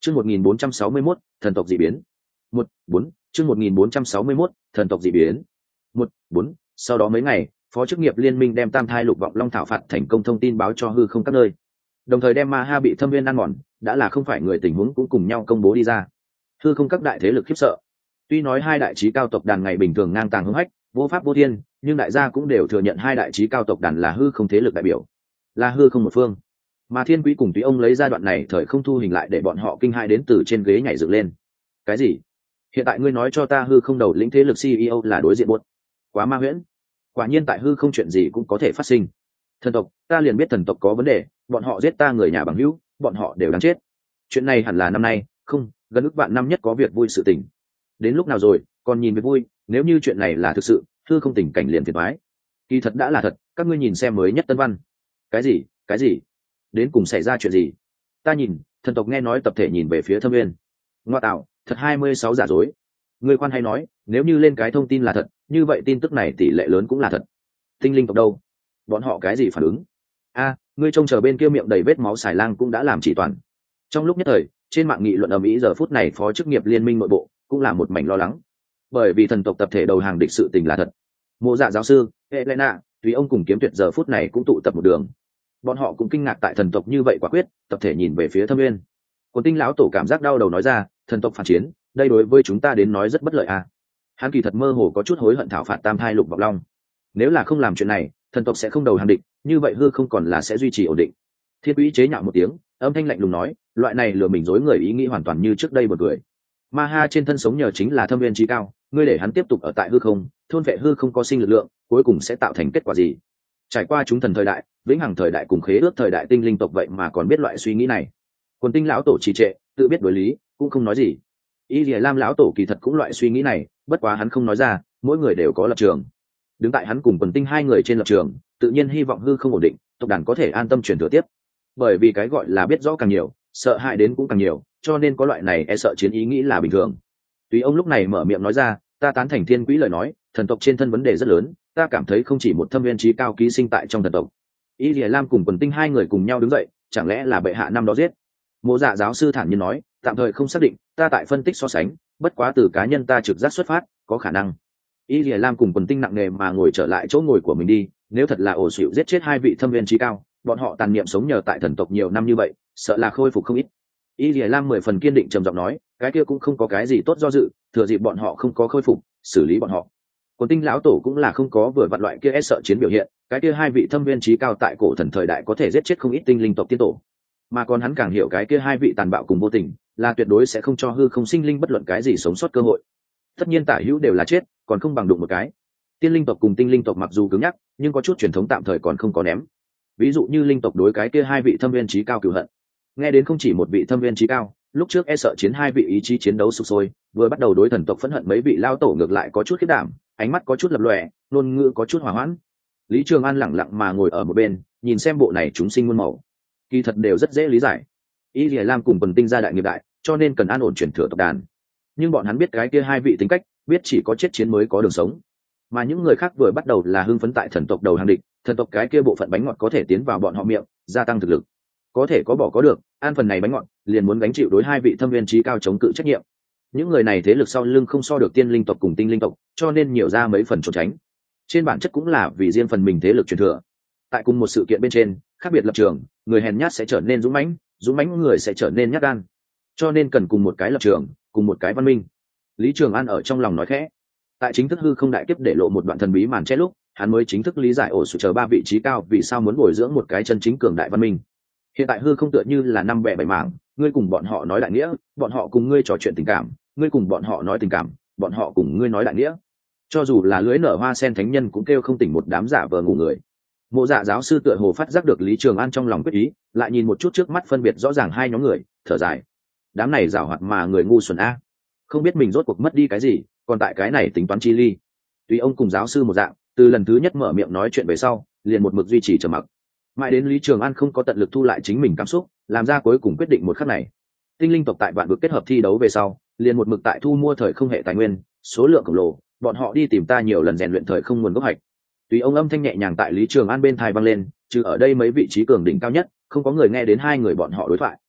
Chương 1461, thần tộc dị biến. 1-4, chương 1461, thần tộc dị biến. 1-4, sau đó mấy ngày, phó chức nghiệp liên minh đem Tam Thai Lục Vọng Long thảo phạt thành công thông tin báo cho hư không các nơi. Đồng thời đem Ma Ha bị thâm viên ăn mòn, đã là không phải người tình huống cũng cùng nhau công bố đi ra. Hư không các đại thế lực khiếp sợ. Tuy nói hai đại chí cao tộc đàn ngày bình thường ngang tàng hung hách, vô pháp vô thiên, nhưng đại gia cũng đều thừa nhận hai đại chí cao tộc đàn là hư không thế lực đại biểu, là hư không một phương. Mà Thiên Quý cùng Túy ông lấy giai đoạn này thời không thu hình lại để bọn họ kinh hãi đến từ trên ghế nhảy dựng lên. Cái gì? Hiện tại ngươi nói cho ta hư không đầu lĩnh thế lực CEO là đối diện buốt? Quá ma huyễn. Quả nhiên tại hư không chuyện gì cũng có thể phát sinh. Thần tộc, ta liền biết thần tộc có vấn đề, bọn họ giết ta người nhà bằng hữu, bọn họ đều đáng chết. Chuyện này hẳn là năm nay, không, gần ước vạn năm nhất có việc vui sự tình. Đến lúc nào rồi, còn nhìn việc vui, nếu như chuyện này là thực sự, hư không tình cảnh liền phiền toái. Kỳ thật đã là thật, các ngươi nhìn xem mới nhất tân văn. Cái gì? Cái gì? Đến cùng xảy ra chuyện gì? Ta nhìn, thần tộc nghe nói tập thể nhìn về phía Thâm Nguyên. Ngoa tạo, thật 26 giả dối. Người quan hay nói, nếu như lên cái thông tin là thật, như vậy tin tức này tỷ lệ lớn cũng là thật. Tinh linh tộc đâu? Bọn họ cái gì phản ứng? A, ngươi trông chờ bên kia miệng đầy vết máu xài lang cũng đã làm chỉ toàn. Trong lúc nhất thời, trên mạng nghị luận ầm ĩ, giờ phút này phó chức nghiệp liên minh nội bộ cũng là một mảnh lo lắng, bởi vì thần tộc tập thể đầu hàng địch sự tình là thật. Mộ Dạ giáo sư, Helena, Tùy ông cùng Kiếm Tuyệt giờ phút này cũng tụ tập một đường. Bọn họ cũng kinh ngạc tại thần tộc như vậy quả quyết, tập thể nhìn về phía Thâm Nguyên. Quân Tinh lão tổ cảm giác đau đầu nói ra, thần tộc phản chiến, đây đối với chúng ta đến nói rất bất lợi à. Hắn kỳ thật mơ hồ có chút hối hận thảo phạt Tam Thai Lục Vọng Long. Nếu là không làm chuyện này, thần tộc sẽ không đầu hàng địch, như vậy hư không còn là sẽ duy trì ổn định. Thiên Quý chế nhạo một tiếng, âm thanh lạnh lùng nói, loại này lừa mình dối người ý nghĩ hoàn toàn như trước đây một người. Ma Ha trên thân sống nhờ chính là Thâm Nguyên chí cao, ngươi để hắn tiếp tục ở tại hư không, thôn vệ hư không có sinh lực lượng, cuối cùng sẽ tạo thành kết quả gì? Trải qua chúng thần thời đại, vĩnh hằng thời đại cùng khế ước thời đại tinh linh tộc vậy mà còn biết loại suy nghĩ này. Quần Tinh lão tổ trì trệ, tự biết đối lý, cũng không nói gì. Y Lìa Lam lão tổ kỳ thật cũng loại suy nghĩ này, bất quá hắn không nói ra, mỗi người đều có lập trường. Đứng tại hắn cùng Quần Tinh hai người trên lập trường, tự nhiên hy vọng hư không ổn định, tộc đàn có thể an tâm truyền thừa tiếp. Bởi vì cái gọi là biết rõ càng nhiều, sợ hãi đến cũng càng nhiều, cho nên có loại này e sợ chiến ý nghĩ là bình thường. Tùy ông lúc này mở miệng nói ra, ta tán thành Thiên Quý lời nói, thần tộc trên thân vấn đề rất lớn, ta cảm thấy không chỉ một Thâm Viên chí cao ký sinh tại trong thần tộc. Y Lìa Lam cùng Quần Tinh hai người cùng nhau đứng dậy, chẳng lẽ là bệ hạ năm đó giết? Mộ Dạ giáo sư thản nhiên nói, tạm thời không xác định, ta tại phân tích so sánh, bất quá từ cá nhân ta trực giác xuất phát, có khả năng. Y Lìa Lam cùng Quần Tinh nặng nề mà ngồi trở lại chỗ ngồi của mình đi, nếu thật là ổ xỉu giết chết hai vị Thâm Viên chí cao, bọn họ tàn niệm sống nhờ tại thần tộc nhiều năm như vậy, sợ là khôi phục không ít. Y Lìa Lam 10 phần kiên định trầm giọng nói, cái kia cũng không có cái gì tốt do dự, thừa dịp bọn họ không có khôi phục, xử lý bọn họ. Quần Tinh lão tổ cũng là không có vừa vặn loại kia e sợ chiến biểu hiện, cái kia hai vị Thâm Viên chí cao tại cổ thần thời đại có thể giết chết không ít tinh linh tộc tiên tổ, mà còn hắn càng hiểu cái kia hai vị tàn bạo cùng vô tình, là tuyệt đối sẽ không cho hư không sinh linh bất luận cái gì sống sót cơ hội. Tất nhiên tả hữu đều là chết, còn không bằng đụng một cái. Tiên linh tộc cùng tinh linh tộc mặc dù cứng nhắc, nhưng có chút truyền thống tạm thời còn không có ném. Ví dụ như linh tộc đối cái kia hai vị Thâm Viên chí cao cửu hận. Nghe đến không chỉ một vị Thâm Viên chí cao, lúc trước e sợ chiến hai vị ý chí chiến đấu sục sôi, vừa bắt đầu đối thần tộc phẫn hận mấy vị lao tổ ngược lại có chút khiếp đảm, ánh mắt có chút lập lòe, ngôn ngữ có chút hòa hoãn. Lý Trường An lẳng lặng mà ngồi ở một bên, nhìn xem bộ này chúng sinh muôn màu, kỳ thật đều rất dễ lý giải. Y Lìa Lam cùng Quần Tinh gia đại nghiệp đại, cho nên cần an ổn chuyển thừa tộc đàn. Nhưng bọn hắn biết cái kia hai vị tính cách, biết chỉ có chết chiến mới có đường sống. Mà những người khác vừa bắt đầu là hưng phấn tại thần tộc đầu hàng địch, thần tộc cái kia bộ phận bánh ngọt có thể tiến vào bọn họ miệng, gia tăng thực lực. Có thể có bỏ có được, an phần này bánh ngọt, liền muốn gánh chịu đối hai vị Thâm Viên chí cao chống cự trách nhiệm. Những người này thế lực sau lưng không so được tiên linh tộc cùng tinh linh tộc, cho nên nhiều ra mấy phần trốn tránh. Trên bản chất cũng là vì riêng phần mình thế lực truyền thừa. Tại cùng một sự kiện bên trên, khác biệt lập trường, người hèn nhát sẽ trở nên dũng mãnh người sẽ trở nên nhát gan. Cho nên cần cùng một cái lập trường, cùng một cái văn minh. Lý Trường An ở trong lòng nói khẽ. Tại chính thức hư không đại kiếp để lộ một đoạn thần bí màn che lúc, hắn mới chính thức lý giải ổ sụt chờ ba vị trí cao vì sao muốn bồi dưỡng một cái chân chính cường đại văn minh. Hiện tại hư không tựa như là năm bè bảy mảng, ngươi cùng bọn họ nói đại nghĩa, bọn họ cùng ngươi trò chuyện tình cảm, ngươi cùng bọn họ nói tình cảm, bọn họ cùng ngươi nói đại nghĩa. Cho dù là lưới nở hoa sen thánh nhân cũng kêu không tỉnh một đám giả vờ ngủ người. Mộ Dạ giáo sư tựa hồ phát giác được Lý Trường An trong lòng quyết ý, lại nhìn một chút trước mắt phân biệt rõ ràng hai nhóm người, thở dài. Đám này giảo hoạt mà người ngu xuẩn a, không biết mình rốt cuộc mất đi cái gì, còn tại cái này tính toán chi ly. Tùy ông cùng giáo sư một dạng, từ lần thứ nhất mở miệng nói chuyện về sau, liền một mực duy trì trầm mặc. Mãi đến Lý Trường An không có tận lực thu lại chính mình cảm xúc, làm ra cuối cùng quyết định một khắc này. Tinh linh tộc tại vạn vực kết hợp thi đấu về sau, liền một mực tại thu mua thời không hệ tài nguyên, số lượng khổng lồ, bọn họ đi tìm ta nhiều lần rèn luyện thời không nguồn gốc hạch. Tùy ông âm thanh nhẹ nhàng tại Lý Trường An bên tai vang lên, trừ ở đây mấy vị trí cường đỉnh cao nhất, không có người nghe đến hai người bọn họ đối thoại.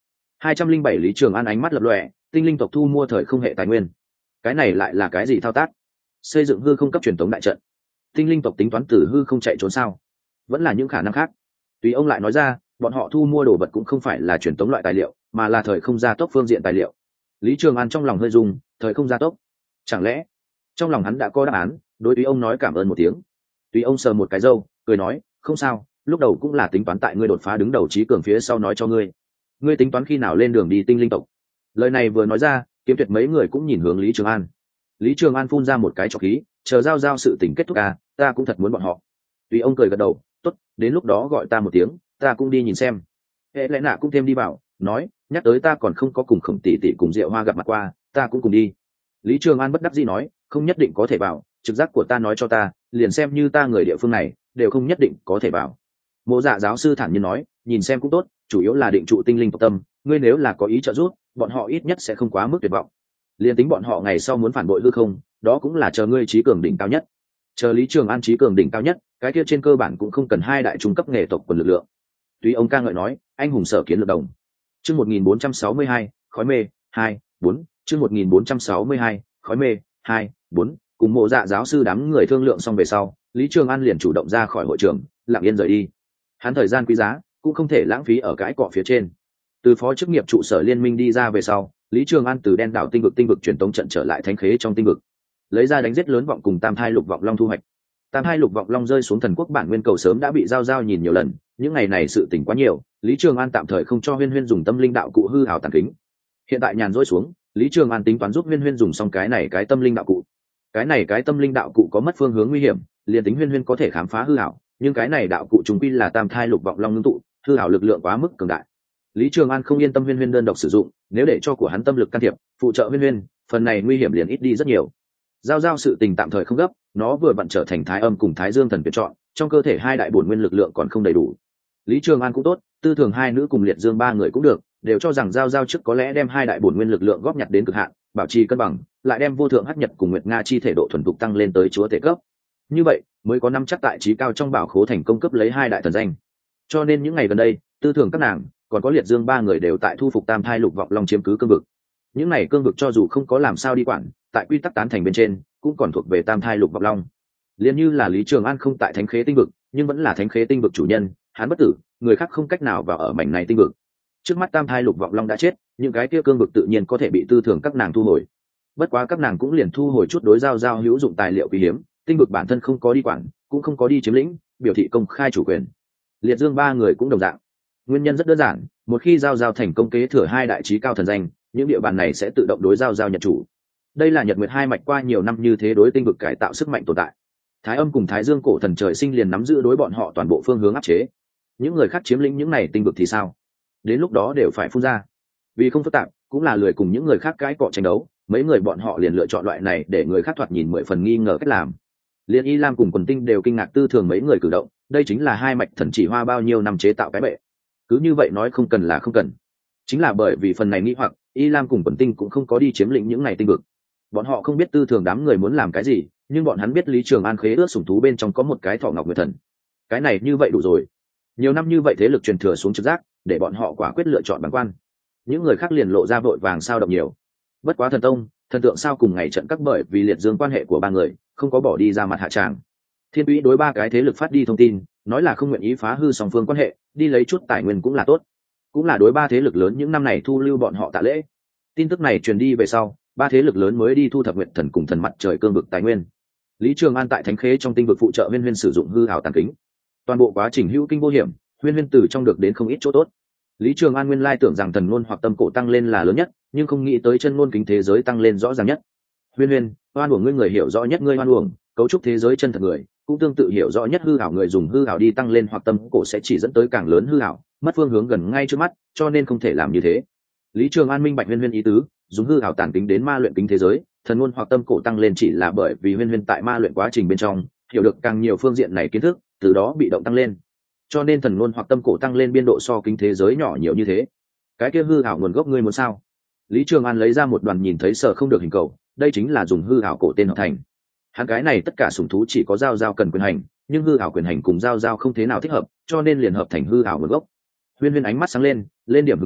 207 Lý Trường An ánh mắt lập lòe, tinh linh tộc thu mua thời không hệ tài nguyên, cái này lại là cái gì thao tác? Xây dựng hư không cấp truyền tống đại trận, tinh linh tộc tính toán từ hư không chạy trốn sao? Vẫn là những khả năng khác. Tùy ông lại nói ra, bọn họ thu mua đồ vật cũng không phải là truyền tống loại tài liệu, mà là thời không gia tốc phương diện tài liệu. Lý Trường An trong lòng hơi rung, thời không gia tốc, chẳng lẽ trong lòng hắn đã có đáp án? Đối Tùy ông nói cảm ơn một tiếng. Tùy ông sờ một cái râu, cười nói, không sao, lúc đầu cũng là tính toán tại ngươi đột phá đứng đầu trí cường phía sau nói cho ngươi. Ngươi tính toán khi nào lên đường đi tinh linh tộc? Lời này vừa nói ra, Kiếm Tuyệt mấy người cũng nhìn hướng Lý Trường An. Lý Trường An phun ra một cái trọc khí, chờ giao sự tình kết thúc à, ta cũng thật muốn bọn họ. Tùy ông cười gật đầu, tốt, đến lúc đó gọi ta một tiếng, ta cũng đi nhìn xem. Hệ lẽ nạ cũng thêm đi bảo, nói, nhắc tới ta còn không có cùng Khổng tỷ tỷ cùng Diệu Hoa gặp mặt qua, ta cũng cùng đi. Lý Trường An bất đắc dĩ nói, không nhất định có thể bảo, trực giác của ta nói cho ta, liền xem như ta người địa phương này, đều không nhất định có thể bảo. Mộ Dạ giáo sư thản nhiên nói, nhìn xem cũng tốt, chủ yếu là định trụ tinh linh tộc tâm, ngươi nếu là có ý trợ giúp, bọn họ ít nhất sẽ không quá mức tuyệt vọng. Liên tính bọn họ ngày sau muốn phản bội hư không, đó cũng là chờ ngươi trí cường đỉnh cao nhất. Chờ Lý Trường An trí cường đỉnh cao nhất, cái kia trên cơ bản cũng không cần hai đại trung cấp nghề tộc quần lực lượng. Tuy ông ca ngợi nói, anh hùng sở kiến lược đồng. Chương 1462, khói mê, 2, 4, chương 1462, khói mê, 2, 4, cùng Mộ Dạ giáo sư đám người thương lượng xong về sau, Lý Trường An liền chủ động ra khỏi hội trường, lặng yên rời đi. Hắn thời gian quý giá, cũng không thể lãng phí ở cái cọ phía trên. Từ phó chức nghiệp trụ sở liên minh đi ra về sau, Lý Trường An từ đen đảo tinh vực truyền tống trận trở lại thánh khế trong tinh vực, lấy ra đánh giết lớn vọng cùng tam thai lục vọng long thu hoạch. Tam thai lục vọng long rơi xuống thần quốc bản nguyên cầu sớm đã bị giao nhìn nhiều lần, những ngày này sự tỉnh quá nhiều, Lý Trường An tạm thời không cho Huyên Huyên dùng tâm linh đạo cụ hư hảo tàn kính. Hiện tại nhàn rỗi xuống, Lý Trường An tính toán giúp Huyên Huyên dùng xong cái này cái tâm linh đạo cụ. Cái này cái tâm linh đạo cụ có mất phương hướng nguy hiểm, liền tính Huyên Huyên có thể khám phá hư hảo, nhưng cái này đạo cụ trùng quy là tam thai lục vọng long ngưng tụ, hư hảo lực lượng quá mức cường đại. Lý Trường An không yên tâm Huyên Huyên đơn độc sử dụng, nếu để cho của hắn tâm lực can thiệp, phụ trợ Huyên Huyên, phần này nguy hiểm liền ít đi rất nhiều. Giao sự tình tạm thời không gấp, nó vừa vặn trở thành thái âm cùng thái dương thần tuyển chọn, trong cơ thể hai đại bổn nguyên lực lượng còn không đầy đủ. Lý Trường An cũng tốt, Tư Thường hai nữ cùng Liệt Dương ba người cũng được, đều cho rằng giao trước có lẽ đem hai đại bổn nguyên lực lượng góp nhặt đến cực hạn, bảo trì cân bằng, lại đem vô thượng hắc nhật cùng Nguyệt Nga chi thể độ thuần thục tăng lên tới chúa tể cấp. Như vậy, mới có năm chắc tại trí cao trong bảo khố thành công cấp lấy hai đại thần danh. Cho nên những ngày gần đây, Tư Thường các nàng, còn có Liệt Dương ba người đều tại thu phục tam thai lục vọng long chiếm cứ cương vực. Những này cương vực cho dù không có làm sao đi quản, tại quy tắc tán thành bên trên, cũng còn thuộc về tam thai lục vọng long. Liên như là Lý Trường An không tại thánh khế tinh vực, nhưng vẫn là thánh khế tinh vực chủ nhân, hắn bất tử, người khác không cách nào vào ở mảnh này tinh vực. Trước mắt tam thai lục vọng long đã chết, những cái kia cương vực tự nhiên có thể bị Tư Thường các nàng thu hồi. Bất quá các nàng cũng liền thu hồi chút đối giao hữu dụng tài liệu quý hiếm, tinh vực bản thân không có đi quản, cũng không có đi chiếm lĩnh, biểu thị công khai chủ quyền. Liệt Dương ba người cũng đồng dạng. Nguyên nhân rất đơn giản, một khi giao thành công kế thừa hai đại trí cao thần danh, những địa bàn này sẽ tự động đối giao nhận chủ. Đây là Nhật Nguyệt hai mạch qua nhiều năm như thế đối tinh vực cải tạo sức mạnh tồn tại. Thái âm cùng Thái Dương cổ thần trời sinh liền nắm giữ đối bọn họ toàn bộ phương hướng áp chế. Những người khác chiếm lĩnh những này tinh vực thì sao? Đến lúc đó đều phải phun ra. Vì không phức tạp, cũng là lười cùng những người khác cãi cọ tranh đấu, mấy người bọn họ liền lựa chọn loại này để người khác thoạt nhìn 10 phần nghi ngờ cách làm. Liên Y Lam cùng Quần Tinh đều kinh ngạc Tư Thường mấy người cử động, đây chính là hai mạch thần chỉ hoa bao nhiêu năm chế tạo cái bệ. Cứ như vậy nói không cần là không cần. Chính là bởi vì phần này nghi hoặc, Y Lam cùng Quần Tinh cũng không có đi chiếm lĩnh những này tinh vực. Bọn họ không biết Tư Thường đám người muốn làm cái gì, nhưng bọn hắn biết Lý Trường An khế ước sủng thú bên trong có một cái thỏ ngọc nguyệt thần. Cái này như vậy đủ rồi. Nhiều năm như vậy thế lực truyền thừa xuống trực giác, để bọn họ quả quyết lựa chọn bản quan. Những người khác liền lộ ra vội vàng sao động nhiều. Bất quá thần tông, thần tượng sao cùng ngày trận các bởi vì Liệt Dương quan hệ của ba người, không có bỏ đi ra mặt hạ tràng. Thiên Úy đối ba cái thế lực phát đi thông tin, nói là không nguyện ý phá hư song phương quan hệ, đi lấy chút tài nguyên cũng là tốt. Cũng là đối ba thế lực lớn những năm này thu lưu bọn họ tạ lễ. Tin tức này truyền đi về sau, ba thế lực lớn mới đi thu thập nguyện thần cùng thần mặt trời cương vực tài nguyên. Lý Trường An tại thánh khế trong tinh vực phụ trợ Huyên sử dụng hư ảo tàn kính. Toàn bộ quá trình hữu kinh vô hiểm, Huyên từ trong được đến không ít chỗ tốt. Lý Trường An nguyên lai tưởng rằng thần ngôn hoặc tâm cổ tăng lên là lớn nhất, nhưng không nghĩ tới chân ngôn kính thế giới tăng lên rõ ràng nhất. Huyên, oan uổng ngươi người hiểu rõ nhất ngươi oan uổng, cấu trúc thế giới chân thật người, cũng tương tự hiểu rõ nhất hư ảo người dùng hư ảo đi tăng lên hoặc tâm cổ sẽ chỉ dẫn tới càng lớn hư ảo, mất phương hướng gần ngay trước mắt, cho nên không thể làm như thế. Lý Trường An minh bạch Huyên ý tứ, dùng hư ảo tản kính đến ma luyện kính thế giới, thần ngôn hoặc tâm cổ tăng lên chỉ là bởi vì Huyên tại ma luyện quá trình bên trong hiểu được càng nhiều phương diện này kiến thức, từ đó bị động tăng lên. Cho nên thần ngôn hoặc tâm cổ tăng lên biên độ so kính thế giới nhỏ nhiều như thế. Cái kia hư ảo nguồn gốc ngươi muốn sao? Lý Trường An lấy ra một đoàn nhìn thấy sợ không được hình cầu, đây chính là dùng hư ảo cổ tên hợp thành. Hắn cái này tất cả sủng thú chỉ có giao cần quyền hành, nhưng hư ảo quyền hành cùng giao không thế nào thích hợp, cho nên liền hợp thành hư ảo nguồn gốc. Huyên ánh mắt sáng lên điểm hứng thú,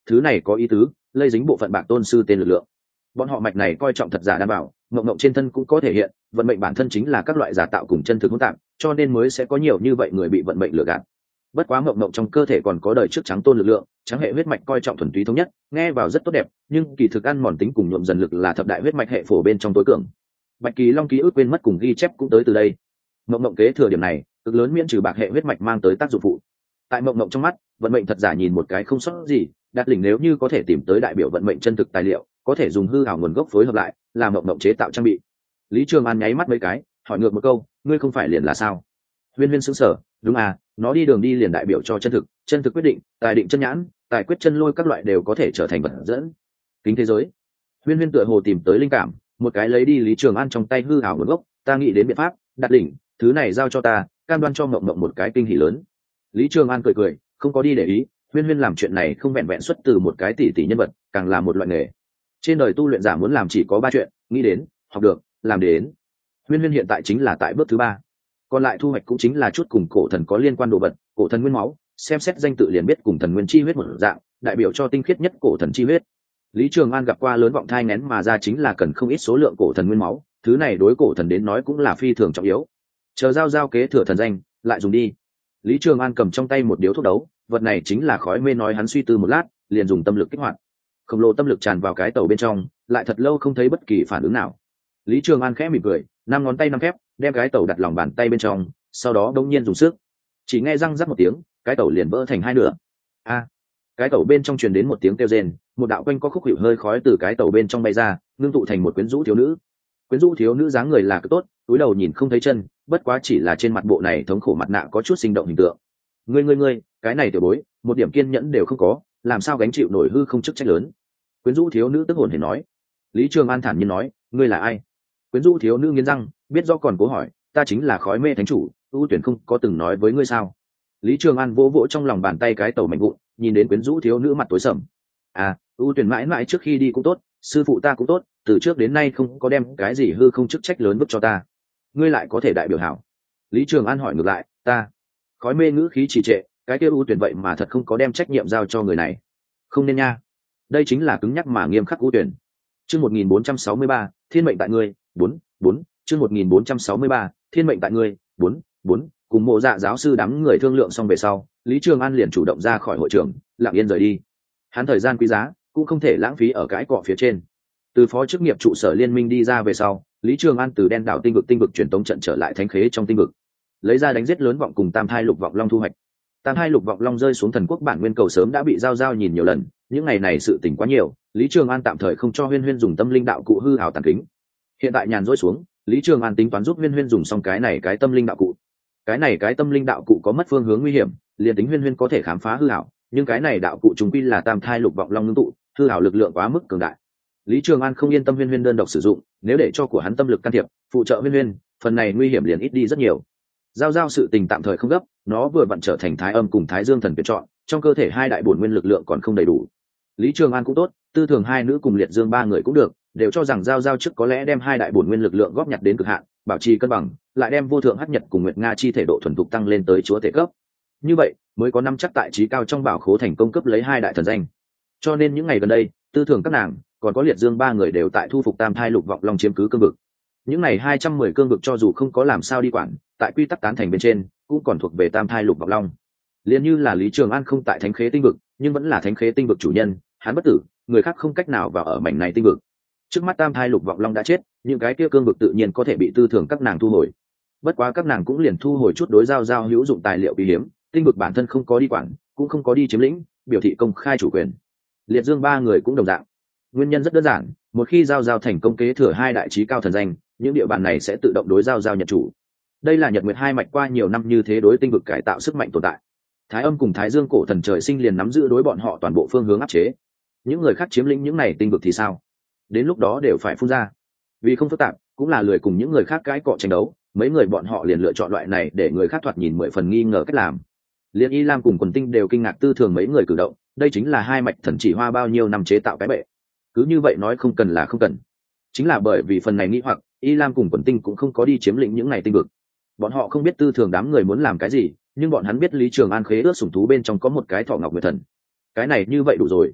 thứ này có ý tứ, lây dính bộ phận bạc tôn sư tên lực lượng. Bọn họ mạch này coi trọng thật giả đảm bảo, mộng mộng trên thân cũng có thể hiện, vận mệnh bản thân chính là các loại giả tạo cùng chân thực hỗn tạp, cho nên mới sẽ có nhiều như vậy người bị vận mệnh lừa gạt. Bất quá mộng mộng trong cơ thể còn có đời trước trắng tôn lực lượng, trắng hệ huyết mạch coi trọng thuần túy thống nhất, nghe vào rất tốt đẹp, nhưng kỳ thực ăn mòn tính cùng nhuộm dần lực là thập đại huyết mạch hệ phổ bên trong tối cường. Bạch Kỳ Long ký ức quên mất cùng ghi chép cũng tới từ đây. Mộng mộng kế thừa điểm này, cực lớn miễn trừ bạc hệ huyết mạch mang tới tác dụng phụ. Tại mộng mộng trong mắt, vận mệnh thật giả nhìn một cái không sót gì, đạt đỉnh nếu như có thể tìm tới đại biểu vận mệnh chân thực tài liệu, có thể dùng hư ảo nguồn gốc phối hợp lại, làm mộng mộng chế tạo trang bị. Lý Trường An nháy mắt mấy cái, hỏi ngược một câu, ngươi không phải liền là sao? Huyên Huyên sững sờ, đúng à, nó đi đường đi liền đại biểu cho chân thực quyết định, tài định chân nhãn, tài quyết chân lôi các loại đều có thể trở thành vật dẫn. Kính thế giới. Huyên Huyên tựa hồ tìm tới linh cảm, một cái lấy đi Lý Trường An trong tay hư ảo nguồn gốc, ta nghĩ đến biện pháp, đặt đỉnh, thứ này giao cho ta, cam đoan cho mộng mộng một cái kinh hỉ lớn. Lý Trường An cười cười, không có đi để ý, Huyên Huyên làm chuyện này không vẹn vẹn xuất từ một cái tỷ nhân vật, càng là một loại nghề. Trên đời tu luyện giả muốn làm chỉ có 3 chuyện, nghĩ đến, học được, làm đến. Huyên Huyên hiện tại chính là tại bước thứ 3. Còn lại thu hoạch cũng chính là chút cùng cổ thần có liên quan đồ vật, cổ thần nguyên máu, xem xét danh tự liền biết cùng thần nguyên chi huyết một dạng, đại biểu cho tinh khiết nhất cổ thần chi huyết. Lý Trường An gặp qua lớn vọng thai nén mà ra chính là cần không ít số lượng cổ thần nguyên máu, thứ này đối cổ thần đến nói cũng là phi thường trọng yếu. Chờ giao kế thừa thần danh, lại dùng đi. Lý Trường An cầm trong tay một điếu thuốc đấu, vật này chính là khói mê, nói hắn suy tư một lát, liền dùng tâm lực kích hoạt. Khổng lồ tâm lực tràn vào cái tàu bên trong, lại thật lâu không thấy bất kỳ phản ứng nào. Lý Trường An khẽ mỉm cười, 5 ngón tay 5 phép, đem cái tàu đặt lòng bàn tay bên trong, sau đó đống nhiên dùng sức. Chỉ nghe răng rắc một tiếng, cái tàu liền vỡ thành 2 nửa. Cái tàu bên trong truyền đến một tiếng kêu rên, một đạo quanh có khúc hiệu hơi khói từ cái tàu bên trong bay ra, ngưng tụ thành một quyến rũ thiếu nữ. Quyến rũ thiếu nữ dáng người là cực tốt, túi đầu nhìn không thấy chân, bất quá chỉ là trên mặt bộ này thống khổ mặt nạ có chút sinh động hình tượng. Ngươi, cái này tiểu bối, một điểm kiên nhẫn đều không có, làm sao gánh chịu nổi hư không chức trách lớn. Quyến rũ thiếu nữ tức hồn hển nói. Lý Trường An thản nhiên nói, ngươi là ai? Quyến rũ thiếu nữ nghiến răng, biết do còn cố hỏi, ta chính là khói mê thánh chủ, ưu tuyển không có từng nói với ngươi sao? Lý Trường An vỗ vỗ trong lòng bàn tay cái tàu mạnh vụn, nhìn đến quyến rũ thiếu nữ mặt tối sầm. Ưu tuyển mãi mãi trước khi đi cũng tốt, sư phụ ta cũng tốt, từ trước đến nay không có đem cái gì hư không chức trách lớn vứt cho ta. Ngươi lại có thể đại biểu hảo. Lý Trường An hỏi ngược lại, ta. Khói mê ngữ khí trì trệ, cái kia ưu tuyển vậy mà thật không có đem trách nhiệm giao cho người này. Không nên nha. Đây chính là cứng nhắc mà nghiêm khắc ưu tuyển. Chương 1463, thiên mệnh tại ngươi, 4, chương 1463, thiên mệnh tại ngươi, 4, cùng Mộ Dạ giáo sư đám người thương lượng xong về sau, Lý Trường An liền chủ động ra khỏi hội trường, lặng yên rời đi. Hắn thời gian quý giá, cũng không thể lãng phí ở cái cọ phía trên. Từ phó chức nghiệp trụ sở liên minh đi ra về sau, Lý Trường An từ đen đảo tinh vực truyền tống trận trở lại thánh khế trong tinh vực, lấy ra đánh giết lớn vọng cùng tam thai lục vọng long thu hoạch. Tam thai lục vọng long rơi xuống thần quốc bản nguyên cầu sớm đã bị giao nhìn nhiều lần, những ngày này sự tình quá nhiều, Lý Trường An tạm thời không cho Huyên Huyên dùng tâm linh đạo cụ hư ảo tàn kính. Hiện tại nhàn rỗi xuống, Lý Trường An tính toán giúp Huyên Huyên dùng xong cái này cái tâm linh đạo cụ. Cái này cái tâm linh đạo cụ có mất phương hướng nguy hiểm, liền tính Huyên Huyên có thể khám phá hư ảo, nhưng cái này đạo cụ trùng quy là tam thai lục vọng long ngưng tụ, hư ảo lực lượng quá mức cường đại. Lý Trường An không yên tâm Huyên Huyên đơn độc sử dụng, nếu để cho của hắn tâm lực can thiệp, phụ trợ Huyên Huyên, phần này nguy hiểm liền ít đi rất nhiều. Giao sự tình tạm thời không gấp, nó vừa vặn trở thành thái âm cùng thái dương thần tuyển chọn, trong cơ thể 2 đại bổn nguyên lực lượng còn không đầy đủ. Lý Trường An cũng tốt, Tư Thường 2 nữ cùng Liệt Dương 3 người cũng được, đều cho rằng giao trước có lẽ đem 2 đại bổn nguyên lực lượng góp nhặt đến cực hạn, bảo trì cân bằng, lại đem vô thượng hắc nhật cùng nguyệt nga chi thể độ thuần thục tăng lên tới chúa thể cấp. Như vậy, mới có năm chắc tại trí cao trong bảo khố thành công cấp lấy 2 đại thần danh. Cho nên những ngày gần đây, Tư Thường các nàng, còn có Liệt Dương 3 người đều tại thu phục tam thai lục vọng long chiếm cứ cương vực. Những ngày 210 cương vực cho dù không có làm sao đi quản, tại quy tắc tán thành bên trên, cũng còn thuộc về tam thai lục vọng long. Liên như là Lý Trường An không tại thánh khế tinh vực, nhưng vẫn là thánh khế tinh vực chủ nhân, hắn bất tử, người khác không cách nào vào ở mảnh này tinh vực. Trước mắt tam thai lục vọng long đã chết, những cái kia cương vực tự nhiên có thể bị Tư Thường các nàng thu hồi. Bất quá các nàng cũng liền thu hồi chút đối giao hữu dụng tài liệu quý hiếm, tinh vực bản thân không có đi quản, cũng không có đi chiếm lĩnh, biểu thị công khai chủ quyền. Liệt Dương 3 người cũng đồng dạng. Nguyên nhân rất đơn giản, một khi giao thành công kế thừa 2 đại chí cao thần danh, những địa bàn này sẽ tự động đối giao nhận chủ. Đây là Nhật Nguyệt 2 mạch qua nhiều năm như thế đối tinh vực cải tạo sức mạnh tồn tại. Thái Âm cùng Thái Dương cổ thần trời sinh liền nắm giữ đối bọn họ toàn bộ phương hướng áp chế. Những người khác chiếm lĩnh những này tinh vực thì sao? Đến lúc đó đều phải phun ra. Vì không phức tạp, cũng là lười cùng những người khác cãi cọ tranh đấu, mấy người bọn họ liền lựa chọn loại này để người khác thoạt nhìn 10 phần nghi ngờ cách làm. Liên Y Lam cùng Quần Tinh đều kinh ngạc Tư Thường mấy người cử động, đây chính là 2 mạch thần chỉ hoa bao nhiêu năm chế tạo cái bệ. Cứ như vậy nói không cần là không cần. Chính là bởi vì phần này nghi hoặc, Y Lam cùng Quần Tinh cũng không có đi chiếm lĩnh những này tinh vực. Bọn họ không biết Tư Thường đám người muốn làm cái gì, nhưng bọn hắn biết Lý Trường An khế ước sủng thú bên trong có một cái thọ ngọc nguyệt thần. Cái này như vậy đủ rồi.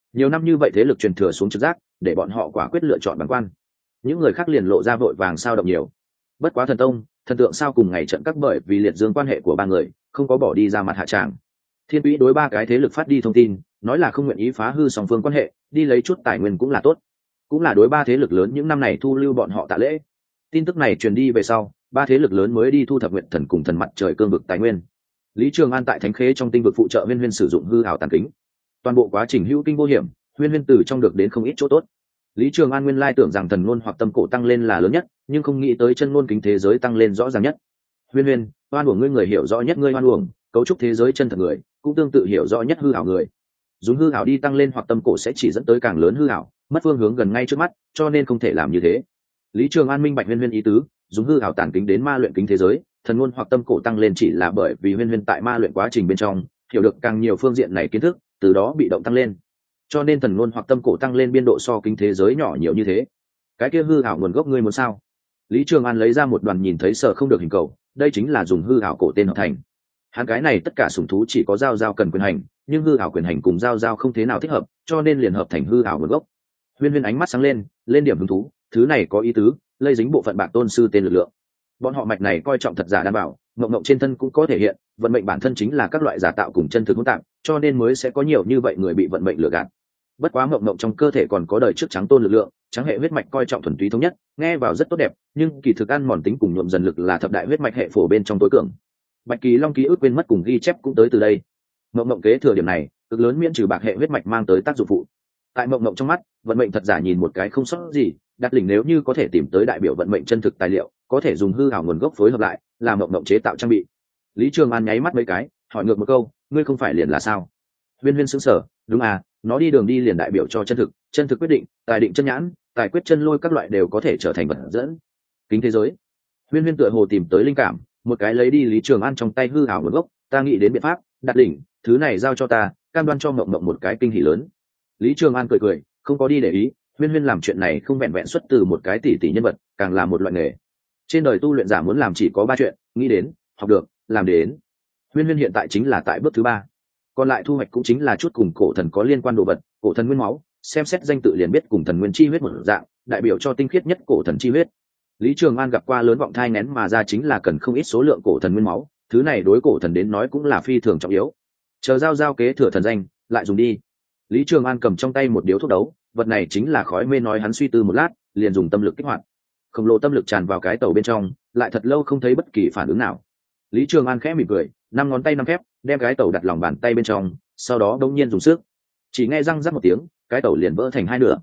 Nhiều năm như vậy thế lực truyền thừa xuống trực giác, để bọn họ quả quyết lựa chọn bản quan. Những người khác liền lộ ra vội vàng sao động nhiều. Bất quá thần tông, thần tượng sao cùng ngày trận các bởi vì liệt dương quan hệ của ba người, không có bỏ đi ra mặt hạ tràng. Thiên Quý đối ba cái thế lực phát đi thông tin, nói là không nguyện ý phá hư song phương quan hệ, đi lấy chút tài nguyên cũng là tốt. Cũng là đối ba thế lực lớn những năm này thu lưu bọn họ tạ lễ. Tin tức này truyền đi về sau, ba thế lực lớn mới đi thu thập nguyện thần cùng thần mặt trời cương vực tài nguyên. Lý Trường An tại Thánh Khế trong tinh vực phụ trợ Huyên Huyên sử dụng hư ảo tàn kính. Toàn bộ quá trình hữu kinh vô hiểm, Huyên Huyên từ trong được đến không ít chỗ tốt. Lý Trường An nguyên lai tưởng rằng thần ngôn hoặc tâm cổ tăng lên là lớn nhất, nhưng không nghĩ tới chân ngôn kính thế giới tăng lên rõ ràng nhất. Huyên Huyên, oan uổng ngươi, người hiểu rõ nhất ngươi oan uổng, cấu trúc thế giới chân thật người, cũng tương tự hiểu rõ nhất hư ảo người. Dùng hư ảo đi tăng lên hoặc tâm cổ sẽ chỉ dẫn tới càng lớn hư ảo, mất phương hướng gần ngay trước mắt, cho nên không thể làm như thế. Lý Trường An minh bạch Huyên Huyên ý tứ, dùng hư ảo tản kính đến ma luyện kính thế giới, thần ngôn hoặc tâm cổ tăng lên chỉ là bởi vì Huyên Huyên tại ma luyện quá trình bên trong hiểu được càng nhiều phương diện này kiến thức, từ đó bị động tăng lên. Cho nên thần ngôn hoặc tâm cổ tăng lên biên độ so kính thế giới nhỏ nhiều như thế. Cái kia hư ảo nguồn gốc ngươi muốn sao? Lý Trường An lấy ra một đoàn nhìn thấy sợ không được hình cầu, đây chính là dùng hư ảo cổ tên hợp thành. Hắn cái này tất cả sủng thú chỉ có giao giao cần quyền hành, nhưng hư ảo quyền hành cùng giao giao không thế nào thích hợp, cho nên liền hợp thành hư ảo nguồn gốc. Huyên Huyên ánh mắt sáng lên điểm hứng thú, thứ này có ý tứ, lây dính bộ phận bạc tôn sư tên lực lượng. Bọn họ mạch này coi trọng thật giả đảm bảo, mộng mộng trên thân cũng có thể hiện, vận mệnh bản thân chính là các loại giả tạo cùng chân thực hỗn tạp, cho nên mới sẽ có nhiều như vậy người bị vận mệnh lừa gạt. Bất quá mộng mộng trong cơ thể còn có đời trước trắng tôn lực lượng, trắng hệ huyết mạch coi trọng thuần túy thống nhất, nghe vào rất tốt đẹp, nhưng kỳ thực ăn mòn tính cùng nhuộm dần lực là thập đại huyết mạch hệ phổ bên trong tối cường. Bạch Kỳ Long ký ức quên mất cùng ghi chép cũng tới từ đây. Mộng mộng kế thừa điểm này, cực lớn miễn trừ bạc hệ huyết mạch mang tới tác dụng phụ. Tại mộng mộng trong mắt, vận mệnh thật giả nhìn một cái không sót gì, đặt lỉnh nếu như có thể tìm tới đại biểu vận mệnh chân thực tài liệu, có thể dùng hư ảo nguồn gốc phối hợp lại, làm mộng mộng chế tạo trang bị. Lý Trường An nháy mắt mấy cái, hỏi ngược một câu, ngươi không phải liền là sao? Huyên Huyên sững sờ, đúng à, nó đi đường đi liền đại biểu cho chân thực quyết định, tài định chân nhãn, tài quyết chân lôi các loại đều có thể trở thành vật dẫn. Kính thế giới. Huyên Huyên tựa hồ tìm tới linh cảm, một cái lấy đi Lý Trường An trong tay hư ảo nguồn gốc, ta nghĩ đến biện pháp, đặt đỉnh, thứ này giao cho ta, cam đoan cho mộng mộng một cái kinh hỉ lớn. Lý Trường An cười, không có đi để ý, Huyên Huyên làm chuyện này không vẹn vẹn xuất từ một cái tỷ nhân vật, càng là một loại nghề. Trên đời tu luyện giả muốn làm chỉ có 3 chuyện, nghĩ đến, học được, làm đến. Huyên Huyên hiện tại chính là tại bước thứ 3. Còn lại thu hoạch cũng chính là chút cùng cổ thần có liên quan đồ vật, cổ thần nguyên máu, xem xét danh tự liền biết cùng thần nguyên chi huyết một dạng, đại biểu cho tinh khiết nhất cổ thần chi huyết. Lý Trường An gặp qua lớn vọng thai nén mà ra chính là cần không ít số lượng cổ thần nguyên máu, thứ này đối cổ thần đến nói cũng là phi thường trọng yếu. Chờ giao kế thừa thần danh, lại dùng đi. Lý Trường An cầm trong tay một điếu thuốc đấu, vật này chính là khói mê, nói hắn suy tư một lát, liền dùng tâm lực kích hoạt. Khổng lồ tâm lực tràn vào cái tàu bên trong, lại thật lâu không thấy bất kỳ phản ứng nào. Lý Trường An khẽ mỉm cười, 5 ngón tay 5 phép, đem cái tàu đặt lòng bàn tay bên trong, sau đó đột nhiên dùng sức. Chỉ nghe răng rắc một tiếng, cái tàu liền vỡ thành 2 nửa.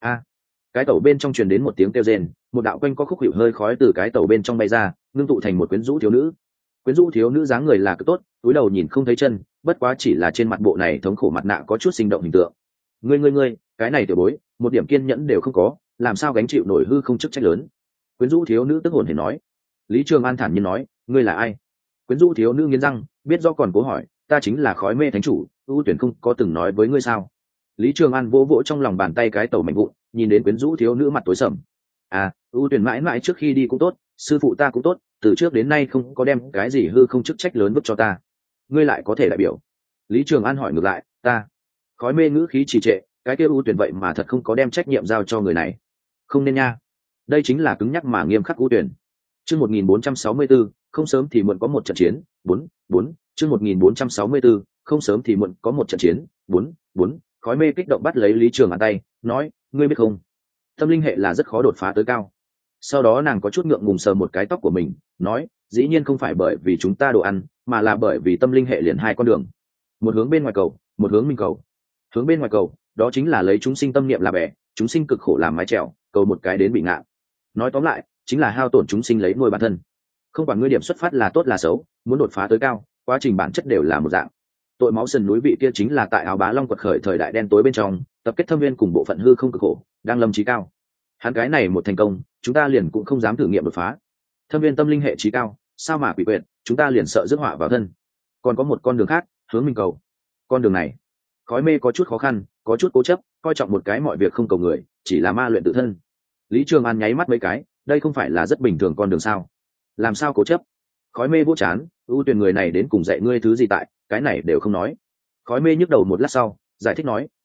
Cái tàu bên trong truyền đến một tiếng kêu rên, một đạo quanh có khúc hiệu hơi khói từ cái tàu bên trong bay ra, ngưng tụ thành một quyến rũ thiếu nữ. Quyến rũ thiếu nữ dáng người là cực tốt, túi đầu nhìn không thấy chân, bất quá chỉ là trên mặt bộ này thống khổ mặt nạ có chút sinh động hình tượng. Ngươi, cái này tiểu bối, một điểm kiên nhẫn đều không có, làm sao gánh chịu nổi hư không chức trách lớn. Quyến rũ thiếu nữ tức hồn hển nói. Lý Trường An thản nhiên nói, ngươi là ai? Quyến rũ thiếu nữ nghiến răng, biết do còn cố hỏi, ta chính là khói mê thánh chủ, ưu tuyển không có từng nói với ngươi sao? Lý Trường An vỗ vỗ trong lòng bàn tay cái tàu mạnh vụn, nhìn đến quyến rũ thiếu nữ mặt tối sầm. Ưu tuyển mãi mãi trước khi đi cũng tốt, sư phụ ta cũng tốt, từ trước đến nay không có đem cái gì hư không chức trách lớn vứt cho ta. Ngươi lại có thể đại biểu? Lý Trường An hỏi ngược lại, ta. Khói mê ngữ khí trì trệ, cái kia ưu tuyển vậy mà thật không có đem trách nhiệm giao cho người này. Không nên nha. Đây chính là cứng nhắc mà nghiêm khắc ưu tuyển. Chương 1464, không sớm thì muộn có một trận chiến, 4. Chương 1464, không sớm thì muộn có một trận chiến, 4. Khói mê kích động bắt lấy Lý Trường An tay, nói, ngươi biết không, tâm linh hệ là rất khó đột phá tới cao. Sau đó nàng có chút ngượng ngùng sờ một cái tóc của mình, nói, dĩ nhiên không phải bởi vì chúng ta đồ ăn, mà là bởi vì tâm linh hệ liền 2 con đường, một hướng bên ngoài cầu, một hướng minh cầu. Hướng bên ngoài cầu, đó chính là lấy chúng sinh tâm niệm là bẻ, chúng sinh cực khổ làm mái chèo, cầu một cái đến bị ngạn. Nói tóm lại, chính là hao tổn chúng sinh lấy nuôi bản thân. Không quản ngươi điểm xuất phát là tốt là xấu, muốn đột phá tới cao, quá trình bản chất đều là một dạng. Tội máu sườn núi vị kia chính là tại áo bá long quật khởi thời đại đen tối bên trong, tập kết thâm viên cùng bộ phận hư không cực khổ, đang lâm trí cao. Hắn cái này một thành công, chúng ta liền cũng không dám thử nghiệm đột phá. Thâm viên tâm linh hệ trí cao, sao mà quỷ quyệt, chúng ta liền sợ rước họa vào thân. Còn có một con đường khác, hướng minh cầu. Con đường này, khói mê có chút khó khăn, có chút cố chấp, coi trọng một cái mọi việc không cầu người, chỉ là ma luyện tự thân. Lý Trường An nháy mắt mấy cái, đây không phải là rất bình thường con đường sao? Làm sao cố chấp? Khói mê vỗ chán, ưu tuyển người này đến cùng dạy ngươi thứ gì tại, cái này đều không nói. Khói mê nhức đầu một lát sau, giải thích nói,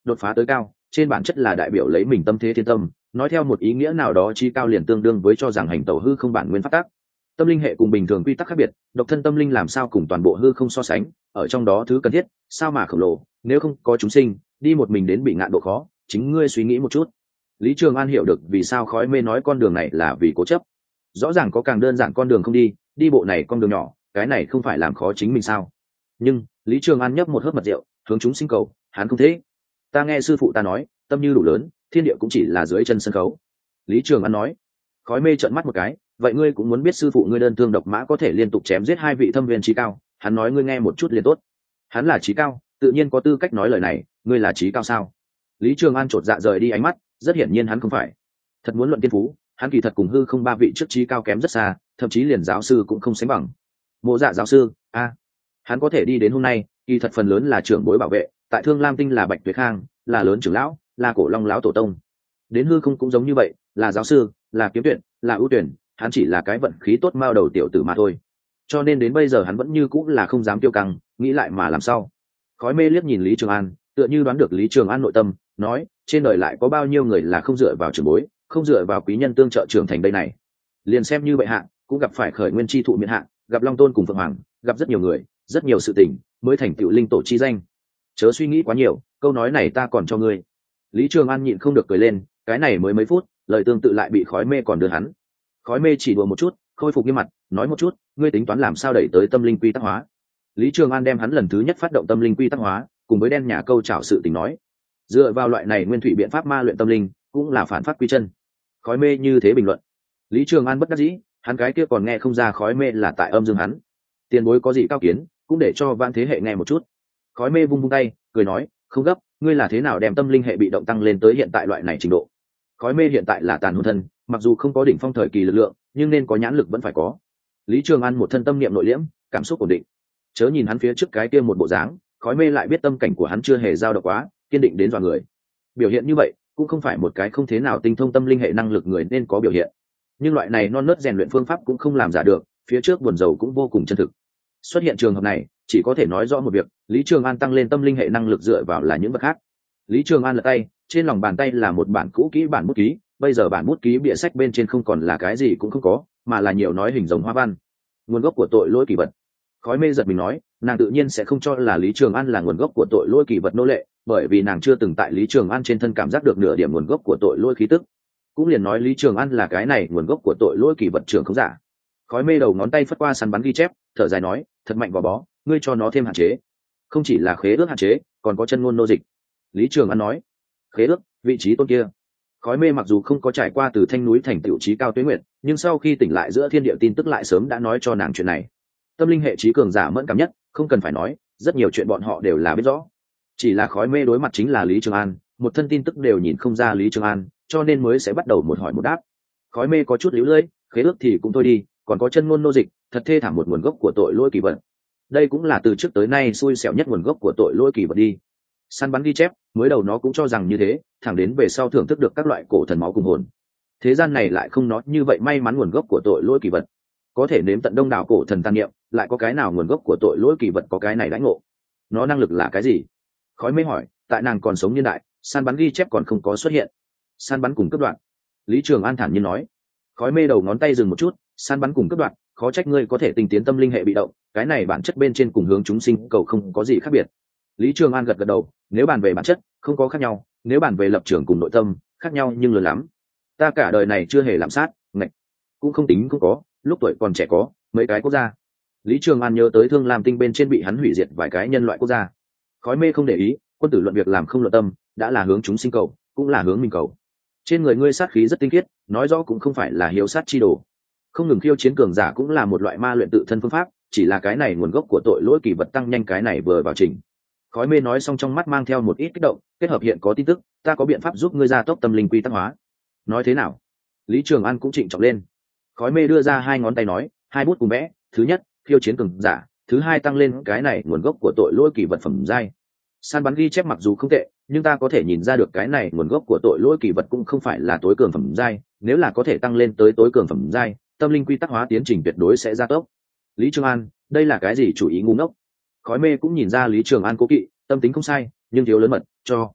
đột phá tới cao trên bản chất là đại biểu lấy mình tâm thế thiên tâm, nói theo một ý nghĩa nào đó chi cao liền tương đương với cho rằng hành tẩu hư không bản nguyên phát tác. Tâm linh hệ cùng bình thường quy tắc khác biệt, độc thân tâm linh làm sao cùng toàn bộ hư không so sánh, ở trong đó thứ cần thiết sao mà khổng lồ, nếu không có chúng sinh đi một mình đến bị ngạn độ khó, chính ngươi suy nghĩ một chút. Lý Trường An hiểu được vì sao khói mê nói con đường này là vì cố chấp. Rõ ràng có càng đơn giản con đường không đi, đi bộ này con đường nhỏ, cái này không phải làm khó chính mình sao? Nhưng Lý Trường An nhấp một hớp mật rượu, hướng chúng sinh cầu, hắn không thế. Ta nghe sư phụ ta nói, tâm như đủ lớn, thiên địa cũng chỉ là dưới chân sân khấu. Lý Trường An nói. Khói mê trợn mắt một cái, vậy ngươi cũng muốn biết sư phụ ngươi đơn thương độc mã có thể liên tục chém giết hai vị thâm viên trí cao, hắn nói ngươi nghe một chút liền tốt. Hắn là trí cao, tự nhiên có tư cách nói lời này, ngươi là trí cao sao? Lý Trường An chột dạ rời đi ánh mắt, rất hiển nhiên hắn không phải. Thật muốn luận tiên phú, hắn kỳ thật cùng hư không ba vị trước trí cao kém rất xa, thậm chí liền giáo sư cũng không sánh bằng. Mộ Dạ giáo sư, hắn có thể đi đến hôm nay, kỳ thật phần lớn là trưởng bối bảo vệ, tại Thương Lam Tinh là Bạch Tuyết Khang, là lớn trưởng lão, là Cổ Long lão tổ tông. Đến hư không cũng giống như vậy, là giáo sư, là kiếm tuyển, là ưu tuyển, hắn chỉ là cái vận khí tốt mao đầu tiểu tử mà thôi. Cho nên đến bây giờ hắn vẫn như cũng là không dám tiêu căng, nghĩ lại mà làm sao. Khói mê liếc nhìn Lý Trường An, tựa như đoán được Lý Trường An nội tâm, nói, trên đời lại có bao nhiêu người là không dựa vào trưởng bối, không dựa vào quý nhân tương trợ trưởng thành đây này. Liền xem như bệ hạ, cũng gặp phải khởi nguyên chi thụ miễn hạ, gặp Long Tôn cùng Phượng Hoàng, gặp rất nhiều người, rất nhiều sự tình, mới thành tựu linh tổ chi danh. Chớ suy nghĩ quá nhiều, câu nói này ta còn cho ngươi. Lý Trường An nhịn không được cười lên, cái này mới mấy phút, lời tương tự lại bị khói mê còn đưa hắn. Khói mê chỉ đùa một chút, khôi phục nghiêm mặt, nói một chút, ngươi tính toán làm sao đẩy tới tâm linh quy tắc hóa. Lý Trường An đem hắn lần thứ nhất phát động tâm linh quy tắc hóa, cùng với đen nhà câu trảo sự tình nói. Dựa vào loại này nguyên thủy biện pháp ma luyện tâm linh, cũng là phản phát quy chân. Khói mê như thế bình luận. Lý Trường An bất đắc dĩ, hắn cái kia còn nghe không ra khói mê là tại âm dương hắn. Tiền bối có gì cao kiến, cũng để cho vạn thế hệ nghe một chút. Khói mê vung vung tay, cười nói, không gấp, ngươi là thế nào đem tâm linh hệ bị động tăng lên tới hiện tại loại này trình độ. Khói mê hiện tại là tàn hồn thân, mặc dù không có đỉnh phong thời kỳ lực lượng, nhưng nên có nhãn lực vẫn phải có. Lý Trường An một thân tâm niệm nội liễm, cảm xúc ổn định. Chớ nhìn hắn phía trước cái kia một bộ dáng, khói mê lại biết tâm cảnh của hắn chưa hề dao động quá, kiên định đến dọa người. Biểu hiện như vậy, cũng không phải một cái không thế nào tinh thông tâm linh hệ năng lực người nên có biểu hiện. Nhưng loại này non nớt rèn luyện phương pháp cũng không làm giả được, phía trước buồn rầu cũng vô cùng chân thực. Xuất hiện trường hợp này, chỉ có thể nói rõ một việc, Lý Trường An tăng lên tâm linh hệ năng lực dựa vào là những vật khác. Lý Trường An lật tay, trên lòng bàn tay là một bản cũ kỹ bản bút ký, bây giờ bản bút ký bìa sách bên trên không còn là cái gì cũng không có, mà là nhiều nói hình giống hoa văn. Nguồn gốc của tội lỗi kỳ vật. Khói mê giật mình nói, nàng tự nhiên sẽ không cho là Lý Trường An là nguồn gốc của tội lỗi kỳ vật nô lệ, bởi vì nàng chưa từng tại Lý Trường An trên thân cảm giác được nửa điểm nguồn gốc của tội lỗi khí tức. Cũng liền nói Lý Trường An là cái này nguồn gốc của tội lỗi kỳ vật trưởng không giả. Khói mê đầu ngón tay phất qua săn bắn ghi chép, thở dài nói, thật mạnh vào bó, ngươi cho nó thêm hạn chế. Không chỉ là khế ước hạn chế, còn có chân ngôn nô dịch. Lý Trường An nói, khế ước, vị trí tôn kia. Khói mê mặc dù không có trải qua từ thanh núi thành tiểu trí cao tuế nguyệt, nhưng sau khi tỉnh lại giữa thiên địa tin tức lại sớm đã nói cho nàng chuyện này. Tâm linh hệ trí cường giả mẫn cảm nhất, không cần phải nói, rất nhiều chuyện bọn họ đều là biết rõ. Chỉ là khói mê đối mặt chính là Lý Trường An, một thân tin tức đều nhìn không ra Lý Trường An, cho nên mới sẽ bắt đầu một hỏi một đáp. Khói mê có chút líu lưỡi, khế ước thì cũng thôi đi, còn có chân ngôn nô dịch, thật thê thảm một nguồn gốc của tội lỗi kỳ vật. Đây cũng là từ trước tới nay xui xẻo nhất nguồn gốc của tội lỗi kỳ vật đi. Săn bắn ghi chép, mới đầu nó cũng cho rằng như thế, thẳng đến về sau thưởng thức được các loại cổ thần máu cùng hồn. Thế gian này lại không nói như vậy may mắn nguồn gốc của tội lỗi kỳ vật. Có thể nếm tận đông đảo cổ thần tăng niệm, lại có cái nào nguồn gốc của tội lỗi kỳ vật có cái này đãi ngộ. Nó năng lực là cái gì? Khói mê hỏi, tại nàng còn sống niên đại, săn bắn ghi chép còn không có xuất hiện. Săn bắn cùng cấp đoạn. Lý Trường An thản nhiên nói. Khói mê đầu ngón tay dừng một chút, săn bắn cùng cấp đoạn, khó trách ngươi có thể tinh tiến tâm linh hệ bị động, cái này bản chất bên trên cùng hướng chúng sinh cầu không có gì khác biệt. Lý Trường An gật gật đầu, nếu bàn về bản chất, không có khác nhau, nếu bàn về lập trường cùng nội tâm, khác nhau nhưng lớn lắm. Ta cả đời này chưa hề làm sát, ngạch, cũng không tính không có, lúc tuổi còn trẻ có mấy cái quốc gia. Lý Trường An nhớ tới Thương Lam Tinh bên trên bị hắn hủy diệt vài cái nhân loại quốc gia. Khói mê không để ý, quân tử luận việc làm không luận tâm, đã là hướng chúng sinh cầu, cũng là hướng mình cầu. Trên người ngươi sát khí rất tinh khiết, nói rõ cũng không phải là hiếu sát chi đồ. Không ngừng khiêu chiến cường giả cũng là một loại ma luyện tự thân phương pháp, chỉ là cái này nguồn gốc của tội lỗi kỳ vật tăng nhanh cái này vừa vào trình. Khói mê nói xong trong mắt mang theo một ít kích động, kết hợp hiện có tin tức, ta có biện pháp giúp ngươi gia tốc tâm linh quy tắc hóa. Nói thế nào? Lý Trường An cũng trịnh trọng lên. Khói mê đưa ra hai ngón tay nói, hai bút cùng vẽ, thứ nhất, khiêu chiến cường giả, thứ hai tăng lên cái này nguồn gốc của tội lỗi kỳ vật phẩm giai. Săn bắn ghi chép mặc dù không tệ, nhưng ta có thể nhìn ra được cái này nguồn gốc của tội lỗi kỳ vật cũng không phải là tối cường phẩm giai, nếu là có thể tăng lên tới tối cường phẩm giai, tâm linh quy tắc hóa tiến trình tuyệt đối sẽ gia tốc. Lý Trường An, đây là cái gì chủ ý ngu ngốc? Khói mê cũng nhìn ra Lý Trường An cố kỵ, tâm tính không sai, nhưng thiếu lớn mật, cho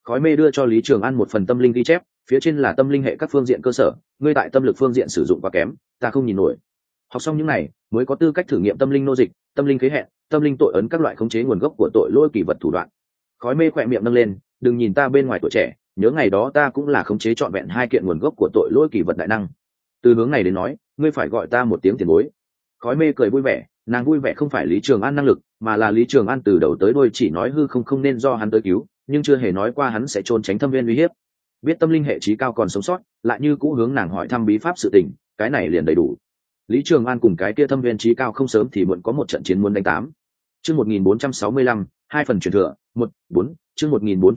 Khói mê đưa cho Lý Trường An một phần tâm linh ghi chép, phía trên là tâm linh hệ các phương diện cơ sở, ngươi tại tâm lực phương diện sử dụng quá kém, ta không nhìn nổi. Học xong những này mới có tư cách thử nghiệm tâm linh nô dịch, tâm linh khế hẹn, tâm linh tội ấn các loại khống chế nguồn gốc của tội lỗi kỳ vật thủ đoạn. Khói mê khỏe miệng nâng lên, đừng nhìn ta bên ngoài tuổi trẻ, nhớ ngày đó ta cũng là khống chế trọn vẹn 2 kiện nguồn gốc của tội lỗi kỳ vật đại năng. Từ hướng này đến nói, ngươi phải gọi ta một tiếng tiền bối. Khói mê cười vui vẻ, nàng vui vẻ không phải Lý Trường An năng lực, mà là Lý Trường An từ đầu tới đuôi chỉ nói hư không nên do hắn tới cứu, nhưng chưa hề nói qua hắn sẽ trốn tránh thâm viên uy hiếp. Biết tâm linh hệ trí cao còn sống sót, lại như cũ hướng nàng hỏi thăm bí pháp sự tình, cái này liền đầy đủ. Lý Trường An cùng cái kia thâm viên trí cao không sớm thì muộn có một trận chiến muốn đánh tám. Chương 1465, 2 phần truyền thừa, 1-4, chương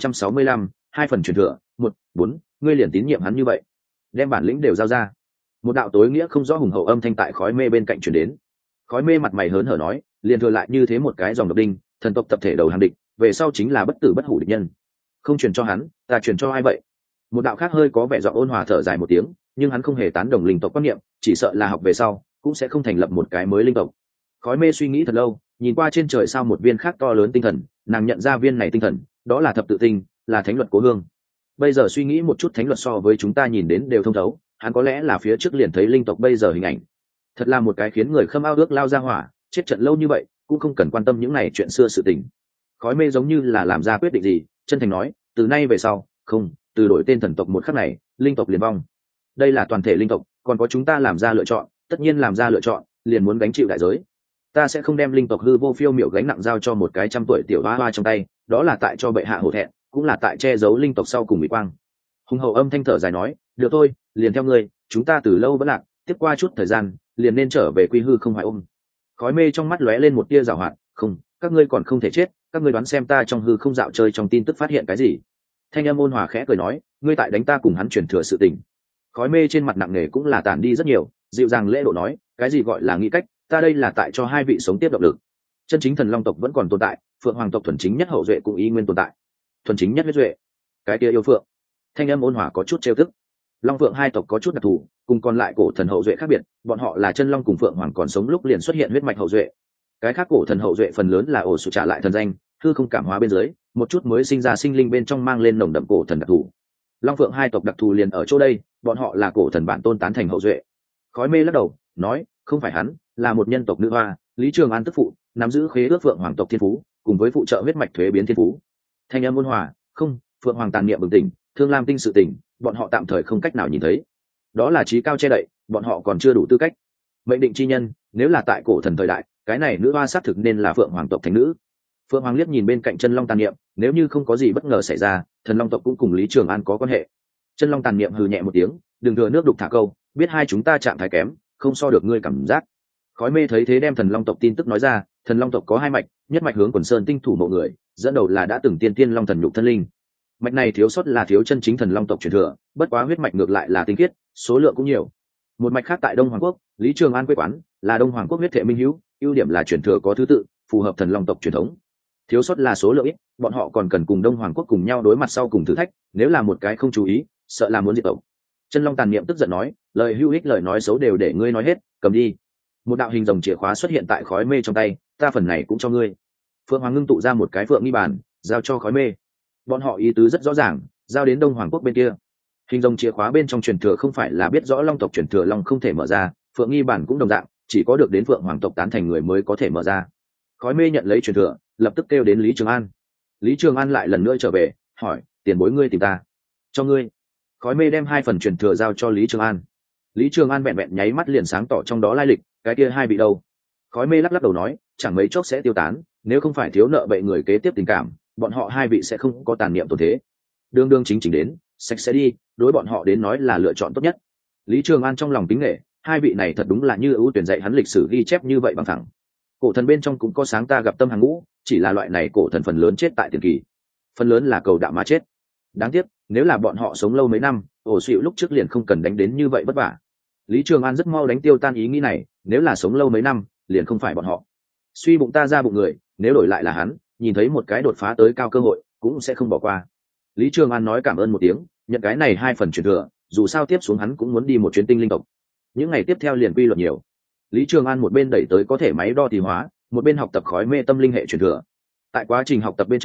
1465, 2 phần truyền thừa, 1-4, ngươi liền tín nhiệm hắn như vậy, đem bản lĩnh đều giao ra. Một đạo tối nghĩa không rõ hùng hậu âm thanh tại khói mê bên cạnh truyền đến. Khói mê mặt mày hớn hở nói, liền thừa lại như thế một cái dòng độc đinh, thần tộc tập thể đầu hàng địch, về sau chính là bất tử bất hủ địch nhân. Không truyền cho hắn, ta truyền cho ai vậy? Một đạo khác hơi có vẻ giọng ôn hòa thở dài một tiếng, nhưng hắn không hề tán đồng linh tộc quan niệm, chỉ sợ là học về sau cũng sẽ không thành lập một cái mới linh tộc. Khói mê suy nghĩ thật lâu, nhìn qua trên trời sao một viên khác to lớn tinh thần, nàng nhận ra viên này tinh thần, đó là thập tự tinh, là thánh luật cố hương. Bây giờ suy nghĩ một chút, thánh luật so với chúng ta nhìn đến đều thông thấu, hắn có lẽ là phía trước liền thấy linh tộc bây giờ hình ảnh. Thật là một cái khiến người khâm ao ước lao ra hỏa, chết trận lâu như vậy cũng không cần quan tâm những này chuyện xưa sự tình. Khói mê giống như là làm ra quyết định gì, chân thành nói, từ nay về sau, không, từ đổi tên thần tộc một khắc này, linh tộc liền vong. Đây là toàn thể linh tộc, còn có chúng ta làm ra lựa chọn, tất nhiên làm ra lựa chọn, liền muốn gánh chịu đại giới. Ta sẽ không đem linh tộc hư vô phiêu miểu gánh nặng giao cho một cái 100 tuổi tiểu hoa hoa trong tay, đó là tại cho bệ hạ hổ thẹn, cũng là tại che giấu linh tộc sau cùng mỹ quang. Hùng hậu âm thanh thở dài nói, được thôi, liền theo ngươi, chúng ta từ lâu vẫn lạc, tiếp qua chút thời gian, liền nên trở về quy hư không hoài ôm. Khói mê trong mắt lóe lên một tia giảo hoạt, không, các ngươi còn không thể chết, các ngươi đoán xem ta trong hư không dạo chơi trong tin tức phát hiện cái gì? Thanh âm ôn hòa khẽ cười nói, ngươi tại đánh ta cùng hắn truyền thừa sự tình. Khói mê trên mặt nặng nề cũng là tản đi rất nhiều, dịu dàng lễ độ nói, cái gì gọi là nghĩ cách, ta đây là tại cho hai vị sống tiếp động lực. Chân chính thần long tộc vẫn còn tồn tại, phượng hoàng tộc thuần chính nhất hậu duệ cũng y nguyên tồn tại. Thuần chính nhất huyết duệ, cái kia yêu phượng. Thanh âm ôn hòa có chút trêu tức. Long phượng hai tộc có chút đặc thù, cùng còn lại cổ thần hậu duệ khác biệt, bọn họ là chân long cùng phượng hoàng còn sống lúc liền xuất hiện huyết mạch hậu duệ. Cái khác cổ thần hậu duệ phần lớn là ổ sụt trả lại thần danh, hư không cảm hóa bên dưới, một chút mới sinh ra sinh linh bên trong mang lên nồng đậm cổ thần đặc thù. Long phượng hai tộc đặc thù liền ở chỗ đây, bọn họ là cổ thần bản tôn tán thành hậu duệ. Khói mê lắc đầu nói, không phải hắn, là một nhân tộc nữ hoa, Lý Trường An tức phụ, nắm giữ khế ước phượng hoàng tộc thiên phú, cùng với phụ trợ huyết mạch thuế biến thiên phú. Thanh âm ôn hòa, không, phượng hoàng tàn niệm bừng tỉnh, thương lam tinh sự tỉnh, bọn họ tạm thời không cách nào nhìn thấy, đó là trí cao che đậy, bọn họ còn chưa đủ tư cách. Mệnh định chi nhân, nếu là tại cổ thần thời đại, cái này nữ hoa xác thực nên là phượng hoàng tộc thánh nữ. Phượng hoàng liếc nhìn bên cạnh chân long tàn niệm, nếu như không có gì bất ngờ xảy ra, thần long tộc cũng cùng Lý Trường An có quan hệ. Chân long tàn niệm hừ nhẹ một tiếng, đừng thừa nước đục thả câu, biết hai chúng ta trạng thái kém, không so được ngươi cảm giác. Khói mê thấy thế đem thần long tộc tin tức nói ra, thần long tộc có 2 mạch, nhất mạch hướng quần sơn tinh thủ mộ người, dẫn đầu là đã từng tiên tiên long thần nhục thân linh. Mạch này thiếu sót là thiếu chân chính thần long tộc truyền thừa, bất quá huyết mạch ngược lại là tinh khiết, số lượng cũng nhiều. Một mạch khác tại Đông Hoàng quốc, Lý Trường An quê quán là Đông Hoàng quốc huyết thể minh hữu, ưu điểm là truyền thừa có thứ tự, phù hợp thần long tộc truyền thống. Thiếu sót là số lượng ít, bọn họ còn cần cùng Đông Hoàng quốc cùng nhau đối mặt sau cùng thử thách, nếu là một cái không chú ý, sợ là muốn diệt tộc. Chân long tàn niệm tức giận nói, lời hữu ích lời nói xấu đều để ngươi nói hết, cầm đi. Một đạo hình rồng chìa khóa xuất hiện tại khói mê trong tay, ta phần này cũng cho ngươi. Phượng Hoàng ngưng tụ ra một cái phượng nghi bàn, giao cho khói mê. Bọn họ ý tứ rất rõ ràng, giao đến Đông Hoàng quốc bên kia. Hình rồng chìa khóa bên trong truyền thừa không phải là biết rõ long tộc truyền thừa long không thể mở ra, phượng nghi bản cũng đồng dạng, chỉ có được đến phượng hoàng tộc tán thành người mới có thể mở ra. Khói mê nhận lấy truyền thừa, lập tức kêu đến Lý Trường An. Lý Trường An lại lần nữa trở về, hỏi, tiền bối ngươi tìm ta? Cho ngươi. Khói mê đem 2 phần truyền thừa giao cho Lý Trường An. Lý Trường An vẹn vẹn nháy mắt liền sáng tỏ trong đó lai lịch, cái kia 2 bị đâu? Khói mê lắc lắc đầu nói, chẳng mấy chốc sẽ tiêu tán, nếu không phải thiếu nợ bậy người kế tiếp tình cảm, bọn họ 2 vị sẽ không có tàn niệm tổn thế. Đương đương chính đến, sạch sẽ đi, đối bọn họ đến nói là lựa chọn tốt nhất. Lý Trường An trong lòng kính nể, 2 vị này thật đúng là như ưu tuyển dạy hắn lịch sử ghi chép như vậy bằng thẳng. Cổ thần bên trong cũng có sáng ta gặp tâm hàng ngũ, chỉ là loại này cổ thần phần lớn chết tại tiền kỳ, phần lớn là cầu đạo mà chết. Đáng tiếc, nếu là bọn họ sống lâu mấy năm, ổ xịu lúc trước liền không cần đánh đến như vậy vất vả. Lý Trường An rất mau đánh tiêu tan ý nghĩ này, nếu là sống lâu mấy năm, liền không phải bọn họ. Suy bụng ta ra bụng người, nếu đổi lại là hắn, nhìn thấy một cái đột phá tới cao cơ hội, cũng sẽ không bỏ qua. Lý Trường An nói cảm ơn một tiếng, nhận cái này 2 phần truyền thừa, dù sao tiếp xuống hắn cũng muốn đi một chuyến tinh linh tộc. Những ngày tiếp theo liền quy luật nhiều. Lý Trường An một bên đẩy tới có thể máy đo thì hóa, một bên học tập khói mê tâm linh hệ truyền thừa. Tại quá trình học tập bên trong,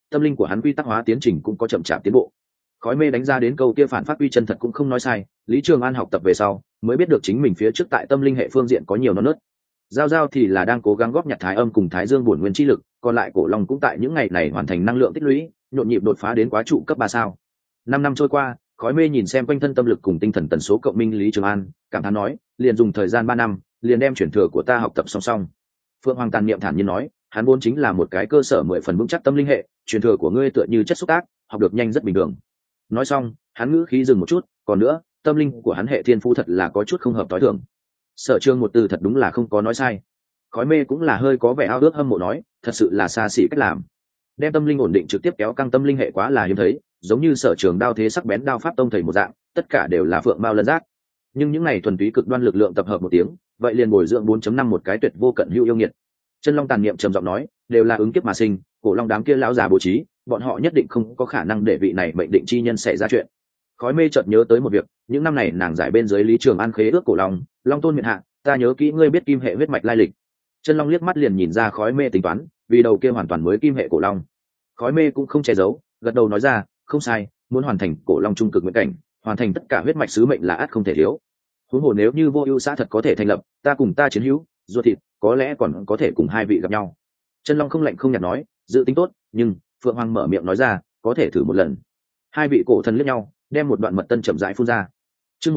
tâm linh của hắn quy tắc hóa tiến trình cũng có chậm chạp tiến bộ. Khói mê đánh ra đến câu kia phản phát quy chân thật cũng không nói sai, Lý Trường An học tập về sau mới biết được chính mình phía trước tại tâm linh hệ phương diện có nhiều non nớt. Giao giao thì là đang cố gắng góp nhặt thái âm cùng thái dương bổn nguyên chi lực, còn lại cổ long cũng tại những ngày này hoàn thành năng lượng tích lũy, nhộn nhịp đột phá đến quá trụ cấp 3 sao. 5 năm trôi qua, Khói mê nhìn xem quanh thân tâm lực cùng tinh thần tần số cộng minh Lý Trường An, cảm thán nói, liền dùng thời gian 3 năm, liền đem chuyển thừa của ta học tập song song. Phượng Hoàng Tàn Niệm thản nhiên nói, hắn vốn chính là một cái cơ sở 10 phần vững chắc tâm linh hệ, truyền thừa của ngươi tựa như chất xúc tác, học được nhanh rất bình thường. Nói xong, hắn ngữ khí dừng một chút, còn nữa, tâm linh của hắn hệ thiên phú thật là có chút không hợp tối thường. Sở Trường một từ thật đúng là không có nói sai. Khói mê cũng là hơi có vẻ ao ước hâm mộ nói, thật sự là xa xỉ cách làm. Đem tâm linh ổn định trực tiếp kéo căng tâm linh hệ quá là hiếm thấy, giống như Sở Trường đao thế sắc bén đao pháp tông thầy một dạng, tất cả đều là phượng mao lân giác. Nhưng những này thuần túy cực đoan lực lượng tập hợp một tiếng, vậy liền bồi dưỡng 4.5 một cái tuyệt vô cận hữu yêu nghiệt. Chân Long Tàn Niệm trầm giọng nói, đều là ứng kiếp mà sinh, cổ long đám kia lão già bố trí, bọn họ nhất định không có khả năng để vị này mệnh định chi nhân xảy ra chuyện. Khói mê chợt nhớ tới một việc, những năm này nàng giải bên dưới Lý Trường An khế ước cổ long, long tôn miện hạ, ta nhớ kỹ ngươi biết kim hệ huyết mạch lai lịch. Chân Long liếc mắt liền nhìn ra Khói mê tính toán, vì đầu kia hoàn toàn mới kim hệ cổ long. Khói mê cũng không che giấu, gật đầu nói ra, không sai, muốn hoàn thành cổ long trung cực nguyện cảnh, hoàn thành tất cả huyết mạch sứ mệnh là ắt không thể thiếu. Huống hồ nếu như Vô Ưu xã thật có thể thành lập, ta cùng ta chiến hữu, ruột thịt, có lẽ còn có thể cùng hai vị gặp nhau. Chân Long không lạnh không nhạt nói, dự tính tốt, nhưng Phượng Hoàng mở miệng nói ra, có thể thử một lần. Hai vị cổ thần liếc nhau, đem một đoạn mật tân chậm rãi phun ra. Chương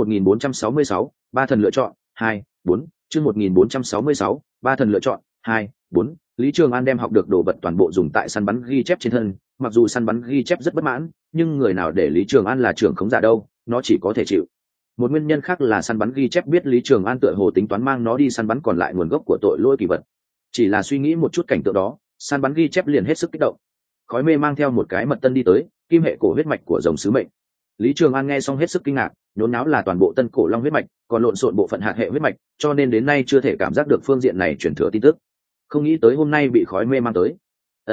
1466, ba thần lựa chọn, 2, 4, chương 1466, ba thần lựa chọn, 2, 4. Lý Trường An đem học được đồ vật toàn bộ dùng tại săn bắn ghi chép trên thân, mặc dù săn bắn ghi chép rất bất mãn, nhưng người nào để Lý Trường An là trưởng khống giả đâu, nó chỉ có thể chịu. Một nguyên nhân khác là săn bắn ghi chép biết Lý Trường An tựa hồ tính toán mang nó đi săn bắn còn lại nguồn gốc của tội lỗi kỳ vật. Chỉ là suy nghĩ một chút cảnh tượng đó, săn bắn ghi chép liền hết sức kích động. Khói mê mang theo một cái mật tân đi tới, kim hệ cổ huyết mạch của rồng sứ mệnh. Lý Trường An nghe xong hết sức kinh ngạc, nhốn náo là toàn bộ tân cổ long huyết mạch, còn lộn xộn bộ phận hạt hệ huyết mạch, cho nên đến nay chưa thể cảm giác được phương diện này truyền thừa tin tức. Không nghĩ tới hôm nay bị Khói mê mang tới.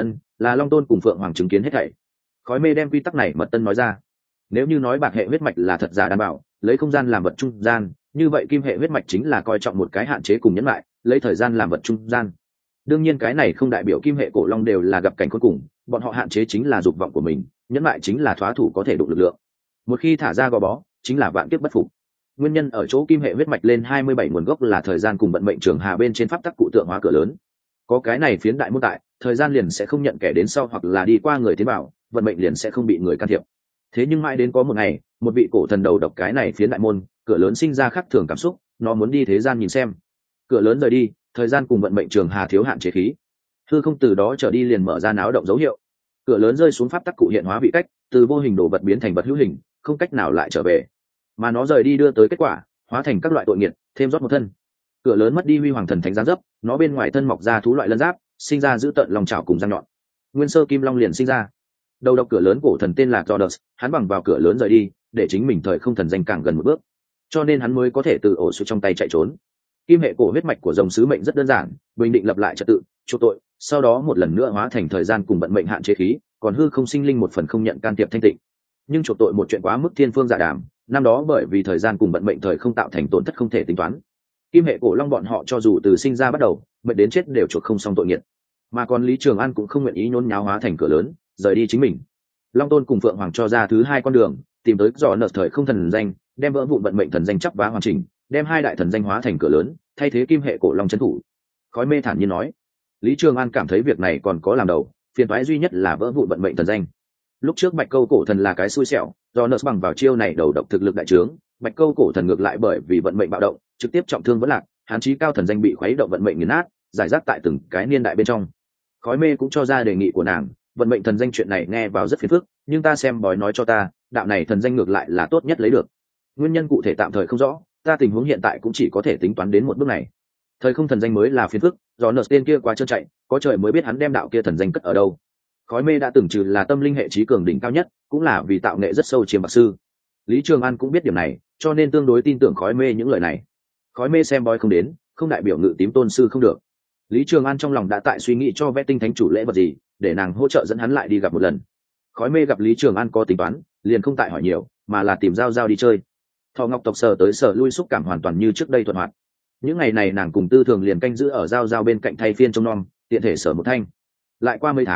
Là Long Tôn cùng Phượng Hoàng chứng kiến hết thảy. Khói mê đem quy tắc này mật tân nói ra. Nếu như nói bạc hệ huyết mạch là thật giả đảm bảo, lấy không gian làm vật trung gian, như vậy kim hệ huyết mạch chính là coi trọng một cái hạn chế cùng nhẫn lại, lấy thời gian làm vật trung gian. Đương nhiên cái này không đại biểu kim hệ cổ long đều là gặp cảnh cuối cùng, bọn họ hạn chế chính là dục vọng của mình, nhẫn lại chính là thóa thủ có thể đụng lực lượng. Một khi thả ra gò bó, chính là vạn kiếp bất phục. Nguyên nhân ở chỗ kim hệ huyết mạch lên 27 nguồn gốc là thời gian cùng vận mệnh trường hà bên trên pháp tắc cụ tượng hóa cửa lớn. Có cái này phiến đại môn tại, thời gian liền sẽ không nhận kẻ đến sau hoặc là đi qua người tiến vào, vận mệnh liền sẽ không bị người can thiệp. Thế nhưng mãi đến có một ngày, một vị cổ thần đầu độc cái này phiến đại môn, cửa lớn sinh ra khác thường cảm xúc, nó muốn đi thế gian nhìn xem. Cửa lớn rời đi, thời gian cùng vận mệnh trường hà thiếu hạn chế khí, hư không từ đó trở đi liền mở ra náo động dấu hiệu. Cửa lớn rơi xuống pháp tắc cụ hiện hóa vị cách, từ vô hình đồ vật biến thành vật hữu hình, không cách nào lại trở về. Mà nó rời đi đưa tới kết quả, hóa thành các loại tội nghiệt, thêm rót một thân. Cửa lớn mất đi huy hoàng thần thánh giáng dấp, nó bên ngoài thân mọc ra thú loại lân giáp, sinh ra giữ tận lòng trảo cùng răng nhọn. Nguyên sơ kim long liền sinh ra. Đầu độc cửa lớn cổ thần tên là Rhodes, hắn bằng vào cửa lớn rời đi, để chính mình thời không thần danh càng gần một bước, cho nên hắn mới có thể từ ổ số trong tay chạy trốn. Kim hệ cổ huyết mạch của rồng sứ mệnh rất đơn giản, bình định lập lại trật tự, chuộc tội, sau đó một lần nữa hóa thành thời gian cùng vận mệnh hạn chế khí, còn hư không sinh linh một phần không nhận can thiệp thanh tịnh. Nhưng chuộc tội một chuyện quá mức thiên phương dạ đàm, năm đó bởi vì thời gian cùng vận mệnh thời không tạo thành tổn thất không thể tính toán. Kim hệ cổ long bọn họ cho dù từ sinh ra bắt đầu, mệnh đến chết đều chuộc không xong tội nghiệp. Mà còn Lý Trường An cũng không nguyện ý nhốn nháo hóa thành cửa lớn, rời đi chính mình. Long Tôn cùng Phượng Hoàng cho ra thứ hai con đường, tìm tới dò nợ thời không thần danh, đem vỡ vụn vận mệnh thần danh chắp vá hoàn chỉnh, đem hai đại thần danh hóa thành cửa lớn, thay thế kim hệ cổ long trấn thủ. Khói mê thản nhiên nói. Lý Trường An cảm thấy việc này còn có làm đầu, phiền toái duy nhất là vỡ vụn vận mệnh thần danh. Lúc trước Bạch Câu cổ thần là cái xui xẻo, do nợ bằng vào chiêu này đầu độc thực lực đại trướng, Bạch Câu cổ thần ngược lại bởi vì vận mệnh bạo động, trực tiếp trọng thương vẫn lạc, hán chí cao thần danh bị khuấy động vận mệnh nghiền nát, giải rác tại từng cái niên đại bên trong. Khói mê cũng cho ra đề nghị của nàng, vận mệnh thần danh chuyện này nghe vào rất phiền phức, nhưng ta xem bói nói cho ta, đạo này thần danh ngược lại là tốt nhất lấy được. Nguyên nhân cụ thể tạm thời không rõ, ta tình huống hiện tại cũng chỉ có thể tính toán đến một bước này. Thời không thần danh mới là phiền phức, do nợ tên kia quá trơn chạy, có trời mới biết hắn đem đạo kia thần danh cất ở đâu. Khói mê đã từng trừ là tâm linh hệ trí cường đỉnh cao nhất, cũng là vì tạo nghệ rất sâu chiếm bạc sư. Lý Trường An cũng biết điểm này, cho nên tương đối tin tưởng Khói mê những lời này. Khói mê xem bói không đến, không đại biểu ngự tím tôn sư không được. Lý Trường An trong lòng đã tại suy nghĩ cho vẽ tinh thánh chủ lễ vật gì, để nàng hỗ trợ dẫn hắn lại đi gặp một lần. Khói mê gặp Lý Trường An có tính toán, liền không tại hỏi nhiều, mà là tìm giao giao đi chơi. Thọ Ngọc tộc sở tới sở lui xúc cảm hoàn toàn như trước đây thuận hoạt. Những ngày này nàng cùng Tư Thường liền canh giữ ở giao giao bên cạnh thay phiên trông nom, tiện thể sở một thanh. Lại qua mấy tháng,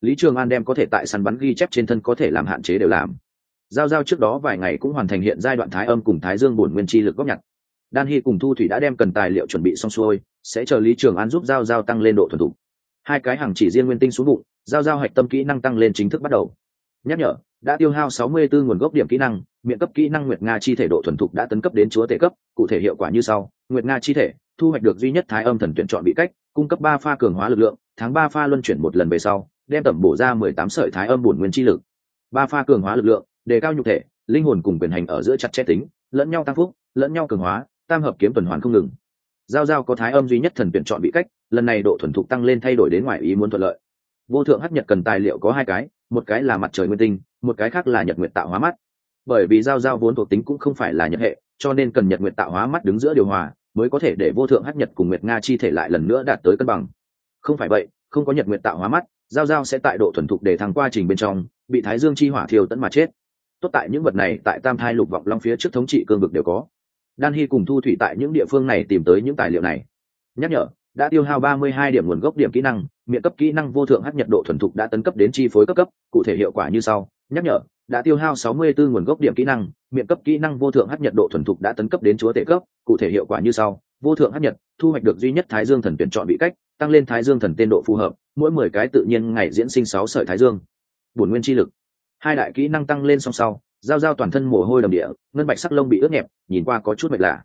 Lý Trường An đem có thể tại săn bắn ghi chép trên thân có thể làm hạn chế đều làm. Giao Giao trước đó vài ngày cũng hoàn thành hiện giai đoạn thái âm cùng thái dương bổn nguyên chi lực góp nhặt. Đan Hi cùng Thu Thủy đã đem cần tài liệu chuẩn bị xong xuôi, sẽ chờ Lý Trường An giúp Giao Giao tăng lên độ thuần thục. Hai cái hàng chỉ riêng nguyên tinh xuống bụng, Giao Giao hạch tâm kỹ năng tăng lên chính thức bắt đầu. Nhắc nhở, đã tiêu hao 64 nguồn gốc điểm kỹ năng, miệng cấp kỹ năng Nguyệt Nga chi thể độ thuần thục đã tấn cấp đến chúa tể cấp, cụ thể hiệu quả như sau: Nguyệt Nga chi thể, thu hoạch được duy nhất thái âm thần tuyển chọn bị cách, cung cấp 3 pha cường hóa lực lượng, tháng 3 pha luân chuyển một lần về sau, đem tẩm bổ ra 18 sợi thái âm bổn nguyên chi lực. 3 pha cường hóa lực lượng, đề cao nhục thể, linh hồn cùng quyền hành ở giữa chặt chẽ tính, lẫn nhau tăng phúc, lẫn nhau cường hóa, tam hợp kiếm tuần hoàn không ngừng. Giao Giao có thái âm duy nhất thần tuyển chọn bị cách, lần này độ thuần thục tăng lên thay đổi đến ngoài ý muốn thuận lợi. Vô thượng hắc nhật cần tài liệu có 2 cái, một cái là mặt trời nguyên tinh, một cái khác là nhật nguyệt tạo hóa mắt. Bởi vì Giao Giao vốn thuộc tính cũng không phải là nhật hệ, cho nên cần nhật nguyệt tạo hóa mắt đứng giữa điều hòa, mới có thể để vô thượng hắc nhật cùng Nguyệt Nga chi thể lại lần nữa đạt tới cân bằng. Không phải vậy, không có nhật nguyệt tạo hóa mắt, Giao Giao sẽ tại độ thuần thục để thăng quá trình bên trong, bị thái dương chi hỏa thiêu tận mà chết. Tốt tại những vật này tại Tam Thai Lục Vọng Long phía trước thống trị cương vực đều có. Đan Hi cùng Thu Thủy tại những địa phương này tìm tới những tài liệu này. Nhắc nhở, đã tiêu hao 32 điểm nguồn gốc điểm kỹ năng, miệng cấp kỹ năng vô thượng hắc nhật độ thuần thục đã tấn cấp đến chi phối cấp, cụ thể hiệu quả như sau: nhắc nhở, đã tiêu hao 64 nguồn gốc điểm kỹ năng, miệng cấp kỹ năng vô thượng hắc nhật độ thuần thục đã tấn cấp đến chúa tể cấp, cụ thể hiệu quả như sau: vô thượng hắc nhật, thu hoạch được duy nhất thái dương thần tuyển chọn bị cách, tăng lên thái dương thần tên độ phù hợp, mỗi 10 cái tự nhiên ngày diễn sinh 6 sợi thái dương bổn nguyên chi lực. Hai đại kỹ năng tăng lên song sau, Giao Giao toàn thân mồ hôi đầm địa, ngân bạch sắc lông bị ướt nhẹp, nhìn qua có chút mệt lạ.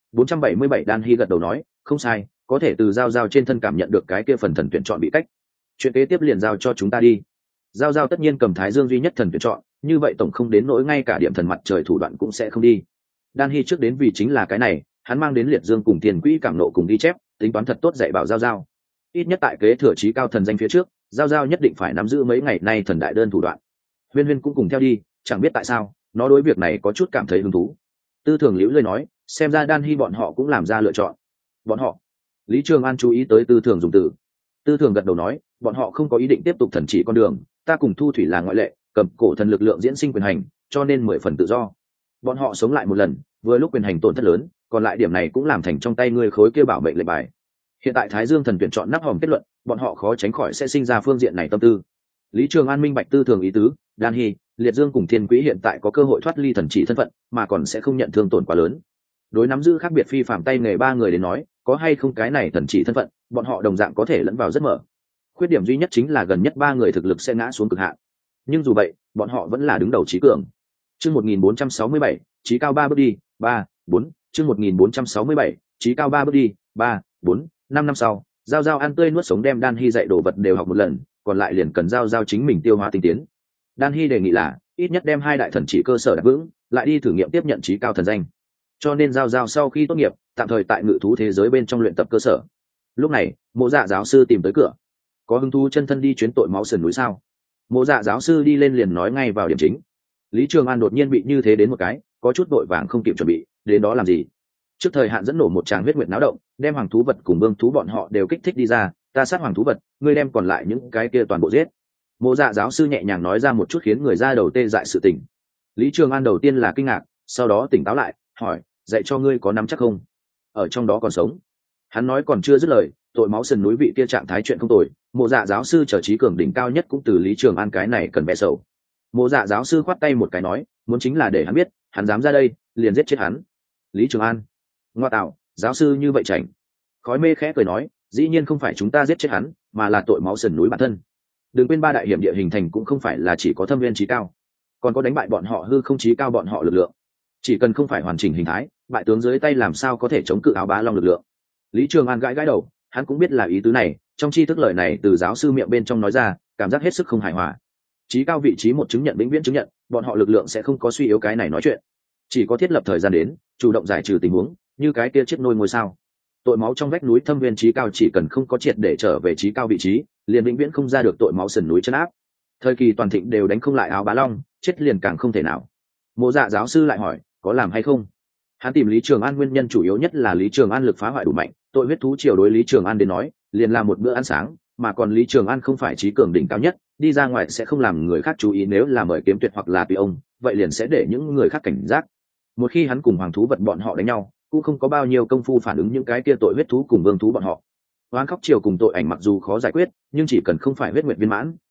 477 Đan Hi gật đầu nói, không sai, có thể từ Giao Giao trên thân cảm nhận được cái kia phần thần tuyển chọn bị cách. Chuyện kế tiếp liền giao cho chúng ta đi. Giao Giao tất nhiên cầm thái dương duy nhất thần tuyển chọn, như vậy tổng không đến nỗi ngay cả điểm thần mặt trời thủ đoạn cũng sẽ không đi. Đan Hi trước đến vì chính là cái này, hắn mang đến liệt dương cùng tiền quỹ cảm nộ cùng ghi chép, tính toán thật tốt dạy bảo Giao Giao. Ít nhất tại kế thừa trí cao thần danh phía trước, Giao Giao nhất định phải nắm giữ mấy ngày nay thần đại đơn thủ đoạn. Huyên Huyên cũng cùng theo đi, chẳng biết tại sao, nó đối việc này có chút cảm thấy hứng thú. Tư Thường liễu lơi nói, xem ra Đan Hi bọn họ cũng làm ra lựa chọn. Bọn họ? Lý Trường An chú ý tới Tư Thường dùng từ. Tư Thường gật đầu nói, bọn họ không có ý định tiếp tục thần chỉ con đường, ta cùng Thu Thủy là ngoại lệ, cầm cổ thần lực lượng diễn sinh quyền hành, cho nên 10 phần tự do. Bọn họ sống lại một lần, vừa lúc quyền hành tổn thất lớn, còn lại điểm này cũng làm thành trong tay ngươi khối kia bảo mệnh lệnh bài. Hiện tại Thái Dương thần tuyển chọn nắp hòm kết luận, bọn họ khó tránh khỏi sẽ sinh ra phương diện này tâm tư. Lý Trường An minh bạch Tư Thường ý tứ, Đan Hi, Liệt Dương cùng Thiên Quý hiện tại có cơ hội thoát ly thần chỉ thân phận, mà còn sẽ không nhận thương tổn quá lớn. Đối nắm giữ khác biệt phi phạm tay nghề 3 người đến nói, có hay không cái này thần chỉ thân phận, bọn họ đồng dạng có thể lẫn vào rất mở. Khuyết điểm duy nhất chính là gần nhất 3 người thực lực sẽ ngã xuống cực hạn. Nhưng dù vậy, bọn họ vẫn là đứng đầu trí cường. Chương 1467, trí cao 3 bước đi, 3, 4, chương 1467, trí cao 3 bước đi, 3, 4, 5 năm sau, Giao Giao ăn tươi nuốt sống đem Đan Hi dạy đồ vật đều học một lần, còn lại liền cần Giao Giao chính mình tiêu hóa tinh tiến. Đan Hi đề nghị là ít nhất đem 2 đại thần chỉ cơ sở đặt vững, lại đi thử nghiệm tiếp nhận trí cao thần danh. Cho nên Giao Giao sau khi tốt nghiệp, tạm thời tại ngự thú thế giới bên trong luyện tập cơ sở. Lúc này, Mộ Dạ giáo sư tìm tới cửa. Có hứng thú chân thân đi chuyến tội máu sườn núi sao? Mộ Dạ giáo sư đi lên liền nói ngay vào điểm chính. Lý Trường An đột nhiên bị như thế đến một cái, có chút vội vàng không kịp chuẩn bị, đến đó làm gì? Trước thời hạn dẫn nổ một tràng huyết nguyệt náo động, đem hoàng thú vật cùng vương thú bọn họ đều kích thích đi ra, ta sát hoàng thú vật, ngươi đem còn lại những cái kia toàn bộ giết. Mộ Dạ giáo sư nhẹ nhàng nói ra một chút khiến người ra đầu tê dại sự tình. Lý Trường An đầu tiên là kinh ngạc, sau đó tỉnh táo lại, hỏi, dạy cho ngươi có nắm chắc không? Ở trong đó còn sống. Hắn nói còn chưa dứt lời, tội máu sườn núi vị kia trạng thái chuyện không tồi, Mộ Dạ giáo sư trở trí cường đỉnh cao nhất cũng từ Lý Trường An cái này cần vẽ sầu. Mộ Dạ giáo sư khoát tay một cái nói, muốn chính là để hắn biết, hắn dám ra đây, liền giết chết hắn. Lý Trường An, ngoa tạo, giáo sư như vậy chảnh. Khói mê khẽ cười nói, dĩ nhiên không phải chúng ta giết chết hắn, mà là tội máu sườn núi bản thân. Đừng quên 3 đại hiểm địa hình thành cũng không phải là chỉ có thâm viên trí cao, còn có đánh bại bọn họ hư không trí cao bọn họ lực lượng. Chỉ cần không phải hoàn chỉnh hình thái, bại tướng dưới tay làm sao có thể chống cự áo bá long lực lượng. Lý Trường An gãi gãi đầu, hắn cũng biết là ý tứ này, trong tri thức lời này từ giáo sư miệng bên trong nói ra, cảm giác hết sức không hài hòa. Trí cao vị trí một chứng nhận vĩnh viễn chứng nhận, bọn họ lực lượng sẽ không có suy yếu cái này nói chuyện. Chỉ có thiết lập thời gian đến, chủ động giải trừ tình huống, như cái kia chiếc nôi ngôi sao. Tội máu trong vách núi thâm viên trí cao chỉ cần không có triệt để trở về trí cao vị trí, liền vĩnh viễn không ra được tội máu sườn núi chân áp. Thời kỳ toàn thịnh đều đánh không lại áo bá long, chết liền càng không thể nào. Mộ Dạ giáo sư lại hỏi, có làm hay không? Hắn tìm Lý Trường An nguyên nhân chủ yếu nhất là Lý Trường An lực phá hoại đủ mạnh, tội huyết thú triều đối Lý Trường An đến nói, liền là một bữa ăn sáng, mà còn Lý Trường An không phải trí cường đỉnh cao nhất, đi ra ngoài sẽ không làm người khác chú ý, nếu là mời kiếm tuyệt hoặc là tùy ông, vậy liền sẽ để những người khác cảnh giác. Một khi hắn cùng hoàng thú vật bọn họ đánh nhau, cũng không có bao nhiêu công phu phản ứng những cái kia tội huyết thú cùng vương thú bọn họ. Hoán khóc triều cùng tội ảnh mặc dù khó giải quyết, nhưng chỉ cần không phải huyết nguyệt viên mãn,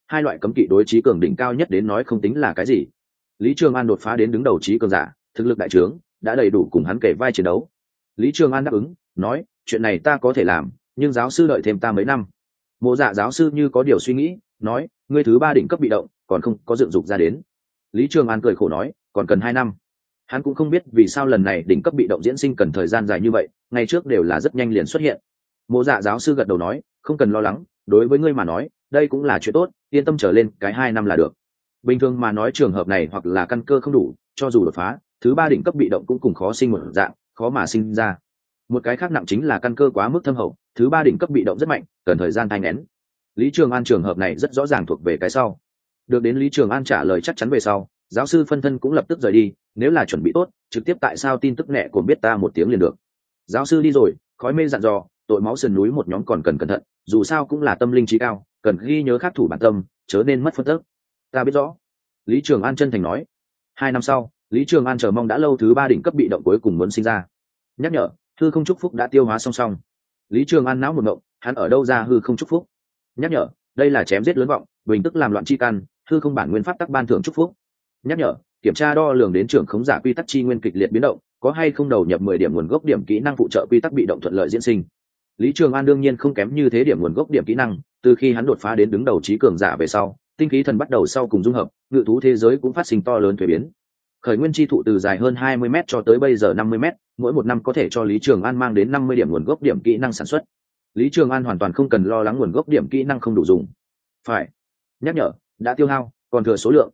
hai loại cấm kỵ đối trí cường đỉnh cao nhất đến nói không tính là cái gì. Lý Trường An đột phá đến đứng đầu trí cường giả, thực lực đại trướng, đã đầy đủ cùng hắn kể vai chiến đấu. Lý Trường An đáp ứng, nói, chuyện này ta có thể làm, nhưng giáo sư đợi thêm ta mấy năm. Mộ Dạ giáo sư như có điều suy nghĩ, nói, ngươi thứ 3 đỉnh cấp bị động, còn không có dựng dục ra đến. Lý Trường An cười khổ nói, còn cần 2 năm. Hắn cũng không biết vì sao lần này đỉnh cấp bị động diễn sinh cần thời gian dài như vậy, ngày trước đều là rất nhanh liền xuất hiện. Mộ Dạ giáo sư gật đầu nói, không cần lo lắng, đối với ngươi mà nói, đây cũng là chuyện tốt, yên tâm trở lên cái 2 năm là được. Bình thường mà nói trường hợp này hoặc là căn cơ không đủ, cho dù đột phá, thứ 3 đỉnh cấp bị động cũng cùng khó sinh một dạng, khó mà sinh ra. Một cái khác nặng chính là căn cơ quá mức thâm hậu, thứ 3 đỉnh cấp bị động rất mạnh, cần thời gian thai nghén. Lý Trường An trường hợp này rất rõ ràng thuộc về cái sau. Được đến Lý Trường An trả lời chắc chắn về sau, giáo sư phân thân cũng lập tức rời đi, nếu là chuẩn bị tốt, trực tiếp tại sao tin tức nhẹ của biết ta một tiếng liền được. Giáo sư đi rồi, khói mê dặn dò, tội máu sườn núi một nhóm còn cần cẩn thận, dù sao cũng là tâm linh trí cao, cần ghi nhớ khắc thủ bản tâm, chớ nên mất phân tức. Ta biết rõ. Lý Trường An chân thành nói. 2 năm sau, Lý Trường An chờ mong đã lâu thứ 3 đỉnh cấp bị động cuối cùng muốn sinh ra. Nhắc nhở, hư không chúc phúc đã tiêu hóa song song. Lý Trường An não một ngộng, hắn ở đâu ra hư không chúc phúc? Nhắc nhở, đây là chém giết lớn vọng, bình tức làm loạn chi căn, hư không bản nguyên pháp tắc ban thưởng chúc phúc. Nhắc nhở, kiểm tra đo lường đến trưởng khống giả quy tắc chi nguyên kịch liệt biến động, có hay không đầu nhập 10 điểm nguồn gốc điểm kỹ năng phụ trợ quy tắc bị động thuận lợi diễn sinh. Lý Trường An đương nhiên không kém như thế điểm nguồn gốc điểm kỹ năng, từ khi hắn đột phá đến đứng đầu trí cường giả về sau, tinh khí thần bắt đầu sau cùng dung hợp, ngự thú thế giới cũng phát sinh to lớn thay biến. Khởi nguyên chi thụ từ dài hơn 20 m cho tới bây giờ 50 m, mỗi một năm có thể cho Lý Trường An mang đến 50 điểm nguồn gốc điểm kỹ năng sản xuất. Lý Trường An hoàn toàn không cần lo lắng nguồn gốc điểm kỹ năng không đủ dùng. Phải. Nhắc nhở, đã tiêu hao, còn thừa số lượng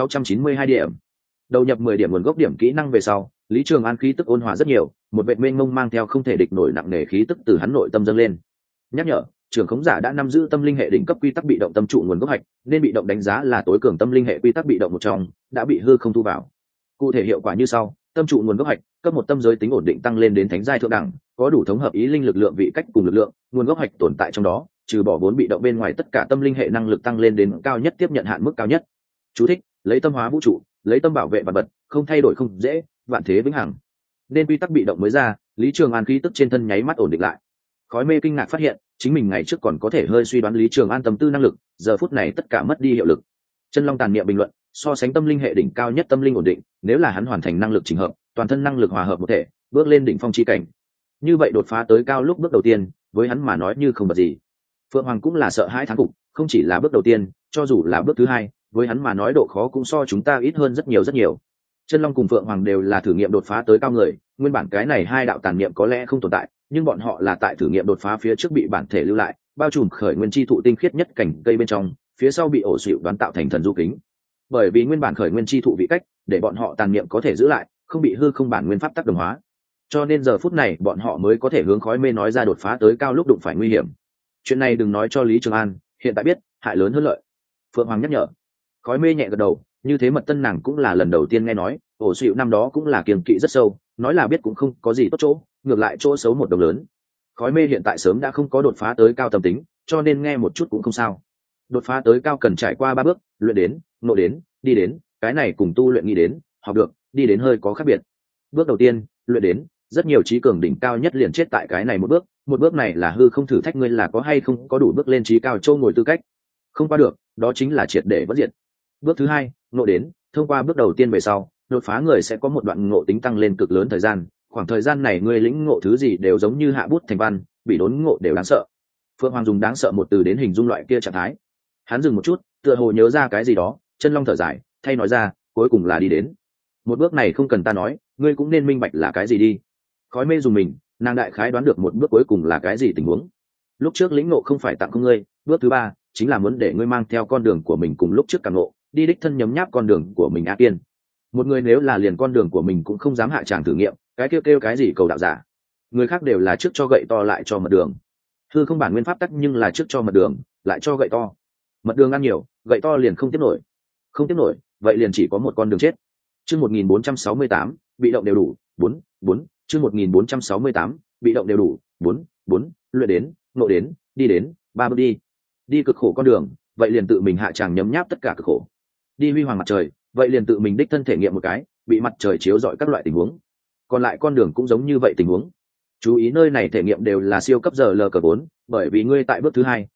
692 điểm. Đầu nhập 10 điểm nguồn gốc điểm kỹ năng về sau, Lý Trường An khí tức ôn hòa rất nhiều, một vệt mênh mông mang theo không thể địch nổi nặng nề khí tức từ hắn nội tâm dâng lên. Nhắc nhở, trưởng khống giả đã nắm giữ tâm linh hệ đỉnh cấp quy tắc bị động tâm trụ nguồn gốc hạch, nên bị động đánh giá là tối cường tâm linh hệ quy tắc bị động một trong, đã bị hư không thu vào. Cụ thể hiệu quả như sau: tâm trụ nguồn gốc hạch, cấp 1 tâm giới tính ổn định tăng lên đến thánh giai thượng đẳng, có đủ thống hợp ý linh lực lượng vị cách cùng lực lượng, nguồn gốc hạch tồn tại trong đó, trừ bỏ 4 bị động bên ngoài tất cả tâm linh hệ năng lực tăng lên đến cao nhất tiếp nhận hạn mức cao nhất. Chú thích: lấy tâm hóa vũ trụ, lấy tâm bảo vệ vật vật, không thay đổi không dễ, vạn thế vĩnh hằng. Nên quy tắc bị động mới ra, Lý Trường An khí tức trên thân nháy mắt ổn định lại. Khói mê kinh ngạc phát hiện, chính mình ngày trước còn có thể hơi suy đoán Lý Trường An tâm tư năng lực, giờ phút này tất cả mất đi hiệu lực. Chân Long tàn niệm bình luận, so sánh tâm linh hệ đỉnh cao nhất tâm linh ổn định, nếu là hắn hoàn thành năng lực chỉnh hợp, toàn thân năng lực hòa hợp một thể, bước lên đỉnh phong chi cảnh. Như vậy đột phá tới cao lúc bước đầu tiên, với hắn mà nói như không bật gì. Phượng Hoàng cũng là sợ hãi thán phục, không chỉ là bước đầu tiên, cho dù là bước thứ 2, với hắn mà nói độ khó cũng so chúng ta ít hơn rất nhiều rất nhiều. Chân Long cùng Phượng Hoàng đều là thử nghiệm đột phá tới cao người, nguyên bản cái này hai đạo tàn niệm có lẽ không tồn tại, nhưng bọn họ là tại thử nghiệm đột phá phía trước bị bản thể lưu lại, bao trùm khởi nguyên chi thụ tinh khiết nhất cảnh cây bên trong, phía sau bị ổ xỉu đoán tạo thành thần du kính. Bởi vì nguyên bản khởi nguyên chi thụ vị cách, để bọn họ tàn niệm có thể giữ lại, không bị hư không bản nguyên pháp tác động hóa. Cho nên giờ phút này bọn họ mới có thể hướng khói mê nói ra đột phá tới cao lúc đụng phải nguy hiểm. Chuyện này đừng nói cho Lý Trường An, hiện tại biết, hại lớn hơn lợi. Phượng Hoàng nhắc nhở. Khói mê nhẹ gật đầu, như thế mật tân nàng cũng là lần đầu tiên nghe nói, ổ xỉu năm đó cũng là kiêng kỵ rất sâu, nói là biết cũng không có gì tốt chỗ, ngược lại chỗ xấu một đồng lớn. Khói mê hiện tại sớm đã không có đột phá tới cao tâm tính, cho nên nghe một chút cũng không sao. Đột phá tới cao cần trải qua 3 bước, luyện đến, ngộ đến, đi đến, cái này cùng tu luyện nghĩ đến, học được, đi đến hơi có khác biệt. Bước đầu tiên, luyện đến, rất nhiều trí cường đỉnh cao nhất liền chết tại cái này một bước này là hư không thử thách ngươi là có hay không có đủ bước lên trí cao châu ngồi tư cách. Không qua được, đó chính là triệt để bất diệt. Bước thứ 2, ngộ đến, thông qua bước đầu tiên về sau, đột phá người sẽ có một đoạn ngộ tính tăng lên cực lớn thời gian, khoảng thời gian này ngươi lĩnh ngộ thứ gì đều giống như hạ bút thành văn, bị đốn ngộ đều đáng sợ. Phượng Hoàng dùng đáng sợ một từ đến hình dung loại kia trạng thái. Hắn dừng một chút, tựa hồ nhớ ra cái gì đó, Chân Long thở dài, thay nói ra, cuối cùng là đi đến. Một bước này không cần ta nói, ngươi cũng nên minh bạch là cái gì đi. Khói mê dùng mình, nàng đại khái đoán được một bước cuối cùng là cái gì tình huống. Lúc trước lĩnh ngộ không phải tặng không ngươi, bước thứ 3 chính là muốn để ngươi mang theo con đường của mình cùng lúc trước càng ngộ, đi đích thân nhấm nháp con đường của mình A Tiên. Một người nếu là liền con đường của mình cũng không dám hạ tràng thử nghiệm, cái kêu cái gì cầu đạo giả. Người khác đều là trước cho gậy to lại cho mật đường. Hư không bản nguyên pháp tắc nhưng là trước cho mật đường, lại cho gậy to. Mật đường ăn nhiều, gậy to liền không tiếp nổi. Không tiếp nổi, vậy liền chỉ có một con đường chết. Chương 1468, bị động đều đủ, 4, chương 1468, bị động đều đủ, 4, luyện đến, ngộ đến, đi đến, 3 bước đi. Đi cực khổ con đường, vậy liền tự mình hạ tràng nhấm nháp tất cả cực khổ. Đi huy hoàng mặt trời, vậy liền tự mình đích thân thể nghiệm một cái, bị mặt trời chiếu rọi các loại tình huống. Còn lại con đường cũng giống như vậy tình huống. Chú ý nơi này thể nghiệm đều là siêu cấp giờ lờ cờ 4, bởi vì ngươi tại bước thứ 2,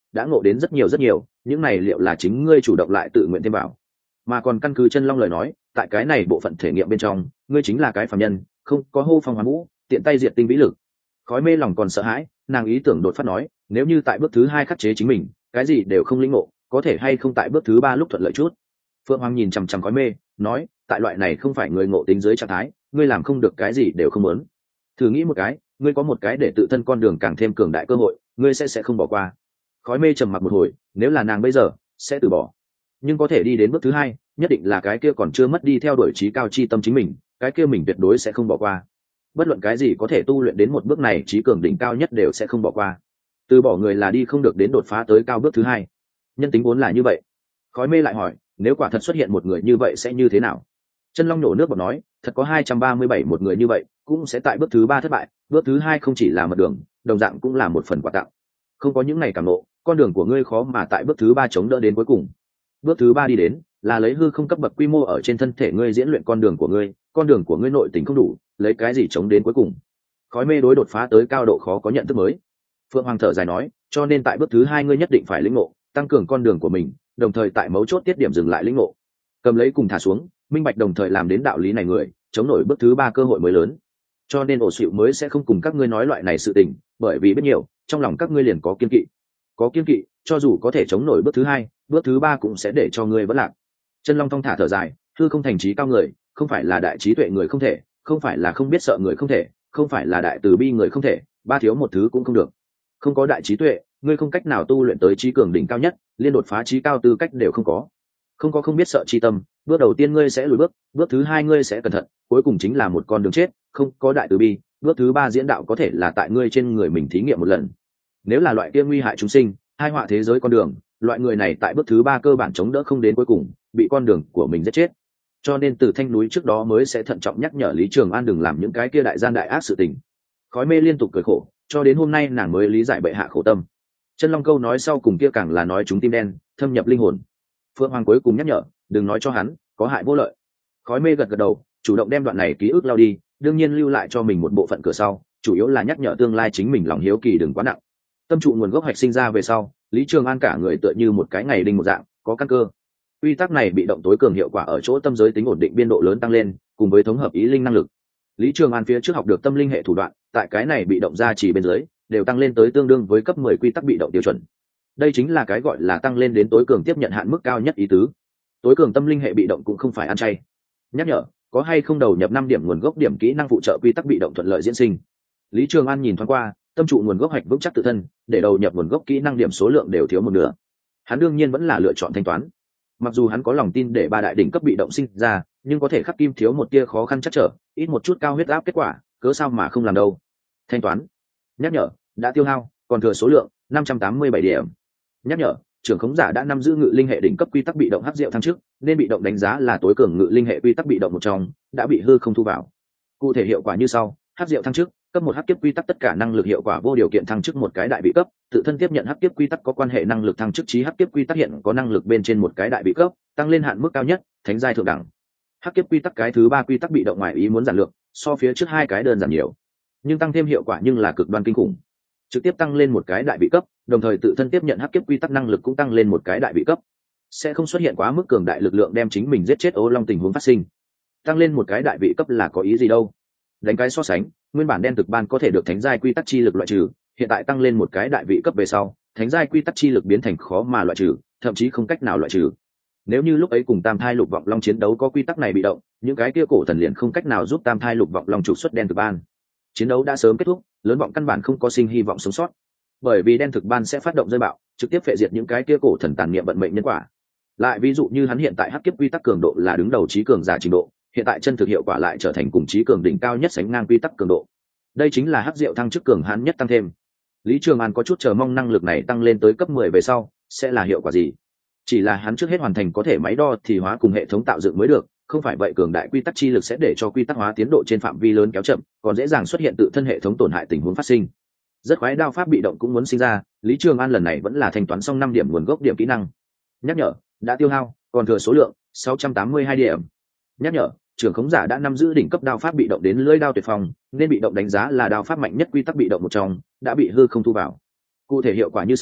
đã ngộ đến rất nhiều, những này liệu là chính ngươi chủ động lại tự nguyện thêm vào, mà còn căn cứ chân long lời nói, tại cái này bộ phận thể nghiệm bên trong, ngươi chính là cái phàm nhân, không có hô phong hoán vũ, tiện tay diệt tinh vĩ lực. Khói mê lòng còn sợ hãi, nàng ý tưởng đột phát nói, nếu như tại bước thứ 2 khắc chế chính mình, cái gì đều không lĩnh ngộ, có thể hay không tại bước thứ 3 lúc thuận lợi chút. Phượng Hoàng nhìn chằm chằm khói mê, nói, tại loại này không phải người ngộ tính dưới trạng thái, ngươi làm không được cái gì đều không muốn. Thử nghĩ một cái, ngươi có một cái để tự thân con đường càng thêm cường đại cơ hội, ngươi sẽ không bỏ qua. Khói mê trầm mặc một hồi, nếu là nàng bây giờ sẽ từ bỏ, nhưng có thể đi đến bước thứ 2, nhất định là cái kia còn chưa mất đi theo đuổi trí cao chi tâm chính mình, cái kia mình tuyệt đối sẽ không bỏ qua. Bất luận cái gì có thể tu luyện đến một bước này trí cường đỉnh cao nhất đều sẽ không bỏ qua. Từ bỏ người là đi không được đến đột phá tới cao bước thứ 2. Nhân tính vốn là như vậy. Khói mê lại hỏi, nếu quả thật xuất hiện một người như vậy sẽ như thế nào? Chân long nổ nước bọt nói, thật có 237 một người như vậy, cũng sẽ tại bước thứ 3 thất bại, bước thứ 2 không chỉ là một đường, đồng dạng cũng là một phần quà tặng. Không có những này cảm ngộ, con đường của ngươi khó mà tại bước thứ 3 chống đỡ đến cuối cùng. Bước thứ 3 đi đến, là lấy hư không cấp bậc quy mô ở trên thân thể ngươi diễn luyện con đường của ngươi nội tình không đủ, lấy cái gì chống đến cuối cùng. Khói mê đối đột phá tới cao độ khó có nhận thức mới. Phượng Hoàng thở dài nói, cho nên tại bước thứ 2 ngươi nhất định phải lĩnh ngộ, tăng cường con đường của mình, đồng thời tại mấu chốt tiết điểm dừng lại lĩnh ngộ. Cầm lấy cùng thả xuống, minh bạch đồng thời làm đến đạo lý này người, chống nổi bước thứ 3 cơ hội mới lớn. Cho nên ổ xịu mới sẽ không cùng các ngươi nói loại này sự tình, bởi vì biết nhiều, trong lòng các ngươi liền có kiên kỵ. Có kiên kỵ, cho dù có thể chống nổi bước thứ 2, bước thứ 3 cũng sẽ để cho ngươi vẫn lạc. Chân long thong thả thở dài, hư không thành trí cao người, không phải là đại trí tuệ người không thể, không phải là không biết sợ người không thể, không phải là đại từ bi người không thể, ba thiếu một thứ cũng không được. Không có đại trí tuệ, ngươi không cách nào tu luyện tới trí cường đỉnh cao nhất, liên đột phá trí cao tư cách đều không có. Không biết sợ chi tâm, bước đầu tiên ngươi sẽ lùi bước thứ 2 ngươi sẽ cẩn thận, cuối cùng chính là một con đường chết. Không có đại từ bi, bước thứ 3 diễn đạo có thể là tại ngươi trên người mình thí nghiệm một lần. Nếu là loại kia nguy hại chúng sinh, hai họa thế giới con đường, loại người này tại bước thứ 3 cơ bản chống đỡ không đến cuối cùng, bị con đường của mình giết chết. Cho nên từ thanh núi trước đó mới sẽ thận trọng nhắc nhở Lý Trường An đừng làm những cái kia đại gian đại ác sự tình. Khói mê liên tục cười khổ, cho đến hôm nay nàng mới lý giải bệ hạ khổ tâm. Chân long câu nói sau cùng kia càng là nói chúng tim đen, thâm nhập linh hồn. Phượng Hoàng cuối cùng nhắc nhở, đừng nói cho hắn, có hại vô lợi. Khói mê gật gật đầu, chủ động đem đoạn này ký ức lao đi, đương nhiên lưu lại cho mình một bộ phận cửa sau, chủ yếu là nhắc nhở tương lai chính mình lòng hiếu kỳ đừng quá nặng. Tâm trụ nguồn gốc hạch sinh ra về sau, Lý Trường An cả người tựa như một cái ngày đinh một dạng, có căn cơ. Quy tắc này bị động tối cường hiệu quả ở chỗ tâm giới tính ổn định biên độ lớn tăng lên, cùng với thống hợp ý linh năng lực. Lý Trường An phía trước học được tâm linh hệ thủ đoạn, tại cái này bị động ra chỉ bên dưới, đều tăng lên tới tương đương với cấp 10 quy tắc bị động tiêu chuẩn. Đây chính là cái gọi là tăng lên đến tối cường tiếp nhận hạn mức cao nhất ý tứ. Tối cường tâm linh hệ bị động cũng không phải ăn chay. Nhắc nhở, có hay không đầu nhập 5 điểm nguồn gốc điểm kỹ năng phụ trợ quy tắc bị động thuận lợi diễn sinh. Lý Trường An nhìn thoáng qua, tâm trụ nguồn gốc hạch vững chắc tự thân, để đầu nhập nguồn gốc kỹ năng điểm số lượng đều thiếu một nửa. Hắn đương nhiên vẫn là lựa chọn thanh toán. Mặc dù hắn có lòng tin để ba đại đỉnh cấp bị động sinh ra, nhưng có thể khắc kim thiếu một tia khó khăn chắc trở, ít một chút cao huyết áp kết quả, cớ sao mà không làm đâu. Thanh toán. Nhắc nhở, đã tiêu hao, còn thừa số lượng 587 điểm. Nhắc nhở, trưởng khống giả đã nắm giữ ngự linh hệ đỉnh cấp quy tắc bị động hắc diệu thăng chức, nên bị động đánh giá là tối cường ngự linh hệ quy tắc bị động một trong, đã bị hư không thu vào. Cụ thể hiệu quả như sau: hắc diệu thăng chức, cấp 1 hắc kiếp quy tắc tất cả năng lực hiệu quả vô điều kiện thăng chức một cái đại bị cấp, tự thân tiếp nhận hắc kiếp quy tắc có quan hệ năng lực thăng chức chí hắc kiếp quy tắc hiện có năng lực bên trên một cái đại bị cấp, tăng lên hạn mức cao nhất, thánh giai thượng đẳng. Hắc kiếp quy tắc cái thứ 3 quy tắc bị động ngoài ý muốn giản lược, so phía trước 2 cái đơn giản nhiều, nhưng tăng thêm hiệu quả nhưng là cực đoan kinh khủng. Trực tiếp tăng lên một cái đại bị cấp, đồng thời tự thân tiếp nhận hắc kiếp quy tắc năng lực cũng tăng lên một cái đại bị cấp. Sẽ không xuất hiện quá mức cường đại lực lượng đem chính mình giết chết Ô Long tình huống phát sinh. Tăng lên một cái đại bị cấp là có ý gì đâu? Đánh cái so sánh, nguyên bản đen thực ban có thể được thánh giai quy tắc chi lực loại trừ, hiện tại tăng lên một cái đại vị cấp về sau, thánh giai quy tắc chi lực biến thành khó mà loại trừ, thậm chí không cách nào loại trừ. Nếu như lúc ấy cùng Tam Thai Lục Vọng Long chiến đấu có quy tắc này bị động, những cái kia cổ thần liền không cách nào giúp Tam Thai Lục Vọng Long trục xuất đen thực ban. Chiến đấu đã sớm kết thúc, lớn vọng căn bản không có sinh hy vọng sống sót, bởi vì đen thực ban sẽ phát động rơi bạo, trực tiếp phệ diệt những cái kia cổ thần tàn niệm vận mệnh nhân quả. Lại ví dụ như hắn hiện tại hắc kiếp quy tắc cường độ là đứng đầu trí cường giả trình độ, hiện tại chân thực hiệu quả lại trở thành cùng trí cường đỉnh cao nhất sánh ngang quy tắc cường độ. Đây chính là hắc diệu thăng chức cường hãn nhất tăng thêm. Lý Trường An có chút chờ mong năng lực này tăng lên tới cấp 10 về sau sẽ là hiệu quả gì. Chỉ là hắn trước hết hoàn thành có thể máy đo thì hóa cùng hệ thống tạo dựng mới được, không phải vậy cường đại quy tắc chi lực sẽ để cho quy tắc hóa tiến độ trên phạm vi lớn kéo chậm, còn dễ dàng xuất hiện tự thân hệ thống tổn hại tình huống phát sinh. Rất khoái đao pháp bị động cũng muốn sinh ra, Lý Trường An lần này vẫn là thanh toán xong 5 điểm nguồn gốc điểm kỹ năng. Nhắc nhở, đã tiêu hao, còn thừa số lượng 682 điểm. Nhắc nhở, trưởng khống giả đã nắm giữ đỉnh cấp đao pháp bị động đến lưỡi đao tuyệt phong, nên bị động đánh giá là đao pháp mạnh nhất quy tắc bị động một trong, đã bị hư không thu vào. Cụ thể hiệu quả như sau: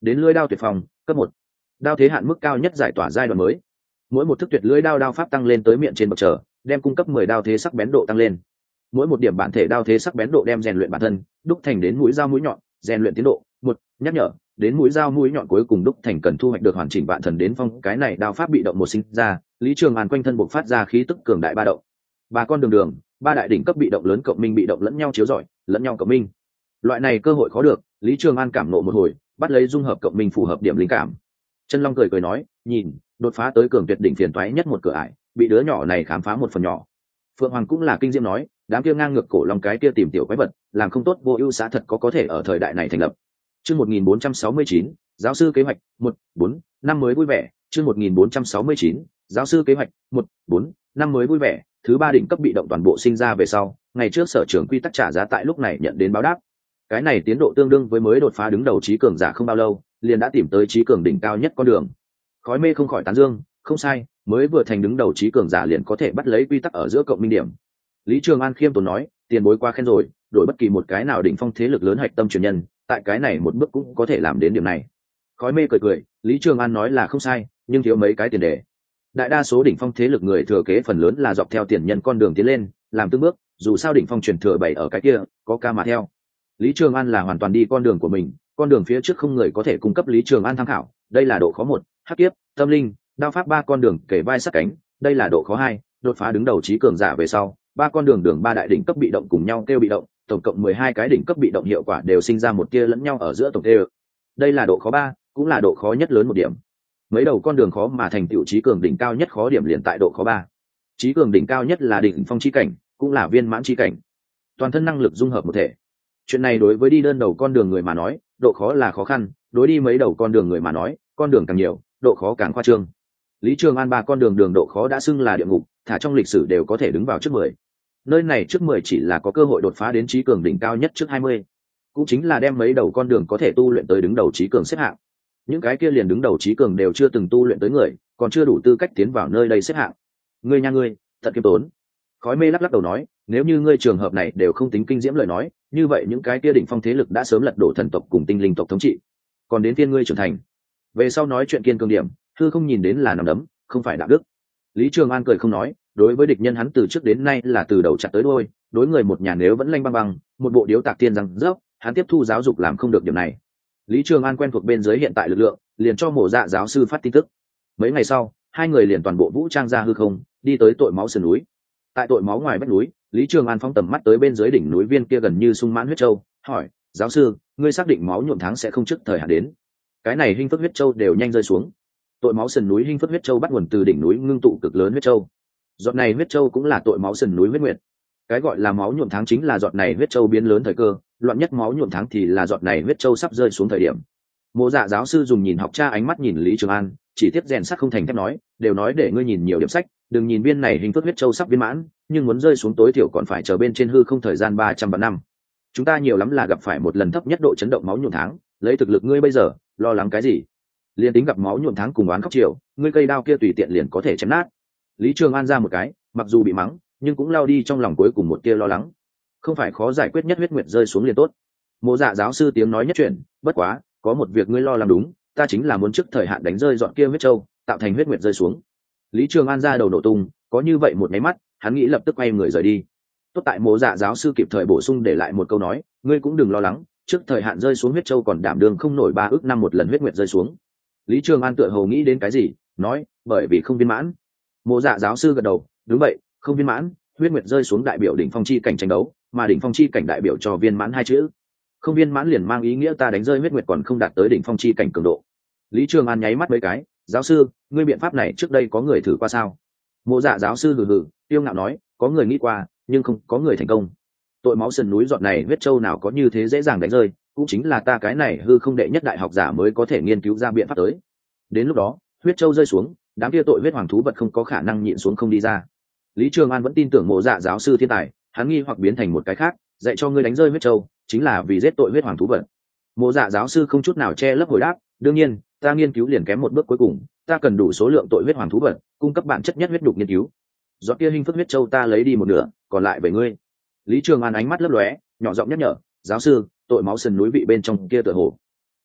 đến lưỡi đao tuyệt phòng cấp 1. Đao thế hạn mức cao nhất giải tỏa giai đoạn mới. Mỗi một thức tuyệt lưỡi đao đao pháp tăng lên tới miệng trên bậc trở, đem cung cấp 10 đao thế sắc bén độ tăng lên. Mỗi một điểm bản thể đao thế sắc bén độ đem rèn luyện bản thân, đúc thành đến mũi dao mũi nhọn, rèn luyện tiến độ. 1. Nhắc nhở, đến mũi dao mũi nhọn cuối cùng đúc thành cần thu hoạch được hoàn chỉnh vạn thần đến phong, cái này đao pháp bị động một sinh ra, Lý Trường An quanh thân bộc phát ra khí tức cường đại ba động. Ba con đường đường, ba đại đỉnh cấp bị động lớn cộng minh bị động lẫn nhau chiếu rọi, lẫn nhau cộng minh. Loại này cơ hội khó được, Lý Trường An cảm nộ một hồi, bắt lấy dung hợp cộng minh phù hợp điểm linh cảm. Chân Long cười cười nói, nhìn, đột phá tới cường tuyệt đỉnh phiền toái nhất một cửa ải, bị đứa nhỏ này khám phá một phần nhỏ. Phượng Hoàng cũng là kinh diễm nói, đám kia ngang ngược cổ long cái kia tìm tiểu quái vật, làm không tốt vô ưu xã thật có thể ở thời đại này thành lập. Chương 1469, giáo sư kế hoạch 1-4, năm mới vui vẻ. Chương 1469, giáo sư kế hoạch 1-4, năm mới vui vẻ. Thứ ba đỉnh cấp bị động toàn bộ sinh ra về sau, ngày trước sở trưởng quy tắc trả giá tại lúc này nhận đến báo đáp. Cái này tiến độ tương đương với mới đột phá đứng đầu trí cường giả không bao lâu, liền đã tìm tới trí cường đỉnh cao nhất con đường. Khói mê không khỏi tán dương, không sai, mới vừa thành đứng đầu trí cường giả liền có thể bắt lấy quy tắc ở giữa cộng minh điểm. Lý Trường An khiêm tốn nói, tiền bối qua khen rồi, đổi bất kỳ một cái nào đỉnh phong thế lực lớn hạch tâm truyền nhân, tại cái này một bước cũng có thể làm đến điểm này. Khói mê cười cười, Lý Trường An nói là không sai, nhưng thiếu mấy cái tiền đề. Đại đa số đỉnh phong thế lực người thừa kế phần lớn là dọc theo tiền nhân con đường tiến lên, làm từng bước, dù sao đỉnh phong truyền thừa bảy ở cái kia, có ca mà theo. Lý Trường An là hoàn toàn đi con đường của mình, con đường phía trước không người có thể cung cấp Lý Trường An tham khảo, đây là độ khó 1, hắc kiếp, tâm linh, đao pháp ba con đường kể vai sát cánh, đây là độ khó 2, đột phá đứng đầu trí cường giả về sau, ba con đường ba đại đỉnh cấp bị động cùng nhau kêu bị động, tổng cộng 12 cái đỉnh cấp bị động hiệu quả đều sinh ra một tia lẫn nhau ở giữa tổng kêu. Đây là độ khó 3, cũng là độ khó nhất lớn một điểm. Mấy đầu con đường khó mà thành tựu trí cường đỉnh cao nhất khó điểm liền tại độ khó 3. Trí cường đỉnh cao nhất là đỉnh phong chi cảnh, cũng là viên mãn chi cảnh. Toàn thân năng lực dung hợp một thể. Chuyện này đối với đi đơn đầu con đường người mà nói, độ khó là khó khăn, đối đi mấy đầu con đường người mà nói, con đường càng nhiều, độ khó càng khoa trương. Lý Trường An ba con đường độ khó đã xưng là địa ngục, thả trong lịch sử đều có thể đứng vào trước 10. Nơi này trước 10 chỉ là có cơ hội đột phá đến trí cường đỉnh cao nhất trước 20. Cũng chính là đem mấy đầu con đường có thể tu luyện tới đứng đầu trí cường xếp hạng. Những cái kia liền đứng đầu trí cường đều chưa từng tu luyện tới người, còn chưa đủ tư cách tiến vào nơi đây xếp hạng. Ngươi nha ngươi, thật kiêm tốn. Khói mê lắc đầu nói, nếu như ngươi trường hợp này đều không tính kinh diễm lời nói, như vậy những cái kia đỉnh phong thế lực đã sớm lật đổ thần tộc cùng tinh linh tộc thống trị. Còn đến tiên ngươi trưởng thành, về sau nói chuyện kiên cường điểm, hư không nhìn đến là nằm đấm, không phải đạo đức. Lý Trường An cười không nói, đối với địch nhân hắn từ trước đến nay là từ đầu chặt tới đuôi, đối người một nhà nếu vẫn lanh băng băng, một bộ điếu tạc tiên rằng dốc, hắn tiếp thu giáo dục làm không được điểm này. Lý Trường An quen thuộc bên dưới hiện tại lực lượng, liền cho Mộ Dạ giáo sư phát tin tức. Mấy ngày sau, hai người liền toàn bộ vũ trang ra hư không, đi tới tội máu sườn núi. Tại tội máu ngoài vách núi, Lý Trường An phóng tầm mắt tới bên dưới đỉnh núi viên kia gần như sung mãn huyết châu, hỏi, giáo sư, ngươi xác định máu nhuộm tháng sẽ không trước thời hạn đến? Cái này hình phức huyết châu đều nhanh rơi xuống. Tội máu sườn núi hình phức huyết châu bắt nguồn từ đỉnh núi ngưng tụ cực lớn huyết châu. Giọt này huyết châu cũng là tội máu sườn núi huyết nguyệt. Cái gọi là máu nhuộm tháng chính là giọt này huyết châu biến lớn thời cơ, loạn nhất máu nhuộm tháng thì là giọt này huyết châu sắp rơi xuống thời điểm. Mộ Dạ giáo sư dùng nhìn học tra ánh mắt nhìn Lý Trường An, chỉ tiếp rèn sắt không thành thép nói, đều nói để ngươi nhìn nhiều điểm sách, đừng nhìn viên này hình phức huyết châu sắp viên mãn, nhưng muốn rơi xuống tối thiểu còn phải chờ bên trên hư không thời gian 300 vạn năm. Chúng ta nhiều lắm là gặp phải một lần thấp nhất độ chấn động máu nhuộm tháng, lấy thực lực ngươi bây giờ, lo lắng cái gì? Liên tính gặp máu nhuộm tháng cùng oán khóc chiều, ngươi cây đao kia tùy tiện liền có thể chém nát. Lý Trường An ra một cái, mặc dù bị mắng, nhưng cũng lao đi trong lòng cuối cùng một tia lo lắng. Không phải khó giải quyết nhất huyết nguyệt rơi xuống liền tốt. Mộ Dạ giáo sư tiếng nói nhất chuyện, bất quá, có một việc ngươi lo lắng đúng, ta chính là muốn trước thời hạn đánh rơi dọn kia huyết châu, tạo thành huyết nguyệt rơi xuống. Lý Trường An ra đầu nổ tung, có như vậy một máy mắt, hắn nghĩ lập tức quay người rời đi. Tốt tại Mộ Dạ giáo sư kịp thời bổ sung để lại một câu nói, ngươi cũng đừng lo lắng, trước thời hạn rơi xuống huyết châu còn đảm đương không nổi 3 ức năm một lần huyết nguyệt rơi xuống. Lý Trường An tựa hồ nghĩ đến cái gì, nói, bởi vì không viên mãn. Mộ Dạ giáo sư gật đầu, đúng vậy, không viên mãn, huyết nguyệt rơi xuống đại biểu đỉnh phong chi cảnh tranh đấu, mà đỉnh phong chi cảnh đại biểu cho viên mãn hai chữ. Không viên mãn liền mang ý nghĩa ta đánh rơi huyết nguyệt còn không đạt tới đỉnh phong chi cảnh cường độ. Lý Trường An nháy mắt mấy cái, giáo sư, ngươi biện pháp này trước đây có người thử qua sao? Mộ Dạ giáo sư hừ hừ, tiêu ngạo nói, có người nghĩ qua, nhưng không có người thành công. Tội máu sườn núi giọt này huyết châu nào có như thế dễ dàng đánh rơi, cũng chính là ta cái này hư không đệ nhất đại học giả mới có thể nghiên cứu ra biện pháp tới. Đến lúc đó, huyết châu rơi xuống, đám kia tội huyết hoàng thú vật không có khả năng nhịn xuống không đi ra. Lý Trường An vẫn tin tưởng Mộ Dạ giáo sư thiên tài, hắn nghi hoặc biến thành một cái khác, dạy cho ngươi đánh rơi huyết châu, chính là vì giết tội huyết hoàng thú vật. Mộ Dạ giáo sư không chút nào che lấp hồi đáp, đương nhiên, ta nghiên cứu liền kém một bước cuối cùng, ta cần đủ số lượng tội huyết hoàng thú vật, cung cấp bản chất nhất huyết đục nghiên cứu. Giọt kia hình phức huyết châu ta lấy đi một nửa, còn lại về ngươi. Lý Trường An ánh mắt lấp lóe, nhỏ giọng nhắc nhở, giáo sư, tội máu sườn núi vị bên trong kia tựa hồ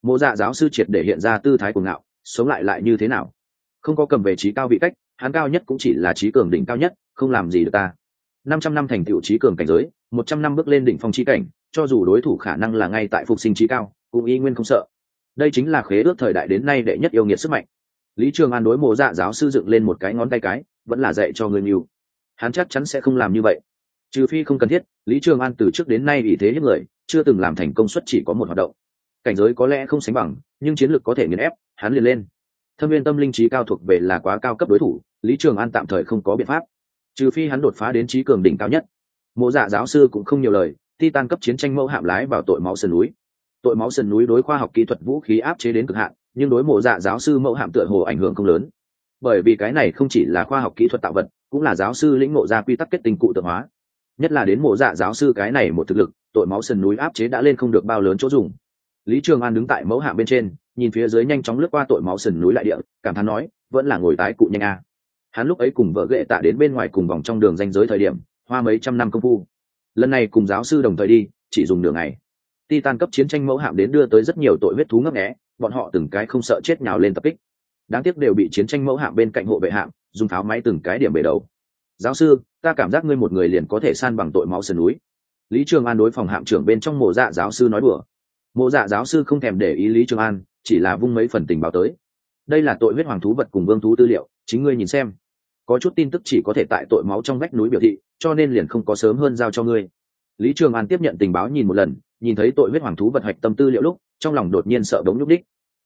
Mộ Dạ giáo sư triệt để hiện ra tư thái cuồng ngạo, sống lại như thế nào? Không có cầm về trí cao vị cách, hắn cao nhất cũng chỉ là trí cường đỉnh cao nhất, không làm gì được ta. 500 năm thành tựu trí cường cảnh giới, 100 năm bước lên đỉnh phong trí cảnh, cho dù đối thủ khả năng là ngay tại phục sinh trí cao, cũng y nguyên không sợ. Đây chính là khế ước thời đại đến nay đệ nhất yêu nghiệt sức mạnh. Lý Trường An đối Mộ Dạ giáo sư dựng lên một cái ngón tay cái, vẫn là dạy cho người nhiều. Hắn chắc chắn sẽ không làm như vậy, trừ phi không cần thiết. Lý Trường An từ trước đến nay ủy thế hiếp người, chưa từng làm thành công suất chỉ có một hoạt động. Cảnh giới có lẽ không sánh bằng, nhưng chiến lược có thể nghiền ép, hắn liền lên. Thâm viên tâm linh trí cao thuộc về là quá cao cấp đối thủ, Lý Trường An tạm thời không có biện pháp, trừ phi hắn đột phá đến trí cường đỉnh cao nhất. Mộ Dạ giáo sư cũng không nhiều lời, Titan cấp chiến tranh mẫu hạm lái vào tội máu sườn núi. Tội máu sườn núi đối khoa học kỹ thuật vũ khí áp chế đến cực hạn, nhưng đối Mộ Dạ giáo sư mẫu hạm tựa hồ ảnh hưởng không lớn, bởi vì cái này không chỉ là khoa học kỹ thuật tạo vật, cũng là giáo sư lĩnh ngộ ra quy tắc kết tinh cụ tượng hóa. Nhất là đến Mộ Dạ giáo sư cái này một thực lực, tội máu sườn núi áp chế đã lên không được bao lớn chỗ dùng. Lý Trường An đứng tại mẫu hạm bên trên, nhìn phía dưới nhanh chóng lướt qua tội máu sườn núi lại địa, cảm thán nói, vẫn là ngồi tái cụ nhanh a. Hắn lúc ấy cùng vợ ghệ tạ đến bên ngoài cùng vòng trong đường ranh giới thời điểm, hoa mấy trăm năm công phu. Lần này cùng giáo sư đồng thời đi, chỉ dùng nửa ngày. Titan cấp chiến tranh mẫu hạm đến đưa tới rất nhiều tội huyết thú ngấp nghé, bọn họ từng cái không sợ chết nhào lên tập kích. Đáng tiếc đều bị chiến tranh mẫu hạm bên cạnh hộ vệ hạm dùng pháo máy từng cái điểm bể đầu. Giáo sư, ta cảm giác ngươi một người liền có thể san bằng tội máu sườn núi. Lý Trường An đối phòng hạm trưởng bên trong Mộ Dạ giáo sư nói đùa. Mộ Dạ giáo sư không thèm để ý Lý Trường An, chỉ là vung mấy phần tình báo tới. Đây là tội huyết hoàng thú vật cùng vương thú tư liệu, chính ngươi nhìn xem. Có chút tin tức chỉ có thể tại tội máu trong vách núi biểu thị, cho nên liền không có sớm hơn giao cho ngươi. Lý Trường An tiếp nhận tình báo nhìn một lần, nhìn thấy tội huyết hoàng thú vật hạch tâm tư liệu lúc, trong lòng đột nhiên sợ đống nhúc đích.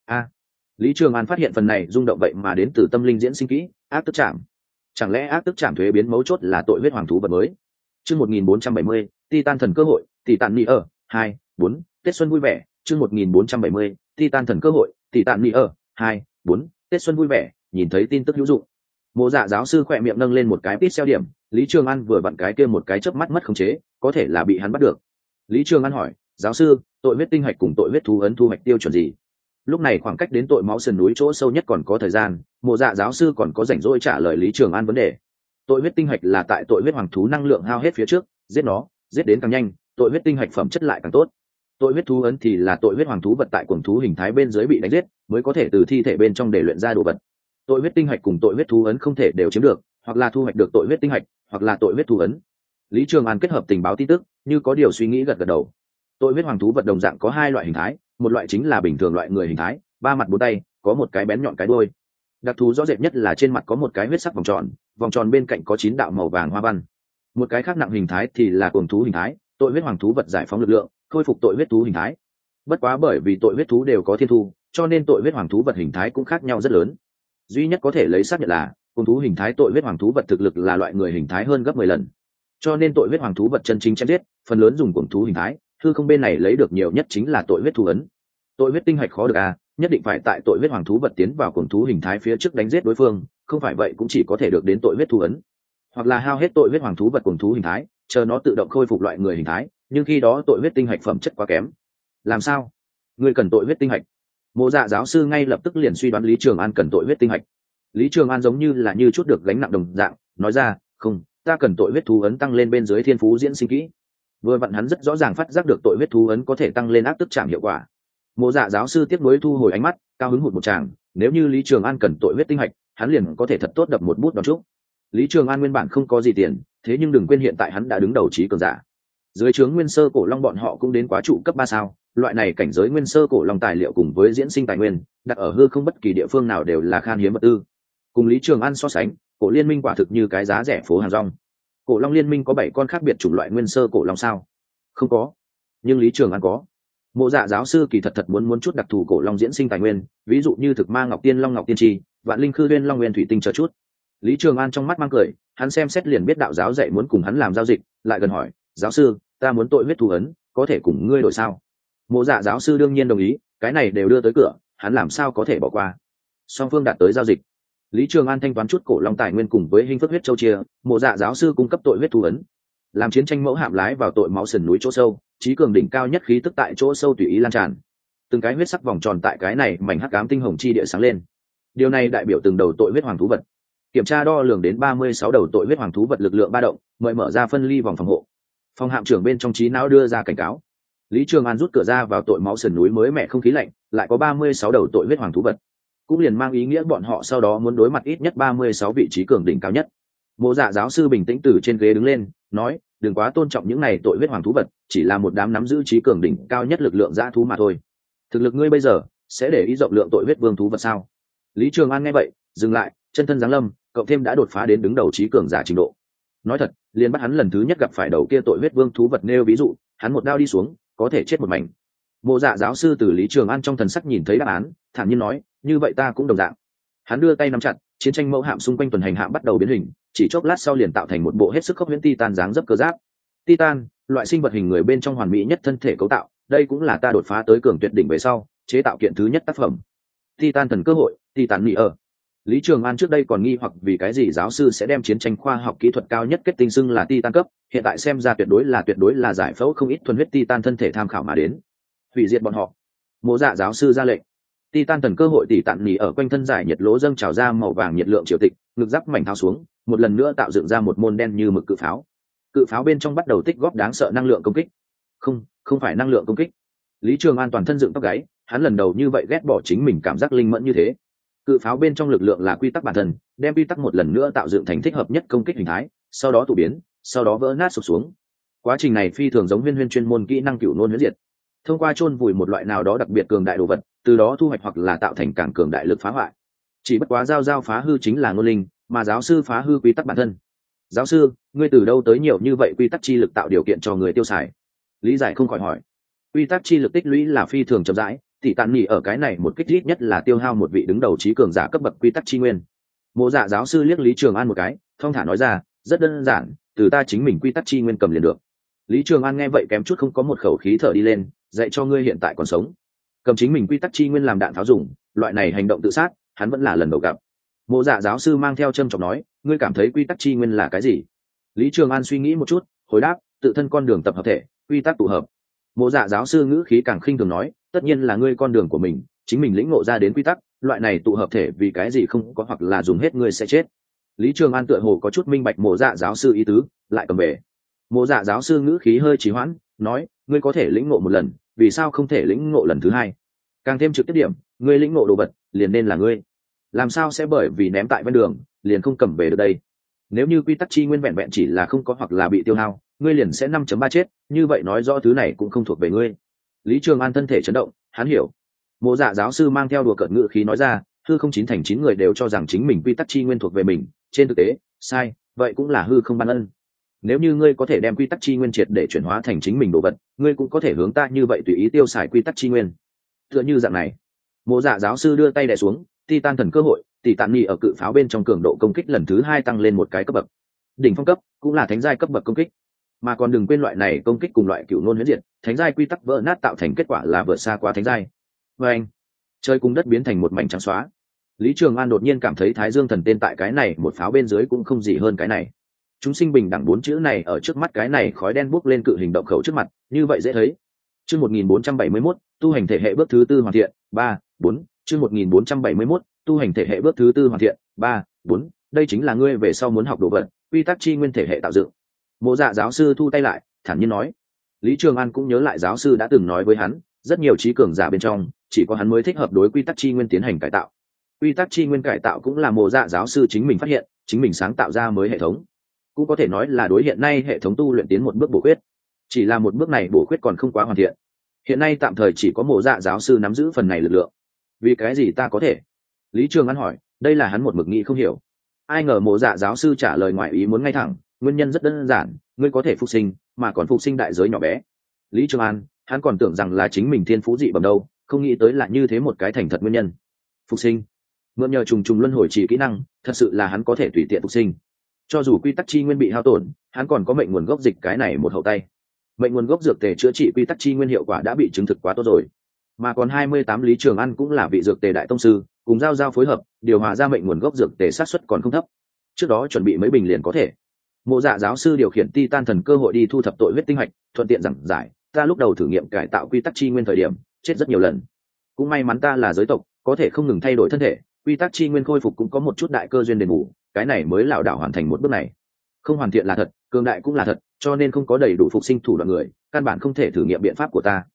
Lý Trường An phát hiện phần này rung động vậy mà đến từ tâm linh diễn sinh kỹ, ác tức chạm. Chẳng lẽ ác tức chạm thuế biến mấu chốt là tội huyết hoàng thú vật mới? Chương 1470, Titan thần cơ hội, Titan Nị ở 2, 4, Tết xuân vui vẻ. Chương 1470, Titan thần cơ hội, Titan Nị ở 2, 4, Tết xuân vui vẻ. Nhìn thấy tin tức hữu dụng, Mộ Dạ giáo sư khỏe miệng nâng lên một cái pixel điểm. Lý Trường An vừa vặn cái kia một cái chớp mắt mất khống chế, có thể là bị hắn bắt được. Lý Trường An hỏi, giáo sư, tội huyết tinh hạch cùng tội huyết thú ấn thu hoạch tiêu chuẩn gì? Lúc này khoảng cách đến tội máu sườn núi chỗ sâu nhất còn có thời gian, Mộ Dạ giáo sư còn có rảnh rỗi trả lời Lý Trường An vấn đề. Tội huyết tinh hạch là tại tội huyết hoàng thú năng lượng hao hết phía trước, giết nó, giết đến càng nhanh, tội huyết tinh hạch phẩm chất lại càng tốt. Tội huyết thú ấn thì là tội huyết hoàng thú vật tại cuồng thú hình thái bên dưới bị đánh giết, mới có thể từ thi thể bên trong để luyện ra đồ vật. Tội huyết tinh hạch cùng tội huyết thú ấn không thể đều chiếm được, hoặc là thu hoạch được tội huyết tinh hạch, hoặc là tội huyết thú ấn. Lý Trường An kết hợp tình báo tin tức, như có điều suy nghĩ gật gật đầu. Tội huyết hoàng thú vật đồng dạng có hai loại hình thái, một loại chính là bình thường loại người hình thái, ba mặt bốn tay, có một cái bén nhọn cái đuôi. Đặc thù rõ rệt nhất là trên mặt có một cái huyết sắc vòng tròn bên cạnh có 9 đạo màu vàng hoa văn. Một cái khác nặng hình thái thì là cuồng thú hình thái, tội huyết hoàng thú vật giải phóng lực lượng, khôi phục tội huyết thú hình thái. Bất quá bởi vì tội huyết thú đều có thiên thu, cho nên tội huyết hoàng thú vật hình thái cũng khác nhau rất lớn. Duy nhất có thể lấy xác nhận là cuồng thú hình thái tội huyết hoàng thú vật thực lực là loại người hình thái hơn gấp 10 lần. Cho nên tội huyết hoàng thú vật chân chính chém giết, phần lớn dùng cuồng thú hình thái, hư không bên này lấy được nhiều nhất chính là tội huyết thú ấn. Tội huyết tinh hạch khó được nhất định phải tại tội huyết hoàng thú vật tiến vào cuồng thú hình thái phía trước đánh giết đối phương, không phải vậy cũng chỉ có thể được đến tội huyết thú ấn, hoặc là hao hết tội huyết hoàng thú vật cuồng thú hình thái, chờ nó tự động khôi phục loại người hình thái, nhưng khi đó tội huyết tinh hạch phẩm chất quá kém. Làm sao? Ngươi cần tội huyết tinh hạch? Mộ Dạ giáo sư ngay lập tức liền suy đoán Lý Trường An cần tội huyết tinh hạch. Lý Trường An giống như là như chút được gánh nặng đồng dạng, nói ra, không, ta cần tội huyết thú ấn tăng lên bên dưới thiên phú diễn sinh kỹ. Vừa vặn hắn rất rõ ràng phát giác được tội huyết thú ấn có thể tăng lên ác tức chạm hiệu quả. Mộ Dạ giáo sư tiếp nối thu hồi ánh mắt, cao hứng hụt một tràng, nếu như Lý Trường An cần tội huyết tinh hạch, hắn liền có thể thật tốt đập một bút đón chúc. Lý Trường An nguyên bản không có gì tiền, thế nhưng đừng quên hiện tại hắn đã đứng đầu trí cường giả. Dưới trướng Nguyên Sơ Cổ Long bọn họ cũng đến quá trụ cấp 3 sao, loại này cảnh giới Nguyên Sơ Cổ Long tài liệu cùng với diễn sinh tài nguyên, đặt ở hư không bất kỳ địa phương nào đều là khan hiếm vật tư. Cùng Lý Trường An so sánh, Cổ Liên Minh quả thực như cái giá rẻ phố hàng rong. Cổ Long Liên Minh có 7 con khác biệt chủng loại Nguyên Sơ Cổ Long sao? Không có. Nhưng Lý Trường An có. Mộ Dạ giáo sư kỳ thật muốn chút đặc thù cổ long diễn sinh tài nguyên, ví dụ như thực ma ngọc tiên long ngọc tiên tri, vạn linh khư uyên long nguyên thủy tinh chờ chút. Lý Trường An trong mắt mang cười, hắn xem xét liền biết đạo giáo dạy muốn cùng hắn làm giao dịch, lại gần hỏi, giáo sư, ta muốn tội huyết thú ấn, có thể cùng ngươi đổi sao? Mộ Dạ giáo sư đương nhiên đồng ý, cái này đều đưa tới cửa, hắn làm sao có thể bỏ qua? Song phương đạt tới giao dịch. Lý Trường An thanh toán chút cổ long tài nguyên cùng với hình phất huyết châu chia, Mộ Dạ giáo sư cung cấp tội huyết thú ấn. Làm chiến tranh mẫu hạm lái vào tội máu sườn núi chỗ sâu, trí cường đỉnh cao nhất khí tức tại chỗ sâu tùy ý lan tràn. Từng cái huyết sắc vòng tròn tại cái này mảnh hắc ám tinh hồng chi địa sáng lên. Điều này đại biểu từng đầu tội huyết hoàng thú vật. Kiểm tra đo lường đến 36 đầu tội huyết hoàng thú vật lực lượng ba động, mời mở ra phân ly vòng phòng hộ. Phòng hạm trưởng bên trong trí não đưa ra cảnh cáo. Lý Trường An rút cửa ra vào tội máu sườn núi mới mẻ không khí lạnh, lại có 36 đầu tội huyết hoàng thú vật, cũng liền mang ý nghĩa bọn họ sau đó muốn đối mặt ít nhất 36 vị trí cường đỉnh cao nhất. Mộ Dạ giáo sư bình tĩnh từ trên ghế đứng lên, nói, đừng quá tôn trọng những này tội huyết hoàng thú vật, chỉ là một đám nắm giữ trí cường đỉnh cao nhất lực lượng dã thú mà thôi. Thực lực ngươi bây giờ sẽ để ý rộng lượng tội huyết vương thú vật sao? Lý Trường An nghe vậy, dừng lại, chân thân giáng lâm, cậu thêm đã đột phá đến đứng đầu trí cường giả trình độ. Nói thật, liền bắt hắn lần thứ nhất gặp phải đầu kia tội huyết vương thú vật nêu ví dụ, hắn một đao đi xuống, có thể chết một mảnh. Mộ Dạ giáo sư từ Lý Trường An trong thần sắc nhìn thấy đáp án, thản nhiên nói, như vậy ta cũng đồng dạng. Hắn đưa tay nắm chặt, chiến tranh mẫu hạm xung quanh tuần hành hạm bắt đầu biến hình, chỉ chốc lát sau liền tạo thành một bộ hết sức khốc huyễn titan dáng dấp cơ giáp. Titan, loại sinh vật hình người bên trong hoàn mỹ nhất thân thể cấu tạo, đây cũng là ta đột phá tới cường tuyệt đỉnh về sau, chế tạo kiện thứ nhất tác phẩm. Titan thần cơ hội, Titan Nỉ ở. Lý Trường An trước đây còn nghi hoặc vì cái gì giáo sư sẽ đem chiến tranh khoa học kỹ thuật cao nhất kết tinh xưng là Titan cấp, hiện tại xem ra tuyệt đối là giải phẫu không ít thuần huyết Titan thân thể tham khảo mà đến. Hủy diệt bọn họ. Mộ Dạ giáo sư ra lệnh. Titan thần cơ hội tỷ tạn nỉ ở quanh thân giải nhiệt lỗ dâng trào ra màu vàng nhiệt lượng triều tịch, ngực giáp mảnh tháo xuống, một lần nữa tạo dựng ra một môn đen như mực cự pháo. Cự pháo bên trong bắt đầu tích góp đáng sợ năng lượng công kích. Không phải năng lượng công kích. Lý Trường An toàn thân dựng tóc gáy, hắn lần đầu như vậy ghét bỏ chính mình cảm giác linh mẫn như thế. Cự pháo bên trong lực lượng là quy tắc bản thân, đem quy tắc một lần nữa tạo dựng thành thích hợp nhất công kích hình thái, sau đó tụ biến, sau đó vỡ nát sụp xuống. Quá trình này phi thường giống huyên chuyên môn kỹ năng cửu nôn huyễn diệt. Thông qua chôn vùi một loại nào đó đặc biệt cường đại đồ vật, từ đó thu hoạch hoặc là tạo thành càng cường đại lực phá hoại. Chỉ bất quá giao phá hư chính là ngôn linh, mà giáo sư phá hư quy tắc bản thân. Giáo sư, ngươi từ đâu tới nhiều như vậy quy tắc chi lực tạo điều kiện cho người tiêu xài? Lý Giải không khỏi hỏi. Quy tắc chi lực tích lũy là phi thường chậm rãi, thì tàn nhị ở cái này một kích ít nhất là tiêu hao một vị đứng đầu trí cường giả cấp bậc quy tắc chi nguyên. Mộ Dạ giáo sư liếc Lý Trường An một cái, thong thả nói ra, rất đơn giản, từ ta chính mình quy tắc chi nguyên cầm liền được. Lý Trường An nghe vậy kém chút không có một khẩu khí thở đi lên, dạy cho ngươi hiện tại còn sống. Cầm chính mình quy tắc chi nguyên làm đạn tháo dùng, loại này hành động tự sát, hắn vẫn là lần đầu gặp. Mộ Dạ giáo sư mang theo trâm trọng nói, ngươi cảm thấy quy tắc chi nguyên là cái gì? Lý Trường An suy nghĩ một chút, hồi đáp, tự thân con đường tập hợp thể, quy tắc tụ hợp. Mộ Dạ giáo sư ngữ khí càng khinh thường nói, tất nhiên là ngươi con đường của mình, chính mình lĩnh ngộ ra đến quy tắc, loại này tụ hợp thể vì cái gì không có hoặc là dùng hết ngươi sẽ chết. Lý Trường An tựa hồ có chút minh bạch Mộ Dạ giáo sư ý tứ, lại cầm về. Mộ Dạ giáo sư ngữ khí hơi trì hoãn, nói, ngươi có thể lĩnh ngộ một lần, vì sao không thể lĩnh ngộ lần thứ hai? Càng thêm trực tiếp điểm, ngươi lĩnh ngộ đồ vật, liền nên là ngươi. Làm sao sẽ bởi vì ném tại ven đường, liền không cầm về được đây? Nếu như quy tắc chi nguyên vẹn vẹn chỉ là không có hoặc là bị tiêu hao, ngươi liền sẽ 5.3 chết, như vậy nói rõ thứ này cũng không thuộc về ngươi. Lý Trường An thân thể chấn động, hắn hiểu. Mộ Dạ giáo sư mang theo đùa cợt ngữ khí nói ra, hư không chín thành 9 người đều cho rằng chính mình quy tắc chi nguyên thuộc về mình, trên thực tế, sai, vậy cũng là hư không ban ân. Nếu như ngươi có thể đem quy tắc chi nguyên triệt để chuyển hóa thành chính mình đồ vật, ngươi cũng có thể hướng ta như vậy tùy ý tiêu xài quy tắc chi nguyên. Tựa như dạng này. Mộ Dạ giáo sư đưa tay đè xuống, Titan thần cơ hội, tỷ tạn nhị ở cự pháo bên trong cường độ công kích lần thứ 2 tăng lên một cái cấp bậc. Đỉnh phong cấp cũng là thánh giai cấp bậc công kích. Mà còn đừng quên loại này công kích cùng loại cửu nôn huyễn diệt, thánh giai quy tắc vỡ nát tạo thành kết quả là vượt xa quá thánh giai. Và anh, trời cùng đất biến thành một mảnh trắng xóa. Lý Trường An đột nhiên cảm thấy Thái Dương thần tên tại cái này một pháo bên dưới cũng không gì hơn cái này. Chúng sinh bình đẳng 4 chữ này ở trước mắt cái này khói đen bốc lên cự hình động khẩu trước mặt, như vậy dễ thấy. Chương 1471, tu hành thể hệ bước thứ 4 hoàn thiện, 3, 4, chương 1471, tu hành thể hệ bước thứ 4 hoàn thiện, 3, 4, đây chính là ngươi về sau muốn học đồ vật, quy tắc chi nguyên thể hệ tạo dựng. Mộ Dạ giáo sư thu tay lại, thản nhiên nói. Lý Trường An cũng nhớ lại giáo sư đã từng nói với hắn, rất nhiều trí cường giả bên trong, chỉ có hắn mới thích hợp đối quy tắc chi nguyên tiến hành cải tạo. Quy tắc chi nguyên cải tạo cũng là Mộ Dạ giáo sư chính mình phát hiện, chính mình sáng tạo ra mới hệ thống. Cũng có thể nói là đối hiện nay hệ thống tu luyện tiến một bước bổ khuyết. Chỉ là một bước này bổ khuyết còn không quá hoàn thiện. Hiện nay tạm thời chỉ có Mộ Dạ giáo sư nắm giữ phần này lực lượng. Vì cái gì ta có thể? Lý Trường An hỏi, đây là hắn một mực nghĩ không hiểu. Ai ngờ Mộ Dạ giáo sư trả lời ngoại ý muốn ngay thẳng, nguyên nhân rất đơn giản, ngươi có thể phục sinh, mà còn phục sinh đại giới nhỏ bé. Lý Trường An, hắn còn tưởng rằng là chính mình thiên phú dị bẩm đâu, không nghĩ tới là như thế một cái thành thật nguyên nhân. Phục sinh, mượn nhờ trùng trùng luân hồi chỉ kỹ năng, thật sự là hắn có thể tùy tiện phục sinh. Cho dù quy tắc chi nguyên bị hao tổn, hắn còn có mệnh nguồn gốc dịch cái này một hậu tay. Mệnh nguồn gốc dược tề chữa trị quy tắc chi nguyên hiệu quả đã bị chứng thực quá tốt rồi. Mà còn 28 Lý Trường An cũng là vị dược tề đại tông sư, cùng giao phối hợp, điều hòa ra mệnh nguồn gốc dược tề sát suất còn không thấp. Trước đó chuẩn bị mấy bình liền có thể. Mộ Dạ giáo sư điều khiển Titan thần cơ hội đi thu thập tội huyết tinh hạch, thuận tiện giảng giải, ta lúc đầu thử nghiệm cải tạo quy tắc chi nguyên thời điểm, chết rất nhiều lần. Cũng may mắn ta là giới tộc, có thể không ngừng thay đổi thân thể, quy tắc chi nguyên khôi phục cũng có một chút đại cơ duyên đền bù, cái này mới lảo đảo hoàn thành một bước này. Không hoàn thiện là thật, cường đại cũng là thật, cho nên không có đầy đủ phục sinh thủ đoạn người, căn bản không thể thử nghiệm biện pháp của ta.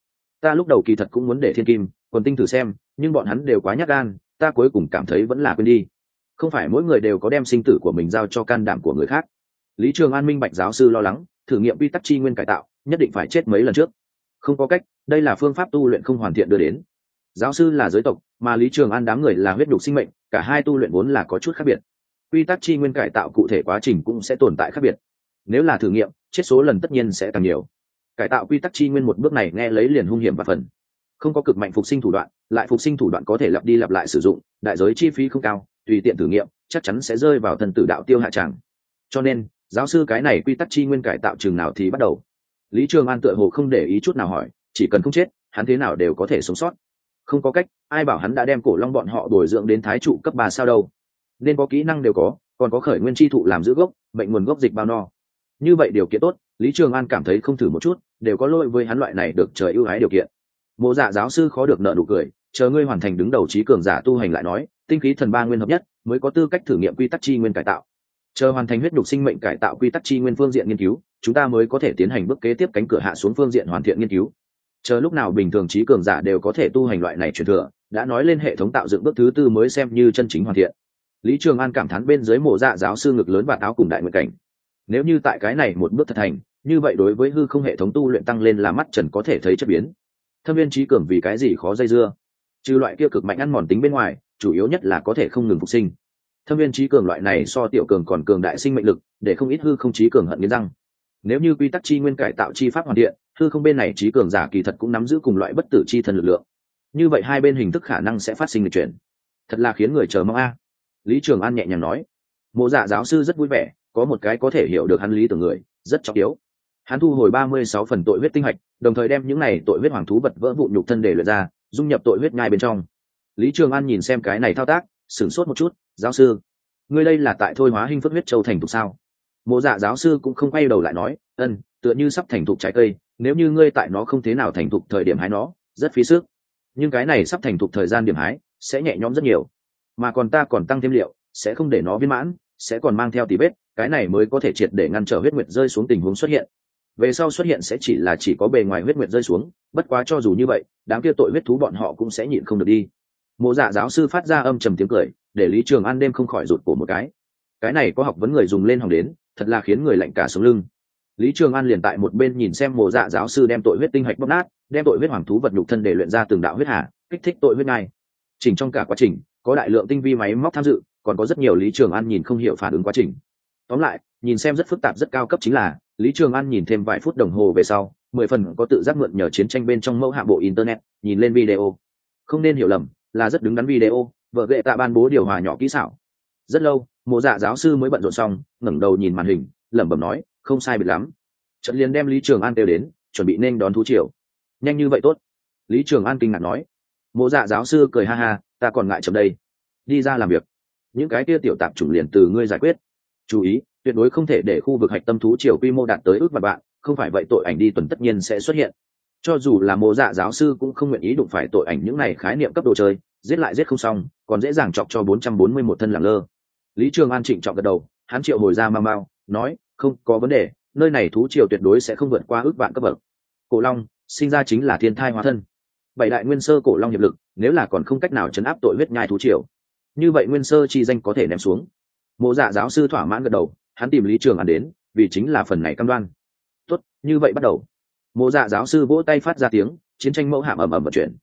Ta lúc đầu kỳ thật cũng muốn để thiên kim quần tinh thử xem, nhưng bọn hắn đều quá nhát gan, ta cuối cùng cảm thấy vẫn là quên đi. Không phải mỗi người đều có đem sinh tử của mình giao cho can đảm của người khác. Lý Trường An minh bạch giáo sư lo lắng, thử nghiệm quy tắc chi nguyên cải tạo nhất định phải chết mấy lần trước. Không có cách, đây là phương pháp tu luyện không hoàn thiện đưa đến. Giáo sư là giới tộc, mà Lý Trường An đám người là huyết nhục sinh mệnh, cả hai tu luyện vốn là có chút khác biệt. Quy tắc chi nguyên cải tạo cụ thể quá trình cũng sẽ tồn tại khác biệt. Nếu là thử nghiệm, chết số lần tất nhiên sẽ càng nhiều. Cải tạo quy tắc chi nguyên một bước này nghe lấy liền hung hiểm và phần. Không có cực mạnh phục sinh thủ đoạn, lại phục sinh thủ đoạn có thể lặp đi lặp lại sử dụng, đại giới chi phí không cao, tùy tiện thử nghiệm, chắc chắn sẽ rơi vào thần tử đạo tiêu hạ tràng. Cho nên, giáo sư cái này quy tắc chi nguyên cải tạo chừng nào thì bắt đầu. Lý Trường An tựa hồ không để ý chút nào hỏi, chỉ cần không chết, hắn thế nào đều có thể sống sót. Không có cách, ai bảo hắn đã đem cổ long bọn họ bồi dưỡng đến thái trụ cấp 3 sao đâu. Nên có kỹ năng đều có, còn có khởi nguyên chi thụ làm giữ gốc, mệnh nguồn gốc dịch bao no. Như vậy điều kiện tốt, Lý Trường An cảm thấy không thử một chút, đều có lỗi với hắn loại này được trời ưu ái điều kiện. Mộ Dạ giáo sư khó được nợ nụ cười, chờ ngươi hoàn thành đứng đầu trí cường giả tu hành lại nói, tinh khí thần ba nguyên hợp nhất, mới có tư cách thử nghiệm quy tắc chi nguyên cải tạo. Chờ hoàn thành huyết nhục sinh mệnh cải tạo quy tắc chi nguyên phương diện nghiên cứu, chúng ta mới có thể tiến hành bước kế tiếp cánh cửa hạ xuống phương diện hoàn thiện nghiên cứu. Chờ lúc nào bình thường trí cường giả đều có thể tu hành loại này truyền thừa, đã nói lên hệ thống tạo dựng bước thứ tư mới xem như chân chính hoàn thiện. Lý Trường An cảm thán bên dưới Mộ Dạ giáo sư ngực lớn và áo cùng đại nguyện cảnh. Nếu như tại cái này một bước thật thành, như vậy đối với hư không hệ thống tu luyện tăng lên là mắt trần có thể thấy chất biến. Thâm viên trí cường vì cái gì khó dây dưa? Trừ loại kia cực mạnh ăn mòn tính bên ngoài, chủ yếu nhất là có thể không ngừng phục sinh. Thâm viên trí cường loại này so tiểu cường còn cường đại sinh mệnh lực, để không ít hư không trí cường hận nghiến răng. Nếu như quy tắc chi nguyên cải tạo chi pháp hoàn thiện, hư không bên này trí cường giả kỳ thật cũng nắm giữ cùng loại bất tử chi thần lực lượng. Như vậy hai bên hình thức khả năng sẽ phát sinh lịch chuyển. Thật là khiến người chờ mong a. Lý Trường An nhẹ nhàng nói. Mộ Dạ giáo sư rất vui vẻ, có một cái có thể hiểu được hắn lý tưởng người, rất trọng yếu. Hắn thu hồi 36 phần tội huyết tinh hạch, đồng thời đem những này tội huyết hoàng thú vật vỡ vụn nhục thân để luyện ra, dung nhập tội huyết nhai bên trong. Lý Trường An nhìn xem cái này thao tác, sửng sốt một chút, giáo sư, ngươi đây là tại thôi hóa hình phất huyết châu thành thục sao? Mộ Dạ giáo sư cũng không quay đầu lại nói, tựa như sắp thành thục trái cây, nếu như ngươi tại nó không thế nào thành thục thời điểm hái nó, rất phí sức. Nhưng cái này sắp thành thục thời gian điểm hái, sẽ nhẹ nhõm rất nhiều. Mà còn ta còn tăng thêm liệu, sẽ không để nó viên mãn, sẽ còn mang theo tí vết, cái này mới có thể triệt để ngăn trở huyết nguyệt rơi xuống tình huống xuất hiện. Về sau xuất hiện sẽ chỉ có bề ngoài huyết nguyệt rơi xuống, bất quá cho dù như vậy, đám kia tội huyết thú bọn họ cũng sẽ nhịn không được đi. Mộ Dạ giáo sư phát ra âm trầm tiếng cười, để Lý Trường An đêm không khỏi rụt cổ một cái này có học vấn người dùng lên hòng đến, thật là khiến người lạnh cả sống lưng. Lý Trường An liền tại một bên nhìn xem Mộ Dạ giáo sư đem tội huyết tinh hạch bóp nát, đem tội huyết hoàng thú vật nhục thân để luyện ra từng đạo huyết hà, kích thích tội huyết ngai. Chỉnh trong cả quá trình, có đại lượng tinh vi máy móc tham dự, còn có rất nhiều Lý Trường An nhìn không hiểu phản ứng quá trình. Tóm lại, nhìn xem rất phức tạp rất cao cấp chính là, Lý Trường An nhìn thêm vài phút đồng hồ về sau, 10 phần có tự giác mượn nhờ chiến tranh bên trong mẫu hạ bộ internet, nhìn lên video. Không nên hiểu lầm, là rất đứng đắn video, vợ ghệ tạ ban bố điều hòa nhỏ kỹ xảo. Rất lâu, Mộ Dạ giáo sư mới bận rộn xong, ngẩng đầu nhìn màn hình, lẩm bẩm nói, không sai biệt lắm. Trận liền đem Lý Trường An kêu đến, chuẩn bị nên đón thú triều. Nhanh như vậy tốt. Lý Trường An kinh ngạc nói. Mộ Dạ giáo sư cười ha ha, ta còn ngại chậm đây. Đi ra làm việc. Những cái kia tiểu tạp chủng liền từ ngươi giải quyết. Chú ý, tuyệt đối không thể để khu vực hạch tâm thú triều quy mô đạt tới ước vạn bạn, không phải vậy tội ảnh đi tuần tất nhiên sẽ xuất hiện. Cho dù là Mộ Dạ giáo sư cũng không nguyện ý đụng phải tội ảnh những này khái niệm cấp đồ chơi, giết lại giết không xong, còn dễ dàng chọc cho 441 thân lẳng lơ. Lý Trường An trịnh trọng gật đầu, hắn triệu hồi ra Mau, nói, không có vấn đề, nơi này thú triều tuyệt đối sẽ không vượt qua ước vạn cấp bậc. Cổ long, sinh ra chính là thiên thai hóa thân. 7 đại nguyên sơ cổ long hiệp lực, nếu là còn không cách nào trấn áp tội huyết nhai thú triều, như vậy nguyên sơ chi danh có thể ném xuống. Mộ Dạ giáo sư thỏa mãn gật đầu, hắn tìm Lý Trường An đến, vì chính là phần này cam đoan. Tốt, như vậy bắt đầu. Mộ Dạ giáo sư vỗ tay phát ra tiếng, chiến tranh mẫu hạm ầm ầm vận chuyển.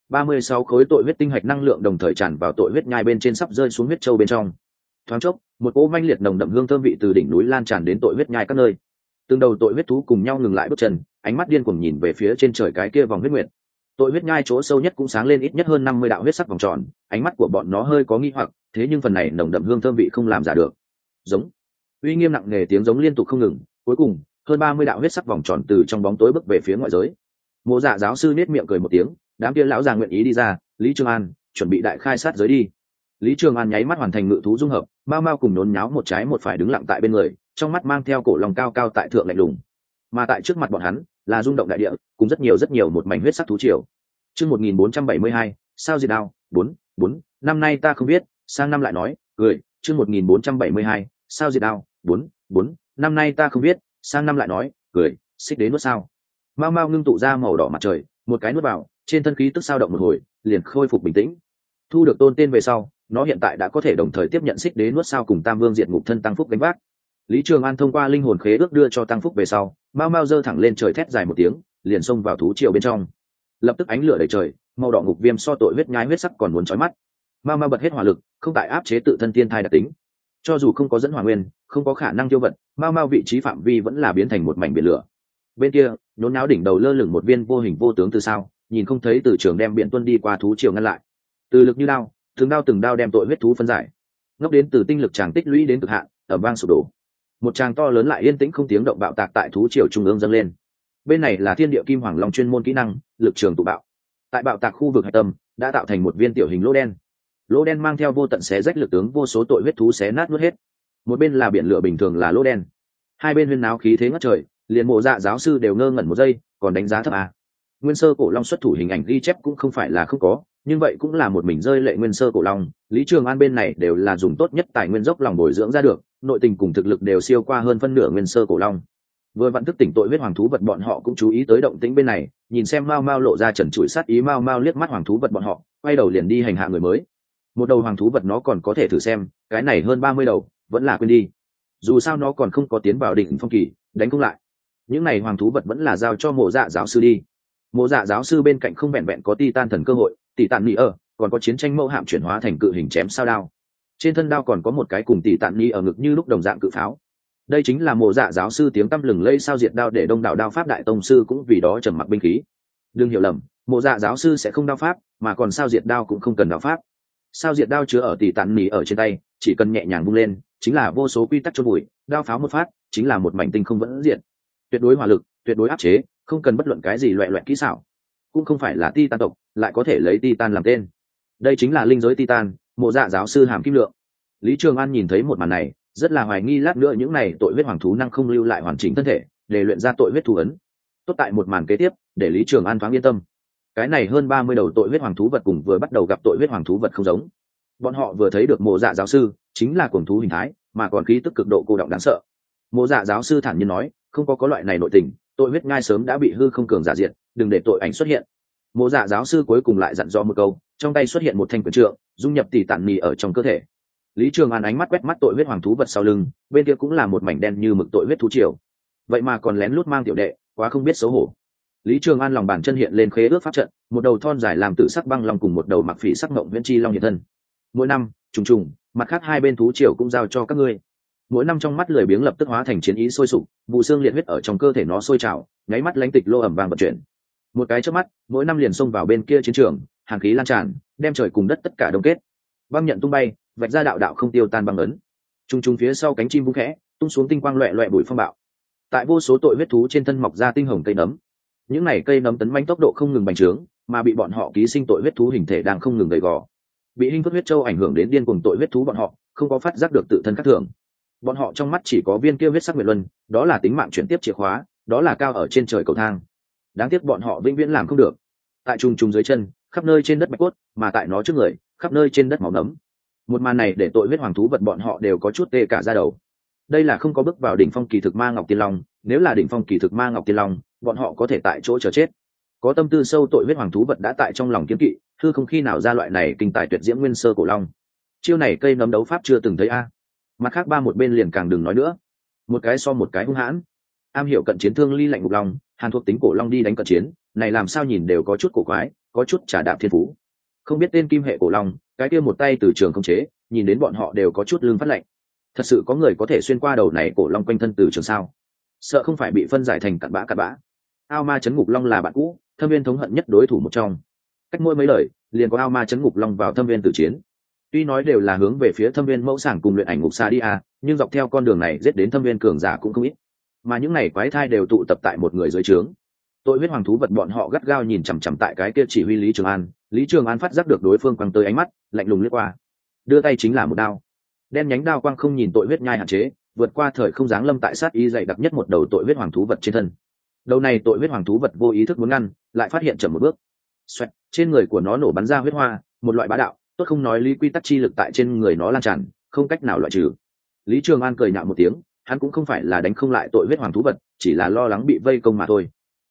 36 khối tội huyết tinh hạch năng lượng đồng thời tràn vào tội huyết nhai bên trên sắp rơi xuống huyết châu bên trong. Thoáng chốc, một cỗ manh liệt nồng đậm hương thơm vị từ đỉnh núi lan tràn đến tội huyết nhai các nơi. Từng đầu tội huyết thú cùng nhau ngừng lại bước chân, ánh mắt điên cuồng nhìn về phía trên trời cái kia vòng huyết nguyệt. Tội huyết nhai chỗ sâu nhất cũng sáng lên ít nhất hơn 50 đạo huyết sắc vòng tròn, ánh mắt của bọn nó hơi có nghi hoặc, thế nhưng phần này nồng đậm hương thơm vị không làm giả được. Giống, uy nghiêm nặng nề tiếng giống liên tục không ngừng, cuối cùng, hơn 30 đạo huyết sắc vòng tròn từ trong bóng tối bước về phía ngoại giới. Mộ Dạ giáo sư nét miệng cười một tiếng, đám kia lão già nguyện ý đi ra, Lý Trường An, chuẩn bị đại khai sát giới đi. Lý Trường An nháy mắt hoàn thành ngự thú dung hợp, Mau cùng nhốn nháo một trái một phải đứng lặng tại bên người, trong mắt mang theo cổ lòng cao cao tại thượng lạnh lùng. Mà tại trước mặt bọn hắn, là rung động đại địa, cùng rất nhiều một mảnh huyết sắc thú triều. Chương 1472, sao diệt đao, 4, năm nay ta không biết, sang năm lại nói, cười, chương 1472, sao diệt đao, 4, năm nay ta không biết, sang năm lại nói, cười, xích đến nuốt sao. Mau ngưng tụ ra màu đỏ mặt trời, một cái nuốt vào, trên thân khí tức sao động một hồi, liền khôi phục bình tĩnh. Thu được tôn tên về sau, nó hiện tại đã có thể đồng thời tiếp nhận xích đế nuốt sao cùng tam vương diệt ngục thân tăng phúc gánh vác. Lý Trường An thông qua linh hồn khế ước đưa cho tăng phúc về sau, mau mau giơ thẳng lên trời thét dài một tiếng, liền xông vào thú triều bên trong. Lập tức ánh lửa đầy trời, màu đỏ ngục viêm so tội huyết nhai huyết sắc còn muốn chói mắt. Mau mau bật hết hỏa lực, không tại áp chế tự thân tiên thai đặc tính. Cho dù không có dẫn hỏa nguyên, không có khả năng tiêu vật, mau mau vị trí phạm vi vẫn là biến thành một mảnh biển lửa. Bên kia, nhốn náo đỉnh đầu lơ lửng một viên vô hình vô tướng từ sao, nhìn không thấy từ trường đem biển tuân đi qua thú triều ngăn lại. Từ lực như đao, từng đao đem tội huyết thú phân giải. Ngốc đến từ tinh lực tràng tích lũy đến cực hạn, ầm vang sụp đổ. Một tràng to lớn lại yên tĩnh không tiếng động bạo tạc tại thú triều trung ương dâng lên. Bên này là thiên địa kim hoàng long chuyên môn kỹ năng, lực trường tụ bạo. Tại bạo tạc khu vực hạch tâm đã tạo thành một viên tiểu hình lỗ đen. Lỗ đen mang theo vô tận xé rách lực tướng vô số tội huyết thú xé nát nuốt hết. Một bên là biển lửa bình thường là lỗ đen. Hai bên huyên náo khí thế ngất trời, liền Mộ Dạ giáo sư đều ngơ ngẩn một giây, còn đánh giá thấp à. Nguyên sơ cổ long xuất thủ hình ảnh ghi chép cũng không phải là không có, nhưng vậy cũng là một mình rơi lệ nguyên sơ cổ long. Lý Trường An bên này đều là dùng tốt nhất tài nguyên dốc lòng bồi dưỡng ra được, nội tình cùng thực lực đều siêu qua hơn phân nửa nguyên sơ cổ long. Vừa vặn thức tỉnh tội huyết hoàng thú vật bọn họ cũng chú ý tới động tĩnh bên này, nhìn xem Mao Mao lộ ra trần trụi sát ý, Mao Mao liếc mắt hoàng thú vật bọn họ, quay đầu liền đi hành hạ người mới. Một đầu hoàng thú vật nó còn có thể thử xem, cái này hơn 30 đầu, vẫn là quên đi. Dù sao nó còn không có tiến vào đỉnh phong kỳ, đánh không lại. Những này hoàng thú vật vẫn là giao cho Mộ Dạ giáo sư đi. Mộ Dạ giáo sư bên cạnh không vẹn vẹn có Titan thần cơ hội, tỷ tạn nỉ ở, còn có chiến tranh mâu hạm chuyển hóa thành cự hình chém sao đao. Trên thân đao còn có một cái cùng tỷ tạn nỉ ở ngực như lúc đồng dạng cự pháo. Đây chính là Mộ Dạ giáo sư tiếng tăm lừng lây sao diệt đao, để đông đảo đao pháp đại tông sư cũng vì đó trầm mặc binh khí. Đừng hiểu lầm, Mộ Dạ giáo sư sẽ không đao pháp, mà còn sao diệt đao cũng không cần đao pháp. Sao diệt đao chứa ở tỷ tạn nỉ ở trên tay, chỉ cần nhẹ nhàng vung lên, chính là vô số quy tắc chôn bụi, đao pháo một phát, chính là một mảnh tinh không vẫn diệt. Tuyệt đối hỏa lực, tuyệt đối áp chế, không cần bất luận cái gì loẹt loẹt kỹ xảo. Cũng không phải là Titan tộc, lại có thể lấy Titan làm tên. Đây chính là linh giới Titan, Mộ Dạ giáo sư hàm kim lượng. Lý Trường An nhìn thấy một màn này, rất là hoài nghi lát nữa những này tội huyết hoàng thú năng không lưu lại hoàn chỉnh thân thể, để luyện ra tội huyết thú ấn. Tốt tại một màn kế tiếp, để Lý Trường An thoáng yên tâm. Cái này hơn 30 đầu tội huyết hoàng thú vật cùng vừa bắt đầu gặp tội huyết hoàng thú vật không giống. Bọn họ vừa thấy được Mộ Dạ giáo sư, chính là cuồng thú hình thái, mà còn khí tức cực độ cô đọng đáng sợ. Mộ Dạ giáo sư thản nhiên nói, không có loại này nội tình, tội huyết ngai sớm đã bị hư không cường giả diệt, đừng để tội ảnh xuất hiện. Mộ Dạ giáo sư cuối cùng lại dặn dò một câu, trong tay xuất hiện một thanh quyền trượng, dung nhập tỷ tạn nỉ ở trong cơ thể. Lý Trường An ánh mắt quét mắt tội huyết hoàng thú vật sau lưng, bên kia cũng là một mảnh đen như mực tội huyết thú triều. Vậy mà còn lén lút mang tiểu đệ, quá không biết xấu hổ. Lý Trường An lòng bàn chân hiện lên khế ước pháp trận, một đầu thon dài làm tự sắc băng long cùng một đầu mặc phỉ sắc mộng viễn chi long hiện thân. Mỗi năm, trùng trùng, mặt khác hai bên thú triều cũng giao cho các ngươi. Mỗi năm trong mắt lười biếng lập tức hóa thành chiến ý sôi sục, vụ xương liệt huyết ở trong cơ thể nó sôi trào, nháy mắt lãnh tịch lô ẩm vàng vận chuyển. Một cái chớp mắt, mỗi năm liền xông vào bên kia chiến trường, hàn khí lan tràn, đem trời cùng đất tất cả đông kết. Băng nhận tung bay, vạch ra đạo đạo không tiêu tan băng ấn. Trung trung phía sau cánh chim vung khẽ, tung xuống tinh quang loẹt loẹt bụi phong bạo. Tại vô số tội huyết thú trên thân mọc ra tinh hồng cây nấm. Những này cây nấm tấn manh tốc độ không ngừng bành trướng, mà bị bọn họ ký sinh tội huyết thú hình thể đang không ngừng gầy gò. Bị hình phất huyết châu ảnh hưởng đến điên cuồng tội huyết thú bọn họ, không có phát giác được tự thân các thường. Bọn họ trong mắt chỉ có viên kia huyết sắc nguyệt luân, đó là tính mạng chuyển tiếp chìa khóa, đó là cao ở trên trời cầu thang. Đáng tiếc bọn họ vĩnh viễn làm không được. Tại trùng trùng dưới chân, khắp nơi trên đất bạch cốt, mà tại nó trước người, khắp nơi trên đất máu nấm. Một màn này để tội huyết hoàng thú vật bọn họ đều có chút tê cả da đầu. Đây là không có bước vào đỉnh phong kỳ thực ma ngọc tiên long, nếu là đỉnh phong kỳ thực ma ngọc tiên long, bọn họ có thể tại chỗ chờ chết. Có tâm tư sâu tội huyết hoàng thú vật đã tại trong lòng kiếm kỵ, hư không khi nào ra loại này kinh tài tuyệt diễm nguyên sơ cổ long. Chiêu này cây nấm đấu pháp chưa từng thấy a. Mặt khác ba một bên liền càng đừng nói nữa, một cái so một cái hung hãn. Am hiểu cận chiến thương ly lạnh ngục long, hàn thuộc tính cổ long đi đánh cận chiến, này làm sao nhìn đều có chút cổ quái, có chút trả đạm thiên phú. Không biết tên kim hệ cổ long, cái kia một tay từ trường không chế, nhìn đến bọn họ đều có chút lưng phát lạnh. Thật sự có người có thể xuyên qua đầu này cổ long quanh thân từ trường sao? Sợ không phải bị phân giải thành cặn bã. Ao ma chấn ngục long là bạn cũ, Thâm Viên thống hận nhất đối thủ một trong. Cách mỗi mấy lời, liền có ao ma chấn ngục long vào Thâm Viên tử chiến. Tuy nói đều là hướng về phía Thâm Viên mẫu sảng cùng luyện ảnh ngục xa đi à, nhưng dọc theo con đường này giết đến Thâm Viên cường giả cũng không ít. Mà những này quái thai đều tụ tập tại một người dưới trướng. Tội huyết hoàng thú vật bọn họ gắt gao nhìn chằm chằm tại cái kia chỉ huy Lý Trường An. Lý Trường An phát giác được đối phương quăng tới ánh mắt, lạnh lùng liếc qua, đưa tay chính là một đao. Đen nhánh đao quang không nhìn tội huyết nhai hạn chế, vượt qua thời không giáng lâm tại sát ý dày đặc nhất một đầu tội huyết hoàng thú vật trên thân. Đầu này tội huyết hoàng thú vật vô ý thức muốn ngăn, lại phát hiện chậm một bước. Xoẹt, trên người của nó nổ bắn ra huyết hoa, một loại bá đạo, tốt không nói lý quy tắc chi lực tại trên người nó lan tràn, không cách nào loại trừ. Lý Trường An cười nhạo một tiếng, hắn cũng không phải là đánh không lại tội huyết hoàng thú vật, chỉ là lo lắng bị vây công mà thôi.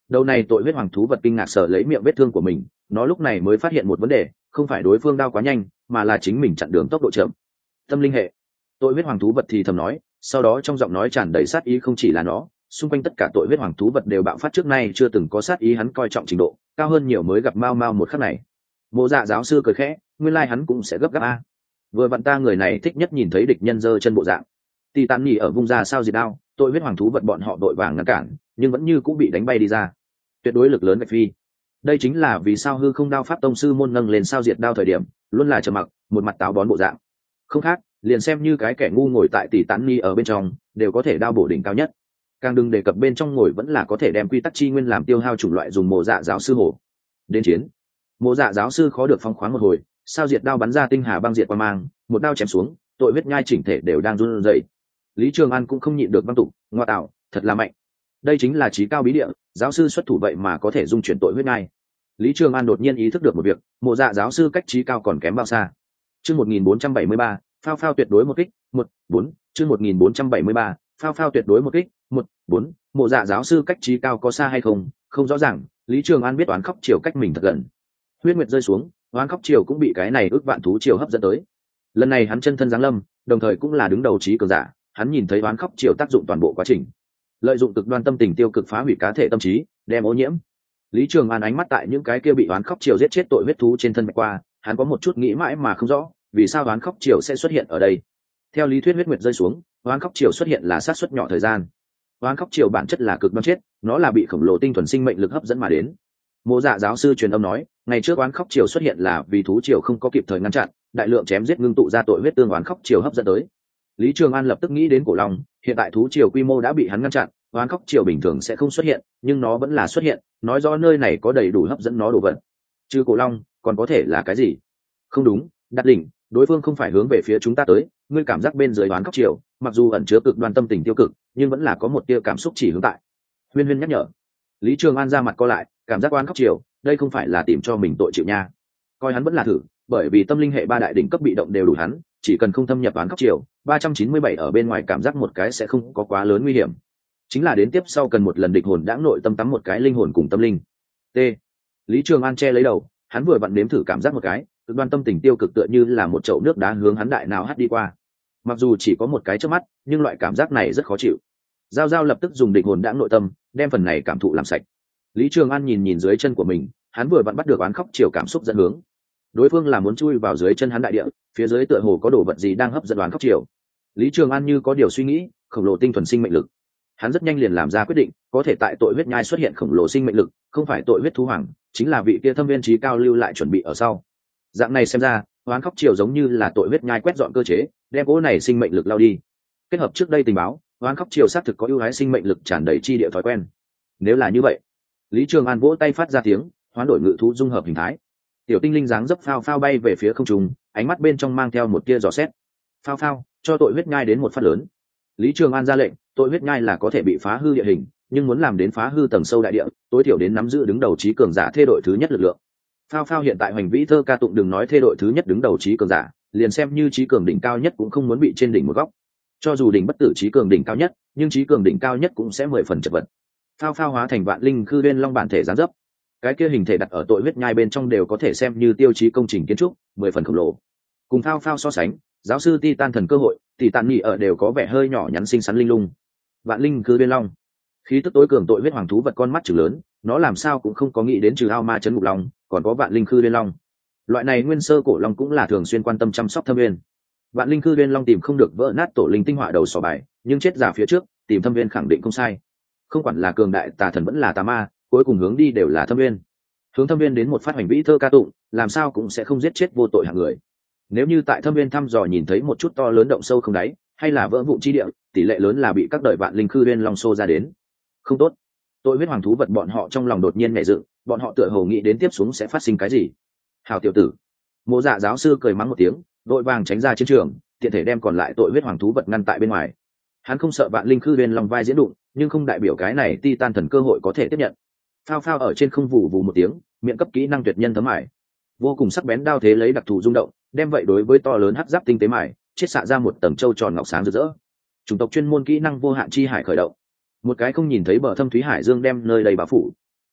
Đầu này tội huyết hoàng thú vật kinh ngạc sở lấy miệng vết thương của mình, nó lúc này mới phát hiện một vấn đề, không phải đối phương đao quá nhanh, mà là chính mình chặn đường tốc độ chậm. Tâm linh hệ. Tội huyết hoàng thú vật thì thầm nói, sau đó trong giọng nói tràn đầy sát ý, không chỉ là nó, xung quanh tất cả tội huyết hoàng thú vật đều bạo phát, trước nay chưa từng có sát ý, hắn coi trọng trình độ cao hơn nhiều mới gặp Mao Mao một khắc này. Mộ Dạ giáo sư cười khẽ, nguyên lai hắn cũng sẽ gấp gáp a. Vừa vặn ta người này thích nhất nhìn thấy địch nhân giơ chân bộ dạng. Tì Tán nhỉ ở vung ra sao diệt đao, tội huyết hoàng thú vật bọn họ đội vàng ngăn cản, nhưng vẫn như cũng bị đánh bay đi ra. Tuyệt đối lực lớn vạch phi. Đây chính là vì sao hư không đao pháp tông sư môn nâng lên sao diệt đao thời điểm luôn là trầm mặc, một mặt táo bón bộ dạng. Không khác, liền xem như cái kẻ ngu ngồi tại Tì Tán nhỉ ở bên trong đều có thể đao bổ đỉnh cao nhất. Càng đừng đề cập bên trong ngồi vẫn là có thể đem quy tắc chi nguyên làm tiêu hao chủng loại dùng Mộ Dạ giáo sư hổ. Đến chiến. Mộ Dạ giáo sư khó được phong khoáng một hồi, sao diệt đao bắn ra tinh hà băng diệt qua mang, một đao chém xuống, tội huyết nhai chỉnh thể đều đang run rẩy. Lý Trường An cũng không nhịn được văng tụng, ngoa tạo, thật là mạnh. Đây chính là trí cao bí địa, giáo sư xuất thủ vậy mà có thể dung chuyển tội huyết nhai. Lý Trường An đột nhiên ý thức được một việc, Mộ Dạ giáo sư cách trí cao còn kém bao xa. Chương 1473, phao phao tuyệt đối một kích, 1-4, chương 1473, phao phao tuyệt đối một kích, 1-4, Mộ Dạ giáo sư cách trí cao có xa hay không, không rõ ràng, Lý Trường An biết oán khóc chiều cách mình thật gần. Huyết nguyệt rơi xuống, oán khóc chiều cũng bị cái này ước vạn thú chiều hấp dẫn tới. Lần này hắn chân thân giáng lâm, đồng thời cũng là đứng đầu trí cường giả, hắn nhìn thấy oán khóc chiều tác dụng toàn bộ quá trình, lợi dụng cực đoan tâm tình tiêu cực phá hủy cá thể tâm trí, đem ô nhiễm. Lý Trường An ánh mắt tại những cái kia bị oán khóc chiều giết chết tội huyết thú trên thân mạch qua, hắn có một chút nghĩ mãi mà không rõ, vì sao oán khóc chiều sẽ xuất hiện ở đây. Theo lý thuyết huyết nguyệt rơi xuống, oán khóc chiều xuất hiện là sát suất nhỏ thời gian. Oán khóc chiều bản chất là cực đoan chết, nó là bị khổng lồ tinh thuần sinh mệnh lực hấp dẫn mà đến. Mộ Dạ giáo sư truyền âm nói, ngày trước oán khóc chiều xuất hiện là vì thú chiều không có kịp thời ngăn chặn, đại lượng chém giết ngưng tụ ra tội huyết tương oán khóc chiều hấp dẫn tới. Lý Trường An lập tức nghĩ đến cổ long, hiện tại thú triều quy mô đã bị hắn ngăn chặn, oán khóc triều bình thường sẽ không xuất hiện, nhưng nó vẫn là xuất hiện, nói rõ nơi này có đầy đủ hấp dẫn nó đồ vật. Trừ cổ long, còn có thể là cái gì? Không đúng, Đạt đỉnh, đối phương không phải hướng về phía chúng ta tới, ngươi cảm giác bên dưới oán khóc triều, mặc dù ẩn chứa cực đoan tâm tình tiêu cực, nhưng vẫn là có một tia cảm xúc chỉ hướng tại. Huyên Huyên nhắc nhở. Lý Trường An ra mặt co lại, cảm giác oán khóc triều, đây không phải là tìm cho mình tội chịu nha. Coi hắn vẫn là thử, bởi vì tâm linh hệ ba đại đỉnh cấp bị động đều đủ hắn, chỉ cần không thâm nhập oán khóc triều, 397 ở bên ngoài cảm giác một cái sẽ không có quá lớn nguy hiểm. Chính là đến tiếp sau cần một lần địch hồn đãng nội tâm tắm một cái linh hồn cùng tâm linh. T. Lý Trường An che lấy đầu, hắn vừa vặn nếm thử cảm giác một cái, cực đoan tâm tình tiêu cực tựa như là một chậu nước đá hướng hắn đại nào hắt đi qua. Mặc dù chỉ có một cái chớp mắt, nhưng loại cảm giác này rất khó chịu. Giao Giao lập tức dùng địch hồn đãng nội tâm, đem phần này cảm thụ làm sạch. Lý Trường An nhìn nhìn dưới chân của mình, hắn vừa vặn bắt được oán khóc chiều cảm xúc dẫn hướng. Đối phương là muốn chui vào dưới chân hắn đại địa, phía dưới tựa hồ có đồ vật gì đang hấp dẫn oán khóc chiều. Lý Trường An như có điều suy nghĩ, khổng lồ tinh thuần sinh mệnh lực. Hắn rất nhanh liền làm ra quyết định, có thể tại tội huyết nhai xuất hiện khổng lồ sinh mệnh lực, không phải tội huyết thú hoàng, chính là vị kia thâm viên trí cao lưu lại chuẩn bị ở sau. Dạng này xem ra, oán khóc chiều giống như là tội huyết nhai quét dọn cơ chế, đem cỗ này sinh mệnh lực lao đi. Kết hợp trước đây tình báo, oán khóc chiều xác thực có ưu ái sinh mệnh lực tràn đầy chi địa thói quen. Nếu là như vậy, Lý Trường An vỗ tay phát ra tiếng, hoán đổi ngự thú dung hợp hình thái. Tiểu tinh linh dáng dấp phao phao bay về phía không trung, ánh mắt bên trong mang theo một tia dò xét. Phao phao, cho tội huyết nhai đến một phát lớn. Lý Trường An ra lệnh, tội huyết nhai là có thể bị phá hư địa hình, nhưng muốn làm đến phá hư tầng sâu đại địa, tối thiểu đến nắm giữ đứng đầu trí cường giả thê đội thứ nhất lực lượng. Phao phao hiện tại hoành vĩ thơ ca tụng đừng nói thê đội thứ nhất đứng đầu trí cường giả, liền xem như trí cường đỉnh cao nhất cũng không muốn bị trên đỉnh một góc. Cho dù đỉnh bất tử trí cường đỉnh cao nhất, nhưng trí cường đỉnh cao nhất cũng sẽ 10 phần chật vật. Phao phao hóa thành vạn linh khư bên long bản thể giáng dấp, cái kia hình thể đặt ở tội huyết nhai bên trong đều có thể xem như tiêu chí công trình kiến trúc, 10 phần khổng lồ. Cùng phao phao so sánh, giáo sư Titan thần cơ hội, Titan nhị ở đều có vẻ hơi nhỏ nhắn xinh xắn linh lung. Vạn linh khư bên long, khí tức tối cường tội huyết hoàng thú vật con mắt trừng lớn, nó làm sao cũng không có nghĩ đến trừ ao ma chấn ngục long, còn có vạn linh khư bên long. Loại này nguyên sơ cổ long cũng là thường xuyên quan tâm chăm sóc thâm viên. Vạn linh khư bên long tìm không được vỡ nát tổ linh tinh họa đầu sò bài, nhưng chết giả phía trước, tìm thâm viên khẳng định không sai. Không quản là cường đại tà thần vẫn là tà ma, cuối cùng hướng đi đều là thâm viên. Hướng thâm viên đến một phát hoành vĩ thơ ca tụng, làm sao cũng sẽ không giết chết vô tội hạng người. Nếu như tại thâm viên thăm dò nhìn thấy một chút to lớn động sâu không đáy, hay là vỡ vụn chi địa, tỷ lệ lớn là bị các đời vạn linh khư bên long xô ra đến. Không tốt. Tội huyết hoàng thú vật bọn họ trong lòng đột nhiên nảy dựng, bọn họ tựa hồ nghĩ đến tiếp xuống sẽ phát sinh cái gì. Hào tiểu tử. Mộ Dạ giáo sư cười mắng một tiếng, đội vàng tránh ra chiến trường, tiện thể đem còn lại tội huyết hoàng thú vật ngăn tại bên ngoài. Hắn không sợ vạn linh khư bên long vai diễn đụng, nhưng không đại biểu cái này Titan thần cơ hội có thể tiếp nhận. Phao phao ở trên không vù vù một tiếng, miệng cấp kỹ năng tuyệt nhân thấm mải, vô cùng sắc bén đao thế lấy đặc thù rung động, đem vậy đối với to lớn hắc giáp tinh tế mải, chiết xạ ra một tầng châu tròn ngọc sáng rực rỡ. Chủng tộc chuyên môn kỹ năng vô hạn chi hải khởi động, một cái không nhìn thấy bờ thâm thúy hải dương đem nơi đầy bao phủ,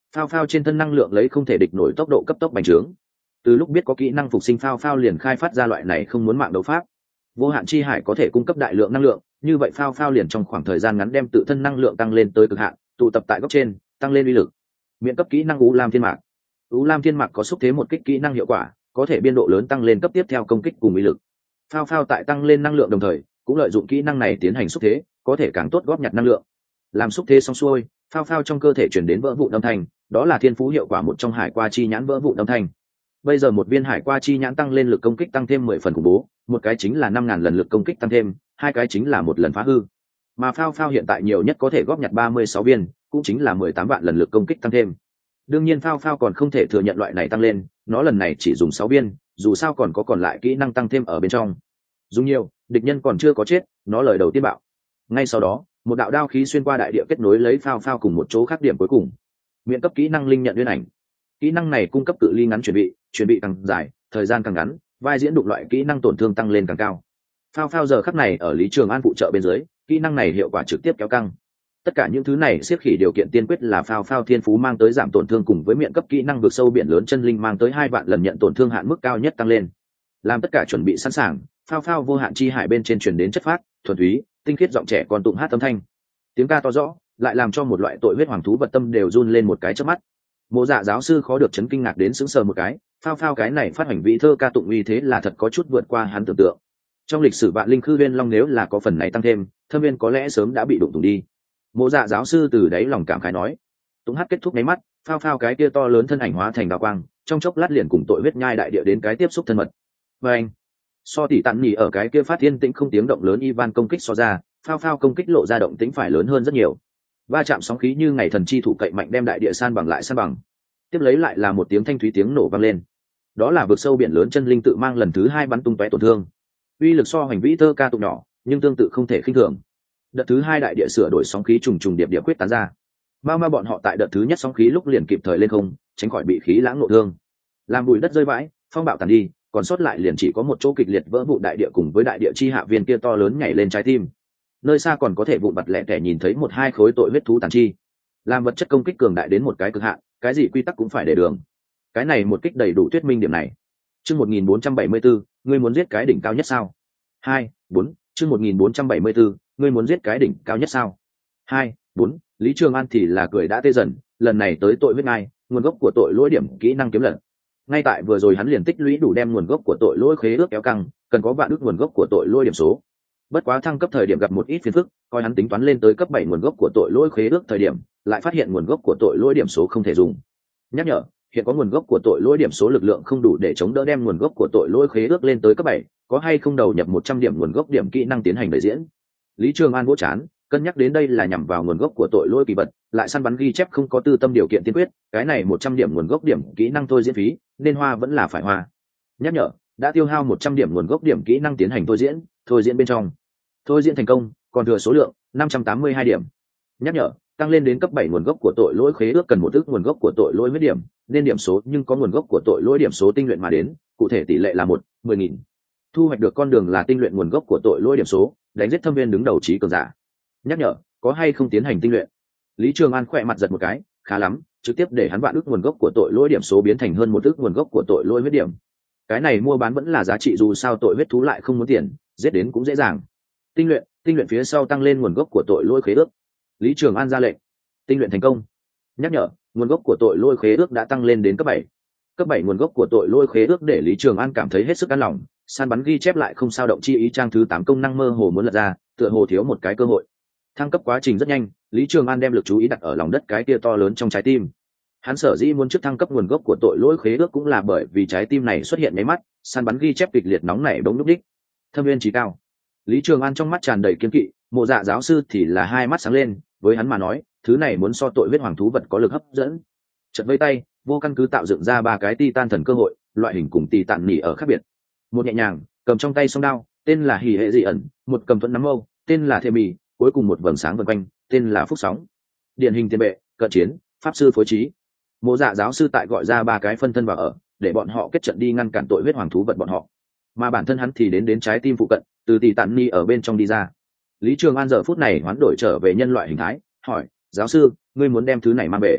Phao phao trên thân năng lượng lấy không thể địch nổi tốc độ cấp tốc bành trướng. Từ lúc biết có kỹ năng phục sinh, phao phao liền khai phát ra loại này không muốn mạng đấu pháp. Vô hạn chi hải có thể cung cấp đại lượng năng lượng, như vậy phao phao liền trong khoảng thời gian ngắn đem tự thân năng lượng tăng lên tới cực hạn, tụ tập tại góc trên, tăng lên uy lực. Miễn cấp kỹ năng U Lam Thiên Mạc. U Lam Thiên Mạc có xúc thế một kích kỹ năng hiệu quả, có thể biên độ lớn tăng lên cấp tiếp theo công kích cùng uy lực. Phao phao tại tăng lên năng lượng đồng thời, cũng lợi dụng kỹ năng này tiến hành xúc thế, có thể càng tốt góp nhặt năng lượng. Làm xúc thế xong xuôi, phao phao trong cơ thể chuyển đến vỡ vụn âm thanh, đó là thiên phú hiệu quả một trong hải qua chi nhãn vỡ vụn âm thanh. Bây giờ một viên hải qua chi nhãn tăng lên lực công kích tăng thêm 10 phần khủng bố, một cái chính là 5.000 lần lực công kích tăng thêm, hai cái chính là một lần phá hư. Mà phao phao hiện tại nhiều nhất có thể góp nhặt 36 viên, cũng chính là 18 vạn lần lực công kích tăng thêm. Đương nhiên phao phao còn không thể thừa nhận loại này tăng lên, nó lần này chỉ dùng 6 viên, dù sao còn có còn lại kỹ năng tăng thêm ở bên trong. Dùng nhiều, địch nhân còn chưa có chết, nó lời đầu tiên bạo. Ngay sau đó, một đạo đao khí xuyên qua đại địa kết nối lấy phao phao cùng một chỗ khác điểm cuối cùng. Miễn cấp kỹ năng linh nhận uyên ảnh. Kỹ năng này cung cấp cự ly ngắn chuẩn bị càng dài, thời gian càng ngắn, vai diễn đụng loại kỹ năng tổn thương tăng lên càng cao. Phao phao giờ khắc này ở Lý Trường An phụ trợ bên dưới, kỹ năng này hiệu quả trực tiếp kéo căng. Tất cả những thứ này xếp khỉ điều kiện tiên quyết là phao phao thiên phú mang tới giảm tổn thương cùng với miệng cấp kỹ năng vượt sâu biển lớn chân linh mang tới 2 vạn lần nhận tổn thương hạn mức cao nhất tăng lên. Làm tất cả chuẩn bị sẵn sàng, phao phao vô hạn chi hải bên trên truyền đến chất phát, thuần túy, tinh khiết giọng trẻ còn tụng hát âm thanh. Tiếng ca to rõ, lại làm cho một loại tội huyết hoàng thú vật tâm đều run lên một cái chớp mắt. Mộ Dạ giáo sư khó được chấn kinh ngạc đến sững sờ một cái, phao phao cái này phát hành vị thơ ca tụng uy thế là thật có chút vượt qua hắn tưởng tượng. Trong lịch sử vạn linh khư viên long nếu là có phần này tăng thêm, thâm viên có lẽ sớm đã bị đụng tùng đi. Mộ Dạ giáo sư từ đáy lòng cảm khái nói. Tụng hát kết thúc nháy mắt, phao phao cái kia to lớn thân ảnh hóa thành đao quang, trong chốc lát liền cùng tội huyết nhai đại địa đến cái tiếp xúc thân mật. Và anh, so tỷ tặn nhỉ ở cái kia phát thiên tĩnh không tiếng động lớn Ivan công kích so ra, phao phao công kích lộ ra động tĩnh phải lớn hơn rất nhiều. Va chạm sóng khí như ngày thần chi thủ cậy mạnh đem đại địa san bằng lại san bằng. Tiếp lấy lại là một tiếng thanh thúy tiếng nổ vang lên. Đó là vực sâu biển lớn chân linh tự mang lần thứ 2 bắn tung tóe tổn thương. Uy lực so hành vĩ thơ ca tụng nhỏ, nhưng tương tự không thể khinh thường. Đợt thứ 2 đại địa sửa đổi sóng khí trùng trùng điệp điệp quyết tán ra. Ma bọn họ tại đợt thứ nhất sóng khí lúc liền kịp thời lên không, tránh khỏi bị khí lãng nộ thương. Làm bụi đất rơi vãi, phong bạo tàn đi, còn sót lại liền chỉ có một chỗ kịch liệt vỡ vụn đại địa cùng với đại địa chi hạ viên kia to lớn nhảy lên trái tim. Nơi xa còn có thể vụn bặt lẻ tẻ nhìn thấy một hai khối tội huyết thú tàn chi. Làm vật chất công kích cường đại đến một cái cực hạn, cái gì quy tắc cũng phải để đường. Cái này một kích đầy đủ thuyết minh điểm này. Chương 1474, ngươi muốn giết cái đỉnh cao nhất sao? 2, 4, chương 1474, ngươi muốn giết cái đỉnh cao nhất sao? 2, 4, Lý Trường An thì là cười đã tê dần, lần này tới tội huyết ngai, nguồn gốc của tội lỗi điểm kỹ năng kiếm lần. Ngay tại vừa rồi hắn liền tích lũy đủ đem nguồn gốc của tội lỗi khế ước kéo căng, cần có vạn ước nguồn gốc của tội lỗi điểm số. Bất quá thăng cấp thời điểm gặp một ít phiền phức, coi hắn tính toán lên tới cấp 7 nguồn gốc của tội lỗi khế ước thời điểm, lại phát hiện nguồn gốc của tội lỗi điểm số không thể dùng. Nhắc nhở, hiện có nguồn gốc của tội lỗi điểm số lực lượng không đủ để chống đỡ đem nguồn gốc của tội lỗi khế ước lên tới cấp 7, có hay không đầu nhập 100 điểm nguồn gốc điểm kỹ năng tiến hành đại diễn. Lý Trường An vỗ chán, cân nhắc đến đây là nhằm vào nguồn gốc của tội lỗi kỳ vật, lại săn bắn ghi chép không có tư tâm điều kiện tiên quyết, cái này 100 điểm nguồn gốc điểm kỹ năng thôi diễn phí, nên hoa vẫn là phải hoa. Nhắc nhở, đã tiêu hao 100 điểm nguồn gốc điểm kỹ năng tiến hành thôi diễn bên trong. Thôi diễn thành công, còn thừa số lượng 582 điểm. Nhắc nhở, tăng lên đến cấp 7 nguồn gốc của tội lỗi khế ước cần một ước nguồn gốc của tội lỗi huyết điểm, nên điểm số nhưng có nguồn gốc của tội lỗi điểm số tinh luyện mà đến, cụ thể tỷ lệ là 1/10.000. Thu hoạch được con đường là tinh luyện nguồn gốc của tội lỗi điểm số, đánh giết thâm viên đứng đầu trí cường giả. Nhắc nhở, có hay không tiến hành tinh luyện. Lý Trường An khỏe mặt giật một cái, khá lắm, trực tiếp để hắn vạn ước nguồn gốc của tội lỗi điểm số biến thành hơn một ước nguồn gốc của tội lỗi huyết điểm. Cái này mua bán vẫn là giá trị dù sao tội huyết thú lại không muốn tiền, giết đến cũng dễ dàng. Tinh luyện phía sau tăng lên nguồn gốc của tội lỗi khế ước. Lý Trường An ra lệnh, tinh luyện thành công. Nhắc nhở, nguồn gốc của tội lỗi khế ước đã tăng lên đến cấp 7. Cấp 7 nguồn gốc của tội lỗi khế ước để Lý Trường An cảm thấy hết sức an lòng, săn bắn ghi chép lại không sao động chi ý trang thứ 8 công năng mơ hồ muốn lật ra, tựa hồ thiếu một cái cơ hội. Thăng cấp quá trình rất nhanh, Lý Trường An đem lực chú ý đặt ở lòng đất cái kia to lớn trong trái tim. Hắn sở dĩ muốn trước thăng cấp nguồn gốc của tội lỗi khế ước cũng là bởi vì trái tim này xuất hiện nháy mắt, săn bắn ghi chép kịch liệt nóng nảy bỗng lúc đích. Thâm viên trí cao. Lý Trường An trong mắt tràn đầy kiên kỵ, Mộ Dạ giáo sư thì là hai mắt sáng lên, với hắn mà nói, thứ này muốn so tội huyết hoàng thú vật có lực hấp dẫn. Chợt vây tay, vô căn cứ tạo dựng ra 3 cái titan thần cơ hội, loại hình cùng tì tạn nỉ ở khác biệt. Một nhẹ nhàng, cầm trong tay song đao, tên là Hỉ Hệ Dị ẩn, một cầm thuẫn nắm mâu, tên là Thề Mì, cuối cùng một vầng sáng vần quanh, tên là Phúc Sóng. Điển hình tiền bệ, cận chiến, pháp sư phối trí. Mộ Dạ giáo sư tại gọi ra 3 cái phân thân vào ở, để bọn họ kết trận đi ngăn cản tội huyết hoàng thú vật bọn họ. Mà bản thân hắn thì đến trái tim phụ cận, từ tì tạn nỉ ở bên trong đi ra. Lý Trường An giờ phút này hoán đổi trở về nhân loại hình thái, hỏi, giáo sư, ngươi muốn đem thứ này mang về?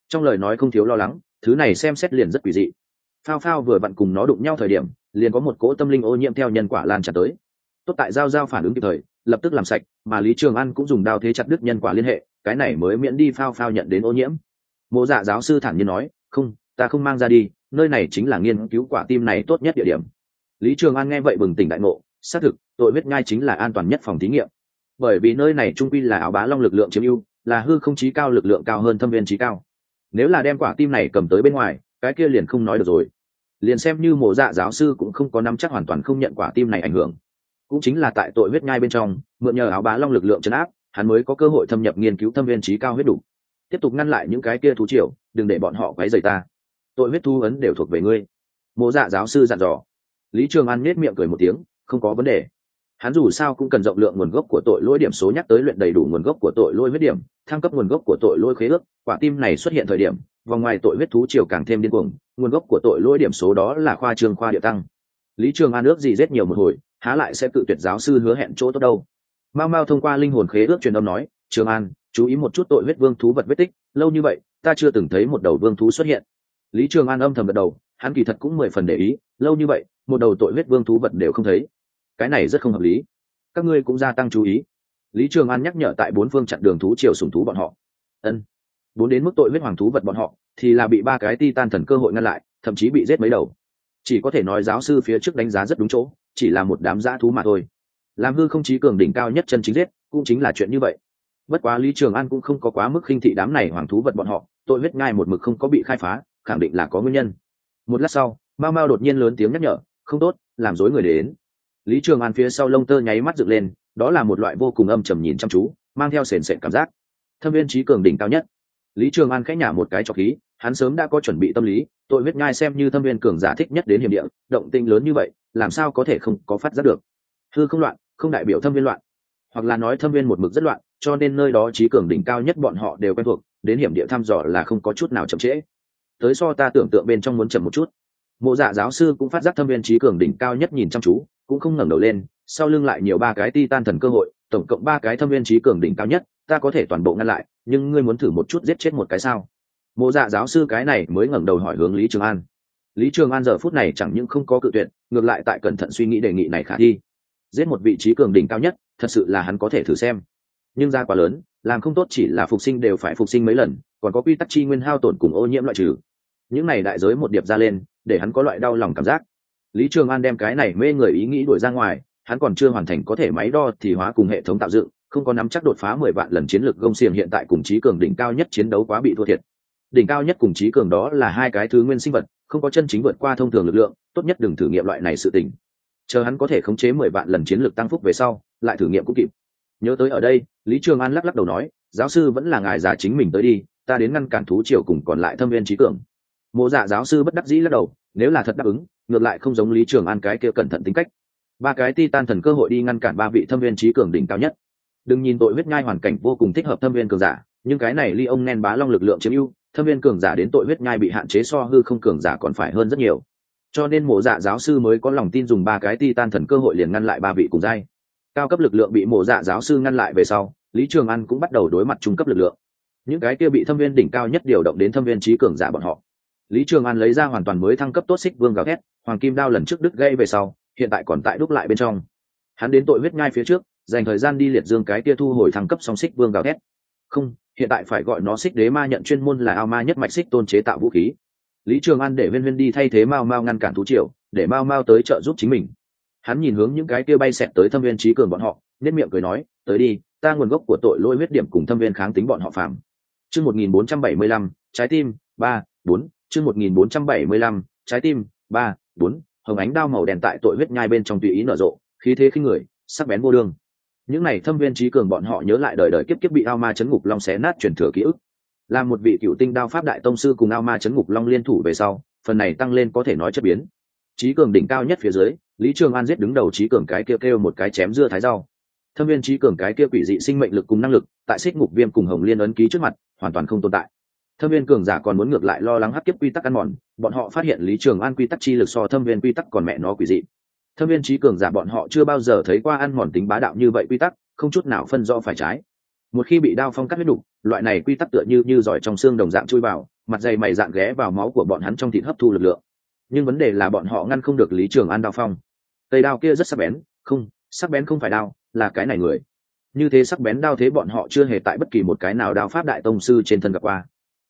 trong lời nói không thiếu lo lắng, thứ này xem xét liền rất quỷ dị. Phao phao vừa vặn cùng nó đụng nhau thời điểm, liền có một cỗ tâm linh ô nhiễm theo nhân quả lan tràn tới. Tốt tại giao giao phản ứng kịp thời, lập tức làm sạch, mà Lý Trường An cũng dùng đao thế chặt đứt nhân quả liên hệ, cái này mới miễn đi phao phao nhận đến ô nhiễm. Mộ Dạ giáo sư thản nhiên nói, không, ta không mang ra đi, nơi này chính là nghiên cứu quả tim này tốt nhất địa điểm. Lý Trường An nghe vậy bừng tỉnh đại ngộ, xác thực, tội huyết nhai chính là an toàn nhất phòng thí nghiệm, bởi vì nơi này trung quy là áo bá long lực lượng chiếm ưu, là hư không chí cao lực lượng cao hơn thâm viên chí cao. Nếu là đem quả tim này cầm tới bên ngoài, cái kia liền không nói được rồi. Liền xem như Mộ Dạ giáo sư cũng không có nắm chắc hoàn toàn không nhận quả tim này ảnh hưởng. Cũng chính là tại tội huyết nhai bên trong, mượn nhờ áo bá long lực lượng trấn áp, hắn mới có cơ hội thâm nhập nghiên cứu thâm viên chí cao huyết đủ. Tiếp tục ngăn lại những cái kia thú triều, đừng để bọn họ quấy rầy ta. Tội huyết thú ấn đều thuộc về ngươi. Mộ Dạ giáo sư dặn dò. Lý Trường An nhếch miệng cười một tiếng, không có vấn đề. Hắn dù sao cũng cần rộng lượng nguồn gốc của tội lỗi điểm số nhắc tới luyện đầy đủ nguồn gốc của tội lỗi huyết điểm, thăng cấp nguồn gốc của tội lỗi khế ước, quả tim này xuất hiện thời điểm, vòng ngoài tội huyết thú triều càng thêm điên cuồng, nguồn gốc của tội lỗi điểm số đó là khoa trương khoa địa tăng. Lý Trường An ước gì giết nhiều một hồi, há lại sẽ tự tuyệt giáo sư hứa hẹn chỗ tốt đâu. Mao Mao thông qua linh hồn khế ước truyền âm nói, Trường An, chú ý một chút tội huyết vương thú vật vết tích, lâu như vậy, ta chưa từng thấy một đầu vương thú xuất hiện. Lý Trường An âm thầm gật đầu, hắn kỳ thật cũng 10 phần để ý, lâu như vậy, một đầu tội huyết vương thú vật đều không thấy. Cái này rất không hợp lý. Các ngươi cũng gia tăng chú ý. Lý Trường An nhắc nhở tại bốn phương chặn đường thú triều sủng thú bọn họ. Ân. Bốn đến mức tội huyết hoàng thú vật bọn họ thì là bị ba cái titan thần cơ hội ngăn lại, thậm chí bị giết mấy đầu. Chỉ có thể nói giáo sư phía trước đánh giá rất đúng chỗ, chỉ là một đám dã thú mà thôi. Làm hư không chí cường đỉnh cao nhất chân chính giết, cũng chính là chuyện như vậy. Bất quá Lý Trường An cũng không có quá mức khinh thị đám này hoàng thú vật bọn họ, tội huyết ngai một mực không có bị khai phá, khẳng định là có nguyên nhân. Một lát sau, Mao Mao đột nhiên lớn tiếng nhắc nhở, không tốt, làm rối người đến. Lý Trường An phía sau lông tơ nháy mắt dựng lên, đó là một loại vô cùng âm trầm nhìn chăm chú, mang theo sền sệt cảm giác. Thâm viên chí cường đỉnh cao nhất. Lý Trường An khẽ nhả một cái trọc khí, hắn sớm đã có chuẩn bị tâm lý, tội huyết ngai xem như thâm viên cường giả thích nhất đến hiểm địa, động tĩnh lớn như vậy, làm sao có thể không có phát giác được. Hư không loạn, không đại biểu thâm viên loạn, hoặc là nói thâm viên một mực rất loạn, cho nên nơi đó chí cường đỉnh cao nhất bọn họ đều quen thuộc, đến hiểm địa thăm dò là không có chút nào chậm trễ. Tới so ta tưởng tượng bên trong muốn chậm một chút. Mộ Dạ giáo sư cũng phát giác thâm viên chí cường đỉnh cao nhất nhìn chăm chú, cũng không ngẩng đầu lên, sau lưng lại nhiều ba cái titan thần cơ hội, tổng cộng ba cái thâm viên chí cường đỉnh cao nhất, ta có thể toàn bộ ngăn lại, nhưng ngươi muốn thử một chút giết chết một cái sao? Mộ Dạ giáo sư cái này mới ngẩng đầu hỏi hướng Lý Trường An. Lý Trường An giờ phút này chẳng những không có cự tuyệt, ngược lại tại cẩn thận suy nghĩ đề nghị này khả thi. Giết một vị trí cường đỉnh cao nhất, thật sự là hắn có thể thử xem. Nhưng ra quá lớn, làm không tốt chỉ là phục sinh đều phải phục sinh mấy lần, còn có quy tắc chi nguyên hao tổn cùng ô nhiễm loại trừ. Những này đại giới một điệp ra lên, để hắn có loại đau lòng cảm giác. Lý Trường An đem cái này mê người ý nghĩ đuổi ra ngoài, hắn còn chưa hoàn thành có thể máy đo thì hóa cùng hệ thống tạo dựng, không có nắm chắc đột phá 10 vạn lần chiến lược gông xiềng hiện tại cùng trí cường đỉnh cao nhất chiến đấu quá bị thua thiệt. Đỉnh cao nhất cùng trí cường đó là hai cái thứ nguyên sinh vật, không có chân chính vượt qua thông thường lực lượng, tốt nhất đừng thử nghiệm loại này sự tình. Chờ hắn có thể khống chế 10 vạn lần chiến lược tăng phúc về sau, lại thử nghiệm cũng kịp. Nhớ tới ở đây, Lý Trường An lắc lắc đầu nói, giáo sư vẫn là ngài già chính mình tới đi, ta đến ngăn cản thú triều cùng còn lại thâm viên trí cường. Mộ Dạ giáo sư bất đắc dĩ lắc đầu, nếu là thật đáp ứng, ngược lại không giống Lý Trường An cái kia cẩn thận tính cách. Ba cái titan thần cơ hội đi ngăn cản ba vị thâm viên trí cường đỉnh cao nhất. Đừng nhìn tội huyết nhai hoàn cảnh vô cùng thích hợp thâm viên cường giả, nhưng cái này ly ông nen bá long lực lượng chiếm ưu, thâm viên cường giả đến tội huyết nhai bị hạn chế so hư không cường giả còn phải hơn rất nhiều. Cho nên Mộ Dạ giáo sư mới có lòng tin dùng ba cái titan thần cơ hội liền ngăn lại ba vị cùng giai. Cao cấp lực lượng bị Mộ Dạ giáo sư ngăn lại về sau, Lý Trường An cũng bắt đầu đối mặt trung cấp lực lượng. Những cái kia bị thâm viên đỉnh cao nhất điều động đến thâm viên trí cường giả bọn họ. Lý Trường An lấy ra hoàn toàn mới thăng cấp tốt xích vương gào thét, hoàng kim đao lần trước đứt gây về sau, hiện tại còn tại đúc lại bên trong. Hắn đến tội huyết nhai phía trước, dành thời gian đi liệt dương cái kia thu hồi thăng cấp song xích vương gào thét. Không, hiện tại phải gọi nó xích đế ma nhận chuyên môn là ao ma nhất mạch xích tôn chế tạo vũ khí. Lý Trường An để Viên Viên đi thay thế Mao Mao ngăn cản thú triều, để Mao Mao tới trợ giúp chính mình. Hắn nhìn hướng những cái kia bay xẹt tới thâm viên trí cường bọn họ, nên miệng cười nói, tới đi, ta nguồn gốc của tội lỗi huyết điểm cùng thâm viên kháng tính bọn họ phạm. Chương 1475, trái tim 3, 4, chương 1475, trái tim 3, 4, hồng ánh đao màu đen tại tội huyết nhai bên trong tùy ý nở rộ, khí thế khinh người, sắc bén vô đường. Những này thâm viên trí cường bọn họ nhớ lại đời đời kiếp kiếp bị ao ma chấn ngục long xé nát truyền thừa ký ức. Là một vị cựu tinh đao pháp đại tông sư cùng ao ma chấn ngục long liên thủ về sau, phần này tăng lên có thể nói chất biến. Trí cường đỉnh cao nhất phía dưới, Lý Trường An giết đứng đầu trí cường cái kia kêu một cái chém dưa thái rau. Thâm viên trí cường cái kia quỷ dị sinh mệnh lực cùng năng lực, tại xích ngục viêm cùng hồng liên ấn ký trước mặt, hoàn toàn không tồn tại. Thâm viên cường giả còn muốn ngược lại lo lắng hắc kiếp quy tắc ăn mòn, bọn họ phát hiện Lý Trường An quy tắc chi lực so thâm viên quy tắc còn mẹ nó quỷ dị. Thâm viên trí cường giả bọn họ chưa bao giờ thấy qua ăn mòn tính bá đạo như vậy quy tắc, không chút nào phân rõ phải trái. Một khi bị đao phong cắt huyết đục, loại này quy tắc tựa như giỏi trong xương đồng dạng chui vào, mặt dày mày dạn ghé vào máu của bọn hắn trong thịt hấp thu lực lượng. Nhưng vấn đề là bọn họ ngăn không được Lý Trường An đao phong. Cây đao kia rất sắc bén, không, sắc bén không phải đao, là cái này người. Như thế sắc bén đao thế bọn họ chưa hề tại bất kỳ một cái nào đao pháp đại tông sư trên thân gặp qua.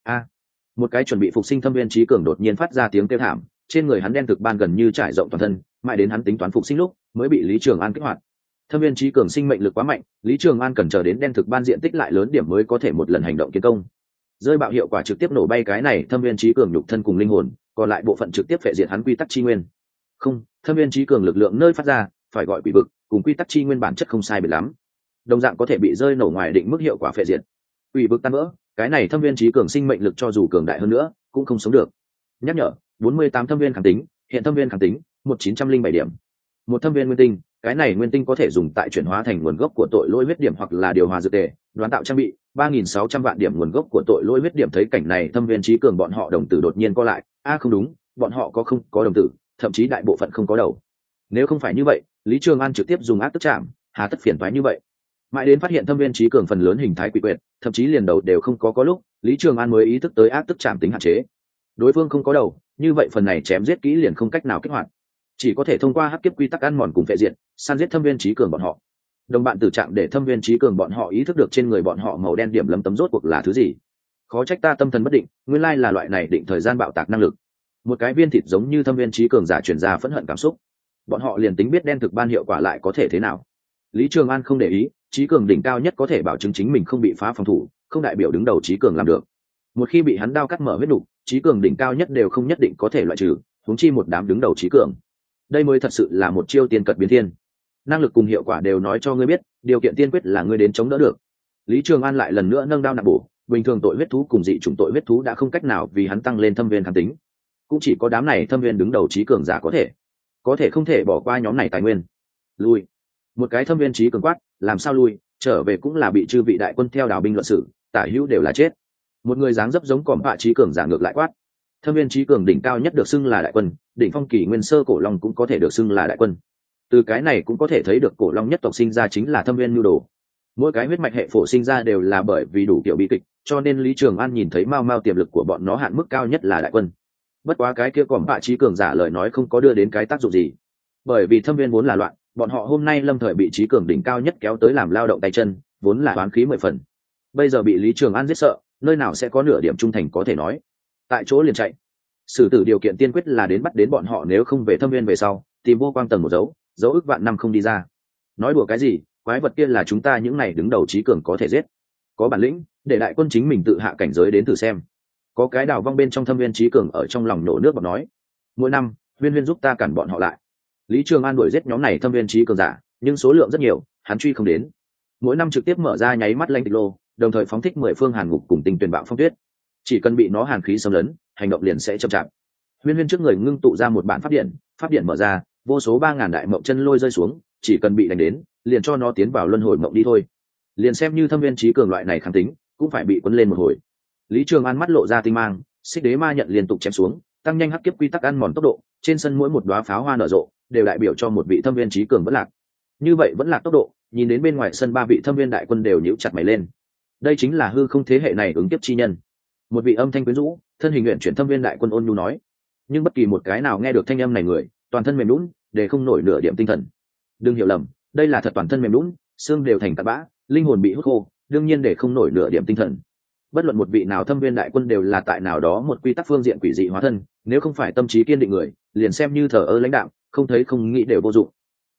Một cái chuẩn bị phục sinh Thâm Viên Chí Cường đột nhiên phát ra tiếng kêu thảm, trên người hắn đen thực ban gần như trải rộng toàn thân, mãi đến hắn tính toán phục sinh lúc mới bị Lý Trường An kích hoạt. Thâm Viên Chí Cường sinh mệnh lực quá mạnh, Lý Trường An cần chờ đến đen thực ban diện tích lại lớn điểm mới có thể một lần hành động kiến công. Rơi bạo hiệu quả trực tiếp nổ bay cái này Thâm Viên Chí Cường nhục thân cùng linh hồn, còn lại bộ phận trực tiếp phệ diệt hắn quy tắc chi nguyên. Không, Thâm Viên Chí Cường lực lượng nơi phát ra, phải gọi quỷ vực, cùng quy tắc chi nguyên bản chất không sai biệt lắm. Đồng dạng có thể bị rơi nổ ngoài định mức hiệu quả phệ diệt. Quỷ vực tan vỡ, cái này Thâm Viên Chí Cường sinh mệnh lực cho dù cường đại hơn nữa, cũng không sống được. Nhắc nhở, 48 thâm viên kháng tính, hiện thâm viên kháng tính 1907 điểm. Một thâm viên nguyên tinh, cái này nguyên tinh có thể dùng tại chuyển hóa thành nguồn gốc của tội lỗi huyết điểm hoặc là điều hòa dược tề, đoán tạo trang bị 3600 vạn điểm nguồn gốc của tội lỗi huyết điểm. Thấy cảnh này Thâm Viên Chí Cường bọn họ đồng tử đột nhiên co lại, không đúng, bọn họ không có đồng tử, thậm chí đại bộ phận không có đầu. Nếu không phải như vậy, Lý Trường An trực tiếp dùng ác tức chạm, hà tất phiền toái như vậy. Mãi đến phát hiện Thâm Viên Chí Cường phần lớn hình thái quỷ quyệt, thậm chí liền đầu đều không có lúc, Lý Trường An mới ý thức tới ác tức chạm tính hạn chế. Đối phương không có đầu, như vậy phần này chém giết kỹ liền không cách nào kích hoạt, chỉ có thể thông qua hắc kiếp quy tắc ăn mòn cùng phệ diệt, săn giết Thâm Viên Chí Cường bọn họ. Đồng bạn tử trạng để Thâm Viên Chí Cường bọn họ ý thức được trên người bọn họ màu đen điểm lấm tấm rốt cuộc là thứ gì. Khó trách ta tâm thần bất định, nguyên lai là loại này định thời gian bạo tạc năng lực. Một cái viên thịt giống như Thâm Viên Chí Cường giả truyền ra phẫn hận cảm xúc, bọn họ liền tính biết đen thực ban hiệu quả lại có thể thế nào. Lý Trường An không để ý, Chí Cường đỉnh cao nhất có thể bảo chứng chính mình không bị phá phòng thủ, không đại biểu đứng đầu Chí Cường làm được. Một khi bị hắn đao cắt mở huyết nục, Chí Cường đỉnh cao nhất đều không nhất định có thể loại trừ, huống chi một đám đứng đầu Chí Cường. Đây mới thật sự là một chiêu tiên cật biến thiên. Năng lực cùng hiệu quả đều nói cho ngươi biết, điều kiện tiên quyết là ngươi đến chống đỡ được. Lý Trường An lại lần nữa nâng đao nặng bổ, bình thường tội huyết thú cùng dị chủng tội huyết thú đã không cách nào vì hắn tăng lên thâm viên kháng tính, cũng chỉ có đám này thâm viên đứng đầu Chí Cường giả có thể không thể bỏ qua nhóm này tài nguyên. Lui. Một cái thâm viên Chí Cường quát, làm sao lui, trở về cũng là bị chư vị đại quân theo đào binh luận sự, tả hữu đều là chết. Một người dáng dấp giống còm bạ Chí Cường giả ngược lại quát. Thâm viên Chí Cường đỉnh cao nhất được xưng là đại quân, đỉnh phong kỳ nguyên sơ cổ long cũng có thể được xưng là đại quân. Từ cái này cũng có thể thấy được cổ long nhất tộc sinh ra chính là thâm viên nhu đồ. Mỗi cái huyết mạch hệ phổ sinh ra đều là bởi vì đủ kiểu bi kịch, cho nên Lý Trường An nhìn thấy mau tiềm lực của bọn nó hạn mức cao nhất là đại quân. Bất quá cái kia còm bạ Chí Cường giả lời nói không có đưa đến cái tác dụng gì, bởi vì thâm viên vốn là loạn, bọn họ hôm nay lâm thời bị Chí Cường đỉnh cao nhất kéo tới làm lao động tay chân, vốn là oán khí 10 phần. Bây giờ bị Lý Trường An giết sợ, nơi nào sẽ có nửa điểm trung thành có thể nói, tại chỗ liền chạy. Xử tử điều kiện tiên quyết là đến bắt đến bọn họ, nếu không về thâm viên về sau tìm vô quang tầng một dấu ức vạn năm không đi ra. Nói đùa cái gì, quái vật kia là chúng ta những này đứng đầu Chí Cường có thể giết. Có bản lĩnh để đại quân chính mình tự hạ cảnh giới đến thử xem. Có cái đào vong bên trong thâm viên Chí Cường ở trong lòng nổ nước bọt nói, mỗi năm Huyên giúp ta cản bọn họ lại. Lý Trường An đuổi giết nhóm này thâm viên Chí Cường giả, nhưng số lượng rất nhiều, hắn truy không đến. Mỗi năm trực tiếp mở ra nháy mắt lanh tịch lô, đồng thời phóng thích 10 phương hàn ngục cùng tình tuyển bạo phong tuyết, chỉ cần bị nó hàn khí xâm lấn, hành động liền sẽ chậm chạp. Huyên trước người ngưng tụ ra một bản pháp điện mở ra, vô số 3000 đại mộng chân lôi rơi xuống, chỉ cần bị đánh đến, liền cho nó tiến vào luân hồi mộng đi thôi. Liền xem như thâm viên Chí Cường loại này kháng tính, cũng phải bị quấn lên một hồi. Lý Trường An mắt lộ ra tinh mang, xích đế ma nhận liên tục chém xuống, tăng nhanh hắc kiếp quy tắc ăn mòn tốc độ, trên sân mỗi một đóa pháo hoa nở rộ, đều đại biểu cho một vị thâm viên Chí Cường vẫn lạc. Như vậy vẫn lạc tốc độ, nhìn đến bên ngoài sân 3 vị thâm viên đại quân đều nhíu chặt mày lên. Đây chính là hư không thế hệ này ứng kiếp chi nhân. Một vị âm thanh quyến rũ, thân hình nguyện chuyển thâm viên đại quân ôn nhu nói, nhưng bất kỳ một cái nào nghe được thanh âm này người, toàn thân mềm nhũn, để không nổi nửa điểm tinh thần. Đừng hiểu lầm, đây là thật toàn thân mềm nhũn, xương đều thành tạt bã, linh hồn bị hút khô, đương nhiên để không nổi nửa điểm tinh thần. Bất luận một vị nào thâm viên đại quân đều là tại nào đó một quy tắc phương diện quỷ dị hóa thân, nếu không phải tâm trí kiên định người, liền xem như thờ ơ lãnh đạm, không thấy không nghĩ đều vô dụng.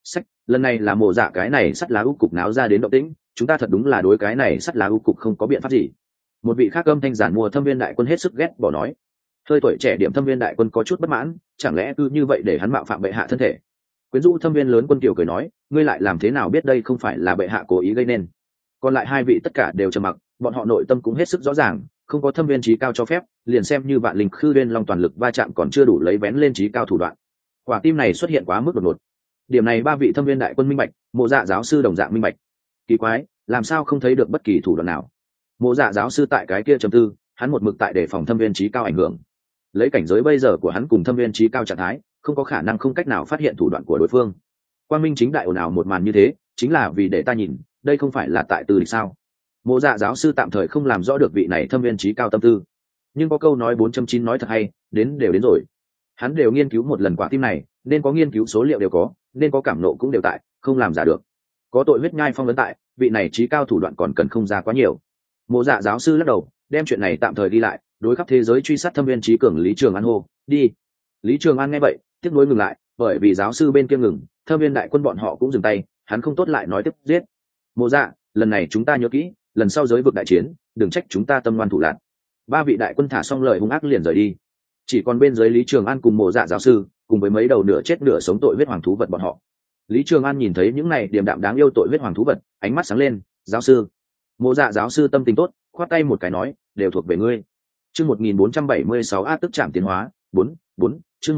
Lần này là Mộ Dạ cái này sắt lá u cục náo ra đến động tĩnh, chúng ta thật đúng là đối cái này sắt lá u cục không có biện pháp gì. Một vị khác âm thanh giản mua thâm viên đại quân hết sức ghét bỏ nói. Hơi tuổi trẻ điểm thâm viên đại quân có chút bất mãn, chẳng lẽ cứ như vậy để hắn mạo phạm bệ hạ thân thể. Quyến rũ thâm viên lớn quân kiều cười nói, ngươi lại làm thế nào biết đây không phải là bệ hạ cố ý gây nên. Còn lại hai vị tất cả đều trầm mặc, bọn họ nội tâm cũng hết sức rõ ràng, không có thâm viên trí cao cho phép, liền xem như vạn linh khư viên long toàn lực va chạm còn chưa đủ lấy vén lên trí cao thủ đoạn. Quả tim này xuất hiện quá mức đột ngột. Điểm này ba vị thâm viên đại quân minh bạch, Mộ Dạ giáo sư đồng dạng minh bạch. Kỳ quái, làm sao không thấy được bất kỳ thủ đoạn nào. Mộ Dạ giáo sư tại cái kia trầm tư, hắn một mực tại đề phòng thâm viên trí cao ảnh hưởng. Lấy cảnh giới bây giờ của hắn cùng thâm viên trí cao trạng thái, không có khả năng không cách nào phát hiện thủ đoạn của đối phương. Quang minh chính đại ồn ào một màn như thế, chính là vì để ta nhìn, đây không phải là tại từ địch sao. Mộ Dạ giáo sư tạm thời không làm rõ được vị này thâm viên trí cao tâm tư, Nhưng có câu nói 4.9 nói thật hay, đến đều đến rồi. Hắn đều nghiên cứu một lần quả tim này, nên có nghiên cứu số liệu đều có, nên có cảm nộ cũng đều tại, không làm giả được. Có tội huyết nhai phong ấn tại, vị này trí cao thủ đoạn còn cần không ra quá nhiều. Mộ Dạ giáo sư lắc đầu, đem chuyện này tạm thời đi lại, đối khắp thế giới truy sát thâm viên trí cường Lý Trường An hô, đi. Lý Trường An nghe vậy, tiếc nuối ngừng lại, bởi vì giáo sư bên kia ngừng, thâm viên đại quân bọn họ cũng dừng tay, hắn không tốt lại nói tiếp giết. Mộ Dạ, lần này chúng ta nhớ kỹ, lần sau giới vực đại chiến, đừng trách chúng ta tâm ngoan thủ lạn. Ba vị đại quân thả xong lời hung ác liền rời đi. Chỉ còn bên dưới Lý Trường An cùng Mộ Dạ giáo sư, cùng với mấy đầu nửa chết nửa sống tội huyết hoàng thú vật bọn họ. Lý Trường An nhìn thấy những này điềm đạm đáng yêu tội huyết hoàng thú vật, ánh mắt sáng lên, giáo sư. Mộ Dạ giáo sư tâm tình tốt, khoát tay một cái nói, đều thuộc về ngươi. Chương 1476 ác tức trảm tiến hóa, 4. Chương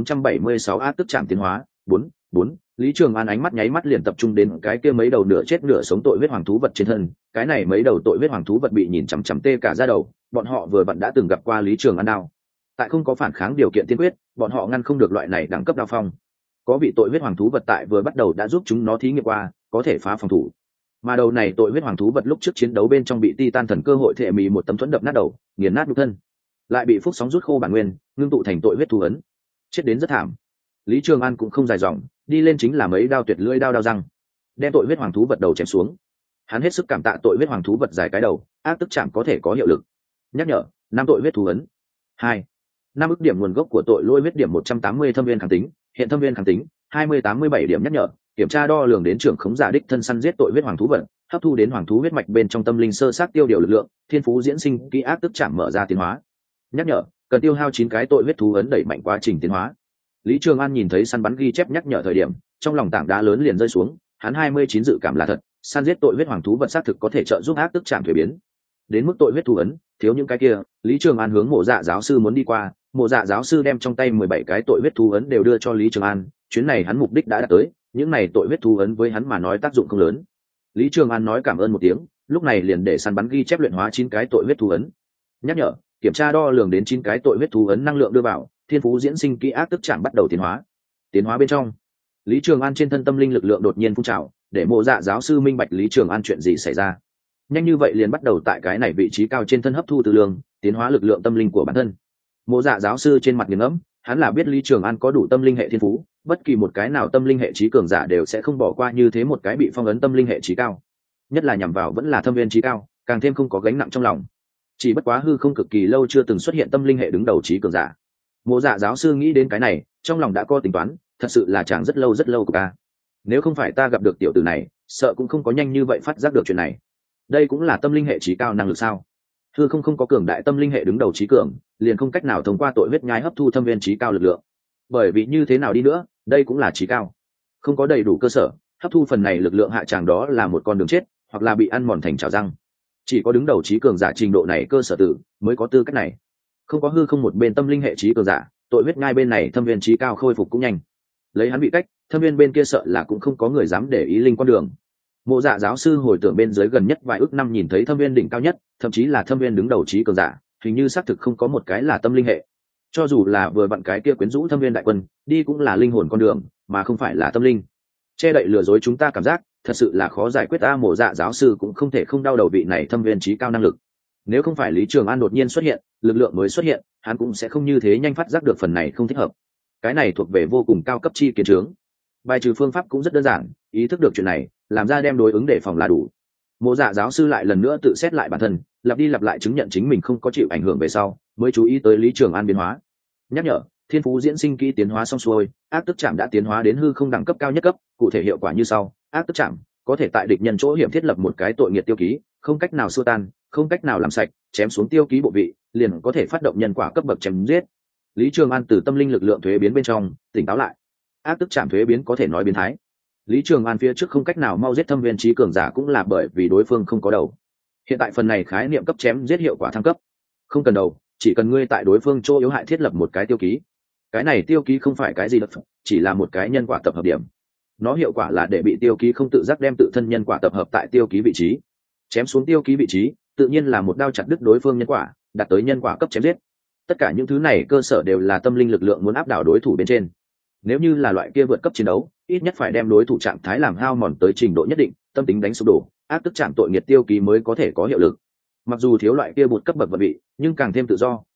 1476 ác tức trảm tiến hóa, 4. Lý Trường An ánh mắt nháy mắt liền tập trung đến cái kia mấy đầu nửa chết nửa sống tội huyết hoàng thú vật trên thân, cái này mấy đầu tội huyết hoàng thú vật bị nhìn chằm chằm tê cả da đầu, bọn họ vừa vặn đã từng gặp qua Lý Trường An đao. Tại không có phản kháng điều kiện tiên quyết, bọn họ ngăn không được loại này đẳng cấp đao phong. Có vị tội huyết hoàng thú vật tại vừa bắt đầu đã giúp chúng nó thí nghiệm qua, có thể phá phòng thủ. Mà đầu này tội huyết hoàng thú vật lúc trước chiến đấu bên trong bị Titan thần cơ hội thệ mì một tấm thuẫn đập nát đầu, nghiền nát nhục thân, lại bị phúc sóng rút khô bản nguyên, ngưng tụ thành tội huyết thú ấn, chết đến rất thảm. Lý Trường An cũng không dài dòng, đi lên chính là mấy đao tuyệt lưỡi đao răng, đem tội huyết hoàng thú vật đầu chém xuống. Hắn hết sức cảm tạ tội huyết hoàng thú vật dài cái đầu, ác tức chạm có thể có hiệu lực. Nhắc nhở, 5 tội huyết thú ấn. 2. 5 ức điểm nguồn gốc của tội lỗi huyết điểm 180 thâm viên kháng tính, hiện thâm viên kháng tính 2087 điểm. Nhắc nhở, kiểm tra đo lường đến trưởng khống giả đích thân săn giết tội huyết hoàng thú vật, hấp thu đến hoàng thú huyết mạch bên trong tâm linh sơ sát tiêu điều lực lượng, thiên phú diễn sinh kỹ ác tức chạm mở ra tiến hóa. Nhắc nhở, cần tiêu hao 9 cái tội huyết thú ấn đẩy mạnh quá trình tiến hóa. Lý Trường An nhìn thấy săn bắn ghi chép nhắc nhở thời điểm, trong lòng tảng đá lớn liền rơi xuống, hắn 29 dự cảm là thật, săn giết tội huyết hoàng thú vật xác thực có thể trợ giúp ác tức chạm thuế biến. Đến mức tội huyết thú ấn, thiếu những cái kia, Lý Trường An hướng Mộ Dạ giáo sư muốn đi qua, Mộ Dạ giáo sư đem trong tay 17 cái tội huyết thú ấn đều đưa cho Lý Trường An, chuyến này hắn mục đích đã đạt tới, những này tội huyết thú ấn với hắn mà nói tác dụng không lớn. Lý Trường An nói cảm ơn một tiếng, lúc này liền để săn bắn ghi chép luyện hóa 9 cái tội huyết thú ấn. Nhắc nhở, kiểm tra đo lường đến 9 cái tội huyết thú ấn năng lượng đưa vào, thiên phú diễn sinh kỹ ác tức chạm bắt đầu tiến hóa. Tiến hóa bên trong, Lý Trường An trên thân tâm linh lực lượng đột nhiên phun trào, để Mộ Dạ giáo sư minh bạch Lý Trường An chuyện gì xảy ra. Nhanh như vậy liền bắt đầu tại cái này vị trí cao trên thân hấp thu từ lượng, tiến hóa lực lượng tâm linh của bản thân. Mộ Dạ giáo sư trên mặt nghiền ngẫm, hắn là biết Lý Trường An có đủ tâm linh hệ thiên phú, bất kỳ một cái nào tâm linh hệ trí cường giả đều sẽ không bỏ qua như thế một cái bị phong ấn tâm linh hệ trí cao, nhất là nhằm vào vẫn là thâm viên trí cao, càng thêm không có gánh nặng trong lòng. Chỉ bất quá hư không cực kỳ lâu chưa từng xuất hiện tâm linh hệ đứng đầu trí cường giả. Mộ Dạ giáo sư nghĩ đến cái này, trong lòng đã có tính toán, thật sự là chàng rất lâu của ta. Nếu không phải ta gặp được tiểu tử này, sợ cũng không có nhanh như vậy phát giác được chuyện này. Đây cũng là tâm linh hệ trí cao năng lực sao? Hư không có cường đại tâm linh hệ đứng đầu trí cường, liền không cách nào thông qua tội huyết nhai hấp thu thâm viên trí cao lực lượng. Bởi vì như thế nào đi nữa, đây cũng là trí cao, không có đầy đủ cơ sở hấp thu phần này lực lượng hạ tràng đó là một con đường chết, hoặc là bị ăn mòn thành chảo răng. Chỉ có đứng đầu trí cường giả trình độ này cơ sở tử mới có tư cách này. Không có hư không một bên tâm linh hệ trí cường giả, tội huyết nhai bên này thâm viên trí cao khôi phục cũng nhanh. Lấy hắn bị cách, thâm viên bên kia sợ là cũng không có người dám để ý linh con đường. Mộ Dạ giáo sư hồi tưởng bên dưới gần nhất vài ước năm nhìn thấy thâm viên đỉnh cao nhất, thậm chí là thâm viên đứng đầu trí cường giả, hình như xác thực không có một cái là tâm linh hệ. Cho dù là vừa vặn cái kia quyến rũ thâm viên đại quân, đi cũng là linh hồn con đường, mà không phải là tâm linh. Che đậy lừa dối chúng ta cảm giác, thật sự là khó giải quyết. Mộ Dạ giáo sư cũng không thể không đau đầu vị này thâm viên trí cao năng lực. Nếu không phải Lý Trường An đột nhiên xuất hiện, lực lượng mới xuất hiện, hắn cũng sẽ không như thế nhanh phát giác được phần này không thích hợp. Cái này thuộc về vô cùng cao cấp chi kiến trướng. Bài trừ phương pháp cũng rất đơn giản, ý thức được chuyện này, làm ra đem đối ứng để phòng là đủ. Mộ Dạ giáo sư lại lần nữa tự xét lại bản thân, lặp đi lặp lại chứng nhận chính mình không có chịu ảnh hưởng về sau, mới chú ý tới Lý Trường An biến hóa. Nhắc nhở, thiên phú diễn sinh kỹ tiến hóa xong xuôi, ác tức chạm đã tiến hóa đến hư không đẳng cấp cao nhất cấp, cụ thể hiệu quả như sau: ác tức chạm có thể tại địch nhân chỗ hiểm thiết lập một cái tội nghiệt tiêu ký, không cách nào xua tan, không cách nào làm sạch, chém xuống tiêu ký bộ vị, liền có thể phát động nhân quả cấp bậc chém giết. Lý Trường An từ tâm linh lực lượng thuế biến bên trong tỉnh táo lại. Ác tức chạm thuế biến có thể nói biến thái. Lý Trường An phía trước không cách nào mau giết thâm viên trí cường giả cũng là bởi vì đối phương không có đầu. Hiện tại phần này khái niệm cấp chém giết hiệu quả thăng cấp, không cần đầu, chỉ cần ngươi tại đối phương chỗ yếu hại thiết lập một cái tiêu ký. Cái này tiêu ký không phải cái gì đặc, chỉ là một cái nhân quả tập hợp điểm. Nó hiệu quả là để bị tiêu ký không tự giác đem tự thân nhân quả tập hợp tại tiêu ký vị trí, chém xuống tiêu ký vị trí, tự nhiên là một đao chặt đứt đối phương nhân quả, đạt tới nhân quả cấp chém giết. Tất cả những thứ này cơ sở đều là tâm linh lực lượng muốn áp đảo đối thủ bên trên. Nếu như là loại kia vượt cấp chiến đấu, ít nhất phải đem đối thủ trạng thái làm hao mòn tới trình độ nhất định, tâm tính đánh sụp đổ, ác tức chạm tội nghiệt tiêu ký mới có thể có hiệu lực. Mặc dù thiếu loại kia bột cấp bậc vật vị, nhưng càng thêm tự do,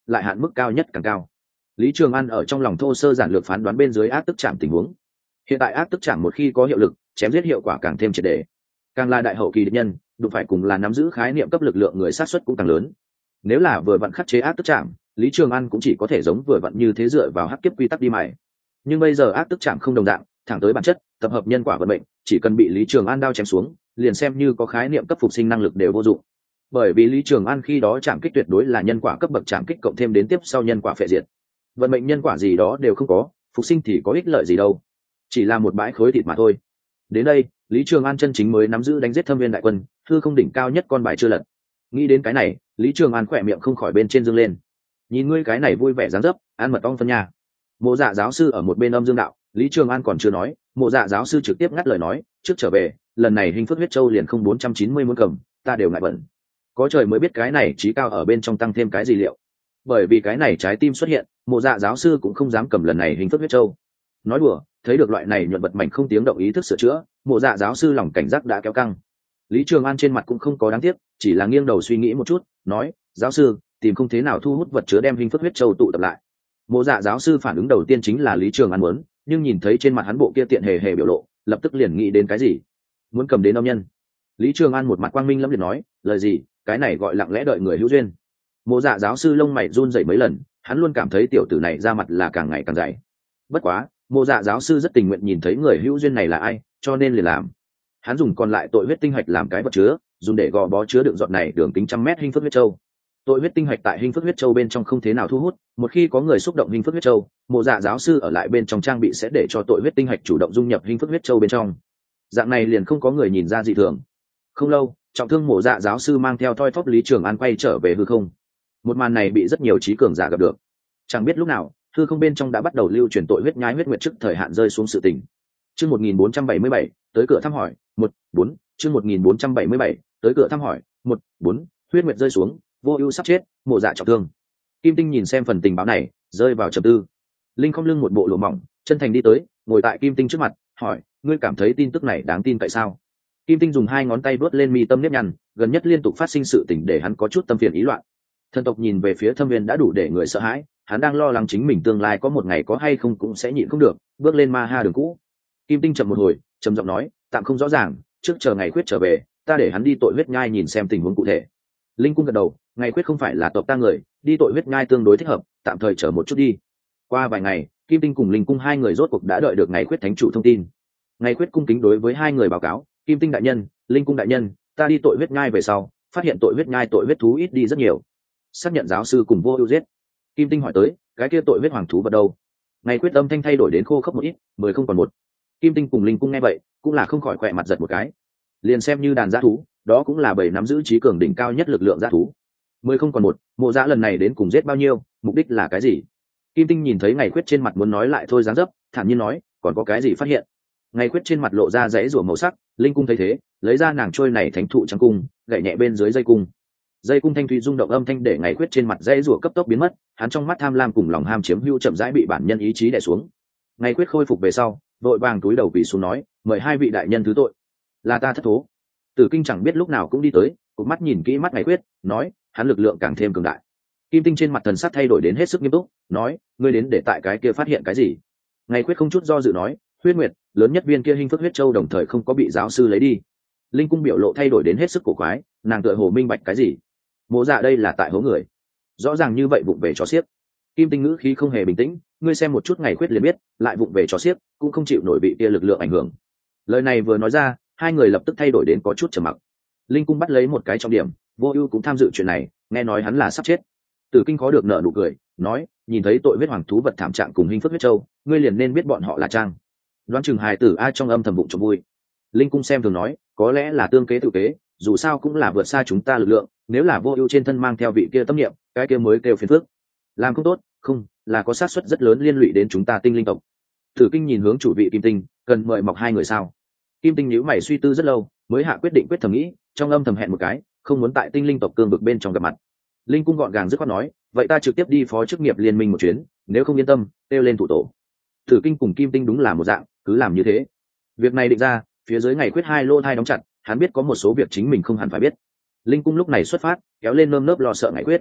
lại hạn mức cao nhất càng cao. Lý Trường An ở trong lòng thô sơ giản lược phán đoán bên dưới ác tức chạm tình huống. Hiện tại ác tức chạm một khi có hiệu lực, chém giết hiệu quả càng thêm triệt để. Càng là đại hậu kỳ địch nhân, đụng phải cùng là nắm giữ khái niệm cấp lực lượng người sát xuất cũng càng lớn. Nếu là vừa vặn khắc chế ác tức chạm, Lý Trường An cũng chỉ có thể giống vừa vặn như thế dựa vào hắc kiếp quy tắc đi mài. Nhưng bây giờ ác tức chạm không đồng dạng, thẳng tới bản chất, tập hợp nhân quả vận mệnh, chỉ cần bị Lý Trường An đao chém xuống, liền xem như có khái niệm cấp phục sinh năng lực đều vô dụng. Bởi vì Lý Trường An khi đó chạm kích tuyệt đối là nhân quả cấp bậc chạm kích cộng thêm đến tiếp sau nhân quả phệ diệt. Vận mệnh nhân quả gì đó đều không có, phục sinh thì có ích lợi gì đâu, chỉ là một bãi khối thịt mà thôi. Đến đây, Lý Trường An chân chính mới nắm giữ đánh giết Thâm Viên đại quân, hư không đỉnh cao nhất con bài chưa lật. Nghĩ đến cái này, Lý Trường An khỏe miệng không khỏi bên trên dương lên. Nhìn ngươi cái này vui vẻ dáng dấp, ăn mật ong phân nhà. Mộ Dạ giáo sư ở một bên âm dương đạo, Lý Trường An còn chưa nói, Mộ Dạ giáo sư trực tiếp ngắt lời nói, trước trở về, lần này hình phước huyết châu liền không 490 muốn cầm, ta đều ngại bẩn. Có trời mới biết cái này trí cao ở bên trong tăng thêm cái gì liệu. Bởi vì cái này trái tim xuất hiện, Mộ Dạ giáo sư cũng không dám cầm lần này hình phước huyết châu. Nói đùa, thấy được loại này nhuận vật mảnh không tiếng động ý thức sửa chữa, Mộ Dạ giáo sư lòng cảnh giác đã kéo căng. Lý Trường An trên mặt cũng không có đáng tiếc, chỉ là nghiêng đầu suy nghĩ một chút, nói, giáo sư, tìm không thế nào thu hút vật chứa đem hình phước huyết châu tụ tập lại. Mộ Dạ giáo sư phản ứng đầu tiên chính là Lý Trường An muốn, nhưng nhìn thấy trên mặt hắn bộ kia tiện hề hề biểu lộ, lập tức liền nghĩ đến cái gì, muốn cầm đến âm nhân. Lý Trường An một mặt quang minh lẫm liệt nói, lời gì, cái này gọi lặng lẽ đợi người hữu duyên. Mộ Dạ giáo sư lông mày run rẩy mấy lần, hắn luôn cảm thấy tiểu tử này ra mặt là càng ngày càng dày. Bất quá, Mộ Dạ giáo sư rất tình nguyện nhìn thấy người hữu duyên này là ai, cho nên liền làm. Hắn dùng còn lại tội huyết tinh hạch làm cái vật chứa, dùng để gò bó chứa đựng giọt này đường kính 100 mét hình phước huyết châu. Tội huyết tinh hạch tại hình phước huyết châu bên trong không thế nào thu hút, một khi có người xúc động hình phước huyết châu, Mộ Dạ giáo sư ở lại bên trong trang bị sẽ để cho tội huyết tinh hạch chủ động dung nhập hình phước huyết châu bên trong. Dạng này liền không có người nhìn ra dị thường. Không lâu, trọng thương Mộ Dạ giáo sư mang theo thoi thóp Lý Trường An quay trở về hư không. Một màn này bị rất nhiều trí cường giả gặp được. Chẳng biết lúc nào, hư không bên trong đã bắt đầu lưu truyền tội huyết nhai huyết nguyệt trước thời hạn rơi xuống sự tình. Chương 1477, tới cửa thăm hỏi, 1-4, chương 1477, tới cửa thăm hỏi, 1-4, huyết nguyệt rơi xuống, Vô Ưu sắp chết, Mộ Dạ trọng thương. Kim Tinh nhìn xem phần tình báo này, rơi vào trầm tư. Linh không lưng một bộ lụa mỏng, chân thành đi tới, ngồi tại Kim Tinh trước mặt, hỏi, ngươi cảm thấy tin tức này đáng tin cậy sao? Kim Tinh dùng hai ngón tay vớt lên mi tâm nếp nhăn, gần nhất liên tục phát sinh sự tình để hắn có chút tâm phiền ý loạn. Thần tộc nhìn về phía Thâm Viên đã đủ để người sợ hãi, hắn đang lo lắng chính mình tương lai có một ngày có hay không cũng sẽ nhịn không được, bước lên ma ha đường cũ. Kim Tinh trầm một hồi, trầm giọng nói, tạm không rõ ràng, trước chờ ngày Khuyết trở về, ta để hắn đi tội huyết nhai nhìn xem tình huống cụ thể. Linh cung gật đầu, ngày Khuyết không phải là tộc ta người, đi tội huyết nhai tương đối thích hợp, tạm thời chờ một chút đi. Qua vài ngày, Kim Tinh cùng Linh cung hai người rốt cuộc đã đợi được ngày Khuyết thánh chủ thông tin. Ngày Khuyết cung kính đối với hai người báo cáo, Kim Tinh đại nhân, Linh cung đại nhân, ta đi tội huyết nhai về sau, phát hiện tội huyết nhai tội huyết thú ít đi rất nhiều. Xác nhận giáo sư cùng Vô Ưu giết. Kim Tinh hỏi tới, cái kia tội huyết hoàng thú vật đâu? Ngày Quyết âm thanh thay đổi đến khô khốc một ít, 10 không còn một. Kim Tinh cùng Linh cung nghe vậy, cũng là không khỏi khỏe mặt giật một cái. Liền xem như đàn dã thú, đó cũng là bầy nắm giữ trí cường đỉnh cao nhất lực lượng dã thú. 10 không còn một, Mộ Dạ lần này đến cùng giết bao nhiêu, mục đích là cái gì? Kim Tinh nhìn thấy Ngày Quyết trên mặt muốn nói lại thôi dáng dấp, thản nhiên nói, còn có cái gì phát hiện? Ngày Quyết trên mặt lộ ra dãy rủa màu sắc, Linh cung thấy thế, lấy ra nàng trôi này thánh thụ trắng cung, gảy nhẹ bên dưới dây cung. Dây cung thanh thủy rung động âm thanh để Ngày Quyết trên mặt dãy rủa cấp tốc biến mất, hắn trong mắt tham lam cùng lòng ham chiếm hữu chậm rãi bị bản nhân ý chí đè xuống. Ngày Quyết khôi phục về sau, vội vàng túi đầu quỳ xuống nói, mời hai vị đại nhân thứ tội, là ta thất thố. Tử Kinh chẳng biết lúc nào cũng đi tới, cụp mắt nhìn kỹ mắt Ngày Quyết, nói, hắn lực lượng càng thêm cường đại. Kim Tinh trên mặt thần sắc thay đổi đến hết sức nghiêm túc, nói, ngươi đến để tại cái kia phát hiện cái gì? Ngày Quyết không chút do dự nói, huyết nguyệt, lớn nhất viên kia hình phước huyết châu đồng thời không có bị giáo sư lấy đi. Linh cung biểu lộ thay đổi đến hết sức cổ quái, nàng tựa hồ minh bạch cái gì. Mộ Dạ đây là tại hố người, rõ ràng như vậy vụng về cho xiếc. Kim Tinh ngữ khí không hề bình tĩnh, ngươi xem một chút Ngày Quyết liền biết, lại vụng về cho xiếc, cũng không chịu nổi bị kia lực lượng ảnh hưởng. Lời này vừa nói ra, hai người lập tức thay đổi đến có chút trầm mặc. Linh cung bắt lấy một cái trọng điểm, Vô Ưu cũng tham dự chuyện này, nghe nói hắn là sắp chết. Tử Kinh khó được nở nụ cười, nói, nhìn thấy tội huyết hoàng thú vật thảm trạng cùng hình phước huyết châu, ngươi liền nên biết bọn họ là trang. Đoán chừng hài tử ai trong âm thầm bụng trộm vui. Linh cung xem thường nói, có lẽ là tương kế tự kế, dù sao cũng là vượt xa chúng ta lực lượng, nếu là Vô Ưu trên thân mang theo vị kia tâm niệm, cái kia mới kêu phiền phức. Làm không tốt, không, là có xác suất rất lớn liên lụy đến chúng ta Tinh Linh tộc. Tử Kinh nhìn hướng chủ vị Kim Tinh, cần mời mọc hai người sao? Kim Tinh nhíu mày suy tư rất lâu, mới hạ quyết định quyết thầm nghĩ, trong âm thầm hẹn một cái, không muốn tại Tinh Linh tộc cương vực bên trong gặp mặt. Linh cung gọn gàng dứt khoát nói, vậy ta trực tiếp đi phó chức nghiệp liên minh một chuyến, nếu không yên tâm, kêu lên thủ tổ. Tử Kinh cùng Kim Tinh đúng là một dạng, cứ làm như thế. Việc này định ra, phía dưới Ngày Quyết hai lô thai đóng chặt, hắn biết có một số việc chính mình không hẳn phải biết. Linh cung lúc này xuất phát, kéo lên nơm nớp lo sợ Ngày Quyết.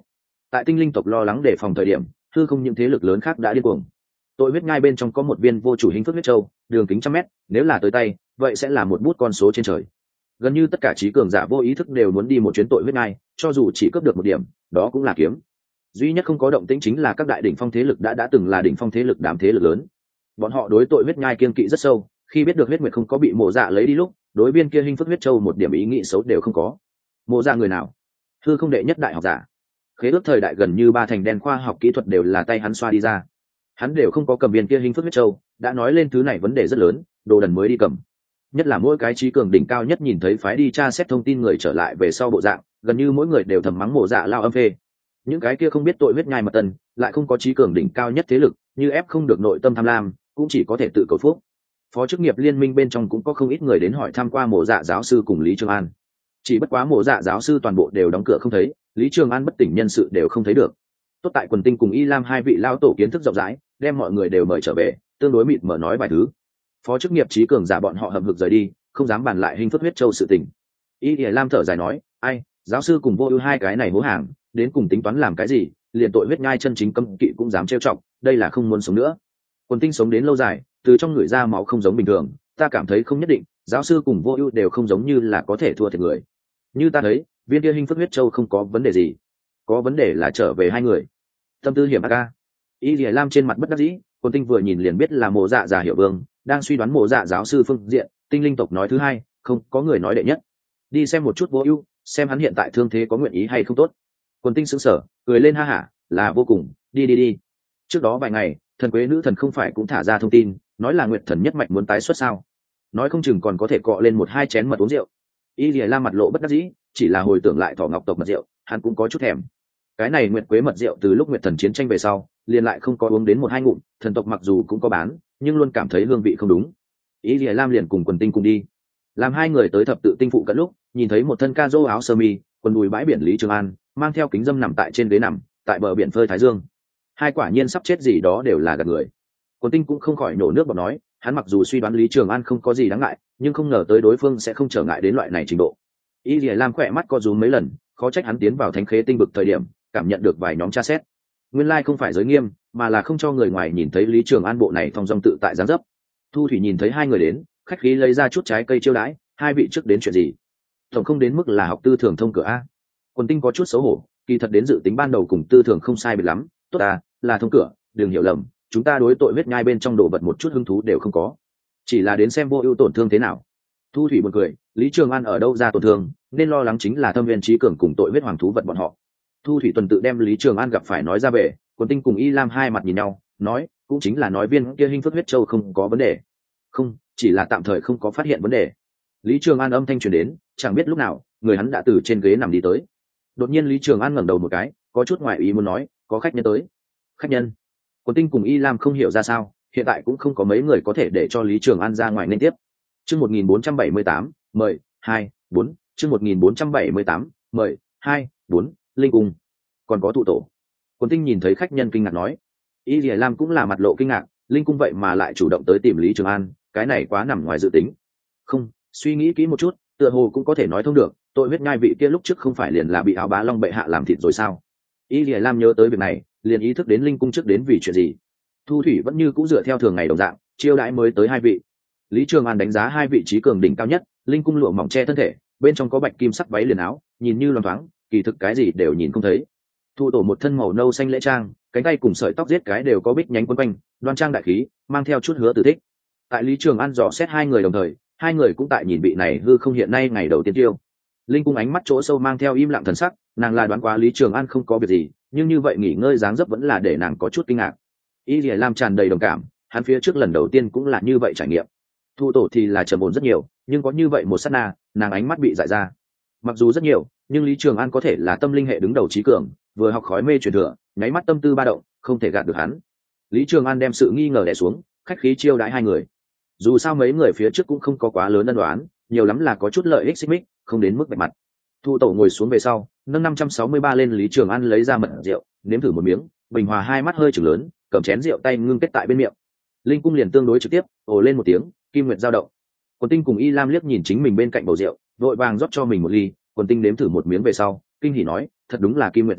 Tại tinh linh tộc lo lắng đề phòng thời điểm, hư không những thế lực lớn khác đã điên cuồng. Tội huyết nhai bên trong có một viên vô chủ hình phước huyết châu, đường kính 100 mét, nếu là tới tay, vậy sẽ là một bút con số trên trời. Gần như tất cả trí cường giả vô ý thức đều muốn đi một chuyến tội huyết nhai, cho dù chỉ cướp được một điểm, đó cũng là kiếm. Duy nhất không có động tĩnh chính là các đại đỉnh phong thế lực đã từng là đỉnh phong thế lực đám thế lực lớn. Bọn họ đối tội huyết nhai kiên kỵ rất sâu, khi biết được huyết nguyệt không có bị Mộ Dạ lấy đi lúc, đối viên kia hình phước huyết châu một điểm ý nghĩ xấu đều không có. Mộ Dạ người nào? Hư không đệ nhất đại học giả. Khế ước thời đại gần như ba thành đen khoa học kỹ thuật đều là tay hắn xoa đi ra. Hắn đều không có cầm viên kia hình phước huyết châu, đã nói lên thứ này vấn đề rất lớn, đồ đần mới đi cầm. Nhất là mỗi cái trí cường đỉnh cao nhất nhìn thấy phái đi tra xét thông tin người trở lại về sau bộ dạng, gần như mỗi người đều thầm mắng Mộ Dạ lao âm phê. Những cái kia không biết tội huyết nhai mật tân, lại không có trí cường đỉnh cao nhất thế lực, như ép không được nội tâm tham lam, cũng chỉ có thể tự cầu phúc. Phó chức nghiệp liên minh bên trong cũng có không ít người đến hỏi thăm qua Mộ Dạ giáo sư cùng Lý Trường An. Chỉ bất quá Mộ Dạ giáo sư toàn bộ đều đóng cửa không thấy, Lý Trường An bất tỉnh nhân sự đều không thấy được. Tốt tại Quần Tinh cùng Y Lam hai vị lao tổ kiến thức rộng rãi, đem mọi người đều mời trở về, tương đối mịt mở nói vài thứ. Phó chức nghiệp trí cường giả bọn họ hậm hực rời đi, không dám bàn lại hình phất huyết châu sự tình. Y Lam thở dài nói, ai, giáo sư cùng Vô Ưu hai cái này hố hàng, đến cùng tính toán làm cái gì, liền tội huyết nhai chân chính cấm kỵ cũng dám trêu chọc, đây là không muốn sống nữa. Quần Tinh sống đến lâu dài, từ trong người ra máu không giống bình thường, ta cảm thấy không nhất định, giáo sư cùng Vô Ưu đều không giống như là có thể thua thiệt người. Như ta thấy, viên kia hình phất huyết châu không có vấn đề gì, có vấn đề là trở về hai người. Tâm tư hiểm ác a. Y Lam trên mặt bất đắc dĩ, Quần Tinh vừa nhìn liền biết là Mộ Dạ giả hiểu vương, đang suy đoán Mộ Dạ giáo sư phương diện, tinh linh tộc nói thứ hai, không có người nói đệ nhất. Đi xem một chút Vô Ưu, xem hắn hiện tại thương thế có nguyện ý hay không tốt. Quần Tinh sững sờ, cười lên ha hả, là vô cùng, đi. Trước đó vài ngày, thần quế nữ thần không phải cũng thả ra thông tin, nói là Nguyệt thần nhất mạch muốn tái xuất sao? Nói không chừng còn có thể cọ lên một hai chén mật uống rượu. Y Lìa Lam mặt lộ bất đắc dĩ, chỉ là hồi tưởng lại Thỏ Ngọc tộc mật rượu, hắn cũng có chút thèm. Cái này Nguyệt quế mật rượu từ lúc Nguyệt thần chiến tranh về sau, liền lại không có uống đến một hai ngụm, thần tộc mặc dù cũng có bán, nhưng luôn cảm thấy hương vị không đúng. Y Lìa Lam liền cùng Quần Tinh cùng đi. Làm hai người tới thập tự tinh phụ cận lúc, nhìn thấy một thân ca rô áo sơ mi, quần đùi bãi biển Lý Trường An, mang theo kính dâm nằm tại trên ghế nằm, tại bờ biển phơi thái dương. Hai quả nhiên sắp chết gì đó đều là gạt người. Quần Tinh cũng không khỏi nổ nước bọt nói, hắn mặc dù suy đoán Lý Trường An không có gì đáng ngại, nhưng không ngờ tới đối phương sẽ không trở ngại đến loại này trình độ. Y Lìa Lam khỏe mắt co rúm mấy lần, khó trách hắn tiến vào thánh khế tinh vực thời điểm, cảm nhận được vài nhóm tra xét. Nguyên lai không phải giới nghiêm, mà là không cho người ngoài nhìn thấy Lý Trường An bộ này thong dong tự tại dáng dấp. Thu Thủy nhìn thấy hai người đến, khách khí lấy ra chút trái cây chiêu đãi, hai vị trước đến chuyện gì? Tổng không đến mức là học tư thường thông cửa a. Quần Tinh có chút xấu hổ, kỳ thật đến dự tính ban đầu cùng tư thường không sai biệt lắm, tốt à, là thông cửa, đừng hiểu lầm, chúng ta đối tội huyết nhai bên trong đồ vật một chút hứng thú đều không có, chỉ là đến xem Vô Ưu tổn thương thế nào. Thu Thủy buồn cười, Lý Trường An ở đâu ra tổn thương, nên lo lắng chính là Thâm Viên Chí Cường cùng tội huyết hoàng thú vật bọn họ. Thu Thủy tuần tự đem Lý Trường An gặp phải nói ra về, Quần Tinh cùng Y Lam hai mặt nhìn nhau, nói, cũng chính là nói viên kia hình phất huyết châu không có vấn đề. Không, chỉ là tạm thời không có phát hiện vấn đề. Lý Trường An âm thanh truyền đến, chẳng biết lúc nào, người hắn đã từ trên ghế nằm đi tới. Đột nhiên Lý Trường An ngẩng đầu một cái, có chút ngoại ý muốn nói, có khách nhân tới. Khách nhân? Quần Tinh cùng Y Lam không hiểu ra sao, hiện tại cũng không có mấy người có thể để cho Lý Trường An ra ngoài nên tiếp. Chương 1478, mời 2, 4, chương 1478, mời 2, 4, linh cung. Còn có tụ tổ. Quần Tinh nhìn thấy khách nhân kinh ngạc nói, Y Lìa Lam cũng là mặt lộ kinh ngạc, linh cung vậy mà lại chủ động tới tìm Lý Trường An, cái này quá nằm ngoài dự tính. Không, suy nghĩ kỹ một chút, tựa hồ cũng có thể nói thông được, tội huyết ngai vị kia lúc trước không phải liền là bị Áo Bá Long bệ hạ làm thịt rồi sao? Y Lìa Lam nhớ tới việc này, liền ý thức đến linh cung trước đến vì chuyện gì. Thu Thủy vẫn như cũ dựa theo thường ngày đồng dạng, chiêu đãi mới tới hai vị. Lý Trường An đánh giá hai vị trí cường đỉnh cao nhất, linh cung lụa mỏng che thân thể, bên trong có bạch kim sắc váy liền áo, nhìn như loáng thoáng, kỳ thực cái gì đều nhìn không thấy. Thu tổ một thân màu nâu xanh lễ trang, cánh tay cùng sợi tóc giết cái đều có bích nhánh quấn quanh, đoan trang đại khí, mang theo chút hứa từ thích. Tại Lý Trường An dò xét hai người đồng thời, hai người cũng tại nhìn vị này hư không hiện nay ngày đầu tiên tiêu. Linh cung ánh mắt chỗ sâu mang theo im lặng thần sắc, nàng là đoán quá Lý Trường An không có việc gì, nhưng như vậy nghỉ ngơi dáng dấp vẫn là để nàng có chút kinh ngạc. Y Lìa Lam tràn đầy đồng cảm, hắn phía trước lần đầu tiên cũng là như vậy trải nghiệm. Thu tổ thì là trầm ổn rất nhiều, nhưng có như vậy một sát na, nàng ánh mắt bị dại ra. Mặc dù rất nhiều, nhưng Lý Trường An có thể là tâm linh hệ đứng đầu trí cường, vừa học khói mê truyền thừa, nháy mắt tâm tư ba động, không thể gạt được hắn. Lý Trường An đem sự nghi ngờ đè xuống, khách khí chiêu đãi hai người. Dù sao mấy người phía trước cũng không có quá lớn ân đoán, nhiều lắm là có chút lợi ích xích mích, không đến mức bạch mặt. Thu tổ ngồi xuống về sau, nâng 563 lên, Lý Trường An lấy ra mật rượu, nếm thử một miếng, bình hòa hai mắt hơi chừng lớn, cầm chén rượu tay ngưng kết tại bên miệng. Linh cung liền tương đối trực tiếp, ồ lên một tiếng, kim nguyệt dao động. Quần Tinh cùng Y Lam liếc nhìn chính mình bên cạnh bầu rượu, vội vàng rót cho mình một ly. Quần Tinh nếm thử một miếng về sau, kinh hỉ nói, thật đúng là kim nguyệt dao động,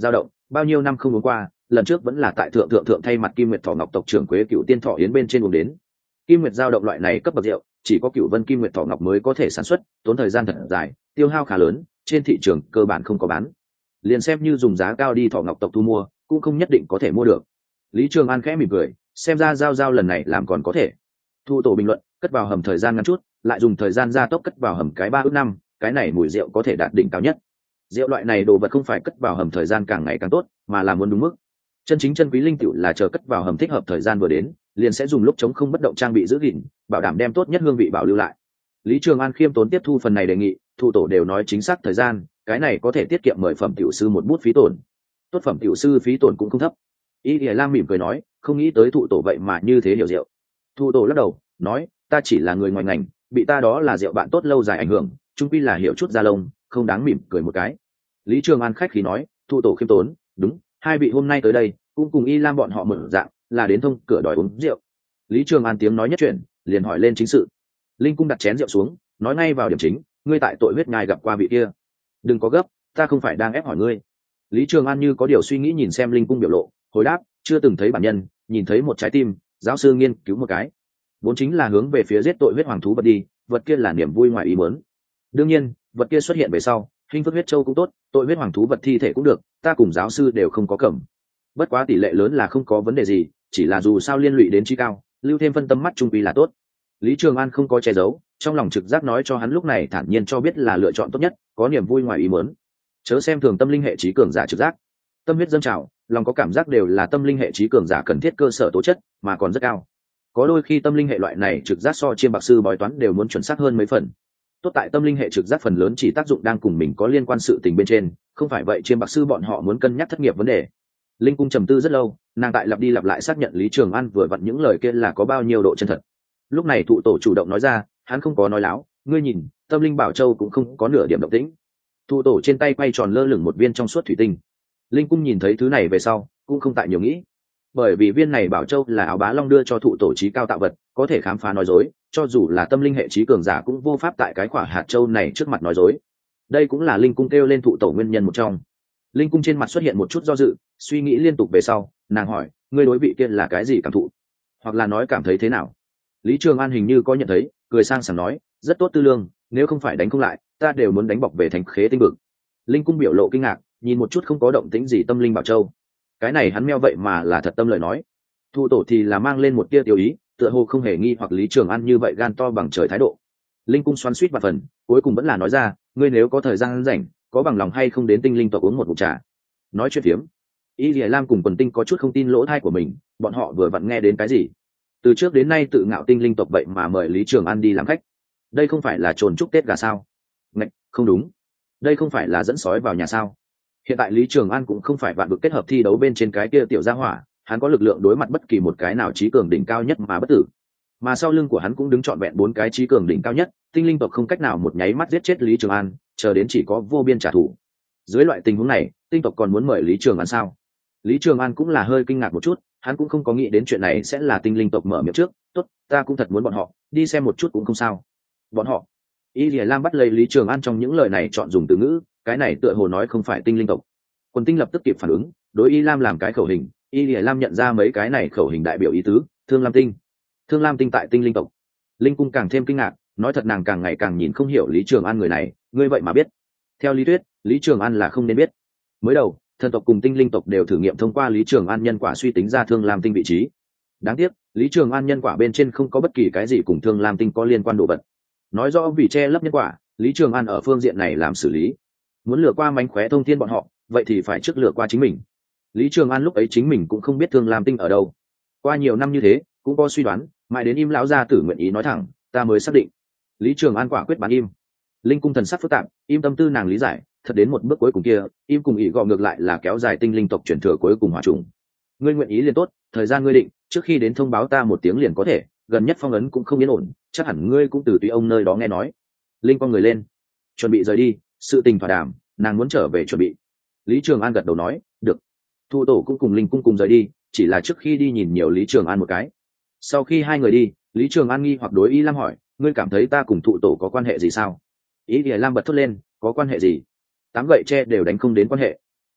bao nhiêu năm không uống qua, lần trước vẫn là tại thượng thượng thượng thay mặt Kim Nguyệt Thọ Ngọc tộc trưởng Quế Cựu Tiên Thọ yến bên trên uống đến. Kim Nguyệt giao động loại này cấp bậc rượu, chỉ có Cựu Vân Kim Nguyệt Thọ Ngọc mới có thể sản xuất, tốn thời gian thật dài, tiêu hao khá lớn, trên thị trường cơ bản không có bán. Liền xem như dùng giá cao đi Thọ Ngọc tộc thu mua, cũng không nhất định có thể mua được. Lý Trường An khẽ mỉm cười, xem ra giao lần này làm còn có thể. Thu tổ bình luận, cất vào hầm thời gian ngắn chút, lại dùng thời gian gia tốc cất vào hầm cái 3 ước năm, cái này mùi rượu có thể đạt đỉnh cao nhất. Rượu loại này đồ vật không phải cất vào hầm thời gian càng ngày càng tốt, mà là muốn đúng mức. Chân chính chân quý linh tiểu là chờ cất vào hầm thích hợp thời gian vừa đến, liền sẽ dùng lúc chống không bất động trang bị giữ gìn, bảo đảm đem tốt nhất hương vị bảo lưu lại. Lý Trường An khiêm tốn tiếp thu phần này đề nghị, thủ tổ đều nói chính xác thời gian, cái này có thể tiết kiệm mời phẩm tiểu sư một bút phí tổn. Tốt phẩm tiểu sư phí tổn cũng không thấp. Y Lìa Lam mỉm cười nói, không nghĩ tới thụ tổ vậy mà như thế hiểu rượu. Thụ tổ lắc đầu, nói, ta chỉ là người ngoài ngành, bị ta đó là rượu bạn tốt lâu dài ảnh hưởng, chung quy là hiểu chút da lông, không đáng mỉm cười một cái. Lý Trường An khách khí nói, thụ tổ khiêm tốn, đúng, hai vị hôm nay tới đây, cũng cùng Y Lam bọn họ mở dạng, là đến thông cửa đòi uống rượu. Lý Trường An tiếng nói nhất chuyện, liền hỏi lên chính sự. Linh Cung đặt chén rượu xuống, nói ngay vào điểm chính, ngươi tại tội huyết ngài gặp qua vị kia. Đừng có gấp, ta không phải đang ép hỏi ngươi. Lý Trường An như có điều suy nghĩ nhìn xem Linh Cung biểu lộ, hồi đáp, chưa từng thấy bản nhân, nhìn thấy một trái tim, giáo sư nghiên cứu một cái, vốn chính là hướng về phía giết tội huyết hoàng thú vật đi, vật kia là niềm vui ngoài ý muốn. Đương nhiên, vật kia xuất hiện về sau, hình phước huyết châu cũng tốt, tội huyết hoàng thú vật thi thể cũng được, ta cùng giáo sư đều không có cầm. Bất quá tỷ lệ lớn là không có vấn đề gì, chỉ là dù sao liên lụy đến trí cao, lưu thêm phân tâm mắt trung quy là tốt. Lý Trường An không có che giấu, trong lòng trực giác nói cho hắn lúc này thản nhiên cho biết là lựa chọn tốt nhất, có niềm vui ngoài ý muốn. Chớ xem thường tâm linh hệ trí cường giả trực giác, tâm huyết dâng trào, lòng có cảm giác đều là tâm linh hệ trí cường giả cần thiết cơ sở tố chất, mà còn rất cao. Có đôi khi tâm linh hệ loại này trực giác so chiêm bạc sư bói toán đều muốn chuẩn xác hơn mấy phần. Tốt tại tâm linh hệ trực giác phần lớn chỉ tác dụng đang cùng mình có liên quan sự tình bên trên, không phải vậy chiêm bạc sư bọn họ muốn cân nhắc thất nghiệp vấn đề. Linh Cung trầm tư rất lâu, nàng tại lặp đi lặp lại xác nhận Lý Trường An vừa vặn những lời kia là có bao nhiêu độ chân thật. Lúc này thụ tổ chủ động nói ra, hắn không có nói láo, ngươi nhìn, tâm linh bảo châu cũng không có nửa điểm động tĩnh. Thụ tổ trên tay quay tròn lơ lửng một viên trong suốt thủy tinh. Linh Cung nhìn thấy thứ này về sau, cũng không tại nhiều nghĩ, bởi vì viên này bảo châu là áo bá long đưa cho thụ tổ trí cao tạo vật, có thể khám phá nói dối, cho dù là tâm linh hệ trí cường giả cũng vô pháp tại cái quả hạt châu này trước mặt nói dối. Đây cũng là Linh Cung kêu lên thụ tổ nguyên nhân một trong. Linh Cung trên mặt xuất hiện một chút do dự, suy nghĩ liên tục về sau, nàng hỏi, ngươi đối vị kia là cái gì cảm thụ, hoặc là nói cảm thấy thế nào? Lý Trường An hình như có nhận thấy, cười sang sảng nói, rất tốt tư lương, nếu không phải đánh không lại, ta đều muốn đánh bọc về thành khế tinh vực. Linh Cung biểu lộ kinh ngạc, nhìn một chút không có động tĩnh gì tâm linh bảo châu. Cái này hắn meo vậy mà là thật tâm lời nói. Thụ tổ thì là mang lên một tia tiêu ý, tựa hồ không hề nghi hoặc Lý Trường An như vậy gan to bằng trời thái độ. Linh Cung xoắn xuýt vạn phần, cuối cùng vẫn là nói ra, ngươi nếu có thời gian rảnh, có bằng lòng hay không đến tinh linh tộc uống một ngụm trà? Nói chuyện phiếm. Y Lìa Lam cùng Quần Tinh có chút không tin lỗ tai của mình, bọn họ vừa vặn nghe đến cái gì? Từ trước đến nay tự ngạo tinh linh tộc vậy mà mời Lý Trường An đi làm khách. Đây không phải là trồn chúc Tết gà sao? Ngạch, không đúng. Đây không phải là dẫn sói vào nhà sao? Hiện tại Lý Trường An cũng không phải vạn vực kết hợp thi đấu bên trên cái kia tiểu gia hỏa, hắn có lực lượng đối mặt bất kỳ một cái nào trí cường đỉnh cao nhất mà bất tử. Mà sau lưng của hắn cũng đứng trọn vẹn 4 cái trí cường đỉnh cao nhất, tinh linh tộc không cách nào một nháy mắt giết chết Lý Trường An, chờ đến chỉ có vô biên trả thù. Dưới loại tình huống này, tinh tộc còn muốn mời Lý Trường An sao? Lý Trường An cũng là hơi kinh ngạc một chút, hắn cũng không có nghĩ đến chuyện này sẽ là tinh linh tộc mở miệng trước. Tốt, ta cũng thật muốn bọn họ đi xem một chút cũng không sao. Bọn họ? Y Lìa Lam bắt lấy Lý Trường An trong những lời này chọn dùng từ ngữ, cái này tựa hồ nói không phải tinh linh tộc. Quần Tinh lập tức kịp phản ứng, đối Y Lam làm cái khẩu hình, Y Lìa Lam nhận ra mấy cái này khẩu hình đại biểu ý tứ, Thương Lam Tinh. Thương Lam Tinh tại tinh linh tộc. Linh Cung càng thêm kinh ngạc, nói thật nàng càng ngày càng nhìn không hiểu Lý Trường An người này, ngươi vậy mà biết? Theo lý thuyết, Lý Trường An là không nên biết. Mới đầu, thần tộc cùng tinh linh tộc đều thử nghiệm thông qua Lý Trường An nhân quả suy tính ra Thương Lam Tinh vị trí. Đáng tiếc, Lý Trường An nhân quả bên trên không có bất kỳ cái gì cùng Thương Lam Tinh có liên quan đồ vật. Nói rõ vì che lấp nhân quả, Lý Trường An ở phương diện này làm xử lý. Muốn lừa qua mánh khóe thông thiên bọn họ, vậy thì phải trước lừa qua chính mình. Lý Trường An lúc ấy chính mình cũng không biết Thương Lam Tinh ở đâu. Qua nhiều năm như thế, cũng có suy đoán, mãi đến Im lão gia tử nguyện ý nói thẳng, ta mới xác định. Lý Trường An quả quyết bán Im. Linh Cung thần sắc phức tạp, Im tâm tư nàng lý giải, thật đến một bước cuối cùng kia, Im cùng ý gò ngược lại là kéo dài tinh linh tộc chuyển thừa cuối cùng hòa trùng. Ngươi nguyện ý liền tốt, thời gian ngươi định, trước khi đến thông báo ta một tiếng liền có thể, gần nhất phong ấn cũng không yên ổn, chắc hẳn ngươi cũng từ tùy ông nơi đó nghe nói. Linh con người lên, chuẩn bị rời đi, sự tình thỏa đàm, nàng muốn trở về chuẩn bị. Lý Trường An gật đầu nói, được. Thu tổ cũng cùng Linh Cung cùng rời đi, chỉ là trước khi đi nhìn nhiều Lý Trường An một cái. Sau khi hai người đi, Lý Trường An nghi hoặc đối Y Lam hỏi, ngươi cảm thấy ta cùng thụ tổ có quan hệ gì sao? Y Lìa Lam bật thốt lên, có quan hệ gì? 8 gậy tre đều đánh không đến quan hệ.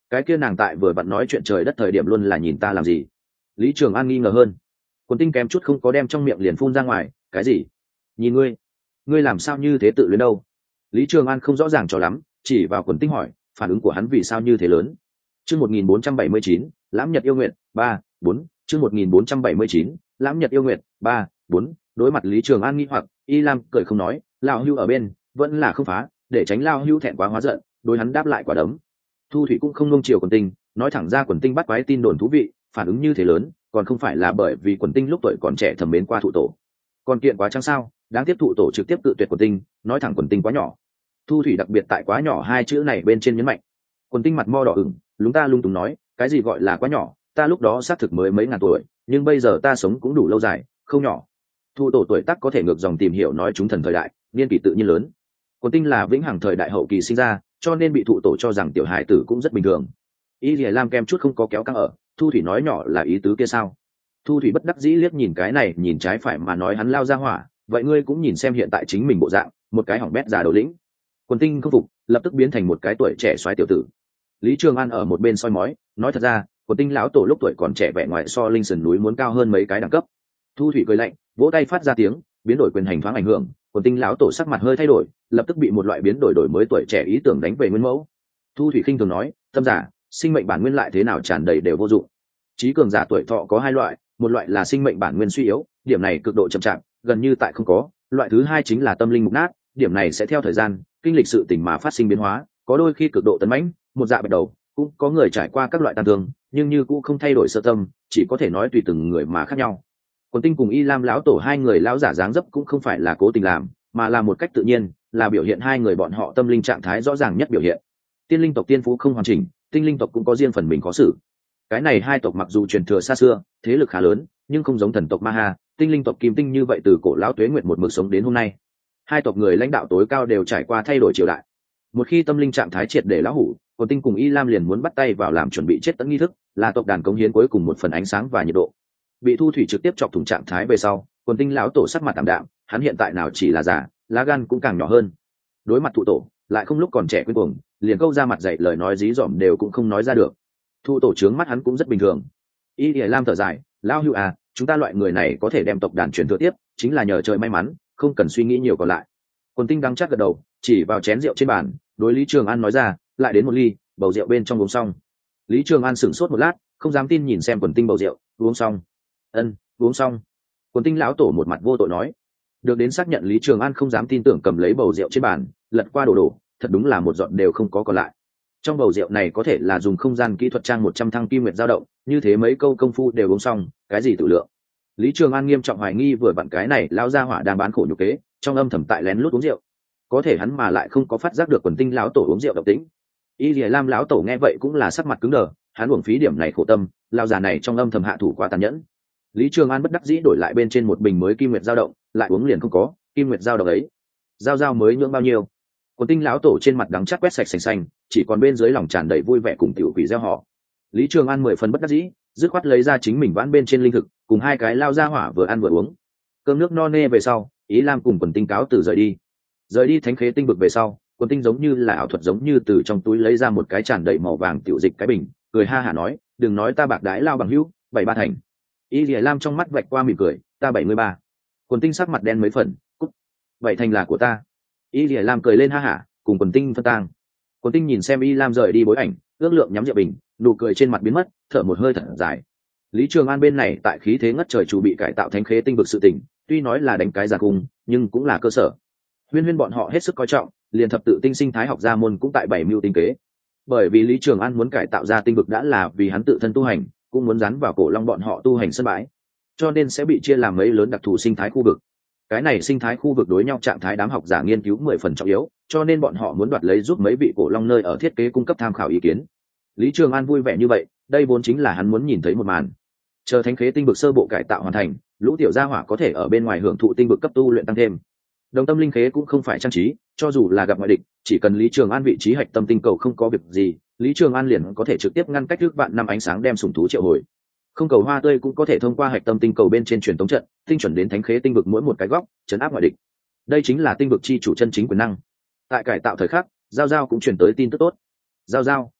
cái kia nàng tại vừa vặn nói chuyện trời đất thời điểm luôn là nhìn ta làm gì? Lý Trường An nghi ngờ hơn. Quần Tinh kém chút không có đem trong miệng liền phun ra ngoài. Cái gì? Nhìn ngươi làm sao như thế tự luyến đâu? Lý Trường An không rõ ràng cho lắm, chỉ vào Quần Tinh hỏi, phản ứng của hắn vì sao như thế lớn? Chương 1479, Lãm Nhật yêu nguyện, 3, 4, chương 1479, Lãm Nhật yêu nguyện, 3, 4. Đối mặt Lý Trường An nghi hoặc, Y Lam cười không nói, lão Hưu ở bên, vẫn là không phá, để tránh lão Hưu thẹn quá hóa giận, đối hắn đáp lại quả đấm. Thu Thủy cũng không nung chiều Quần Tinh, nói thẳng ra Quần Tinh bắt quái tin đồn thú vị, phản ứng như thế lớn, còn không phải là bởi vì Quần Tinh lúc tuổi còn trẻ thầm mến qua thụ tổ. Còn kiện quá trắng sao, đáng tiếp thụ tổ trực tiếp tự tuyệt Quần Tinh, nói thẳng Quần Tinh quá nhỏ. Thu Thủy đặc biệt tại quá nhỏ hai chữ này bên trên nhấn mạnh. Quần Tinh mặt mo đỏ ửng, lúng ta lung túng nói, cái gì gọi là quá nhỏ, ta lúc đó xác thực mới mấy ngàn tuổi, nhưng bây giờ ta sống cũng đủ lâu dài, không nhỏ. Thụ tổ tuổi tác có thể ngược dòng tìm hiểu nói chúng thần thời đại, niên kỷ tự nhiên lớn. Quần Tinh là vĩnh hằng thời đại hậu kỳ sinh ra, cho nên bị thụ tổ cho rằng tiểu hài tử cũng rất bình thường. Y Lìa Lam kem chút không có kéo căng ở, Thu Thủy nói nhỏ là ý tứ kia sao? Thu Thủy bất đắc dĩ liếc nhìn cái này nhìn trái phải mà nói hắn lao ra hỏa, vậy ngươi cũng nhìn xem hiện tại chính mình bộ dạng, một cái hỏng bét già đầu lĩnh. Quần Tinh không phục, lập tức biến thành một cái tuổi trẻ soái tiểu tử. Lý Trường An ở một bên soi mói, nói thật ra, Quần Tinh lão tổ lúc tuổi còn trẻ vẻ ngoài so linh sườn núi muốn cao hơn mấy cái đẳng cấp. Thu Thủy cười lạnh, vỗ tay phát ra tiếng, biến đổi quyền hành thoáng ảnh hưởng, Quần Tinh lão tổ sắc mặt hơi thay đổi, lập tức bị một loại biến đổi mới tuổi trẻ ý tưởng đánh về nguyên mẫu. Thu Thủy khinh thường nói, tâm giả, sinh mệnh bản nguyên lại thế nào tràn đầy đều vô dụng. Trí cường giả tuổi thọ có hai loại, một loại là sinh mệnh bản nguyên suy yếu, điểm này cực độ chậm chạp, gần như tại không có, loại thứ hai chính là tâm linh mục nát, điểm này sẽ theo thời gian, kinh lịch sự tình mà phát sinh biến hóa, có đôi khi cực độ tấn mãnh, một dạ bạch đầu, cũng có người trải qua các loại tàn thương, nhưng như cũng không thay đổi sơ tâm, chỉ có thể nói tùy từng người mà khác nhau. Quần Tinh cùng Y Lam lão tổ hai người lão giả dáng dấp cũng không phải là cố tình làm, mà là một cách tự nhiên, là biểu hiện hai người bọn họ tâm linh trạng thái rõ ràng nhất biểu hiện. Tiên linh tộc tiên phú không hoàn chỉnh, tinh linh tộc cũng có riêng phần mình có xử. Cái này hai tộc mặc dù truyền thừa xa xưa, thế lực khá lớn, nhưng không giống thần tộc Ma Ha, tinh linh tộc Kim Tinh như vậy từ cổ lão tuế nguyệt một mực sống đến hôm nay. Hai tộc người lãnh đạo tối cao đều trải qua thay đổi triều đại. Một khi tâm linh trạng thái triệt để lão hủ, Quần Tinh cùng Y Lam liền muốn bắt tay vào làm chuẩn bị chết tận nghi thức, là tộc đàn cống hiến cuối cùng một phần ánh sáng và nhiệt độ. Bị Thu Thủy trực tiếp chọc thủng trạng thái về sau, Quần Tinh lão tổ sắc mặt tạm đạm, hắn hiện tại nào chỉ là già, lá gan cũng càng nhỏ hơn. Đối mặt thụ tổ, lại không lúc còn trẻ quên cuồng, liền câu ra mặt dạy lời nói dí dỏm đều cũng không nói ra được. Thụ tổ trướng mắt hắn cũng rất bình thường. Y Lam thở dài, lão hữu à, chúng ta loại người này có thể đem tộc đàn truyền thừa tiếp, chính là nhờ trời may mắn, không cần suy nghĩ nhiều còn lại. Quần Tinh đắng chắc gật đầu, chỉ vào chén rượu trên bàn, đối Lý Trường An nói ra, lại đến một ly, bầu rượu bên trong uống xong. Lý Trường An sửng sốt một lát, không dám tin nhìn xem Quần Tinh bầu rượu, uống xong. Uống xong. Quần Tinh lão tổ một mặt vô tội nói. Được đến xác nhận, Lý Trường An không dám tin tưởng cầm lấy bầu rượu trên bàn, lật qua đổ, thật đúng là một giọt đều không có còn lại. Trong bầu rượu này có thể là dùng không gian kỹ thuật trang 100 thăng kim nguyệt dao động, như thế mấy câu công phu đều uống xong, cái gì tự lượng. Lý Trường An nghiêm trọng hoài nghi vừa vặn cái này lão gia hỏa đang bán khổ nhục kế, trong âm thầm tại lén lút uống rượu. Có thể hắn mà lại không có phát giác được Quần Tinh lão tổ uống rượu độc tính. Y Lìa Lam lão tổ nghe vậy cũng là sắc mặt cứng đờ, hắn uổng phí điểm này khổ tâm, lão già này trong âm thầm hạ thủ quá tàn nhẫn. Lý Trường An bất đắc dĩ đổi lại bên trên một bình mới kim nguyệt dao động, lại uống liền không có, kim nguyệt dao động ấy, dao mới nhưỡng bao nhiêu. Quần Tinh lão tổ trên mặt đắng chát quét sạch sành xanh, chỉ còn bên dưới lòng tràn đầy vui vẻ cùng tiểu quỷ gieo họ. Lý Trường An 10 phần bất đắc dĩ, dứt khoát lấy ra chính mình vãn bên trên linh thực, cùng hai cái lao ra hỏa vừa ăn vừa uống. Cơm nước no nê về sau, Ý Lam cùng Quần Tinh cáo từ rời đi. Rời đi thánh khế tinh vực về sau, Quần Tinh giống như là ảo thuật, giống như từ trong túi lấy ra một cái tràn đầy màu vàng tiểu dịch cái bình, cười ha hả nói, đừng nói ta bạc đái lao bằng hữu, 73 thành. Y Lìa Lam trong mắt vạch qua mỉm cười, ta 73. Quần Tinh sắc mặt đen mấy phần, cút. Vậy thành là của ta. Y Lìa Lam cười lên ha hả, cùng Quần Tinh phân tang. Quần Tinh nhìn xem Y Lam rời đi bối ảnh, ước lượng nhắm rượu bình, nụ cười trên mặt biến mất, thở một hơi thật dài. Lý Trường An bên này tại khí thế ngất trời chủ bị cải tạo thánh khế tinh vực sự tình, tuy nói là đánh cái giàn cung, nhưng cũng là cơ sở. Huyên bọn họ hết sức coi trọng, liền thập tự tinh sinh thái học gia môn cũng tại bảy mưu tinh kế. Bởi vì Lý Trường An muốn cải tạo ra tinh vực đã là vì hắn tự thân tu hành, cũng muốn dán vào cổ long bọn họ tu hành sân bãi, cho nên sẽ bị chia làm mấy lớn đặc thù sinh thái khu vực. Cái này sinh thái khu vực đối nhau trạng thái đám học giả nghiên cứu 10 phần trọng yếu, cho nên bọn họ muốn đoạt lấy giúp mấy vị cổ long nơi ở thiết kế cung cấp tham khảo ý kiến. Lý Trường An vui vẻ như vậy, đây vốn chính là hắn muốn nhìn thấy một màn. Chờ thánh khế tinh vực sơ bộ cải tạo hoàn thành, lũ tiểu gia hỏa có thể ở bên ngoài hưởng thụ tinh vực cấp tu luyện tăng thêm. Đồng tâm linh khế cũng không phải trang trí, cho dù là gặp ngoại địch, chỉ cần Lý Trường An vị trí hạch tâm tinh cầu không có việc gì, Lý Trường An liền có thể trực tiếp ngăn cách trước vạn năm ánh sáng đem sủng thú triệu hồi. Không cầu hoa tươi cũng có thể thông qua hạch tâm tinh cầu bên trên truyền tống trận, tinh chuẩn đến thánh khế tinh vực mỗi một cái góc, chấn áp ngoại địch. Đây chính là tinh vực chi chủ chân chính quyền năng. Tại cải tạo thời khắc, Giao Giao cũng truyền tới tin tức tốt. Giao Giao,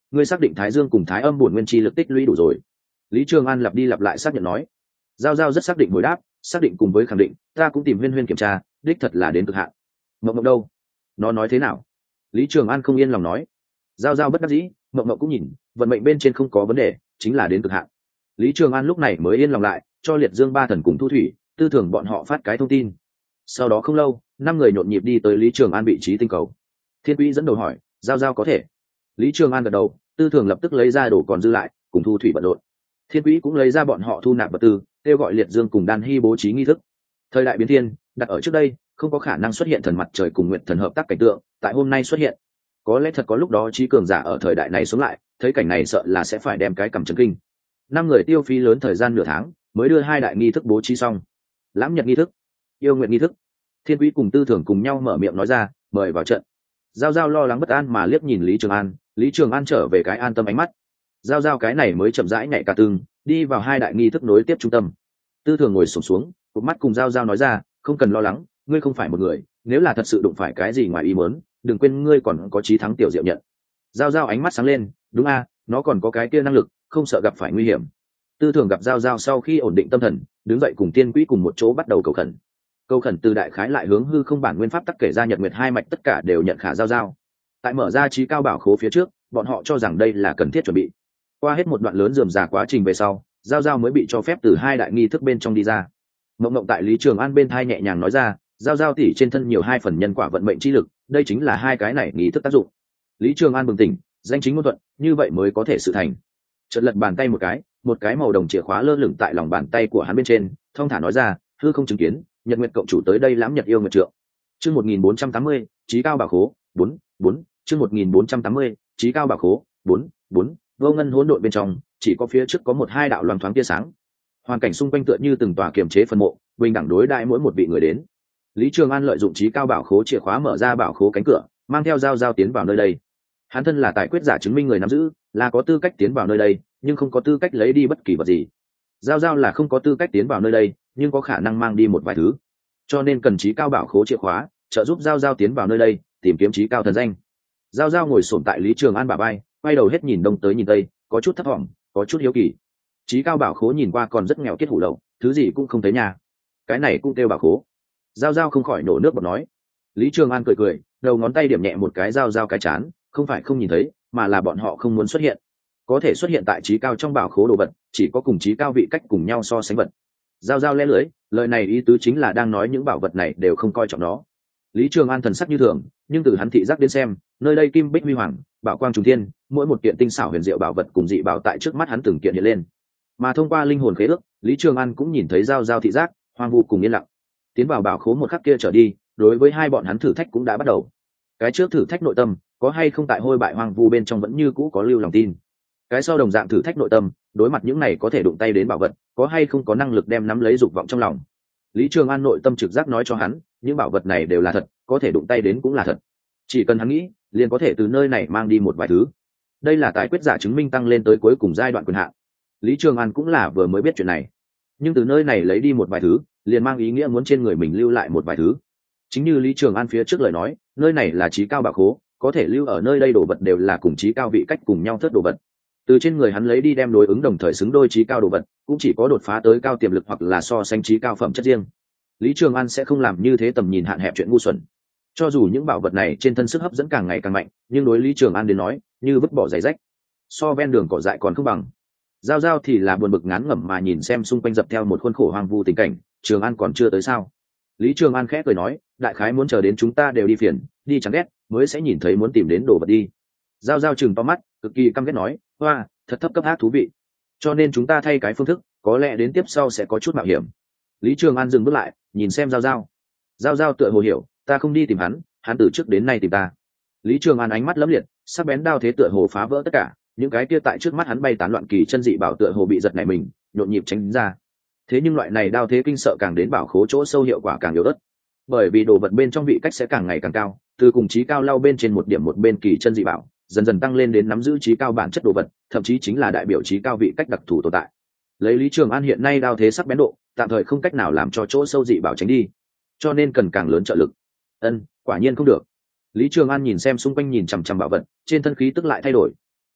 ngươi xác định thái dương cùng thái âm bổn nguyên chi lực tích lũy đủ rồi? Lý Trường An lặp đi lặp lại xác nhận nói. Giao Giao rất xác định hồi đáp, xác định cùng với khẳng định, ta cũng tìm Huyên Huyên kiểm tra, đích thật là đến cực hạn. Mộng Mộng đâu? Nó nói thế nào? Lý Trường An không yên lòng nói. Giao Giao bất đắc dĩ, Mộng Mộng cũng nhìn, vận mệnh bên trên không có vấn đề, chính là đến cực hạn. Lý Trường An lúc này mới yên lòng lại, cho Liệt Dương ba thần cùng Thu Thủy, Tư Thường bọn họ phát cái thông tin. Sau đó không lâu, 5 người nhộn nhịp đi tới Lý Trường An vị trí tinh cầu. Thiên Quý dẫn đầu hỏi, Giao Giao có thể? Lý Trường An gật đầu, Tư Thường lập tức lấy ra đồ còn dư lại, cùng Thu Thủy bận rộn. Thiên Quý cũng lấy ra bọn họ thu nạp vật tư, kêu gọi Liệt Dương cùng Đan Hy bố trí nghi thức. Thời đại biến thiên, đặt ở trước đây, không có khả năng xuất hiện thần mặt trời cùng nguyện thần hợp tác cảnh tượng, tại hôm nay xuất hiện. Có lẽ thật có lúc đó trí cường giả ở thời đại này xuống lại, thấy cảnh này sợ là sẽ phải đem cái cầm chấn kinh. 5 người tiêu phí lớn thời gian nửa tháng, mới đưa 2 đại nghi thức bố trí xong. Lãm nhật nghi thức, yêu nguyện nghi thức. Thiên Quý cùng Tư Thường cùng nhau mở miệng nói ra, mời vào trận. Giao Giao lo lắng bất an mà liếc nhìn Lý Trường An, Lý Trường An trở về cái an tâm ánh mắt. Giao Giao cái này mới chậm rãi nhảy cả tương, đi vào 2 đại nghi thức nối tiếp trung tâm. Tư Thường ngồi xổm xuống, cụp mắt cùng Giao Giao nói ra, không cần lo lắng, ngươi không phải một người, nếu là thật sự đụng phải cái gì ngoài ý muốn, đừng quên ngươi còn có chí thắng tiểu diệu nhận. Giao Giao ánh mắt sáng lên, đúng a, nó còn có cái kia năng lực, không sợ gặp phải nguy hiểm. Tư Thường gặp Giao Giao sau khi ổn định tâm thần, đứng dậy cùng Tiên Quý cùng một chỗ bắt đầu cầu khẩn. Cầu khẩn từ đại khái lại hướng hư không bản nguyên pháp tắc kể ra nhật nguyệt hai mạch tất cả đều nhận khả Giao Giao. Tại mở ra trí cao bảo khố phía trước, bọn họ cho rằng đây là cần thiết chuẩn bị. Qua hết một đoạn lớn rườm rà quá trình về sau, Giao Giao mới bị cho phép từ 2 đại nghi thức bên trong đi ra. Mộng Mộng tại Lý Trường An bên thai nhẹ nhàng nói ra, Giao Giao tỉ trên thân nhiều 2 phần nhân quả vận mệnh chi lực, đây chính là 2 cái này nghi thức tác dụng. Lý Trường An bừng tỉnh, danh chính ngôn thuận, như vậy mới có thể sự thành. Chợt lật bàn tay một cái màu đồng chìa khóa lơ lửng tại lòng bàn tay của hắn bên trên, thong thả nói ra, hư không chứng kiến, nhật nguyệt cộng chủ tới đây lãm nhật yêu nguyệt trượng. Chương 1480, trí cao bảo khố, 4, chương 1480, trí cao bảo khố, 4, vô ngân hỗn độn bên trong, chỉ có phía trước có 1-2 đạo loáng thoáng tia sáng. Hoàn cảnh xung quanh tựa như từng tòa kiềm chế phân mộ, bình đẳng đối đãi mỗi một vị người đến. Lý Trường An lợi dụng trí cao bảo khố chìa khóa mở ra bảo khố cánh cửa, mang theo Giao Giao tiến vào nơi đây. Hắn thân là tài quyết giả chứng minh người nắm giữ, là có tư cách tiến vào nơi đây, nhưng không có tư cách lấy đi bất kỳ vật gì. Giao Giao là không có tư cách tiến vào nơi đây, nhưng có khả năng mang đi một vài thứ, cho nên cần trí cao bảo khố chìa khóa trợ giúp Giao Giao tiến vào nơi đây, tìm kiếm trí cao thần danh. Giao Giao ngồi xổm tại Lý Trường An bả vai, quay đầu hết nhìn đông tới nhìn tây, có chút thấp thỏm, có chút hiếu kỳ. Trí cao bảo khố nhìn qua còn rất nghèo kiết hủ lậu, thứ gì cũng không thấy nhà. Cái này cũng kêu bảo khố? Giao Giao không khỏi nổ nước bọt nói. Lý Trường An cười cười, đầu ngón tay điểm nhẹ một cái Giao Giao cái chán, không phải không nhìn thấy, mà là bọn họ không muốn xuất hiện. Có thể xuất hiện tại trí cao trong bảo khố đồ vật, chỉ có cùng trí cao vị cách cùng nhau so sánh vật. Giao Giao lẽ lưỡi, lời này ý tứ chính là đang nói những bảo vật này đều không coi trọng nó. Lý Trường An thần sắc như thường, nhưng từ hắn thị giác đến xem, nơi đây kim bích huy hoàng, bảo quang trùng thiên, mỗi một kiện tinh xảo huyền diệu bảo vật cùng dị bảo tại trước mắt hắn từng kiện hiện lên. Mà thông qua linh hồn khế ước, Lý Trường An cũng nhìn thấy Giao Giao thị giác, hoang vu cùng yên lặng. Tiến vào bảo khố một khắc kia trở đi, đối với 2 bọn hắn thử thách cũng đã bắt đầu. Cái trước thử thách nội tâm, có hay không tại hôi bại hoang vu bên trong vẫn như cũ có lưu lòng tin. Cái sau đồng dạng thử thách nội tâm, đối mặt những này có thể đụng tay đến bảo vật, có hay không có năng lực đem nắm lấy dục vọng trong lòng. Lý Trường An nội tâm trực giác nói cho hắn, những bảo vật này đều là thật, có thể đụng tay đến cũng là thật. Chỉ cần hắn nghĩ, liền có thể từ nơi này mang đi một vài thứ. Đây là tài quyết giả chứng minh tăng lên tới cuối cùng giai đoạn quyền hạn. Lý Trường An cũng là vừa mới biết chuyện này, nhưng từ nơi này lấy đi một vài thứ, liền mang ý nghĩa muốn trên người mình lưu lại một vài thứ. Chính như Lý Trường An phía trước lời nói, nơi này là trí cao bảo khố, có thể lưu ở nơi đây đồ vật đều là cùng trí cao vị cách cùng nhau thất đồ vật. Từ trên người hắn lấy đi đem đối ứng đồng thời xứng đôi trí cao đồ vật, cũng chỉ có đột phá tới cao tiềm lực hoặc là so sánh trí cao phẩm chất riêng. Lý Trường An sẽ không làm như thế tầm nhìn hạn hẹp chuyện ngu xuẩn. Cho dù những bảo vật này trên thân sức hấp dẫn càng ngày càng mạnh, nhưng đối Lý Trường An đến nói, như vứt bỏ giày rách, so ven đường cỏ dại còn không bằng. Giao Giao thì là buồn bực ngán ngẩm mà nhìn xem xung quanh dập theo một khuôn khổ hoang vu tình cảnh, Trường An còn chưa tới sao? Lý Trường An khẽ cười nói, đại khái muốn chờ đến chúng ta đều đi phiền, đi chẳng ghét, mới sẽ nhìn thấy muốn tìm đến đồ vật đi. Giao Giao chừng to mắt, cực kỳ căm ghét nói, hoa, thật thấp cấp ác thú vị. Cho nên chúng ta thay cái phương thức, có lẽ đến tiếp sau sẽ có chút mạo hiểm. Lý Trường An dừng bước lại, nhìn xem Giao Giao. Giao Giao tựa hồ hiểu, ta không đi tìm hắn, hắn từ trước đến nay tìm ta. Lý Trường An ánh mắt lấm liệt, sắc bén đao thế tựa hồ phá vỡ tất cả, những cái kia tại trước mắt hắn bay tán loạn kỳ chân dị bảo tựa hồ bị giật nảy mình, nhộn nhịp tránh ra. Thế nhưng loại này đao thế kinh sợ càng đến bảo khố chỗ sâu hiệu quả càng yếu ớt, bởi vì đồ vật bên trong vị cách sẽ càng ngày càng cao, từ cùng chí cao lao bên trên một điểm một bên kỳ chân dị bảo, dần dần tăng lên đến nắm giữ chí cao bản chất đồ vật, thậm chí chính là đại biểu chí cao vị cách đặc thù tồn tại. Lấy Lý Trường An hiện nay đao thế sắc bén độ, tạm thời không cách nào làm cho chỗ sâu dị bảo tránh đi, cho nên cần càng lớn trợ lực. Quả nhiên không được. Lý Trường An nhìn xem xung quanh nhìn chằm chằm bảo vật, trên thân khí tức lại thay đổi.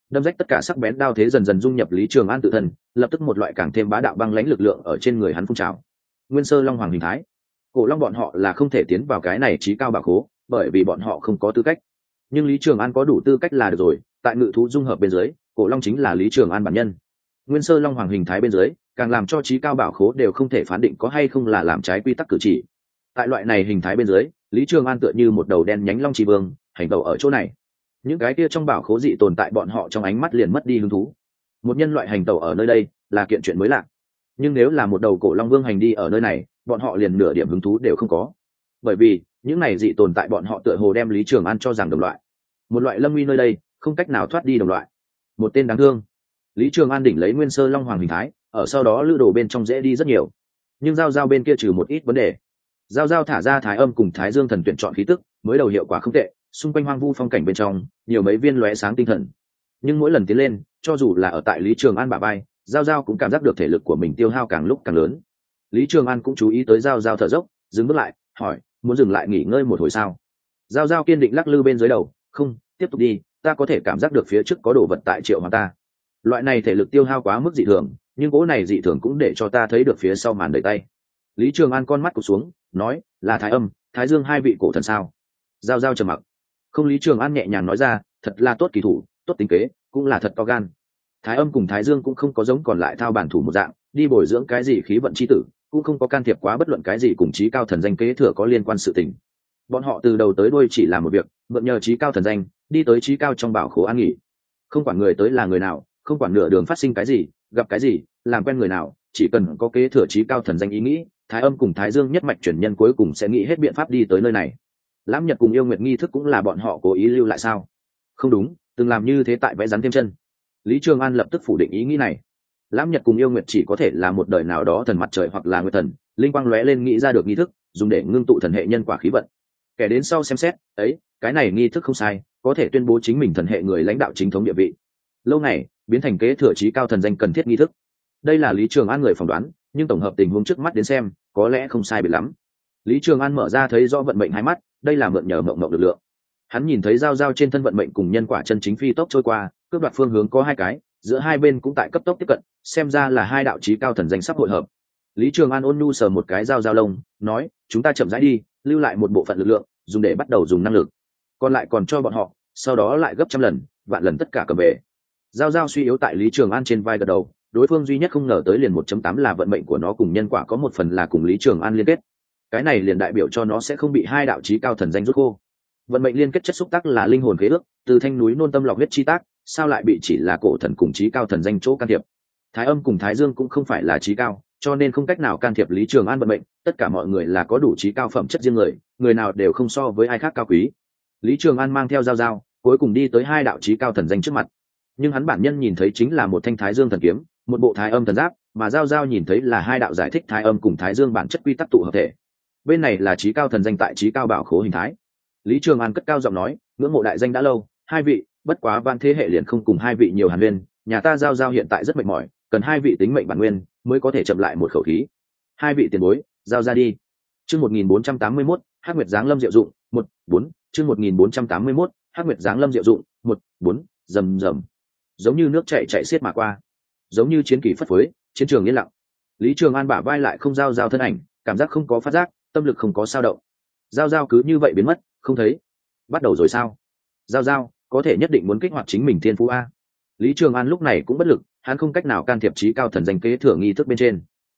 đâm rách tất cả sắc bén đao thế dần dần dung nhập Lý Trường An tự thân, lập tức một loại càng thêm bá đạo băng lãnh lực lượng ở trên người hắn phun trào. Nguyên Sơ Long Hoàng hình thái, cổ long bọn họ là không thể tiến vào cái này trí cao bảo khố, bởi vì bọn họ không có tư cách. Nhưng Lý Trường An có đủ tư cách là được rồi, tại ngự thú dung hợp bên dưới, cổ long chính là Lý Trường An bản nhân. Nguyên Sơ Long Hoàng hình thái bên dưới, càng làm cho trí cao bảo khố đều không thể phán định có hay không là làm trái quy tắc cử chỉ. Tại loại này hình thái bên dưới, Lý Trường An tựa như một đầu đen nhánh long chi vương, hành tẩu ở chỗ này. Những cái kia trong bảo khố dị tồn tại bọn họ trong ánh mắt liền mất đi hứng thú. Một nhân loại hành tẩu ở nơi đây là kiện chuyện mới lạ, nhưng nếu là một đầu cổ long vương hành đi ở nơi này, bọn họ liền nửa điểm hứng thú đều không có, bởi vì những này dị tồn tại bọn họ tựa hồ đem Lý Trường An cho rằng đồng loại, một loại lâm nguy nơi đây không cách nào thoát đi đồng loại, một tên đáng thương. Lý Trường An đỉnh lấy Nguyên Sơ Long Hoàng hình thái, ở sau đó lữ đồ bên trong dễ đi rất nhiều, nhưng giao giao bên kia trừ một ít vấn đề. Giao giao thả ra Thái Âm cùng Thái Dương thần tuyển chọn khí tức, mới đầu hiệu quả không tệ, xung quanh hoang vu phong cảnh bên trong nhiều mấy viên lóe sáng tinh thần, nhưng mỗi lần tiến lên, cho dù là ở tại Lý Trường An bả vai, giao giao cũng cảm giác được thể lực của mình tiêu hao càng lúc càng lớn. Lý Trường An cũng chú ý tới giao giao thở dốc, dừng bước lại, hỏi, muốn dừng lại nghỉ ngơi một hồi sao? Giao giao kiên định lắc lư bên dưới đầu, không, tiếp tục đi, ta có thể cảm giác được phía trước có đồ vật tại triệu hoàng ta. Loại này thể lực tiêu hao quá mức dị thường, nhưng cỗ này dị thường cũng để cho ta thấy được phía sau màn đẩy tay. Lý Trường An con mắt cụp xuống, nói, là Thái Âm, Thái Dương hai vị cổ thần sao? Giao giao trầm mặc. Không, Lý Trường An nhẹ nhàng nói ra, thật là tốt kỳ thủ, tốt tính kế, cũng là thật to gan. Thái Âm cùng Thái Dương cũng không có giống còn lại thao bản thủ một dạng, đi bồi dưỡng cái gì khí vận chi tử, cũng không có can thiệp quá bất luận cái gì cùng trí cao thần danh kế thừa có liên quan sự tình. Bọn họ từ đầu tới đuôi chỉ làm một việc, mượn nhờ trí cao thần danh, đi tới trí cao trong bảo khố an nghỉ. Không quản người tới là người nào, không quản nửa đường phát sinh cái gì, gặp cái gì, làm quen người nào, chỉ cần có kế thừa trí cao thần danh ý nghĩ, Thái Âm cùng Thái Dương nhất mạch truyền nhân cuối cùng sẽ nghĩ hết biện pháp đi tới nơi này. Lãm Nhật cùng Yêu Nguyệt nghi thức cũng là bọn họ cố ý lưu lại sao? Không đúng, từng làm như thế tại vẽ rắn thêm chân. Lý Trường An lập tức phủ định ý nghĩ này. Lãm Nhật cùng Yêu Nguyệt chỉ có thể là một đời nào đó thần mặt trời hoặc là nguyệt thần, linh quang lóe lên nghĩ ra được nghi thức, dùng để ngưng tụ thần hệ nhân quả khí vận. Kẻ đến sau xem xét, ấy, cái này nghi thức không sai, có thể tuyên bố chính mình thần hệ người lãnh đạo chính thống địa vị. Lâu này, biến thành kế thừa trí cao thần danh cần thiết nghi thức. Đây là Lý Trường An người phỏng đoán, nhưng tổng hợp tình huống trước mắt đến xem, có lẽ không sai biệt lắm. Lý Trường An mở ra thấy rõ vận mệnh hai mắt, đây là mượn nhờ mộng mộng lực lượng. Hắn nhìn thấy giao giao trên thân vận mệnh cùng nhân quả chân chính phi tốc trôi qua, cướp đoạt phương hướng có hai cái, giữa hai bên cũng tại cấp tốc tiếp cận, xem ra là hai đạo chí cao thần danh sắp hội hợp. Lý Trường An ôn nhu sờ một cái giao giao lông, nói, chúng ta chậm rãi đi, lưu lại một bộ phận lực lượng, dùng để bắt đầu dùng năng lực, còn lại còn cho bọn họ, sau đó lại gấp trăm lần, vạn lần tất cả cầm về. Giao giao suy yếu tại Lý Trường An trên vai gật đầu, đối phương duy nhất không ngờ tới liền 1.8 là vận mệnh của nó cùng nhân quả có một phần là cùng Lý Trường An liên kết. Cái này liền đại biểu cho nó sẽ không bị hai đạo chí cao thần danh rút khô. Vận mệnh liên kết chất xúc tác là linh hồn khế ước, từ thanh núi nôn tâm lọc huyết chi tác, sao lại bị chỉ là cổ thần cùng chí cao thần danh chỗ can thiệp? Thái Âm cùng Thái Dương cũng không phải là chí cao, cho nên không cách nào can thiệp Lý Trường An vận mệnh, tất cả mọi người là có đủ chí cao phẩm chất riêng người nào đều không so với ai khác cao quý. Lý Trường An mang theo giao giao, cuối cùng đi tới hai đạo chí cao thần danh trước mặt. Nhưng hắn bản nhân nhìn thấy chính là một thanh Thái Dương thần kiếm, một bộ Thái Âm thần giáp, mà giao giao nhìn thấy là hai đạo giải thích Thái Âm cùng Thái Dương bản chất quy tắc tụ hợp thể. Bên này là chí cao thần danh tại chí cao bảo khố hình thái. Lý Trường An cất cao giọng nói, ngưỡng mộ đại danh đã lâu, hai vị, bất quá van thế hệ liền không cùng hai vị nhiều hàn huyên, nhà ta giao giao hiện tại rất mệt mỏi, cần hai vị tính mệnh bản nguyên mới có thể chậm lại một khẩu khí. Hai vị tiền bối, giao ra đi. Chương 1481, Hắc Nguyệt Giáng Lâm diệu dụng, 1-4, chương 1481, Hắc Nguyệt Giáng Lâm diệu dụng, 1-4, rầm rầm. Giống như nước chảy xiết mà qua, giống như chiến kỳ phất phới, chiến trường yên lặng. Lý Trường An bả vai lại không giao giao thân ảnh, cảm giác không có phát giác, tâm lực không có sao động. Giao giao cứ như vậy biến mất, không thấy. Bắt đầu rồi sao? Giao giao, có thể nhất định muốn kích hoạt chính mình thiên phú a. Lý Trường An lúc này cũng bất lực, hắn không cách nào can thiệp chí cao thần danh kế thừa nghi thức bên trên.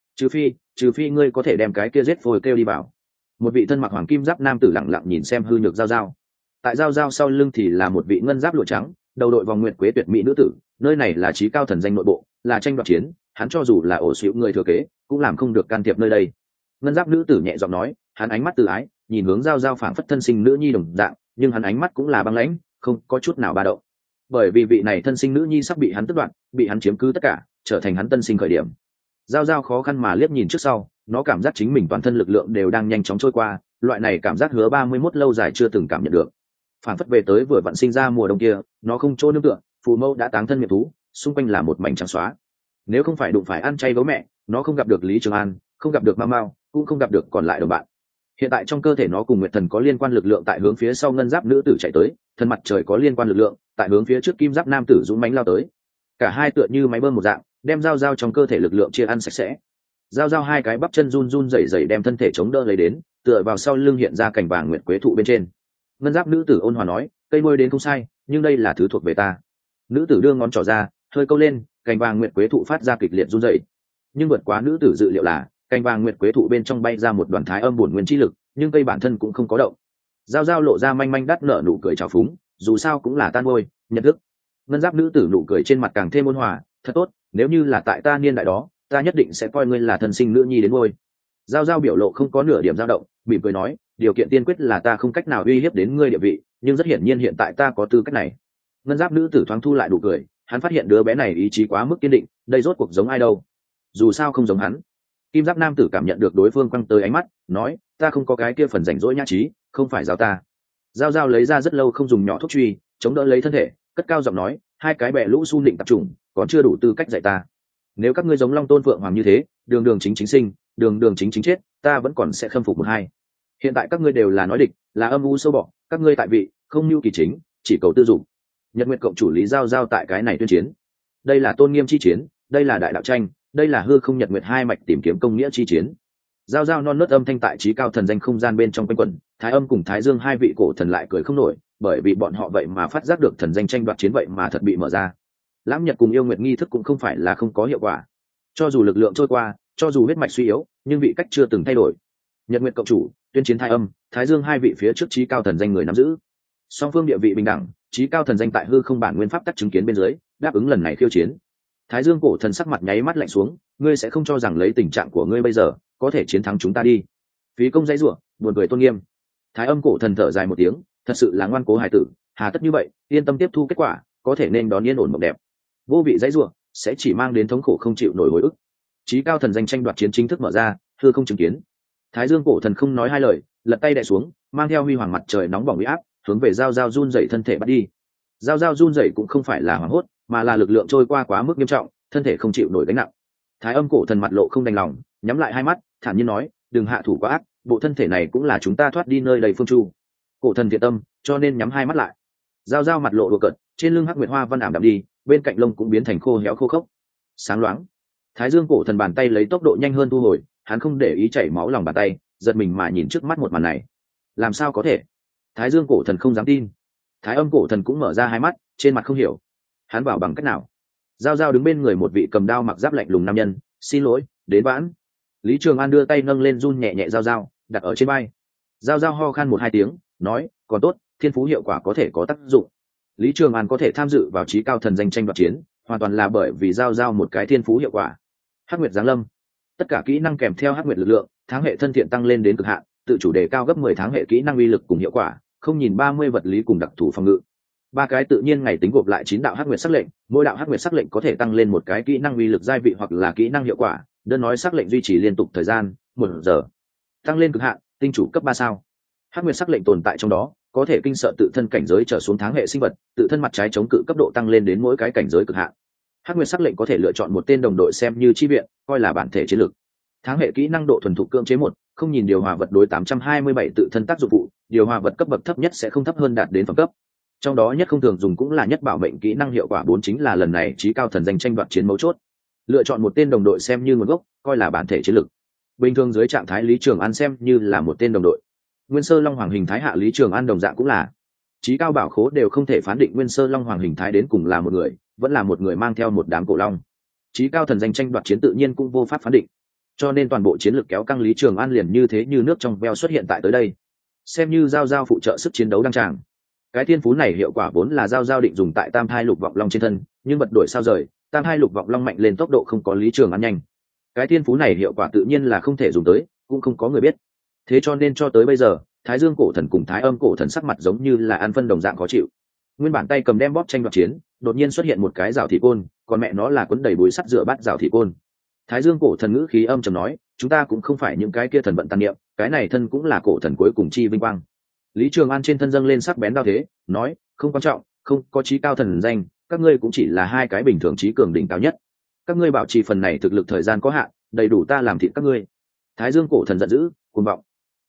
Trừ phi ngươi có thể đem cái kia giết phôi kêu đi vào. Một vị thân mặc hoàng kim giáp nam tử lặng lặng nhìn xem hư nhược giao giao. Tại giao giao sau lưng thì là một vị ngân giáp lụa trắng, đầu đội vòng nguyệt quế tuyệt mỹ nữ tử. Nơi này là chí cao thần danh nội bộ, là tranh đoạt chiến, hắn cho dù là ổ xỉu người thừa kế, cũng làm không được can thiệp nơi đây. Ngân giáp nữ tử nhẹ giọng nói, hắn ánh mắt từ ái, nhìn hướng giao giao phảng phất thân sinh nữ nhi đồng dạng, nhưng hắn ánh mắt cũng là băng lãnh, không có chút nào ba động. Bởi vì vị này thân sinh nữ nhi sắp bị hắn tước đoạt, bị hắn chiếm cứ tất cả, trở thành hắn tân sinh khởi điểm. Giao giao khó khăn mà liếc nhìn trước sau, nó cảm giác chính mình toàn thân lực lượng đều đang nhanh chóng trôi qua, loại này cảm giác hứa 31 lâu dài chưa từng cảm nhận được. Phảng phất về tới vừa vặn sinh ra mùa đông kia, nó không chỗ nương tựa, phù mâu đã táng thân miệt thú, xung quanh là một mảnh trắng xóa. Nếu không phải đụng phải ăn chay gấu mẹ, nó không gặp được Lý Trường An, không gặp được Mao Mao, cũng không gặp được còn lại đồng bạn. Hiện tại trong cơ thể nó cùng nguyệt thần có liên quan lực lượng tại hướng phía sau ngân giáp nữ tử chạy tới, thần mặt trời có liên quan lực lượng tại hướng phía trước kim giáp nam tử dũng mãnh lao tới. Cả hai tựa như máy bơm một dạng, đem giao trong cơ thể lực lượng chia ăn sạch sẽ. Giao hai cái bắp chân run run rẩy rẩy đem thân thể chống đỡ lấy đến, tựa vào sau lưng hiện ra cành vàng nguyệt quế thụ bên trên. Ngân giáp nữ tử ôn hòa nói, cây môi đến không sai, nhưng đây là thứ thuộc về ta. Nữ tử đưa ngón trỏ ra, hơi câu lên, cành vàng nguyệt quế thụ phát ra kịch liệt run rẩy. Nhưng vượt quá nữ tử dự liệu là, cành vàng nguyệt quế thụ bên trong bay ra một đoàn thái âm bổn nguyên chi lực, nhưng cây bản thân cũng không có động. Giao lộ ra manh manh đắt nở nụ cười trào phúng, dù sao cũng là tan môi, nhận thức. Ngân giáp nữ tử nụ cười trên mặt càng thêm ôn hòa, thật tốt, nếu như là tại ta niên đại đó, ta nhất định sẽ coi ngươi là thần sinh nữ nhi đến ngôi. Giao biểu lộ không có nửa điểm dao động, mỉm cười nói, điều kiện tiên quyết là ta không cách nào uy hiếp đến ngươi địa vị, nhưng rất hiển nhiên hiện tại ta có tư cách này. Ngân giáp nữ tử thoáng thu lại nụ cười, hắn phát hiện đứa bé này ý chí quá mức kiên định, đây rốt cuộc giống ai đâu? Dù sao không giống hắn. Kim giáp nam tử cảm nhận được đối phương quăng tới ánh mắt, nói, ta không có cái kia phần rảnh rỗi nhã trí, không phải giao ta. Giao lấy ra rất lâu không dùng nhỏ thuốc truy, chống đỡ lấy thân thể, cất cao giọng nói, hai cái bè lũ su nịnh tập trung, còn chưa đủ tư cách dạy ta. Nếu các ngươi giống Long Tôn Phượng Hoàng như thế, đường chính sinh, đường chính chết, ta vẫn còn sẽ khâm phục một hai. Hiện tại các ngươi đều là nói địch, là âm u sâu bọ, các ngươi tại vị, không nhu kỳ chính, chỉ cầu tư dụng. Nhật Nguyệt cộng chủ lý giao tại cái này tuyên chiến. Đây là tôn nghiêm chi chiến, đây là đại đạo tranh, đây là hư không Nhật Nguyệt hai mạch tìm kiếm công nghĩa chi chiến. Giao non nớt âm thanh tại trí cao thần danh không gian bên trong quanh quẩn, Thái Âm cùng Thái Dương hai vị cổ thần lại cười không nổi, bởi vì bọn họ vậy mà phát giác được thần danh tranh đoạt chiến vậy mà thật bị mở ra. Lãm Nhật cùng yêu nguyệt nghi thức cũng không phải là không có hiệu quả. Cho dù lực lượng trôi qua, cho dù huyết mạch suy yếu, nhưng vị cách chưa từng thay đổi. Nhật Nguyệt cộng chủ, tuyên chiến Thái Âm, Thái Dương hai vị phía trước trí cao thần danh người nắm giữ. Song phương địa vị bình đẳng, trí cao thần danh tại hư không bản nguyên pháp tắc chứng kiến bên dưới, đáp ứng lần này khiêu chiến. Thái Dương cổ thần sắc mặt nháy mắt lạnh xuống, ngươi sẽ không cho rằng lấy tình trạng của ngươi bây giờ có thể chiến thắng chúng ta đi. Phí công dãy rủa, buồn cười tôn nghiêm. Thái Âm cổ thần thở dài một tiếng, thật sự là ngoan cố hài tử, hà tất như vậy, yên tâm tiếp thu kết quả, có thể nên đón yên ổn mộng đẹp. Vô vị dãy rủa sẽ chỉ mang đến thống khổ không chịu nổi hồi ức. Chí cao thần danh tranh đoạt chiến chính thức mở ra, thưa không chứng kiến. Thái Dương cổ thần không nói hai lời, lật tay đè xuống, mang theo huy hoàng mặt trời nóng bỏng uy áp, hướng về Giao run rẩy thân thể bắt đi. Giao run rẩy cũng không phải là hoảng hốt, mà là lực lượng trôi qua quá mức nghiêm trọng, thân thể không chịu nổi gánh nặng. Thái Âm cổ thần mặt lộ không đành lòng, nhắm lại hai mắt, thản nhiên nói, đừng hạ thủ quá ác, bộ thân thể này cũng là chúng ta thoát đi nơi đầy phương chu. Cổ thần thiện tâm, cho nên nhắm hai mắt lại. Giao mặt lộ đùa cợt, trên lưng hắc nguyệt hoa văn ảm đạm đi, bên cạnh lông cũng biến thành khô héo khô khốc. Sáng loáng. Thái Dương cổ thần bàn tay lấy tốc độ nhanh hơn thu hồi, hắn không để ý chảy máu lòng bàn tay, giật mình mà nhìn trước mắt một màn này. Làm sao có thể? Thái Dương cổ thần không dám tin. Thái Âm cổ thần cũng mở ra hai mắt, trên mặt không hiểu. Hắn bảo bằng cách nào? Giao đứng bên người một vị cầm đao mặc giáp lạnh lùng nam nhân, xin lỗi, đến vãn. Lý Trường An đưa tay nâng lên run nhẹ nhẹ Giao, đặt ở trên vai. Giao ho khan một hai tiếng, nói, còn tốt, thiên phú hiệu quả có thể có tác dụng. Lý Trường An có thể tham dự vào trí cao thần danh tranh đoạt chiến, hoàn toàn là bởi vì Giao một cái thiên phú hiệu quả. Hắc Nguyệt giáng lâm, tất cả kỹ năng kèm theo Hắc Nguyệt lực lượng, tháng hệ thân thiện tăng lên đến cực hạn, tự chủ đề cao gấp 10 tháng hệ kỹ năng uy lực cùng hiệu quả, không nhìn 30 vật lý cùng đặc thù phòng ngự. Ba cái tự nhiên ngày tính gộp lại 9 đạo Hắc Nguyệt sắc lệnh, mỗi đạo Hắc Nguyệt sắc lệnh có thể tăng lên một cái kỹ năng uy lực giai vị hoặc là kỹ năng hiệu quả, đơn nói sắc lệnh duy trì liên tục thời gian 1 giờ. Tăng lên cực hạn, tinh chủ cấp 3 sao. Hắc Nguyệt sắc lệnh tồn tại trong đó, có thể kinh sợ tự thân cảnh giới trở xuống tháng hệ sinh vật, tự thân mặt trái chống cự cấp độ tăng lên đến mỗi cái cảnh giới cực hạn. Hắc Nguyệt sắc lệnh có thể lựa chọn một tên đồng đội xem như chi viện, coi là bản thể chiến lược. Tháng hệ kỹ năng độ thuần thục cưỡng chế 1, không nhìn điều hòa vật đối 827 tự thân tác dụng phụ, điều hòa vật cấp bậc thấp nhất sẽ không thấp hơn đạt đến phẩm cấp. Trong đó nhất không thường dùng cũng là nhất bảo mệnh kỹ năng hiệu quả 4 chính là lần này trí cao thần danh tranh đoạt chiến mấu chốt. Lựa chọn một tên đồng đội xem như nguồn gốc, coi là bản thể chiến lược. Bình thường dưới trạng thái Lý Trường An xem như là một tên đồng đội. Nguyên sơ long hoàng hình thái hạ Lý Trường An đồng dạng cũng là. Chí cao bảo khố đều không thể phán định nguyên sơ long hoàng hình thái đến cùng là một người, vẫn là một người mang theo một đám cổ long. Chí cao thần danh tranh đoạt chiến tự nhiên cũng vô pháp phán định. Cho nên toàn bộ chiến lược kéo căng Lý Trường An liền như thế như nước trong veo xuất hiện tại tới đây. Xem như Giao phụ trợ sức chiến đấu đăng tràng. Cái thiên phú này hiệu quả vốn là Giao định dùng tại Tam Thai Lục Vọng Long trên thân, nhưng bật đổi sao rời, Tam Thai Lục Vọng Long mạnh lên tốc độ không có Lý Trường An nhanh. Cái thiên phú này hiệu quả tự nhiên là không thể dùng tới, cũng không có người biết. Thế cho nên cho tới bây giờ, Thái Dương cổ thần cùng Thái Âm cổ thần sắc mặt giống như là ăn phân đồng dạng khó chịu. Nguyên bản tay cầm đem bóp tranh đoạt chiến, đột nhiên xuất hiện một cái rào thị côn, còn mẹ nó là quấn đầy bùi sắt rửa bát rào thị côn. Thái Dương cổ thần ngữ khí âm trầm nói, chúng ta cũng không phải những cái kia thần vận tàn niệm, cái này thân cũng là cổ thần cuối cùng chi vinh quang. Lý Trường An trên thân dâng lên sắc bén đao thế, nói, không quan trọng, không có chí cao thần danh, các ngươi cũng chỉ là hai cái bình thường chí cường đỉnh cao nhất. Các ngươi bảo trì phần này thực lực thời gian có hạn, đầy đủ ta làm thịt các ngươi. Thái Dương cổ thần giận dữ, cuồng vọng.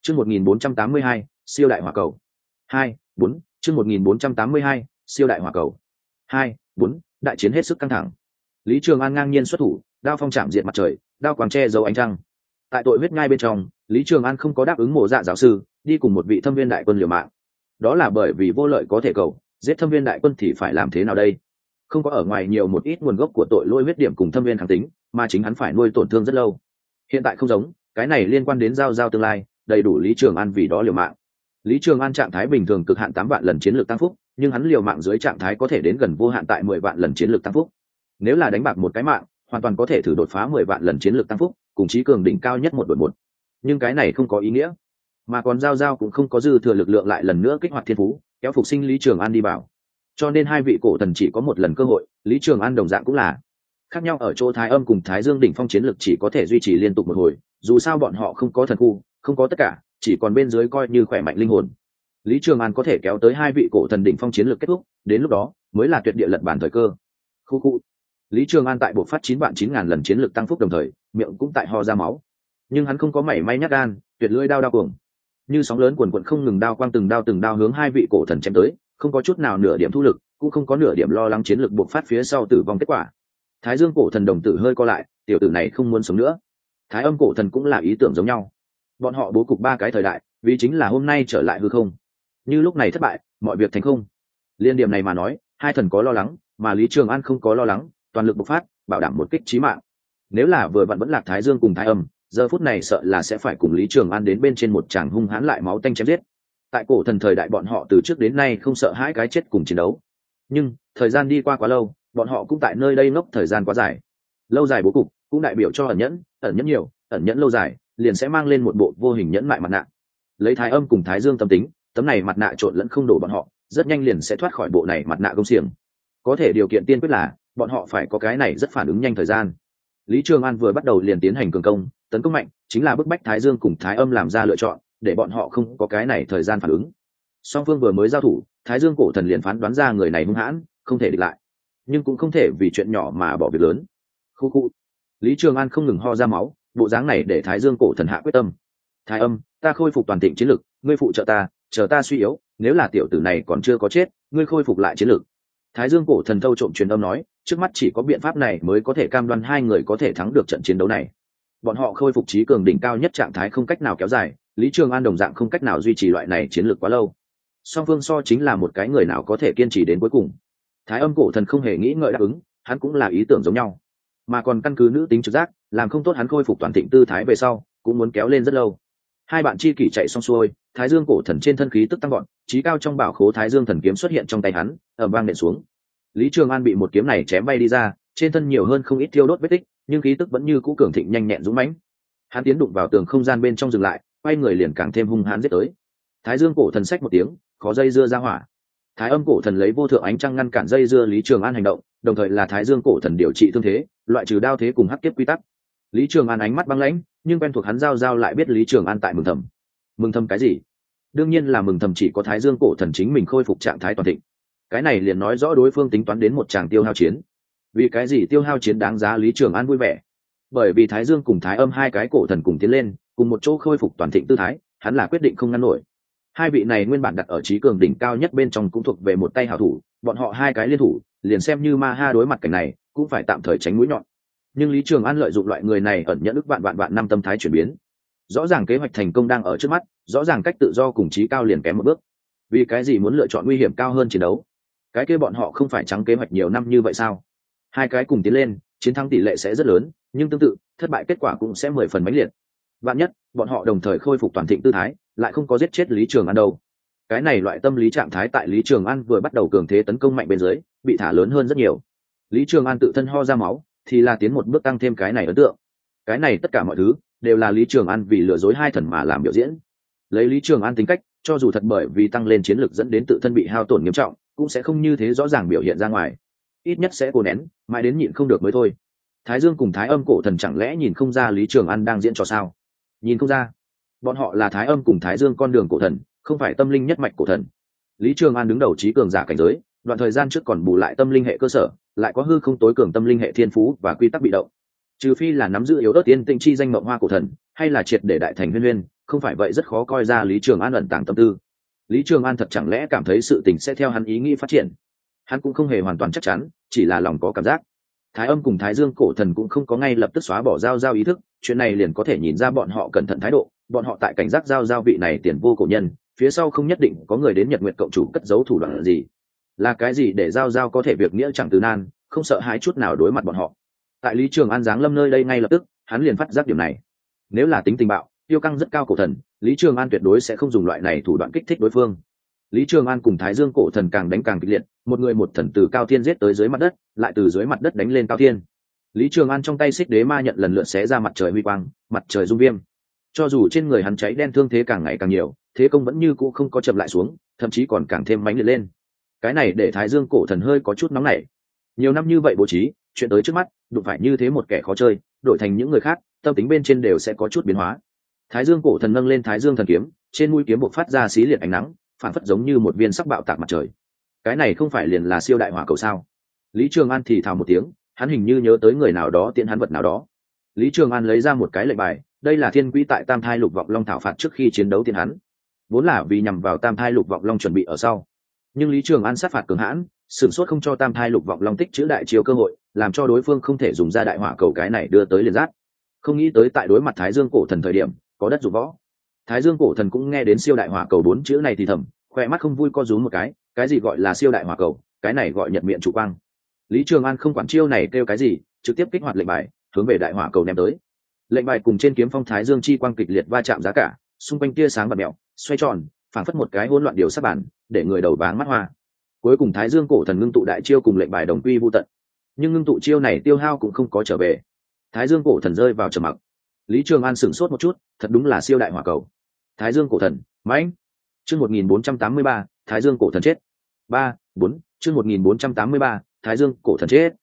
Chương 1482, siêu đại hỏa cầu. 2, 4, chương 1482, siêu đại hỏa cầu. 2, 4, đại chiến hết sức căng thẳng. Lý Trường An ngang nhiên xuất thủ, đao phong chạm diệt mặt trời, đao quang che giấu ánh trăng. Tại tội huyết ngai bên trong, Lý Trường An không có đáp ứng Mộ Dạ giáo sư, đi cùng một vị thâm viên đại quân liều mạng. Đó là bởi vì vô lợi có thể cầu, giết thâm viên đại quân thì phải làm thế nào đây? Không có ở ngoài nhiều một ít nguồn gốc của tội lỗi huyết điểm cùng thâm viên kháng tính, mà chính hắn phải nuôi tổn thương rất lâu. Hiện tại không giống, cái này liên quan đến giao tương lai, đầy đủ Lý Trường An vì đó liều mạng. Lý Trường An trạng thái bình thường cực hạn 8 vạn lần chiến lược tăng phúc, nhưng hắn liều mạng dưới trạng thái có thể đến gần vô hạn tại 10 vạn lần chiến lược tăng phúc. Nếu là đánh bạc một cái mạng, hoàn toàn có thể thử đột phá 10 vạn lần chiến lược tăng phúc, cùng chí cường đỉnh cao nhất 1/1. Nhưng cái này không có ý nghĩa, mà còn giao cũng không có dư thừa lực lượng lại lần nữa kích hoạt thiên phú, kéo phục sinh Lý Trường An đi vào. Cho nên hai vị cổ thần chỉ có một lần cơ hội, Lý Trường An đồng dạng cũng là. Khác nhau ở chỗ Thái Âm cùng Thái Dương đỉnh phong chiến lực chỉ có thể duy trì liên tục một hồi, dù sao bọn họ không có thần khu, không có tất cả, chỉ còn bên dưới coi như khỏe mạnh linh hồn. Lý Trường An có thể kéo tới hai vị cổ thần đỉnh phong chiến lực kết thúc, đến lúc đó mới là tuyệt địa lật bản thời cơ. Khu. Lý Trường An tại buộc phát 9.000 lần chiến lực tăng phúc đồng thời, miệng cũng tại ho ra máu. Nhưng hắn không có mảy may nhát gan, tuyệt lưỡi đao cuồng. Như sóng lớn cuồn cuộn không ngừng đao quang từng đao hướng hai vị cổ thần chém tới, không có chút nào nửa điểm thu lực, cũng không có nửa điểm lo lắng chiến lực buộc phát phía sau tử vong kết quả. Thái Dương cổ thần đồng tử hơi co lại, tiểu tử này không muốn sống nữa. Thái Âm cổ thần cũng là ý tưởng giống nhau. Bọn họ bố cục 3 cái thời đại, vì chính là hôm nay trở lại hư không. Như lúc này thất bại, mọi việc thành không. Liên điểm này mà nói, hai thần có lo lắng, mà Lý Trường An không có lo lắng, toàn lực bộc phát, bảo đảm một kích chí mạng. Nếu là vừa vặn vẫn lạc Thái Dương cùng Thái Âm, giờ phút này sợ là sẽ phải cùng Lý Trường An đến bên trên một tràng hung hãn lại máu tanh chém giết. Tại cổ thần thời đại bọn họ từ trước đến nay không sợ hãi cái chết cùng chiến đấu. Nhưng thời gian đi qua quá lâu, bọn họ cũng tại nơi đây ngốc thời gian quá dài. Lâu dài bố cục cũng đại biểu cho ẩn nhẫn nhiều, ẩn nhẫn lâu dài, liền sẽ mang lên một bộ vô hình nhẫn mại mặt nạ. Lấy Thái Âm cùng Thái Dương tâm tính, tấm này mặt nạ trộn lẫn không đổ bọn họ, rất nhanh liền sẽ thoát khỏi bộ này mặt nạ công xiềng. Có thể điều kiện tiên quyết là bọn họ phải có cái này rất phản ứng nhanh thời gian. Lý Trường An vừa bắt đầu liền tiến hành cường công, tấn công mạnh, chính là bức bách Thái Dương cùng Thái Âm làm ra lựa chọn, để bọn họ không có cái này thời gian phản ứng. Song phương vừa mới giao thủ, Thái Dương cổ thần liền phán đoán ra người này hung hãn, không thể địch lại, nhưng cũng không thể vì chuyện nhỏ mà bỏ việc lớn. Khu. Lý Trường An không ngừng ho ra máu, bộ dáng này để Thái Dương cổ thần hạ quyết tâm. Thái Âm, ta khôi phục toàn thịnh chiến lực, ngươi phụ trợ ta, chờ ta suy yếu, nếu là tiểu tử này còn chưa có chết, ngươi khôi phục lại chiến lực. Thái Dương cổ thần thâu trộm truyền âm nói, trước mắt chỉ có biện pháp này mới có thể cam đoan hai người có thể thắng được trận chiến đấu này. Bọn họ khôi phục trí cường đỉnh cao nhất trạng thái không cách nào kéo dài, Lý Trường An đồng dạng không cách nào duy trì loại này chiến lược quá lâu. Song phương so chính là một cái người nào có thể kiên trì đến cuối cùng. Thái Âm cổ thần không hề nghĩ ngợi đáp ứng, hắn cũng là ý tưởng giống nhau, mà còn căn cứ nữ tính trực giác, làm không tốt hắn khôi phục toàn thịnh tư thái về sau cũng muốn kéo lên rất lâu. Hai bạn chi kỷ chạy xong xuôi, Thái Dương cổ thần trên thân khí tức tăng gọn, trí cao trong bảo khố Thái Dương thần kiếm xuất hiện trong tay hắn, ầm vang nện xuống. Lý Trường An bị một kiếm này chém bay đi ra, trên thân nhiều hơn không ít thiêu đốt vết tích, nhưng khí tức vẫn như cũ cường thịnh nhanh nhẹn dũng mãnh. Hắn tiến đụng vào tường không gian bên trong dừng lại, quay người liền càng thêm hung hãn giết tới. Thái Dương cổ thần xách một tiếng, khó dây dưa ra hỏa. Thái Âm cổ thần lấy vô thượng ánh trăng ngăn cản dây dưa Lý Trường An hành động, đồng thời là Thái Dương cổ thần điều trị thương thế, loại trừ đao thế cùng hắc kiếp quy tắc. Lý Trường An ánh mắt băng lãnh, nhưng quen thuộc hắn giao lại biết Lý Trường An tại mừng thầm. Mừng thầm cái gì? Đương nhiên là mừng thầm chỉ có Thái Dương cổ thần chính mình khôi phục trạng thái toàn thịnh. Cái này liền nói rõ đối phương tính toán đến một tràng tiêu hao chiến. Vì cái gì tiêu hao chiến đáng giá Lý Trường An vui vẻ? Bởi vì Thái Dương cùng Thái Âm hai cái cổ thần cùng tiến lên, cùng một chỗ khôi phục toàn thịnh tư thái, hắn là quyết định không ngăn nổi. Hai vị này nguyên bản đặt ở trí cường đỉnh cao nhất bên trong cũng thuộc về một tay hảo thủ, bọn họ hai cái liên thủ, liền xem như Ma Ha đối mặt cảnh này, cũng phải tạm thời tránh mũi nhọn. Nhưng Lý Trường An lợi dụng loại người này ẩn nhẫn ức vạn năm tâm thái chuyển biến. Rõ ràng kế hoạch thành công đang ở trước mắt, rõ ràng cách tự do cùng trí cao liền kém một bước. Vì cái gì muốn lựa chọn nguy hiểm cao hơn chiến đấu? Cái kia bọn họ không phải trắng kế hoạch nhiều năm như vậy sao? Hai cái cùng tiến lên, chiến thắng tỷ lệ sẽ rất lớn, nhưng tương tự, thất bại kết quả cũng sẽ 10 phần mãnh liệt. Vạn nhất, bọn họ đồng thời khôi phục toàn thịnh tư thái, lại không có giết chết Lý Trường An đâu. Cái này loại tâm lý trạng thái tại Lý Trường An vừa bắt đầu cường thế tấn công mạnh bên dưới, bị thả lớn hơn rất nhiều. Lý Trường An tự thân ho ra máu, thì là tiến một bước tăng thêm cái này ấn tượng. Cái này tất cả mọi thứ đều là Lý Trường An vì lừa dối hai thần mà làm biểu diễn. Lấy Lý Trường An tính cách, cho dù thật bởi vì tăng lên chiến lược dẫn đến tự thân bị hao tổn nghiêm trọng, cũng sẽ không như thế rõ ràng biểu hiện ra ngoài. Ít nhất sẽ cố nén, mãi đến nhịn không được mới thôi. Thái Dương cùng Thái Âm cổ thần chẳng lẽ nhìn không ra Lý Trường An đang diễn trò sao? Nhìn không ra. Bọn họ là Thái Âm cùng Thái Dương con đường cổ thần, không phải tâm linh nhất mạch cổ thần. Lý Trường An đứng đầu trí cường giả cảnh giới, đoạn thời gian trước còn bù lại tâm linh hệ cơ sở, lại có hư không tối cường tâm linh hệ thiên phú và quy tắc bị động. Trừ phi là nắm giữ yếu ớt tiên tinh chi danh mộng hoa cổ thần, hay là triệt để đại thành huyên huyên, không phải vậy rất khó coi ra Lý Trường An ẩn tàng tâm tư. Lý Trường An thật chẳng lẽ cảm thấy sự tình sẽ theo hắn ý nghĩ phát triển? Hắn cũng không hề hoàn toàn chắc chắn, chỉ là lòng có cảm giác. Thái Âm cùng Thái Dương cổ thần cũng không có ngay lập tức xóa bỏ giao ý thức, chuyện này liền có thể nhìn ra bọn họ cẩn thận thái độ, bọn họ tại cảnh giác giao vị này tiền vô cổ nhân, phía sau không nhất định có người đến Nhật Nguyệt cộng chủ cất giấu thủ đoạn gì. Là cái gì để giao có thể việc nghĩa chẳng từ nan, không sợ hãi chút nào đối mặt bọn họ. Tại Lý Trường An giáng lâm nơi đây ngay lập tức, hắn liền phát giác điểm này. Nếu là tính tình bạo, tiêu căng rất cao cổ thần, Lý Trường An tuyệt đối sẽ không dùng loại này thủ đoạn kích thích đối phương. Lý Trường An cùng Thái Dương cổ thần càng đánh càng kịch liệt, một người một thần từ cao thiên giết tới dưới mặt đất, lại từ dưới mặt đất đánh lên cao thiên. Lý Trường An trong tay xích đế ma nhận lần lượt xé ra mặt trời huy quang, mặt trời dung viêm. Cho dù trên người hắn cháy đen thương thế càng ngày càng nhiều, thế công vẫn như cũ không có chậm lại xuống, thậm chí còn càng thêm mãnh liệt lên. Cái này để Thái Dương cổ thần hơi có chút nóng nảy. Nhiều năm như vậy bố trí, chuyện tới trước mắt, đụng phải như thế một kẻ khó chơi, đổi thành những người khác, tâm tính bên trên đều sẽ có chút biến hóa. Thái Dương cổ thần nâng lên Thái Dương thần kiếm, trên mũi kiếm bộc phát ra xí liệt ánh nắng, phản phất giống như một viên sắc bạo tạc mặt trời. Cái này không phải liền là siêu đại hỏa cầu sao? Lý Trường An thì thào một tiếng, hắn hình như nhớ tới người nào đó tiện hắn vật nào đó. Lý Trường An lấy ra một cái lệnh bài, đây là thiên quỹ tại Tam Thai Lục Vọng Long thảo phạt trước khi chiến đấu tiện hắn, vốn là vì nhằm vào Tam Thai Lục Vọng Long chuẩn bị ở sau. Nhưng Lý Trường An sát phạt cường hãn, sửng sốt không cho Tam Thai Lục Vọng Long tích chữ đại chiêu cơ hội, làm cho đối phương không thể dùng ra đại hỏa cầu cái này đưa tới liền giáp. Không nghĩ tới tại đối mặt Thái Dương cổ thần thời điểm, có đất dụng võ. Thái Dương cổ thần cũng nghe đến siêu đại hỏa cầu 4 chữ này thì thầm, khỏe mắt không vui co rúm một cái gì gọi là siêu đại hỏa cầu, cái này gọi nhật miệng chủ quang. Lý Trường An không quản chiêu này kêu cái gì, trực tiếp kích hoạt lệnh bài, hướng về đại hỏa cầu ném tới. Lệnh bài cùng trên kiếm phong Thái Dương chi quang kịch liệt va chạm giá cả, xung quanh tia sáng bật mèo, xoay tròn, phảng phất một cái hỗn loạn điều sắp bản, để người đầu váng mắt hoa. Cuối cùng Thái Dương cổ thần ngưng tụ đại chiêu cùng lệnh bài đồng quy vu tận. Nhưng ngưng tụ chiêu này tiêu hao cũng không có trở về. Thái Dương cổ thần rơi vào trầm mặc. Lý Trường An sửng sốt một chút, thật đúng là siêu đại hỏa cầu. Thái Dương cổ thần, mãnh. Chương 1483, Thái Dương cổ thần chết. 4, chương 1483, Thái Dương cổ thần chết.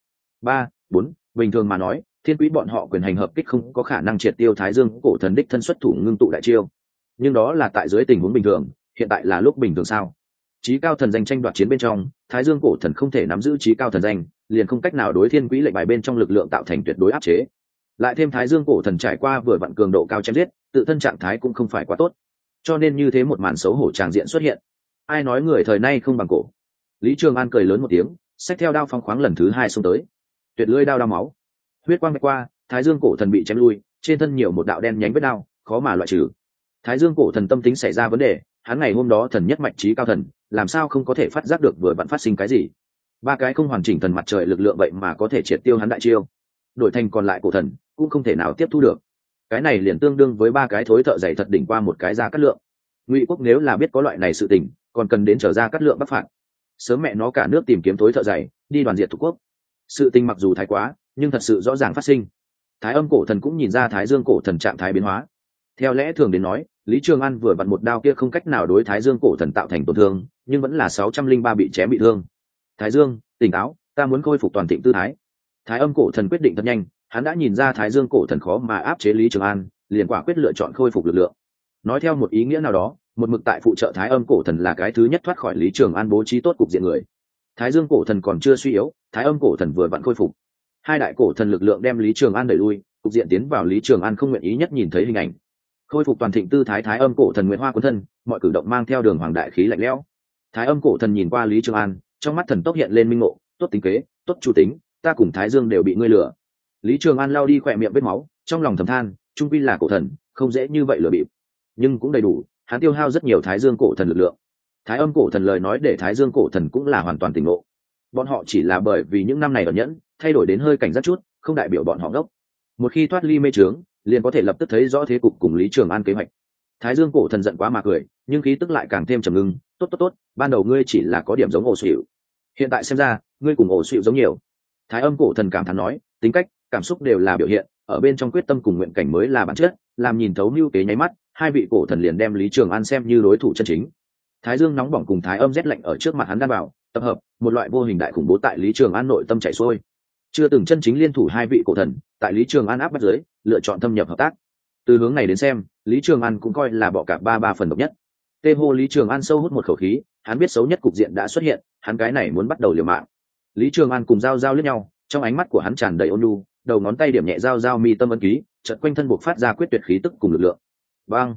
4, bình thường mà nói, thiên quỹ bọn họ quyền hành hợp kích không có khả năng triệt tiêu Thái Dương cổ thần đích thân xuất thủ ngưng tụ đại chiêu. Nhưng đó là tại dưới tình huống bình thường, hiện tại là lúc bình thường sao? Chí cao thần danh tranh đoạt chiến bên trong, Thái Dương cổ thần không thể nắm giữ chí cao thần danh, liền không cách nào đối thiên quỹ lệnh bài bên trong lực lượng tạo thành tuyệt đối áp chế. Lại thêm Thái Dương cổ thần trải qua vừa vặn cường độ cao chém giết, tự thân trạng thái cũng không phải quá tốt, cho nên như thế một màn xấu hổ tràng diện xuất hiện. Ai nói người thời nay không bằng cổ? Lý Trường An cười lớn một tiếng, xách theo đao phong khoáng lần thứ 2 xông tới. Tuyệt lưỡi đao máu, huyết quang vạch qua, Thái Dương cổ thần bị chém lui, trên thân nhiều một đạo đen nhánh vết đao, khó mà loại trừ. Thái Dương cổ thần tâm tính xảy ra vấn đề, hắn ngày hôm đó thần nhất mạnh trí cao thần, làm sao không có thể phát giác được vừa vặn phát sinh cái gì? 3 cái không hoàn chỉnh thần mặt trời lực lượng vậy mà có thể triệt tiêu hắn đại chiêu. Đổi thành còn lại cổ thần, cũng không thể nào tiếp thu được. Cái này liền tương đương với 3 cái thối thợ dày thật đỉnh qua một cái ra cắt lượng. Ngụy quốc nếu là biết có loại này sự tình, còn cần đến trở ra cắt lượng bắc phạt. Sớm mẹ nó cả nước tìm kiếm thối thợ dày, đi đoàn diệt thủ quốc. Sự tình mặc dù thái quá, nhưng thật sự rõ ràng phát sinh. Thái Âm cổ thần cũng nhìn ra Thái Dương cổ thần trạng thái biến hóa. Theo lẽ thường đến nói, Lý Trường An vừa vặn một đao kia không cách nào đối Thái Dương cổ thần tạo thành tổn thương, nhưng vẫn là 603 bị chém bị thương. Thái Dương, tỉnh táo, ta muốn khôi phục toàn thịnh tư thái. Thái Âm cổ thần quyết định thật nhanh, hắn đã nhìn ra Thái Dương cổ thần khó mà áp chế Lý Trường An, liền quả quyết lựa chọn khôi phục lực lượng. Nói theo một ý nghĩa nào đó, một mực tại phụ trợ Thái Âm cổ thần là cái thứ nhất thoát khỏi Lý Trường An bố trí tốt cục diện người. Thái Dương cổ thần còn chưa suy yếu, Thái Âm cổ thần vừa vặn khôi phục. Hai đại cổ thần lực lượng đem Lý Trường An đẩy lui, cục diện tiến vào Lý Trường An không nguyện ý nhất nhìn thấy hình ảnh. Khôi phục toàn thịnh tư thái Thái Âm cổ thần nguyện hoa cuốn thân, mọi cử động mang theo đường hoàng đại khí lạnh lẽo. Thái Âm cổ thần nhìn qua Lý Trường An, trong mắt thần tốc hiện lên minh ngộ, tốt tính kế, tốt chủ tính, ta cùng Thái Dương đều bị ngươi lừa. Lý Trường An lao đi khỏe miệng vết máu, trong lòng thầm than, trung quy là cổ thần, không dễ như vậy lừa bịp. Nhưng cũng đầy đủ, hắn tiêu hao rất nhiều Thái Dương cổ thần lực lượng. Thái Âm cổ thần lời nói để Thái Dương cổ thần cũng là hoàn toàn tỉnh ngộ. Bọn họ chỉ là bởi vì những năm này ẩn nhẫn, thay đổi đến hơi cảnh giác chút, không đại biểu bọn họ ngốc. Một khi thoát ly mê trướng, liền có thể lập tức thấy rõ thế cục cùng Lý Trường An kế hoạch. Thái Dương cổ thần giận quá mà cười, nhưng khí tức lại càng thêm trầm ngưng. Tốt, ban đầu ngươi chỉ là có điểm giống ổ xỉu, hiện tại xem ra ngươi cùng ổ xỉu giống nhiều. Thái Âm cổ thần cảm thán nói, tính cách, cảm xúc đều là biểu hiện, ở bên trong quyết tâm cùng nguyện cảnh mới là bản chất. Làm nhìn thấu mưu kế nháy mắt, hai vị cổ thần liền đem Lý Trường An xem như đối thủ chân chính. Thái Dương nóng bỏng cùng Thái Âm rét lạnh ở trước mặt hắn đan bảo, tập hợp một loại vô hình đại khủng bố tại Lý Trường An nội tâm chảy xuôi. Chưa từng chân chính liên thủ hai vị cổ thần, tại Lý Trường An áp bắt dưới, lựa chọn thâm nhập hợp tác. Từ hướng này đến xem, Lý Trường An cũng coi là bỏ cả ba phần độc nhất. Tê hô Lý Trường An sâu hút một khẩu khí, hắn biết xấu nhất cục diện đã xuất hiện, hắn cái này muốn bắt đầu liều mạng. Lý Trường An cùng giao liếc nhau, trong ánh mắt của hắn tràn đầy ôn nhu, đầu ngón tay điểm nhẹ giao mi tâm ấn ký, chợt quanh thân buộc phát ra quyết tuyệt khí tức cùng lực lượng. Bang!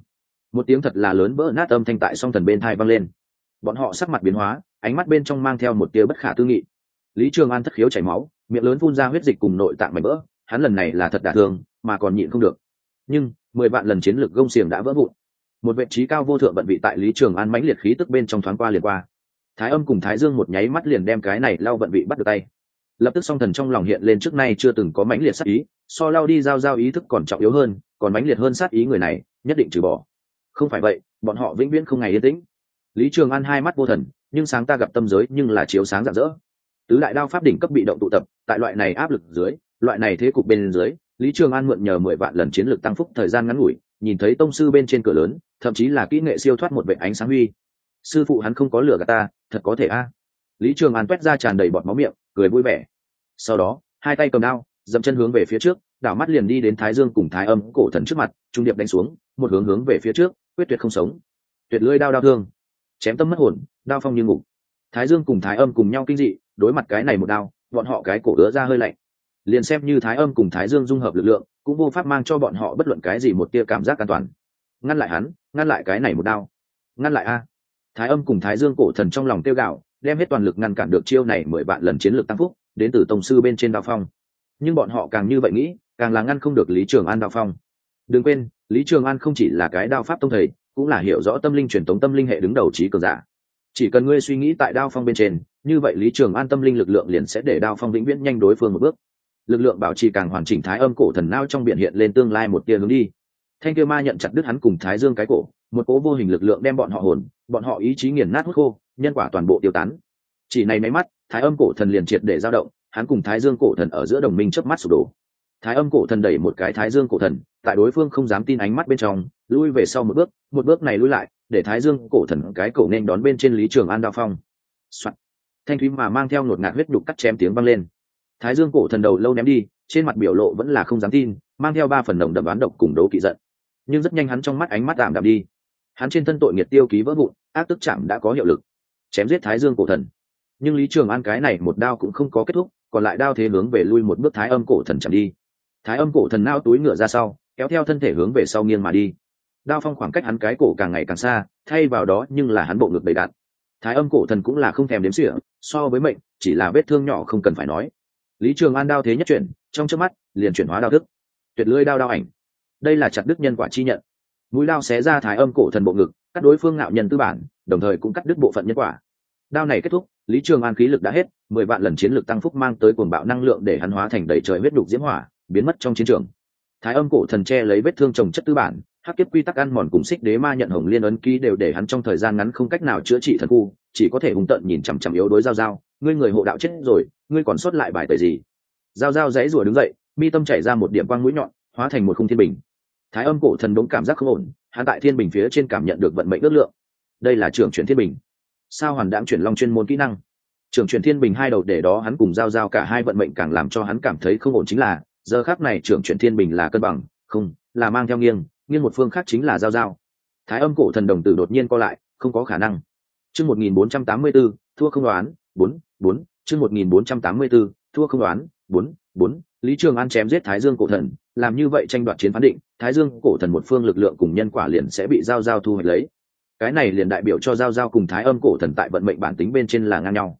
Một tiếng thật là lớn vỡ nát âm thanh tại song thần bên thai vang lên. Bọn họ sắc mặt biến hóa, ánh mắt bên trong mang theo một tia bất khả tư nghị. Lý Trường An thất khiếu chảy máu, miệng lớn phun ra huyết dịch cùng nội tạng mảnh vỡ, hắn lần này là thật đả thương mà còn nhịn không được. Nhưng 10 vạn lần chiến lực gông xiềng đã vỡ vụn. Một vị trí cao vô thượng vận vị tại Lý Trường An mãnh liệt khí tức bên trong thoáng qua liền qua. Thái Âm cùng Thái Dương một nháy mắt liền đem cái này lao vận vị bắt được tay. Lập tức song thần trong lòng hiện lên trước nay chưa từng có mãnh liệt sát ý, so lao đi giao ý thức còn trọng yếu hơn, còn mãnh liệt hơn sát ý người này nhất định trừ bỏ. Không phải vậy bọn họ vĩnh viễn không ngày yên tĩnh. Lý Trường An hai mắt vô thần, nhưng sáng ta gặp tâm giới nhưng là chiếu sáng rạng rỡ. Tứ đại đao pháp đỉnh cấp bị động tụ tập, tại loại này áp lực dưới, loại này thế cục bên dưới, Lý Trường An mượn nhờ 10 vạn lần chiến lược tăng phúc thời gian ngắn ngủi, nhìn thấy tông sư bên trên cửa lớn, thậm chí là kỹ nghệ siêu thoát một vệt ánh sáng huy. Sư phụ hắn không có lửa gạt ta, thật có thể a. Lý Trường An toét ra tràn đầy bọt máu miệng, cười vui vẻ. Sau đó, hai tay cầm đao, dậm chân hướng về phía trước, đảo mắt liền đi đến Thái Dương cùng Thái Âm cổ thần trước mặt, trung điệp đánh xuống, một hướng về phía trước, quyết tuyệt không sống. Tuyệt lưỡi đao đao thương, chém tâm mất hồn, đao phong như ngục. Thái Dương cùng Thái Âm cùng nhau kinh dị, đối mặt cái này một đao, bọn họ cái cổ ứa ra hơi lạnh. Liền xem như Thái Âm cùng Thái Dương dung hợp lực lượng, cũng vô pháp mang cho bọn họ bất luận cái gì một tia cảm giác an toàn. Ngăn lại hắn, ngăn lại cái này một đao. Ngăn lại a. Thái Âm cùng Thái Dương cổ thần trong lòng tiêu gạo, đem hết toàn lực ngăn cản được chiêu này 10 vạn lần chiến lược tăng phúc, đến từ tông sư bên trên đao phong. Nhưng bọn họ càng như vậy nghĩ, càng là ngăn không được Lý Trường An đao phong. Đừng quên, Lý Trường An không chỉ là cái đao pháp tông thầy, cũng là hiểu rõ tâm linh truyền thống tâm linh hệ đứng đầu trí cường giả. Chỉ cần ngươi suy nghĩ tại đao phong bên trên, như vậy Lý Trường An tâm linh lực lượng liền sẽ để đao phong vĩnh viễn nhanh đối phương một bước. Lực lượng bảo trì càng hoàn chỉnh, Thái Âm cổ thần não trong biển hiện lên tương lai một tia hướng đi. Thanh kia ma nhận chặt đứt hắn cùng Thái Dương cái cổ, một cỗ vô hình lực lượng đem bọn họ hồn, bọn họ ý chí nghiền nát hút khô, nhân quả toàn bộ tiêu tán. Chỉ này mấy mắt, Thái Âm cổ thần liền triệt để dao động, hắn cùng Thái Dương cổ thần ở giữa đồng minh chớp mắt sụp đổ. Thái Âm cổ thần đẩy một cái Thái Dương cổ thần, tại đối phương không dám tin ánh mắt bên trong, lui về sau một bước này lui lại, để Thái Dương cổ thần cái cổ nên đón bên trên Lý Trường An đao phong. Soạn. Thanh thúy mà mang theo ngột ngạt huyết đục cắt chém tiếng vang lên. Thái Dương cổ thần đầu lâu ném đi, trên mặt biểu lộ vẫn là không dám tin, mang theo 3 phần nồng đậm đoán độc cùng đấu kỵ giận. Nhưng rất nhanh hắn trong mắt ánh mắt tạm đạm đi. Hắn trên thân tội nghiệt tiêu ký vỡ vụn, ác tức chạm đã có hiệu lực, chém giết Thái Dương cổ thần. Nhưng Lý Trường An cái này một đao cũng không có kết thúc, còn lại đao thế hướng về lui một bước Thái Âm cổ thần chạm đi. Thái Âm cổ thần nao túi ngựa ra sau, kéo theo thân thể hướng về sau nghiêng mà đi. Đao phong khoảng cách hắn cái cổ càng ngày càng xa, thay vào đó nhưng là hắn bộ ngực đầy đạn. Thái Âm cổ thần cũng là không thèm đếm xỉa, so với mệnh, chỉ là vết thương nhỏ không cần phải nói. Lý Trường An đao thế nhất chuyển, trong chớp mắt liền chuyển hóa đao thức. Tuyệt lưỡi đao đao ảnh. Đây là chặt đứt nhân quả chi nhận. Mũi đao xé ra Thái Âm cổ thần bộ ngực, cắt đối phương ngạo nhân tư bản, đồng thời cũng cắt đứt bộ phận nhân quả. Đao này kết thúc, Lý Trường An khí lực đã hết, 10 vạn lần chiến lực tăng phúc mang tới cuồng bạo năng lượng để hắn hóa thành đầy trời huyết đục diễm hỏa, biến mất trong chiến trường. Thái Âm cổ thần che lấy vết thương chồng chất tư bản, hắc kiếp quy tắc ăn mòn cùng xích đế ma nhận hồng liên ấn ký đều để hắn trong thời gian ngắn không cách nào chữa trị thần khu, chỉ có thể hung tợn nhìn chằm chằm yếu đối giao giao, ngươi người hộ đạo chết rồi, ngươi còn sót lại bài tẩy gì? Giao giao giãy rủa đứng dậy, mi tâm chảy ra một điểm quang mũi nhọn, hóa thành một khung thiên bình. Thái Âm cổ thần đống cảm giác không ổn, hắn tại thiên bình phía trên cảm nhận được vận mệnh ước lượng. Đây là trưởng chuyển thiên bình, sao hoàn đãng chuyển long chuyên môn kỹ năng. Trưởng chuyển thiên bình hai đầu để đó hắn cùng giao giao cả hai vận mệnh, càng làm cho hắn cảm thấy không ổn chính là giờ khắc này trưởng chuyển thiên bình là cân bằng, không là mang theo nghiêng một phương khác chính là giao giao. Thái Âm cổ thần đồng tử đột nhiên co lại, không có khả năng. Chương 1484, thua không đoán, 4, chương 1484, thua không đoán, 4. Lý Trường An chém giết Thái Dương cổ thần, làm như vậy tranh đoạt chiến phán định, Thái Dương cổ thần một phương lực lượng cùng nhân quả liền sẽ bị giao giao thu hoạch lấy. Cái này liền đại biểu cho giao giao cùng Thái Âm cổ thần tại vận mệnh bản tính bên trên là ngang nhau.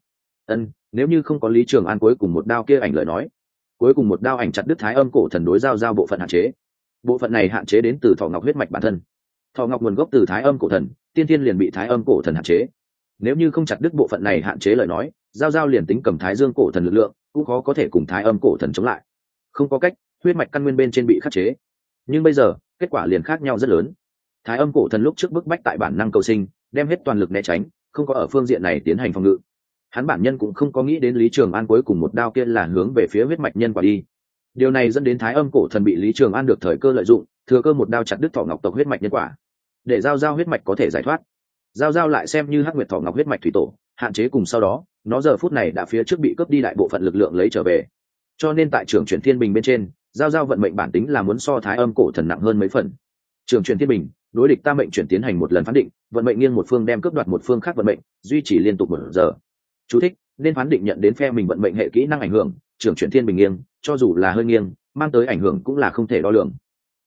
Nếu như không có Lý Trường An cuối cùng một đao kia ảnh lời nói, cuối cùng một đao ảnh chặt đứt Thái Âm cổ thần đối giao giao bộ phận hạn chế. Bộ phận này hạn chế đến từ thọ ngọc huyết mạch bản thân. Thọ ngọc nguồn gốc từ Thái Âm cổ thần, tiên thiên liền bị Thái Âm cổ thần hạn chế. Nếu như không chặt đứt bộ phận này hạn chế lời nói, giao giao liền tính cầm Thái Dương cổ thần lực lượng, cũng khó có thể cùng Thái Âm cổ thần chống lại. Không có cách, huyết mạch căn nguyên bên trên bị khắc chế. Nhưng bây giờ, kết quả liền khác nhau rất lớn. Thái Âm cổ thần lúc trước bức bách tại bản năng cầu sinh, đem hết toàn lực né tránh, không có ở phương diện này tiến hành phòng ngự. Hắn bản nhân cũng không có nghĩ đến Lý Trường An cuối cùng một đao kia là hướng về phía huyết mạch nhân quả đi. Điều này dẫn đến Thái Âm cổ thần bị Lý Trường An được thời cơ lợi dụng, thừa cơ một đao chặt đứt thọ ngọc tộc huyết mạch nhân quả, để giao giao huyết mạch có thể giải thoát. Giao giao lại xem như hắc nguyệt thọ ngọc huyết mạch thủy tổ, hạn chế cùng sau đó, nó giờ phút này đã phía trước bị cướp đi đại bộ phận lực lượng lấy trở về. Cho nên tại trường chuyển thiên bình bên trên, giao giao vận mệnh bản tính là muốn so Thái Âm cổ thần nặng hơn mấy phần. Trường chuyển thiên bình, đối địch ta mệnh chuyển tiến hành một lần phán định, vận mệnh nghiêng một phương đem cướp đoạt một phương khác vận mệnh, duy trì liên tục 1 giờ. Chú thích: nên phán định nhận đến phe mình vận mệnh hệ kỹ năng ảnh hưởng, trường chuyển thiên bình nghiêng, cho dù là hơi nghiêng, mang tới ảnh hưởng cũng là không thể đo lường.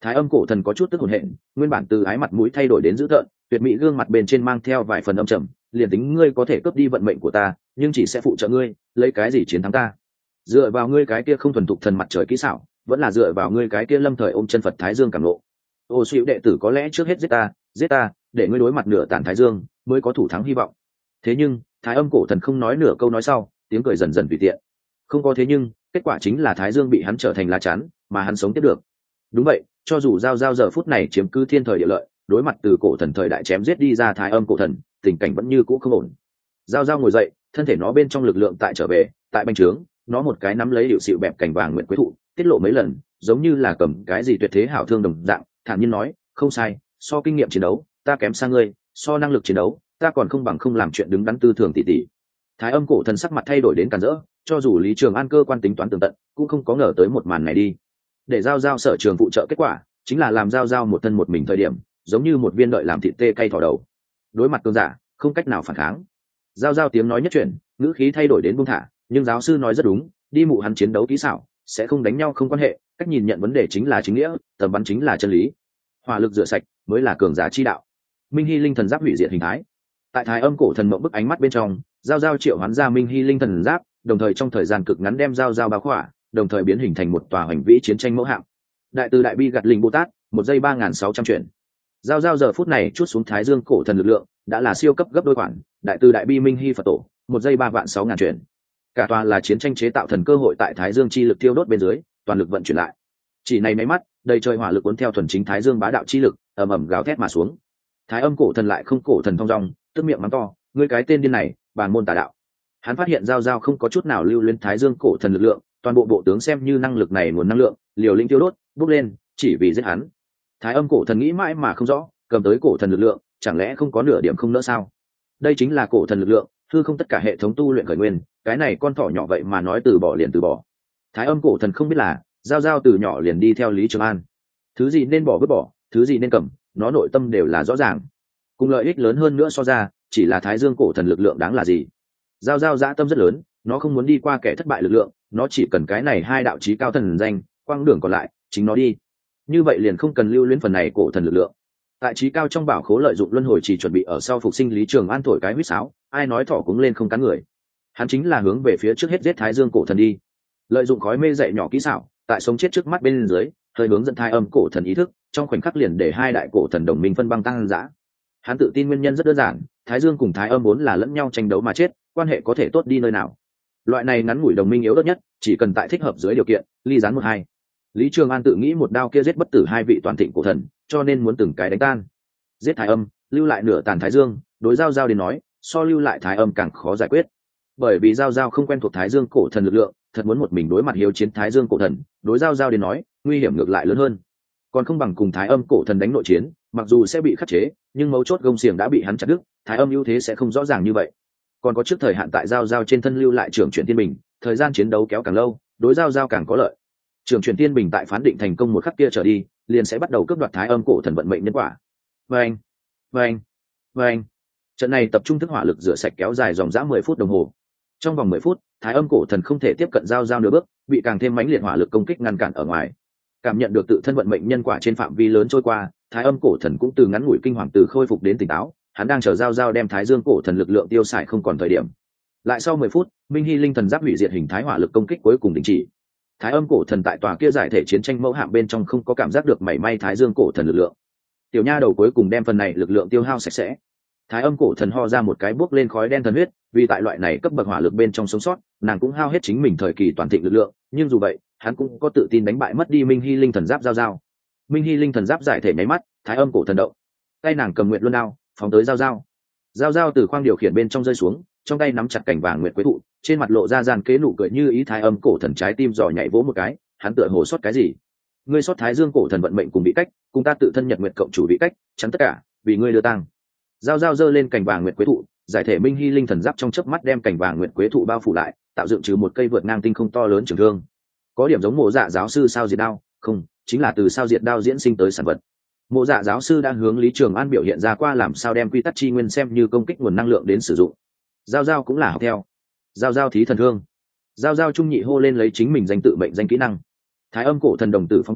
Thái Âm cổ thần có chút tức hồn hện, nguyên bản từ ái mặt mũi thay đổi đến dữ tợn, tuyệt mỹ gương mặt bên trên mang theo vài phần âm trầm, liền tính ngươi có thể cướp đi vận mệnh của ta, nhưng chỉ sẽ phụ trợ ngươi, lấy cái gì chiến thắng ta? Dựa vào ngươi cái kia không thuần thục thần mặt trời kỹ xảo, vẫn là dựa vào ngươi cái kia lâm thời ôm chân Phật Thái Dương cảm ngộ. Ô Xuyêu đệ tử có lẽ trước hết giết ta, để ngươi đối mặt nửa tàn Thái Dương, mới có thủ thắng hy vọng. Thế nhưng, Thái Âm cổ thần không nói nửa câu nói sau, tiếng cười dần dần tùy tiện. Không có thế nhưng, kết quả chính là Thái Dương bị hắn trở thành lá chắn, mà hắn sống tiếp được. Đúng vậy, cho dù giao giao giờ phút này chiếm cứ thiên thời địa lợi, đối mặt từ cổ thần thời đại chém giết đi ra Thái Âm cổ thần, tình cảnh vẫn như cũ không ổn. Giao giao ngồi dậy, thân thể nó bên trong lực lượng tại trở về, tại bành trướng, nó một cái nắm lấy hiệu xịu bẹp cành vàng nguyện quế thụ, tiết lộ mấy lần, giống như là cầm cái gì tuyệt thế hảo thương đồng dạng, thản nhiên nói, không sai, so kinh nghiệm chiến đấu, ta kém xa ngươi, so năng lực chiến đấu, ta còn không bằng không làm chuyện đứng đắn tư thường tỷ tỷ. Thái Âm cổ thần sắc mặt thay đổi đến càn rỡ, cho dù Lý Trường An cơ quan tính toán tường tận, cũng không có ngờ tới một màn này đi. Để giao giao sở trường phụ trợ kết quả, chính là làm giao giao một thân một mình thời điểm, giống như một viên đợi làm thịt tê cay thỏ đầu. Đối mặt cường giả, không cách nào phản kháng. Giao giao tiếng nói nhất chuyển, ngữ khí thay đổi đến buông thả, nhưng giáo sư nói rất đúng, đi mụ hắn chiến đấu kỹ xảo, sẽ không đánh nhau không quan hệ, cách nhìn nhận vấn đề chính là chính nghĩa, tầm bắn chính là chân lý. Hỏa lực rửa sạch mới là cường giả chi đạo. Minh Hy linh thần giáp hủy diệt hình thái. Tại Thái Âm cổ thần mộng bức ánh mắt bên trong, giao giao triệu hoán ra Minh Hy linh thần giáp, đồng thời trong thời gian cực ngắn đem giao giao bao khỏa, đồng thời biến hình thành một tòa hoành vĩ chiến tranh mẫu hạng. Đại từ đại bi gặt linh Bồ Tát, 1 giây 3600 chuyển. Giao giao giờ phút này chút xuống Thái Dương cổ thần lực lượng, đã là siêu cấp gấp đôi khoản, đại từ đại bi Minh Hy Phật tổ, 1 giây 3.600.000 chuyển. Cả tòa là chiến tranh chế tạo thần cơ hội tại Thái Dương chi lực tiêu đốt bên dưới, toàn lực vận chuyển lại. Chỉ này máy mắt, đầy trời hỏa lực cuốn theo thuần chính Thái Dương bá đạo chi lực, ầm ầm gào thét mà xuống. Thái Âm cổ thần lại không cổ thần thông dong, tức miệng mắng to, ngươi cái tên điên này, bàn môn tà đạo. Hắn phát hiện giao giao không có chút nào lưu luyến Thái Dương cổ thần lực lượng, toàn bộ bộ tướng xem như năng lực này nguồn năng lượng, liều lĩnh tiêu đốt, bốc lên, chỉ vì giết hắn. Thái Âm cổ thần nghĩ mãi mà không rõ, cầm tới cổ thần lực lượng, chẳng lẽ không có nửa điểm không nỡ sao? Đây chính là cổ thần lực lượng, hư không tất cả hệ thống tu luyện khởi nguyên, cái này con thỏ nhỏ vậy mà nói từ bỏ liền từ bỏ. Thái Âm cổ thần không biết là, giao giao từ nhỏ liền đi theo Lý Trường An. Thứ gì nên bỏ vứt bỏ, thứ gì nên cầm, nó nội tâm đều là rõ ràng. Cùng lợi ích lớn hơn nữa so ra, chỉ là Thái Dương cổ thần lực lượng đáng là gì? Giao giao dã tâm rất lớn, nó không muốn đi qua kẻ thất bại lực lượng, nó chỉ cần cái này hai đạo chí cao thần danh, quang đường còn lại, chính nó đi. Như vậy liền không cần lưu luyến phần này cổ thần lực lượng. Tại chí cao trong bảo khố lợi dụng luân hồi chỉ chuẩn bị ở sau phục sinh Lý Trường An thổi cái huýt sáo, ai nói thỏ cũng lên không cắn người. Hắn chính là hướng về phía trước hết giết Thái Dương cổ thần đi. Lợi dụng khói mê dậy nhỏ kỹ xảo, tại sống chết trước mắt bên dưới, hơi hướng dẫn Thái Âm cổ thần ý thức, trong khoảnh khắc liền để hai đại cổ thần đồng minh phân băng tăng dã. Hắn tự tin nguyên nhân rất đơn giản, Thái Dương cùng Thái Âm vốn là lẫn nhau tranh đấu mà chết, quan hệ có thể tốt đi nơi nào. Loại này ngắn ngủi đồng minh yếu đất nhất, chỉ cần tại thích hợp dưới điều kiện, ly gián 1-2. Lý Trường An tự nghĩ một đao kia giết bất tử hai vị toàn thịnh cổ thần, cho nên muốn từng cái đánh tan. Giết Thái Âm, lưu lại nửa tàn Thái Dương, đối giao giao đến nói, so lưu lại Thái Âm càng khó giải quyết. Bởi vì giao giao không quen thuộc Thái Dương cổ thần lực lượng, thật muốn một mình đối mặt hiếu chiến Thái Dương cổ thần, đối giao giao đến nói, nguy hiểm ngược lại lớn hơn. Còn không bằng cùng Thái Âm cổ thần đánh nội chiến, mặc dù sẽ bị khắc chế, nhưng mấu chốt gông xiềng đã bị hắn chặt đứt, Thái Âm ưu thế sẽ không rõ ràng như vậy. Còn có trước thời hạn tại giao giao trên thân lưu lại trưởng chuyển tiên bình, thời gian chiến đấu kéo càng lâu, đối giao giao càng có lợi. Trưởng chuyển tiên bình tại phán định thành công một khắc kia trở đi, liền sẽ bắt đầu cướp đoạt Thái Âm cổ thần vận mệnh nhân quả. Vâng, vâng, vâng. Trận này tập trung thức hỏa lực rửa sạch kéo dài dòng dã 10 phút đồng hồ. Trong vòng 10 phút, Thái Âm cổ thần không thể tiếp cận giao giao nửa bước, bị càng thêm mãnh liệt hỏa lực công kích ngăn cản ở ngoài. Cảm nhận được tự thân vận mệnh nhân quả trên phạm vi lớn trôi qua, Thái Âm cổ thần cũng từ ngắn ngủi kinh hoàng từ khôi phục đến tỉnh táo, hắn đang chờ giao giao đem Thái Dương cổ thần lực lượng tiêu xài không còn thời điểm. Lại sau 10 phút, Minh Hy linh thần giáp hủy diệt hình thái hỏa lực công kích cuối cùng đình chỉ. Thái Âm cổ thần tại tòa kia giải thể chiến tranh mẫu hạm bên trong không có cảm giác được mảy may Thái Dương cổ thần lực lượng. Tiểu nha đầu cuối cùng đem phần này lực lượng tiêu hao sạch sẽ. Thái Âm cổ thần ho ra một cái bước lên khói đen thần huyết, vì tại loại này cấp bậc hỏa lực bên trong sống sót, nàng cũng hao hết chính mình thời kỳ toàn thịnh lực lượng, nhưng dù vậy, hắn cũng có tự tin đánh bại mất đi Minh Hy linh thần giáp giao giao. Minh Hy linh thần giáp giải thể nháy mắt, Thái Âm cổ thần động, tay nàng cầm nguyện luân đao, phóng tới giao giao. Giao giao từ khoang điều khiển bên trong rơi xuống, trong tay nắm chặt cành vàng nguyệt quế thụ, trên mặt lộ ra gian kế nụ cười như ý. Thái Âm cổ thần trái tim giò nhảy vỗ một cái, hắn tựa hồ sót cái gì. Ngươi sót Thái Dương cổ thần vận mệnh cùng bị cách, cùng ta tự thân nhật nguyệt cộng chủ bị cách, chắn tất cả, vì ngươi đưa tang. Giao giao giơ lên cành vàng nguyệt quế thụ, giải thể Minh Hy linh thần giáp trong chớp mắt đem cành vàng nguyệt quế thụ bao phủ lại, tạo dựng trừ một cây vượt ngang tinh không to lớn trường thương. Có điểm giống Mộ Dạ giáo sư sao diệt đao, không, chính là từ sao diệt đao diễn sinh tới sản vật. Mộ Dạ giáo sư đang hướng Lý Trường An biểu hiện ra qua làm sao đem quy tắc chi nguyên xem như công kích nguồn năng lượng đến sử dụng. Giao giao cũng là học theo. Giao giao thí thần thương. Giao giao trung nhị hô lên lấy chính mình danh tự mệnh danh kỹ năng. Thái Âm cổ thần đồng tử phóng to,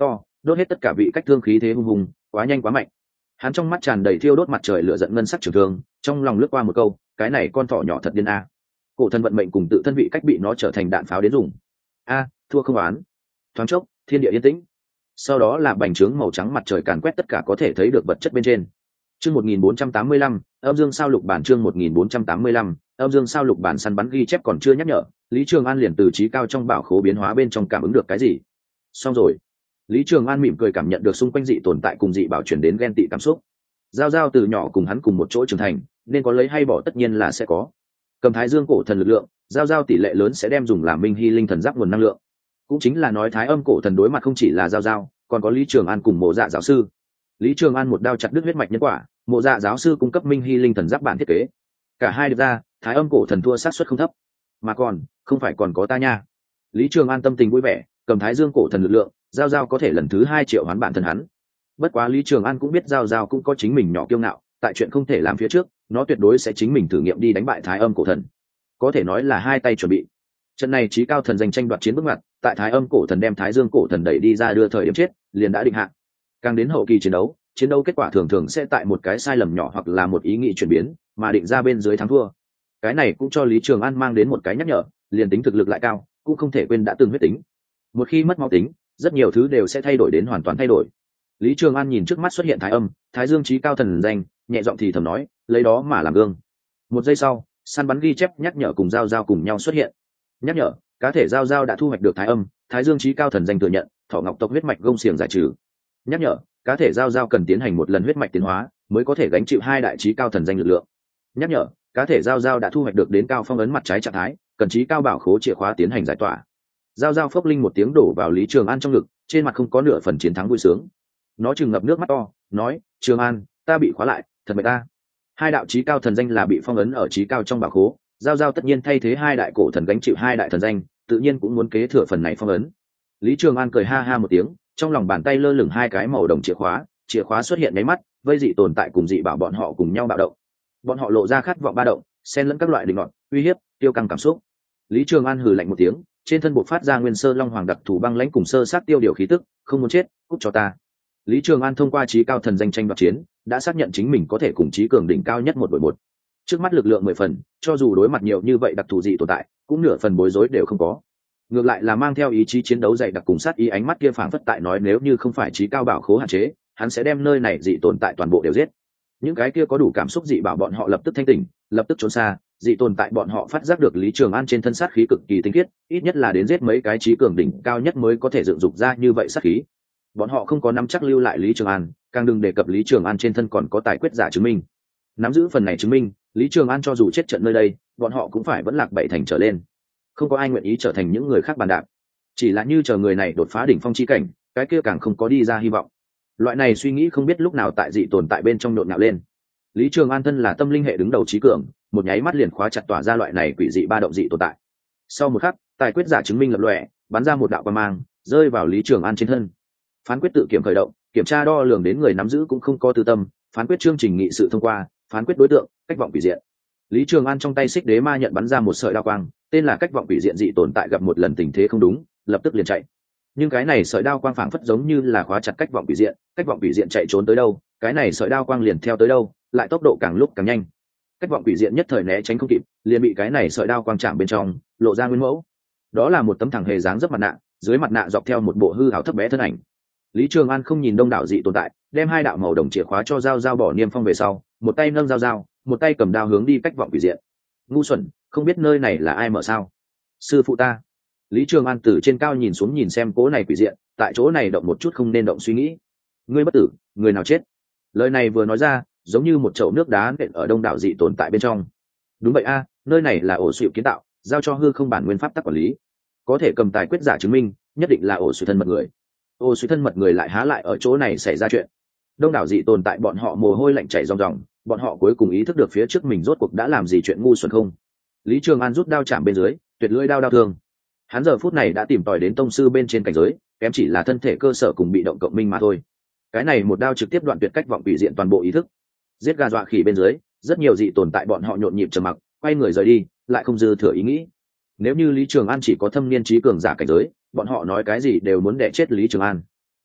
đốt hết tất cả vị cách thương khí thế hung hùng, quá nhanh quá mạnh. Hắn trong mắt tràn đầy thiêu đốt mặt trời lửa giận ngân sắc trường thương, trong lòng lướt qua một câu, cái này con thỏ nhỏ thật điên a. Cổ thần vận mệnh cùng tự thân vị cách bị nó trở thành đạn pháo đến dùng. A, thua không oán. Thoáng chốc, thiên địa yên tĩnh. Sau đó là bành trướng màu trắng mặt trời càn quét tất cả có thể thấy được vật chất bên trên. Chương 1485, âm dương sao lục bản chương 1485, âm dương sao lục bản săn bắn ghi chép còn chưa nhắc nhở, Lý Trường An liền từ trí cao trong bảo khố biến hóa bên trong cảm ứng được cái gì. Xong rồi. Lý Trường An mỉm cười cảm nhận được xung quanh dị tồn tại cùng dị bảo chuyển đến ghen tị cảm xúc. Giao giao từ nhỏ cùng hắn cùng một chỗ trưởng thành, nên có lấy hay bỏ tất nhiên là sẽ có. Cầm Thái Dương cổ thần lực lượng, giao giao tỷ lệ lớn sẽ đem dùng làm Minh Hy linh thần giáp nguồn năng lượng. Cũng chính là nói Thái Âm cổ thần đối mặt không chỉ là giao giao, còn có Lý Trường An cùng Mộ Dạ giáo sư. Lý Trường An một đao chặt đứt huyết mạch nhân quả, Mộ Dạ giáo sư cung cấp Minh Hy linh thần giáp bản thiết kế. Cả hai được ra, Thái Âm cổ thần thua sát suất không thấp. Mà còn, không phải còn có ta nha. Lý Trường An tâm tình vui vẻ, cầm Thái Dương cổ thần lực lượng, giao giao có thể lần thứ 2 triệu hoán bản thân hắn. Bất quá Lý Trường An cũng biết giao giao cũng có chính mình nhỏ kiêu ngạo, tại chuyện không thể làm phía trước, nó tuyệt đối sẽ chính mình thử nghiệm đi đánh bại Thái Âm cổ thần. Có thể nói là hai tay chuẩn bị. Trận này chí cao thần giành tranh đoạt chiến bước ngoặt, tại Thái Âm cổ thần đem Thái Dương cổ thần đẩy đi ra đưa thời điểm chết, liền đã định hạ. Càng đến hậu kỳ chiến đấu kết quả thường thường sẽ tại một cái sai lầm nhỏ hoặc là một ý nghĩ chuyển biến, mà định ra bên dưới thắng thua. Cái này cũng cho Lý Trường An mang đến một cái nhắc nhở, liền tính thực lực lại cao, cũng không thể quên đã từng huyết tính. Một khi mất máu tính, rất nhiều thứ đều sẽ thay đổi đến hoàn toàn thay đổi. Lý Trường An nhìn trước mắt xuất hiện Thái Âm, Thái Dương chí cao thần danh, nhẹ giọng thì thầm nói, lấy đó mà làm gương. Một giây sau, săn bắn ghi chép nhắc nhở cùng giao giao cùng nhau xuất hiện. Nhắc nhở, cá thể giao giao đã thu hoạch được Thái Âm, Thái Dương chí cao thần danh thừa nhận, thọ ngọc tộc huyết mạch gông xiềng giải trừ. Nhắc nhở, cá thể giao giao cần tiến hành một lần huyết mạch tiến hóa, mới có thể gánh chịu 2 đại chí cao thần danh lực lượng. Nhắc nhở, cá thể giao giao đã thu hoạch được đến cao phong ấn mặt trái trạng thái, cần chí cao bảo khố chìa khóa tiến hành giải tỏa. Giao giao phốc linh một tiếng đổ vào Lý Trường An trong ngực, trên mặt không có nửa phần chiến thắng vui sướng. Nó trừng ngập nước mắt to, nói, Trường An, ta bị khóa lại, thật mệt ta. 2 đạo chí cao thần danh là bị phong ấn ở chí cao trong bảo khố, giao giao tất nhiên thay thế 2 đại cổ thần gánh chịu 2 đại thần danh, tự nhiên cũng muốn kế thừa phần này phong ấn. Lý Trường An cười ha ha một tiếng, trong lòng bàn tay lơ lửng 2 cái màu đồng chìa khóa xuất hiện nháy mắt, vây dị tồn tại cùng dị bảo bọn họ cùng nhau bạo động. Bọn họ lộ ra khát vọng ba động, xen lẫn các loại định ngọn, uy hiếp, tiêu căng cảm xúc. Lý Trường An hừ lạnh một tiếng, trên thân bộc phát ra nguyên sơ long hoàng đặc thủ băng lãnh cùng sơ sát tiêu điều khí tức, không muốn chết, cút cho ta. Lý Trường An thông qua chí cao thần danh tranh đoạt chiến, đã xác nhận chính mình có thể cùng chí cường đỉnh cao nhất 1 đối 1. Trước mắt lực lượng 10 phần, cho dù đối mặt nhiều như vậy đặc thù dị tồn tại, cũng nửa phần bối rối đều không có. Ngược lại là mang theo ý chí chiến đấu dày đặc cùng sát ý, ánh mắt kia phảng phất tại nói nếu như không phải chí cao bảo khố hạn chế, hắn sẽ đem nơi này dị tồn tại toàn bộ đều giết. Những cái kia có đủ cảm xúc dị bảo bọn họ lập tức thanh tỉnh, lập tức trốn xa, dị tồn tại bọn họ phát giác được Lý Trường An trên thân sát khí cực kỳ tinh khiết, ít nhất là đến giết mấy cái chí cường đỉnh cao nhất mới có thể dựng dục ra như vậy sát khí. Bọn họ không có nắm chắc lưu lại Lý Trường An, càng đừng đề cập Lý Trường An trên thân còn có tài quyết giả chứng minh. Nắm giữ phần này chứng minh, Lý Trường An cho dù chết trận nơi đây, bọn họ cũng phải vẫn lạc 7 thành trở lên. Không có ai nguyện ý trở thành những người khác bàn đạp. Chỉ là như chờ người này đột phá đỉnh phong chi cảnh, cái kia càng không có đi ra hy vọng. Loại này suy nghĩ không biết lúc nào tại dị tồn tại bên trong nhộn nhạo lên. Lý Trường An thân là tâm linh hệ đứng đầu trí cường, một nháy mắt liền khóa chặt tỏa ra loại này quỷ dị ba động dị tồn tại. Sau một khắc, tài quyết giả chứng minh lập lòe, bắn ra một đạo quang mang, rơi vào Lý Trường An trên thân. Phán quyết tự kiểm khởi động, kiểm tra đo lường đến người nắm giữ cũng không có tư tâm, phán quyết chương trình nghị sự thông qua, phán quyết đối tượng, cách vọng quỷ diện. Lý Trường An trong tay xích đế ma nhận bắn ra một sợi đao quang, tên là cách vọng quỷ diện dị tồn tại gặp một lần tình thế không đúng, lập tức liền chạy. Nhưng cái này sợi đao quang phảng phất giống như là khóa chặt cách vọng quỷ diện, cách vọng quỷ diện chạy trốn tới đâu, cái này sợi đao quang liền theo tới đâu, lại tốc độ càng lúc càng nhanh. Cách vọng quỷ diện nhất thời né tránh không kịp, liền bị cái này sợi đao quang chạm bên trong, lộ ra nguyên mẫu. Đó là một tấm thẳng hề dáng dấp mặt nạ, dưới mặt nạ dọc theo một bộ hư ảo thấp bé thân ảnh. Lý Trường An không nhìn đông đảo dị tồn tại, đem 2 đạo màu đồng chìa khóa cho giao bỏ niêm phong về sau, một tay nâng giao, một tay cầm đao hướng đi cách vọng quỷ diện. Ngu xuẩn, không biết nơi này là ai mở sao? Sư phụ ta. Lý Trường An từ trên cao nhìn xuống nhìn xem cố này quỷ diện, tại chỗ này động một chút không nên động suy nghĩ. Ngươi bất tử, người nào chết? Lời này vừa nói ra, giống như một chậu nước đá nện ở đông đảo dị tồn tại bên trong. Đúng vậy a, nơi này là ổ sụy kiến tạo, giao cho hư không bản nguyên pháp tắc quản lý. Có thể cầm tài quyết giả chứng minh, nhất định là ổ sụy thân mật người. Ổ sụy thân mật người lại há lại ở chỗ này xảy ra chuyện. Đông đảo dị tồn tại bọn họ mồ hôi lạnh chảy ròng ròng, bọn họ cuối cùng ý thức được phía trước mình rốt cuộc đã làm gì chuyện ngu xuẩn không. Lý Trường An rút đao chạm bên dưới, tuyệt lưỡi đao thương. Hắn giờ phút này đã tìm tòi đến tông sư bên trên cảnh giới, kém chỉ là thân thể cơ sở cùng bị động cộng minh mà thôi. Cái này một đao trực tiếp đoạn tuyệt cách vọng quỷ diện toàn bộ ý thức. Giết gà dọa khỉ bên dưới, rất nhiều dị tồn tại bọn họ nhộn nhịp trầm mặc, quay người rời đi, lại không dư thừa ý nghĩ. Nếu như Lý Trường An chỉ có thâm niên trí cường giả cảnh giới, bọn họ nói cái gì đều muốn đè chết Lý Trường An.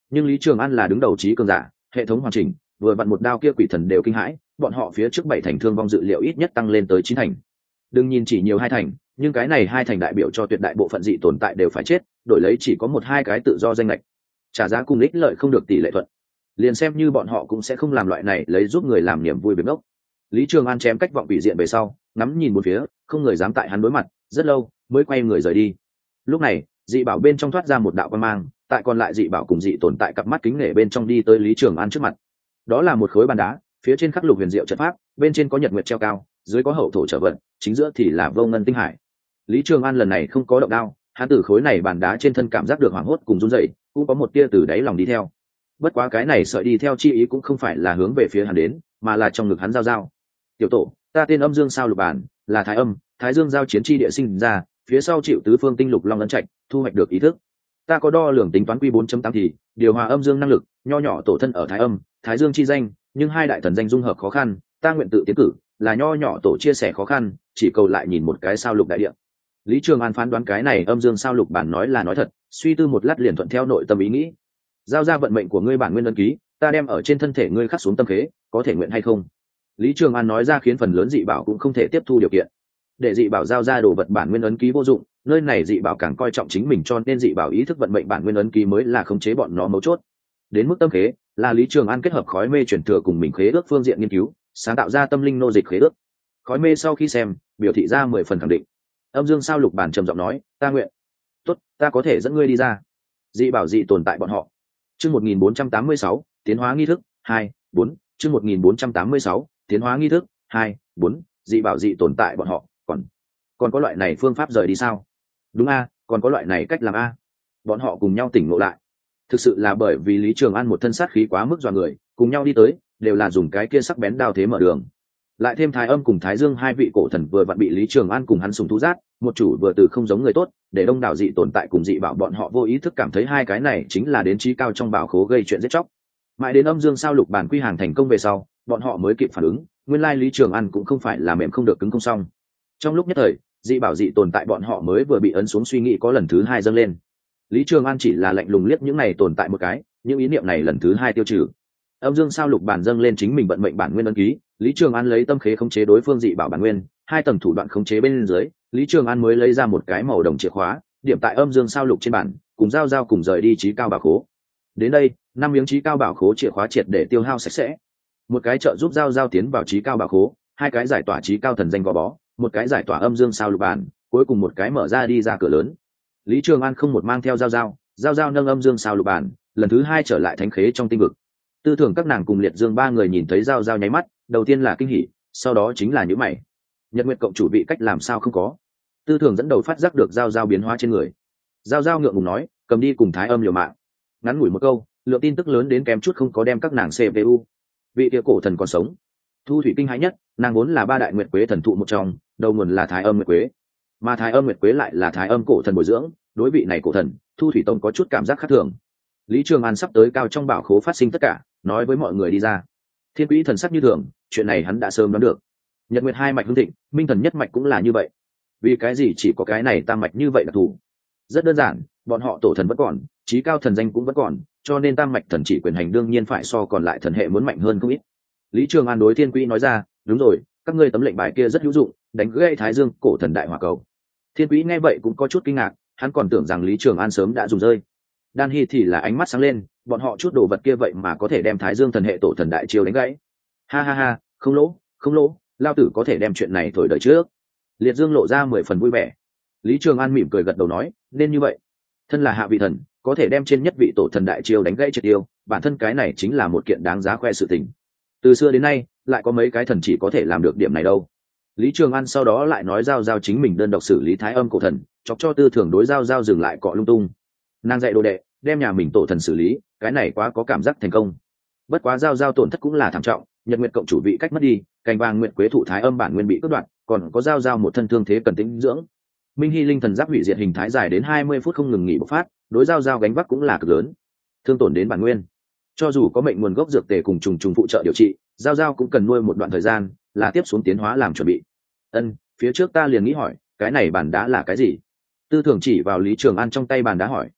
nhưng Lý Trường An là đứng đầu trí cường giả, hệ thống hoàn chỉnh, vừa vặn một đao kia quỷ thần đều kinh hãi, bọn họ phía trước 7 thành thương vong dự liệu ít nhất tăng lên tới 9 thành. Đừng nhìn chỉ nhiều 2 thành, nhưng cái này 2 thành đại biểu cho tuyệt đại bộ phận dị tồn tại đều phải chết, đổi lấy chỉ có 1-2 cái tự do danh lệch. Trả giá cùng ích lợi không được tỷ lệ thuận. Liền xem như bọn họ cũng sẽ không làm loại này lấy giúp người làm niềm vui bếm ốc. Lý Trường An chém cách vọng bị diện về sau, ngắm nhìn một phía, không người dám tại hắn đối mặt, rất lâu mới quay người rời đi. Lúc này, dị bảo bên trong thoát ra một đạo quang mang, tại còn lại dị bảo cùng dị tồn tại cặp mắt kính nể bên trong đi tới Lý Trường An trước mặt. Đó là một khối bàn đá, phía trên khắc lục huyền diệu trận pháp, bên trên có nhật nguyệt treo cao, dưới có hậu thổ trở vận, chính giữa thì là vô ngân tinh hải. Lý Trường An lần này không có động đao, hắn từ khối này bàn đá trên thân cảm giác được hoảng hốt cùng run rẩy, cũng có một tia từ đáy lòng đi theo. Bất quá cái này sợi đi theo chi ý cũng không phải là hướng về phía hắn đến, mà là trong ngực hắn giao giao. Tiểu tổ, ta tên Âm Dương Sao Lục Bản, là Thái Âm, Thái Dương giao chiến chi địa sinh ra, phía sau chịu tứ phương tinh lục long ấn trạch, thu hoạch được ý thức. Ta có đo lường tính toán quy 4.8 thì điều hòa âm dương năng lực, nho nhỏ tổ thân ở Thái Âm, Thái Dương chi danh, nhưng hai đại thần danh dung hợp khó khăn, ta nguyện tự tiến cử, là nho nhỏ tổ chia sẻ khó khăn, chỉ cầu lại nhìn một cái sao lục đại địa. Lý Trường An phán đoán cái này Âm Dương Sao Lục Bản nói là nói thật, suy tư một lát liền thuận theo nội tâm ý nghĩ. Giao ra vận mệnh của ngươi bản nguyên ấn ký, ta đem ở trên thân thể ngươi khắc xuống tâm khế, có thể nguyện hay không? Lý Trường An nói ra khiến phần lớn dị bảo cũng không thể tiếp thu điều kiện. Để dị bảo giao ra đồ vật bản nguyên ấn ký vô dụng, nơi này dị bảo càng coi trọng chính mình, cho nên dị bảo ý thức vận mệnh bản nguyên ấn ký mới là khống chế bọn nó mấu chốt. Đến mức tâm khế, là Lý Trường An kết hợp khói mê chuyển thừa cùng mình khế ước phương diện nghiên cứu, sáng tạo ra tâm linh nô dịch khế ước. Khói mê sau khi xem, biểu thị ra 10 phần khẳng định. Âm Dương Sao Lục Bản trầm giọng nói, ta nguyện. Tốt, ta có thể dẫn ngươi đi ra. Dị bảo dị tồn tại bọn họ. Chương 1486, tiến hóa nghi thức 2-4, chương 1486, tiến hóa nghi thức 2-4, dị bảo dị tồn tại bọn họ, còn có loại này phương pháp rời đi sao? Đúng a, còn có loại này cách làm a. Bọn họ cùng nhau tỉnh ngộ lại. Thực sự là bởi vì Lý Trường An một thân sát khí quá mức dọa người, cùng nhau đi tới, đều là dùng cái kia sắc bén đao thế mở đường. Lại thêm Thái Âm cùng Thái Dương hai vị cổ thần vừa vặn bị Lý Trường An cùng hắn sùng thú giác, một chủ vừa từ không giống người tốt, để đông đảo dị tồn tại cùng dị bảo bọn họ vô ý thức cảm thấy hai cái này chính là đến trí cao trong bảo khố gây chuyện giết chóc. Mãi đến Âm Dương Sao Lục Bản quy hàng thành công về sau, bọn họ mới kịp phản ứng, nguyên lai Lý Trường An cũng không phải là mềm không được cứng không xong. Trong lúc nhất thời, dị bảo dị tồn tại bọn họ mới vừa bị ấn xuống suy nghĩ có lần thứ hai dâng lên. Lý Trường An chỉ là lạnh lùng liếc những này tồn tại một cái, những ý niệm này lần thứ hai tiêu trừ. Âm Dương Sao Lục Bản dâng lên chính mình vận mệnh bản nguyên ấn ký, Lý Trường An lấy tâm khế khống chế đối phương dị bảo bản nguyên, hai tầng thủ đoạn khống chế bên dưới, Lý Trường An mới lấy ra một cái màu đồng chìa khóa, điểm tại Âm Dương Sao Lục trên bản, cùng giao giao cùng rời đi trí cao bảo khố. Đến đây, 5 miếng trí cao bảo khố chìa khóa triệt để tiêu hao sạch sẽ. Một cái trợ giúp giao giao tiến vào trí cao bảo khố, hai cái giải tỏa trí cao thần danh gò bó, một cái giải tỏa Âm Dương Sao Lục Bản, cuối cùng một cái mở ra đi ra cửa lớn. Lý Trường An không một mang theo giao giao nâng Âm Dương Sao Lục Bản, lần thứ hai trở lại thánh khế trong tinh vực. Tư Thường các nàng cùng Liệt Dương ba người nhìn thấy giao giao nháy mắt, đầu tiên là kinh hỉ, sau đó chính là nhíu mày. Nhật Nguyệt cộng chủ vị cách làm sao không có? Tư Thường dẫn đầu phát giác được giao giao biến hóa trên người. Giao giao ngượng ngùng nói, cầm đi cùng Thái Âm liều mạng. Ngắn ngủi một câu, lượng tin tức lớn đến kém chút không có đem các nàng CPU. Vị kia cổ thần còn sống. Thu Thủy kinh hãi nhất, nàng vốn là 3 đại nguyệt quế thần thụ một trong, đầu nguồn là Thái Âm nguyệt quế, mà Thái Âm nguyệt quế lại là Thái Âm cổ thần bồi dưỡng, đối vị này cổ thần, Thu Thủy tông có chút cảm giác khác thường. Lý Trường An sắp tới cao trong bảo khố phát sinh tất cả, nói với mọi người đi ra. Thiên Quỹ thần sắc như thường, chuyện này hắn đã sớm đoán được. Nhật Nguyệt hai mạch hưng thịnh, Minh thần nhất mạch cũng là như vậy. Vì cái gì chỉ có cái này tam mạch như vậy đặc thù? Rất đơn giản, bọn họ tổ thần vẫn còn, chí cao thần danh cũng vẫn còn, cho nên tam mạch thần chỉ quyền hành đương nhiên phải so còn lại thần hệ muốn mạnh hơn không ít. Lý Trường An đối Thiên Quỹ nói ra, đúng rồi, các ngươi tấm lệnh bài kia rất hữu dụng, đánh gãy Thái Dương cổ thần đại hỏa cầu. Thiên Quỹ nghe vậy cũng có chút kinh ngạc, hắn còn tưởng rằng Lý Trường An sớm đã dùng rơi. Đan Hi thì là ánh mắt sáng lên, bọn họ chút đồ vật kia vậy mà có thể đem Thái Dương thần hệ tổ thần đại chiêu đánh gãy. Ha ha ha, không lỗ, lao tử có thể đem chuyện này thổi đời trước. Liệt Dương lộ ra 10 phần vui vẻ. Lý Trường An mỉm cười gật đầu nói, nên như vậy. Thân là hạ vị thần, có thể đem trên nhất vị tổ thần đại chiêu đánh gãy triệt tiêu, bản thân cái này chính là một kiện đáng giá khoe sự tình. Từ xưa đến nay, lại có mấy cái thần chỉ có thể làm được điểm này đâu. Lý Trường An sau đó lại nói giao chính mình đơn độc xử lý Thái Âm cổ thần, chọc cho Tư Thường đối giao dừng lại cọ lung tung. Nàng dạy đồ đệ, đem nhà mình tổ thần xử lý, cái này quá có cảm giác thành công. Bất quá giao tổn thất cũng là thảm trọng, Nhật Nguyệt cộng chủ vị cách mất đi, cành vàng nguyệt quế thụ Thái Âm bản nguyên bị cắt đoạn, còn có giao một thân thương thế cần tĩnh dưỡng. Minh Hy linh thần giáp hủy diệt hình thái dài đến 20 phút không ngừng nghỉ bộc phát, đối giao gánh vác cũng là cực lớn, thương tổn đến bản nguyên. Cho dù có mệnh nguồn gốc dược tề cùng trùng phụ trợ điều trị, giao cũng cần nuôi một đoạn thời gian, là tiếp xuống tiến hóa làm chuẩn bị. Phía trước ta liền nghĩ hỏi, cái này bàn đá là cái gì? Tư Thường chỉ vào Lý Trường An trong tay bàn đá hỏi.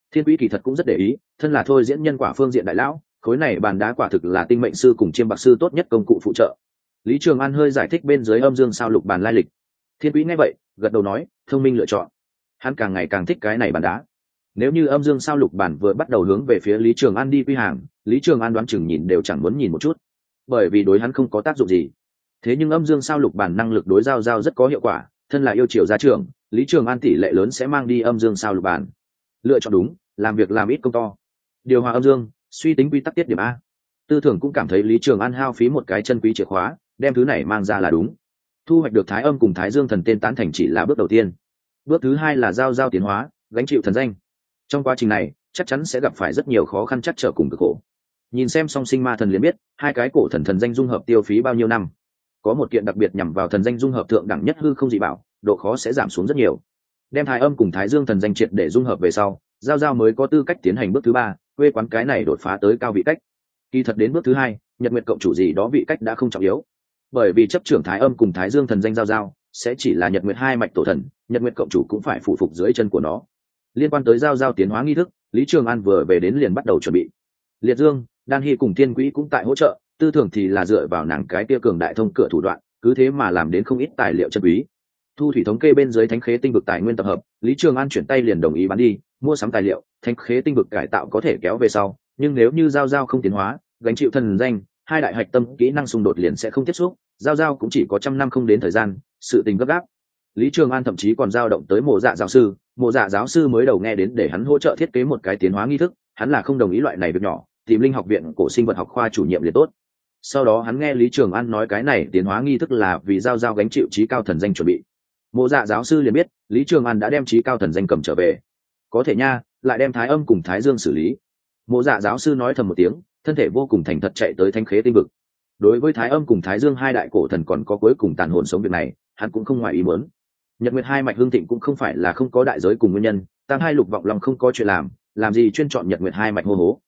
Thiên Quý kỳ thật cũng rất để ý, thân là thôi diễn nhân quả phương diện đại lão, khối này bàn đá quả thực là tinh mệnh sư cùng chiêm bạc sư tốt nhất công cụ phụ trợ. Lý Trường An hơi giải thích bên dưới âm dương sao lục bàn lai lịch. Thiên Quý nghe vậy gật đầu nói, thông minh lựa chọn. Hắn càng ngày càng thích cái này bàn đá. Nếu như âm dương sao lục bàn vừa bắt đầu hướng về phía Lý Trường An đi quy hàng, Lý Trường An đoán chừng nhìn đều chẳng muốn nhìn một chút, bởi vì đối hắn không có tác dụng gì. Thế nhưng âm dương sao lục bàn năng lực đối giao giao rất có hiệu quả, thân là yêu triều gia trưởng, Lý Trường An tỷ lệ lớn sẽ mang đi âm dương sao lục bàn. Lựa chọn đúng, làm việc làm ít công to. Điều hòa âm dương, suy tính quy tắc tiết điểm a. Tư Tưởng cũng cảm thấy Lý Trường An hao phí một cái chân quý chìa khóa, đem thứ này mang ra là đúng. Thu hoạch được Thái Âm cùng Thái Dương thần tên tán thành chỉ là bước đầu tiên. Bước thứ hai là giao giao tiến hóa, gánh chịu thần danh. Trong quá trình này, chắc chắn sẽ gặp phải rất nhiều khó khăn trắc trở cùng cực khổ. Nhìn xem song sinh ma thần liền biết, hai cái cổ thần danh dung hợp tiêu phí bao nhiêu năm. Có một kiện đặc biệt nhằm vào thần danh dung hợp thượng đẳng nhất hư không dị bảo, độ khó sẽ giảm xuống rất nhiều. Đem Thái Âm cùng Thái Dương thần danh triệt để dung hợp về sau, giao giao mới có tư cách tiến hành bước thứ ba, quê quán cái này đột phá tới cao vị cách. Kỳ thật đến bước thứ hai, nhật nguyệt cộng chủ gì đó vị cách đã không trọng yếu, bởi vì chấp trưởng Thái Âm cùng Thái Dương thần danh giao giao sẽ chỉ là nhật nguyệt hai mạch tổ thần, nhật nguyệt cộng chủ cũng phải phụ phục dưới chân của nó. Liên quan tới giao giao tiến hóa nghi thức, Lý Trường An vừa về đến liền bắt đầu chuẩn bị. Liệt Dương, Đan Hy cùng Thiên Quý cũng tại hỗ trợ, Tư Tưởng thì là dựa vào nàng cái kia cường đại thông cửa thủ đoạn, cứ thế mà làm đến không ít tài liệu chân quý. Thu thủy thống kê bên dưới thánh khế tinh vực tài nguyên tập hợp, Lý Trường An chuyển tay liền đồng ý bán đi, mua sắm tài liệu, thánh khế tinh vực cải tạo có thể kéo về sau, nhưng nếu như giao giao không tiến hóa, gánh chịu thần danh, hai đại hạch tâm kỹ năng xung đột liền sẽ không tiếp xúc, giao giao cũng chỉ có trăm năm không đến thời gian, sự tình gấp gáp. Lý Trường An thậm chí còn dao động tới Mộ Dạ giáo sư, Mộ Dạ giáo sư mới đầu nghe đến để hắn hỗ trợ thiết kế một cái tiến hóa nghi thức, hắn là không đồng ý loại này việc nhỏ, tìm Linh học viện cổ sinh vật học khoa chủ nhiệm liền tốt. Sau đó hắn nghe Lý Trường An nói cái này tiến hóa nghi thức là vì giao giao gánh chịu chí cao thần danh chuẩn bị. Mộ Dạ giáo sư liền biết Lý Trường An đã đem chí cao thần danh cầm trở về, có thể nha, lại đem Thái Âm cùng Thái Dương xử lý. Mộ Dạ giáo sư nói thầm một tiếng, thân thể vô cùng thành thật chạy tới Thánh Khế tinh vực. Đối với Thái Âm cùng Thái Dương hai đại cổ thần còn có cuối cùng tàn hồn sống việc này, hắn cũng không ngoài ý muốn. Nhật Nguyệt hai mạch hương thịnh cũng không phải là không có đại giới cùng nguyên nhân, tam hai lục vọng lòng không có chuyện làm gì chuyên chọn Nhật Nguyệt hai mạch hô hố.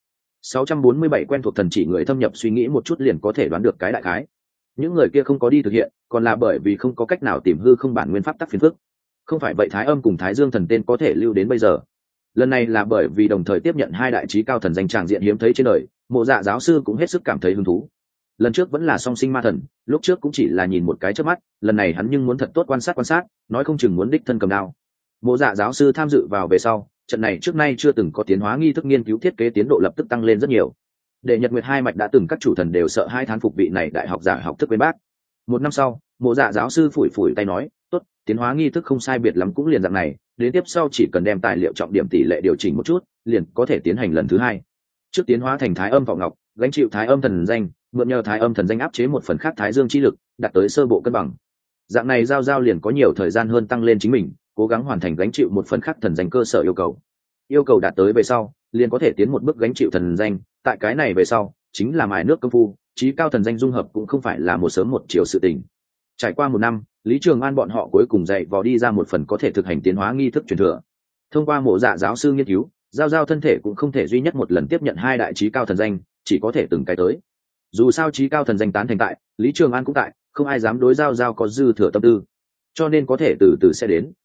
647 quen thuộc thần chỉ người thâm nhập suy nghĩ một chút liền có thể đoán được cái đại khái. Những người kia không có đi thực hiện, còn là bởi vì không có cách nào tìm hư không bản nguyên pháp tắc phiền phức. Không phải vậy Thái Âm cùng Thái Dương thần tên có thể lưu đến bây giờ. Lần này là bởi vì đồng thời tiếp nhận hai đại chí cao thần danh tràng diện hiếm thấy trên đời, Mộ Dạ giáo sư cũng hết sức cảm thấy hứng thú. Lần trước vẫn là song sinh ma thần, lúc trước cũng chỉ là nhìn một cái chớp mắt, lần này hắn nhưng muốn thật tốt quan sát, nói không chừng muốn đích thân cầm đao. Mộ Dạ giáo sư tham dự vào về sau, trận này trước nay chưa từng có tiến hóa nghi thức nghiên cứu thiết kế tiến độ lập tức tăng lên rất nhiều. Để Nhật Nguyệt hai mạch đã từng các chủ thần đều sợ hai thán phục vị này đại học giả học thức bên bác. Một năm sau, Mộ Dạ giáo sư phủi phủi tay nói, tốt, tiến hóa nghi thức không sai biệt lắm cũng liền dạng này, đến tiếp sau chỉ cần đem tài liệu trọng điểm tỷ lệ điều chỉnh một chút, liền có thể tiến hành lần thứ hai. Trước tiến hóa thành Thái Âm vọng ngọc, gánh chịu Thái Âm thần danh, mượn nhờ Thái Âm thần danh áp chế một phần khác Thái Dương chi lực, đạt tới sơ bộ cân bằng. Dạng này giao giao liền có nhiều thời gian hơn tăng lên chính mình, cố gắng hoàn thành gánh chịu một phần khác thần danh cơ sở yêu cầu. Yêu cầu đạt tới về sau, liền có thể tiến một bước gánh chịu thần danh, tại cái này về sau, chính là mài nước công phu, chí cao thần danh dung hợp cũng không phải là một sớm một chiều sự tình. Trải qua một năm, Lý Trường An bọn họ cuối cùng dạy vò đi ra một phần có thể thực hành tiến hóa nghi thức truyền thừa. Thông qua Mộ Dạ giáo sư nghiên cứu, giao giao thân thể cũng không thể duy nhất một lần tiếp nhận hai đại chí cao thần danh, chỉ có thể từng cái tới. Dù sao chí cao thần danh tán thành tại, Lý Trường An cũng tại, không ai dám đối giao giao có dư thừa tâm tư, cho nên có thể từ từ sẽ đến.